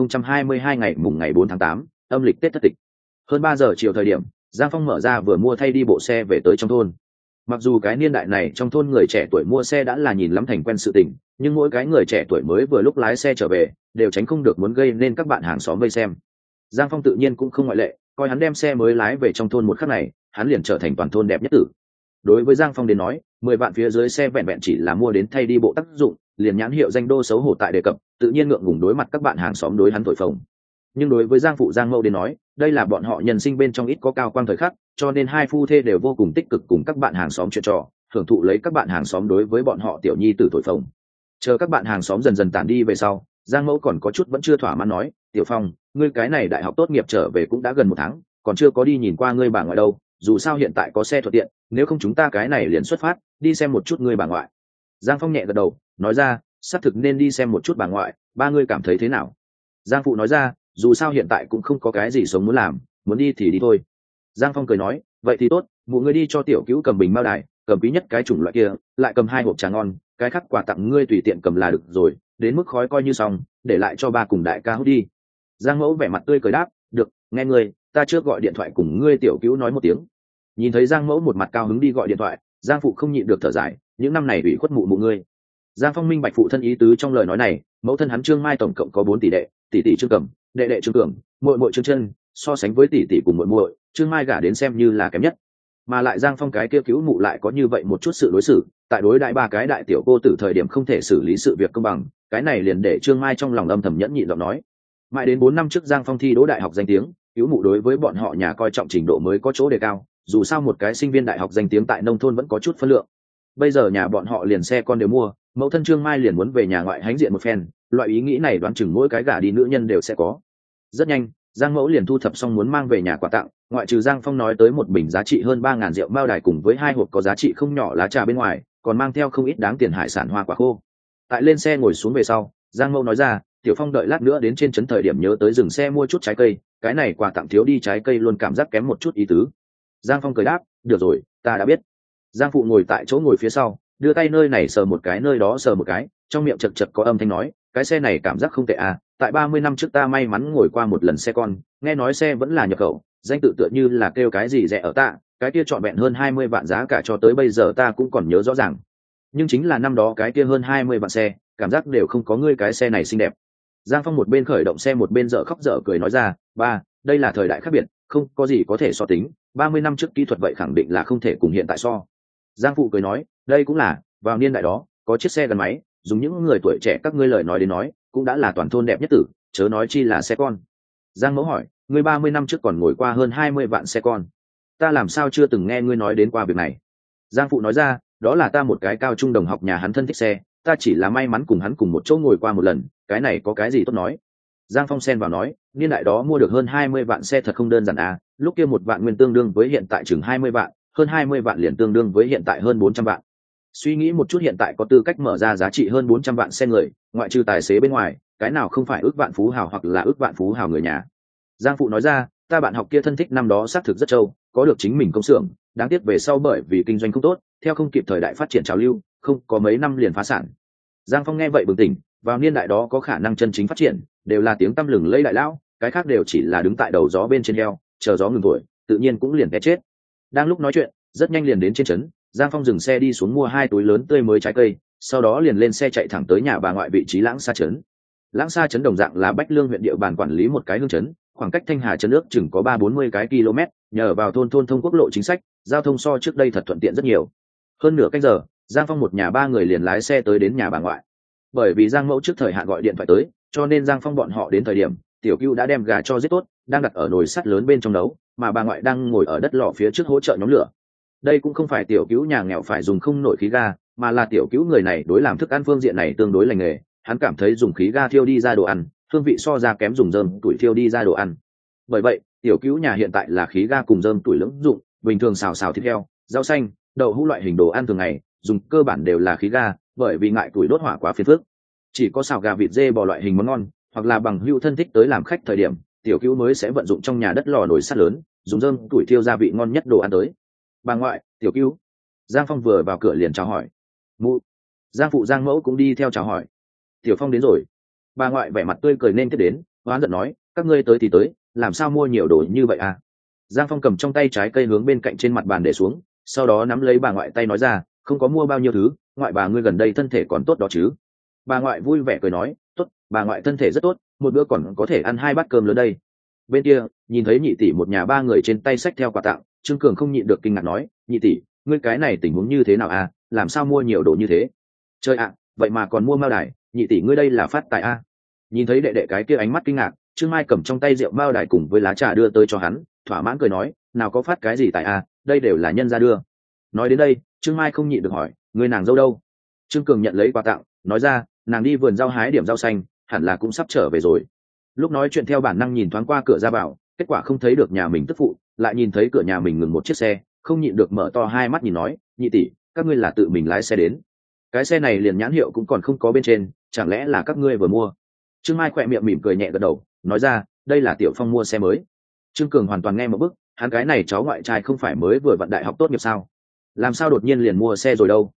2022 ngày mùng ngày 4 tháng 8, âm lịch Tết Thất Tịch. Hơn 3 giờ chiều thời điểm, Giang Phong mở ra vừa mua thay đi bộ xe về tới trong thôn. Mặc dù cái niên đại này trong thôn người trẻ tuổi mua xe đã là nhìn lắm thành quen sự tình, nhưng mỗi cái người trẻ tuổi mới vừa lúc lái xe trở về, đều tránh không được muốn gây nên các bạn hàng xóm vây xem. Giang Phong tự nhiên cũng không ngoại lệ, coi hắn đem xe mới lái về trong thôn một khắc này, hắn liền trở thành toàn thôn đẹp nhất tử. Đối với Giang Phong đến nói, 10 vạn phía dưới xe vẹn vẹn chỉ là mua đến thay đi bộ tác dụng, liền nhãn hiệu danh đô xấu hổ tại đề cập, tự nhiên ngượng ngùng đối mặt các bạn hàng xóm đối hắn thổi phồng. Nhưng đối với Giang phụ Giang mẫu đến nói, đây là bọn họ nhân sinh bên trong ít có cao quang thời khắc, cho nên hai phu thê đều vô cùng tích cực cùng các bạn hàng xóm chuyện trò, hưởng thụ lấy các bạn hàng xóm đối với bọn họ tiểu nhi tử thổi phồng. Chờ các bạn hàng xóm dần dần tản đi về sau, Giang mẫu còn có chút vẫn chưa thỏa mãn nói, Tiểu Phong, ngươi cái này đại học tốt nghiệp trở về cũng đã gần 1 tháng, còn chưa có đi nhìn qua ngươi bà ngoại đâu, dù sao hiện tại có xe thuận tiện, nếu không chúng ta cái này liền xuất phát đi xem một chút ngươi bà ngoại. Giang Phong nhẹ gật đầu, nói ra, xác thực nên đi xem một chút bà ngoại, ba ngươi cảm thấy thế nào? Giang phụ nói ra, dù sao hiện tại cũng không có cái gì sống muốn làm, muốn đi thì đi thôi. Giang Phong cười nói, vậy thì tốt, mụ ngươi đi cho tiểu cứu cầm bình mao đài, cầm quý nhất cái chủng loại kia, lại cầm 2 hộp trà ngon, cái khác quà tặng ngươi tùy tiện cầm là được rồi, đến mức khói coi như xong, để lại cho ba cùng đại ca hút đi. Giang mẫu vẻ mặt tươi cười đáp, được, nghe ngươi, ta trước gọi điện thoại cùng ngươi tiểu cứu nói một tiếng. Nhìn thấy Giang mẫu một mặt cao hứng đi gọi điện thoại, Giang phụ không nhịn được thở dài, những năm này ủy khuất mụ mụ ngươi. Giang Phong minh bạch phụ thân ý tứ trong lời nói này, mẫu thân hắn Trương Mai tổng cộng có 4 tỷ đệ, tỷ tỷ Trương Cẩm, đệ đệ Trương Cường, muội muội Trương Chân, so sánh với tỷ tỷ cùng muội muội, Trương Mai gả đến xem như là kém nhất. Mà lại Giang Phong cái kia cứu mụ lại có như vậy một chút sự đối xử, tại đối đại ba cái đại tiểu cô tử thời điểm không thể xử lý sự việc công bằng, cái này liền để Trương Mai trong lòng âm thầm nhẫn nhịn giọng nói. Mãi đến 4 năm trước Giang Phong thi đỗ đại học danh tiếng, cứu mụ đối với bọn họ nhà coi trọng trình độ mới có chỗ đề cao, dù sao một cái sinh viên đại học danh tiếng tại nông thôn vẫn có chút phân lượng. Bây giờ nhà bọn họ liền xe con đều mua, mẫu thân Trương Mai liền muốn về nhà ngoại hánh diện một phen, loại ý nghĩ này đoán chừng mỗi cái gả đi nữ nhân đều sẽ có. Rất nhanh, Giang mẫu liền thu thập xong muốn mang về nhà quà tặng, ngoại trừ Giang Phong nói tới một bình giá trị hơn 3.000 rượu mao đài cùng với 2 hộp có giá trị không nhỏ lá trà bên ngoài, còn mang theo không ít đáng tiền hải sản hoa quả khô. Tại lên xe ngồi xuống về sau, Giang mẫu nói ra, Tiểu Phong đợi lát nữa đến trên trấn thời điểm nhớ tới dừng xe mua chút trái cây, cái này quà tặng thiếu đi trái cây luôn cảm giác kém một chút ý tứ. Giang Phong cười đáp, được rồi, ta đã biết. Giang phụ ngồi tại chỗ ngồi phía sau, đưa tay nơi này sờ một cái nơi đó sờ một cái, trong miệng chật chật có âm thanh nói, cái xe này cảm giác không tệ à, tại 30 năm trước ta may mắn ngồi qua một lần xe con, nghe nói xe vẫn là nhập khẩu, danh tự tựa như là kêu cái gì rẻ ở tạ, cái kia trọn vẹn hơn 20 vạn giá cả cho tới bây giờ ta cũng còn nhớ rõ ràng. Nhưng chính là năm đó cái kia hơn 20 vạn xe, cảm giác đều không có ngươi cái xe này xinh đẹp. Giang Phong một bên khởi động xe một bên dở khóc dở cười nói ra, ba, đây là thời đại khác biệt, không có gì có thể so tính, 30 năm trước kỹ thuật vậy khẳng định là không thể cùng hiện tại so. Giang phụ cười nói, đây cũng là, vào niên đại đó, có chiếc xe gắn máy, dùng những người tuổi trẻ các ngươi lời nói đến nói, cũng đã là toàn thôn đẹp nhất tử, chớ nói chi là xe con. Giang mẫu hỏi, ngươi 30 năm trước còn ngồi qua hơn 20 vạn xe con, ta làm sao chưa từng nghe ngươi nói đến qua việc này. Giang phụ nói ra, đó là ta một cái cao trung đồng học nhà hắn thân thích xe, ta chỉ là may mắn cùng hắn cùng một chỗ ngồi qua một lần, cái này có cái gì tốt nói. Giang Phong xen vào nói, niên đại đó mua được hơn 20 vạn xe thật không đơn giản à, lúc kia 1 vạn nguyên tương đương với hiện tại chừng 20 vạn, hơn 20 vạn liền tương đương với hiện tại hơn 400 vạn. Suy nghĩ một chút hiện tại có tư cách mở ra giá trị hơn 400 vạn xe người, ngoại trừ tài xế bên ngoài, cái nào không phải ước vạn phú hào hoặc là ước vạn phú hào người nhà. Giang phụ nói ra, ta bạn học kia thân thích năm đó xác thực rất trâu, có được chính mình công xưởng, đáng tiếc về sau bởi vì kinh doanh không tốt, theo không kịp thời đại phát triển trào lưu, không có mấy năm liền phá sản. Giang Phong nghe vậy bừng tỉnh, vào niên đại đó có khả năng chân chính phát triển, đều là tiếng tăm lừng lẫy đại lão, cái khác đều chỉ là đứng tại đầu gió bên trên heo, chờ gió ngừng thổi, tự nhiên cũng liền té chết. Đang lúc nói chuyện, rất nhanh liền đến trên trấn, Giang Phong dừng xe đi xuống mua 2 túi lớn tươi mới trái cây, sau đó liền lên xe chạy thẳng tới nhà bà ngoại vị trí Lãng Sa trấn. Lãng Sa trấn đồng dạng là Bách Lương huyện địa bàn quản lý một cái hương trấn, khoảng cách Thanh Hà trấn ước chừng có 30-40 cái km, nhờ vào thôn thông quốc lộ chính sách, giao thông so trước đây thật thuận tiện rất nhiều. Hơn nửa canh giờ, Giang Phong một nhà 3 người liền lái xe tới đến nhà bà ngoại. Bởi vì Giang mẫu trước thời hạn gọi điện thoại tới, cho nên Giang Phong bọn họ đến thời điểm, Tiểu Cưu đã đem gà cho giết tốt, đang đặt ở nồi sắt lớn bên trong nấu, mà bà ngoại đang ngồi ở đất lò phía trước hỗ trợ nhóm lửa. Đây cũng không phải Tiểu Cưu nhà nghèo phải dùng không nổi khí ga, mà là Tiểu Cưu người này đối làm thức ăn phương diện này tương đối lành nghề, hắn cảm thấy dùng khí ga thiêu đi ra đồ ăn, hương vị so ra kém dùng rơm tuổi thiêu đi ra đồ ăn. Bởi vậy, Tiểu Cưu nhà hiện tại là khí ga cùng rơm tuổi lưỡng dụng, bình thường xào thịt heo, rau xanh, đậu hũ loại hình đồ ăn thường ngày, dùng cơ bản đều là khí ga, bởi vì ngại tuổi đốt hỏa quá phiền phức. Chỉ có xào gà vịt dê bò loại hình món ngon, hoặc là bằng hữu thân thích tới làm khách thời điểm, Tiểu Cưu mới sẽ vận dụng trong nhà đất lò nồi sắt lớn, dùng rơm tuổi thiêu gia vị ngon nhất đồ ăn tới. Bà ngoại, Tiểu Cưu. Giang Phong vừa vào cửa liền chào hỏi. Mụ. Giang phụ Giang mẫu cũng đi theo chào hỏi. Tiểu Phong đến rồi. Bà ngoại vẻ mặt tươi cười nên tiếp đến, hoán giận nói, các ngươi tới thì tới, làm sao mua nhiều đồ như vậy à? Giang Phong cầm trong tay trái cây hướng bên cạnh trên mặt bàn để xuống, sau đó nắm lấy bà ngoại tay nói ra, không có mua bao nhiêu thứ, ngoại bà ngươi gần đây thân thể còn tốt đó chứ? Bà ngoại vui vẻ cười nói, tốt, bà ngoại thân thể rất tốt, một bữa còn có thể ăn 2 bát cơm lớn đây. Bên kia, nhìn thấy nhị tỷ một nhà 3 người trên tay xách theo quà tặng, Trương Cường không nhịn được kinh ngạc nói, nhị tỷ, ngươi cái này tình huống như thế nào à, làm sao mua nhiều đồ như thế? Trời ạ, vậy mà còn mua mao đài, nhị tỷ ngươi đây là phát tài a? Nhìn thấy đệ đệ cái kia ánh mắt kinh ngạc, Trương Mai cầm trong tay rượu mao đài cùng với lá trà đưa tới cho hắn, thỏa mãn cười nói, nào có phát cái gì tài a, đây đều là nhân gia đưa. Nói đến đây, Trương Mai không nhịn được hỏi, ngươi nàng dâu đâu? Trương Cường nhận lấy quà tặng, nói ra, nàng đi vườn rau hái điểm rau xanh, hẳn là cũng sắp trở về rồi. Lúc nói chuyện theo bản năng nhìn thoáng qua cửa ra vào, kết quả không thấy được nhà mình tức phụ, lại nhìn thấy cửa nhà mình ngừng một chiếc xe, không nhịn được mở to 2 mắt nhìn nói, nhị tỷ, các ngươi là tự mình lái xe đến? Cái xe này liền nhãn hiệu cũng còn không có bên trên, chẳng lẽ là các ngươi vừa mua? Trương Mai khỏe miệng mỉm cười nhẹ gật đầu, nói ra, đây là Tiểu Phong mua xe mới. Trương Cường hoàn toàn nghe một bức, hắn cái này cháu ngoại trai không phải mới vừa vặn đại học tốt nghiệp sao? Làm sao đột nhiên liền mua xe rồi đâu?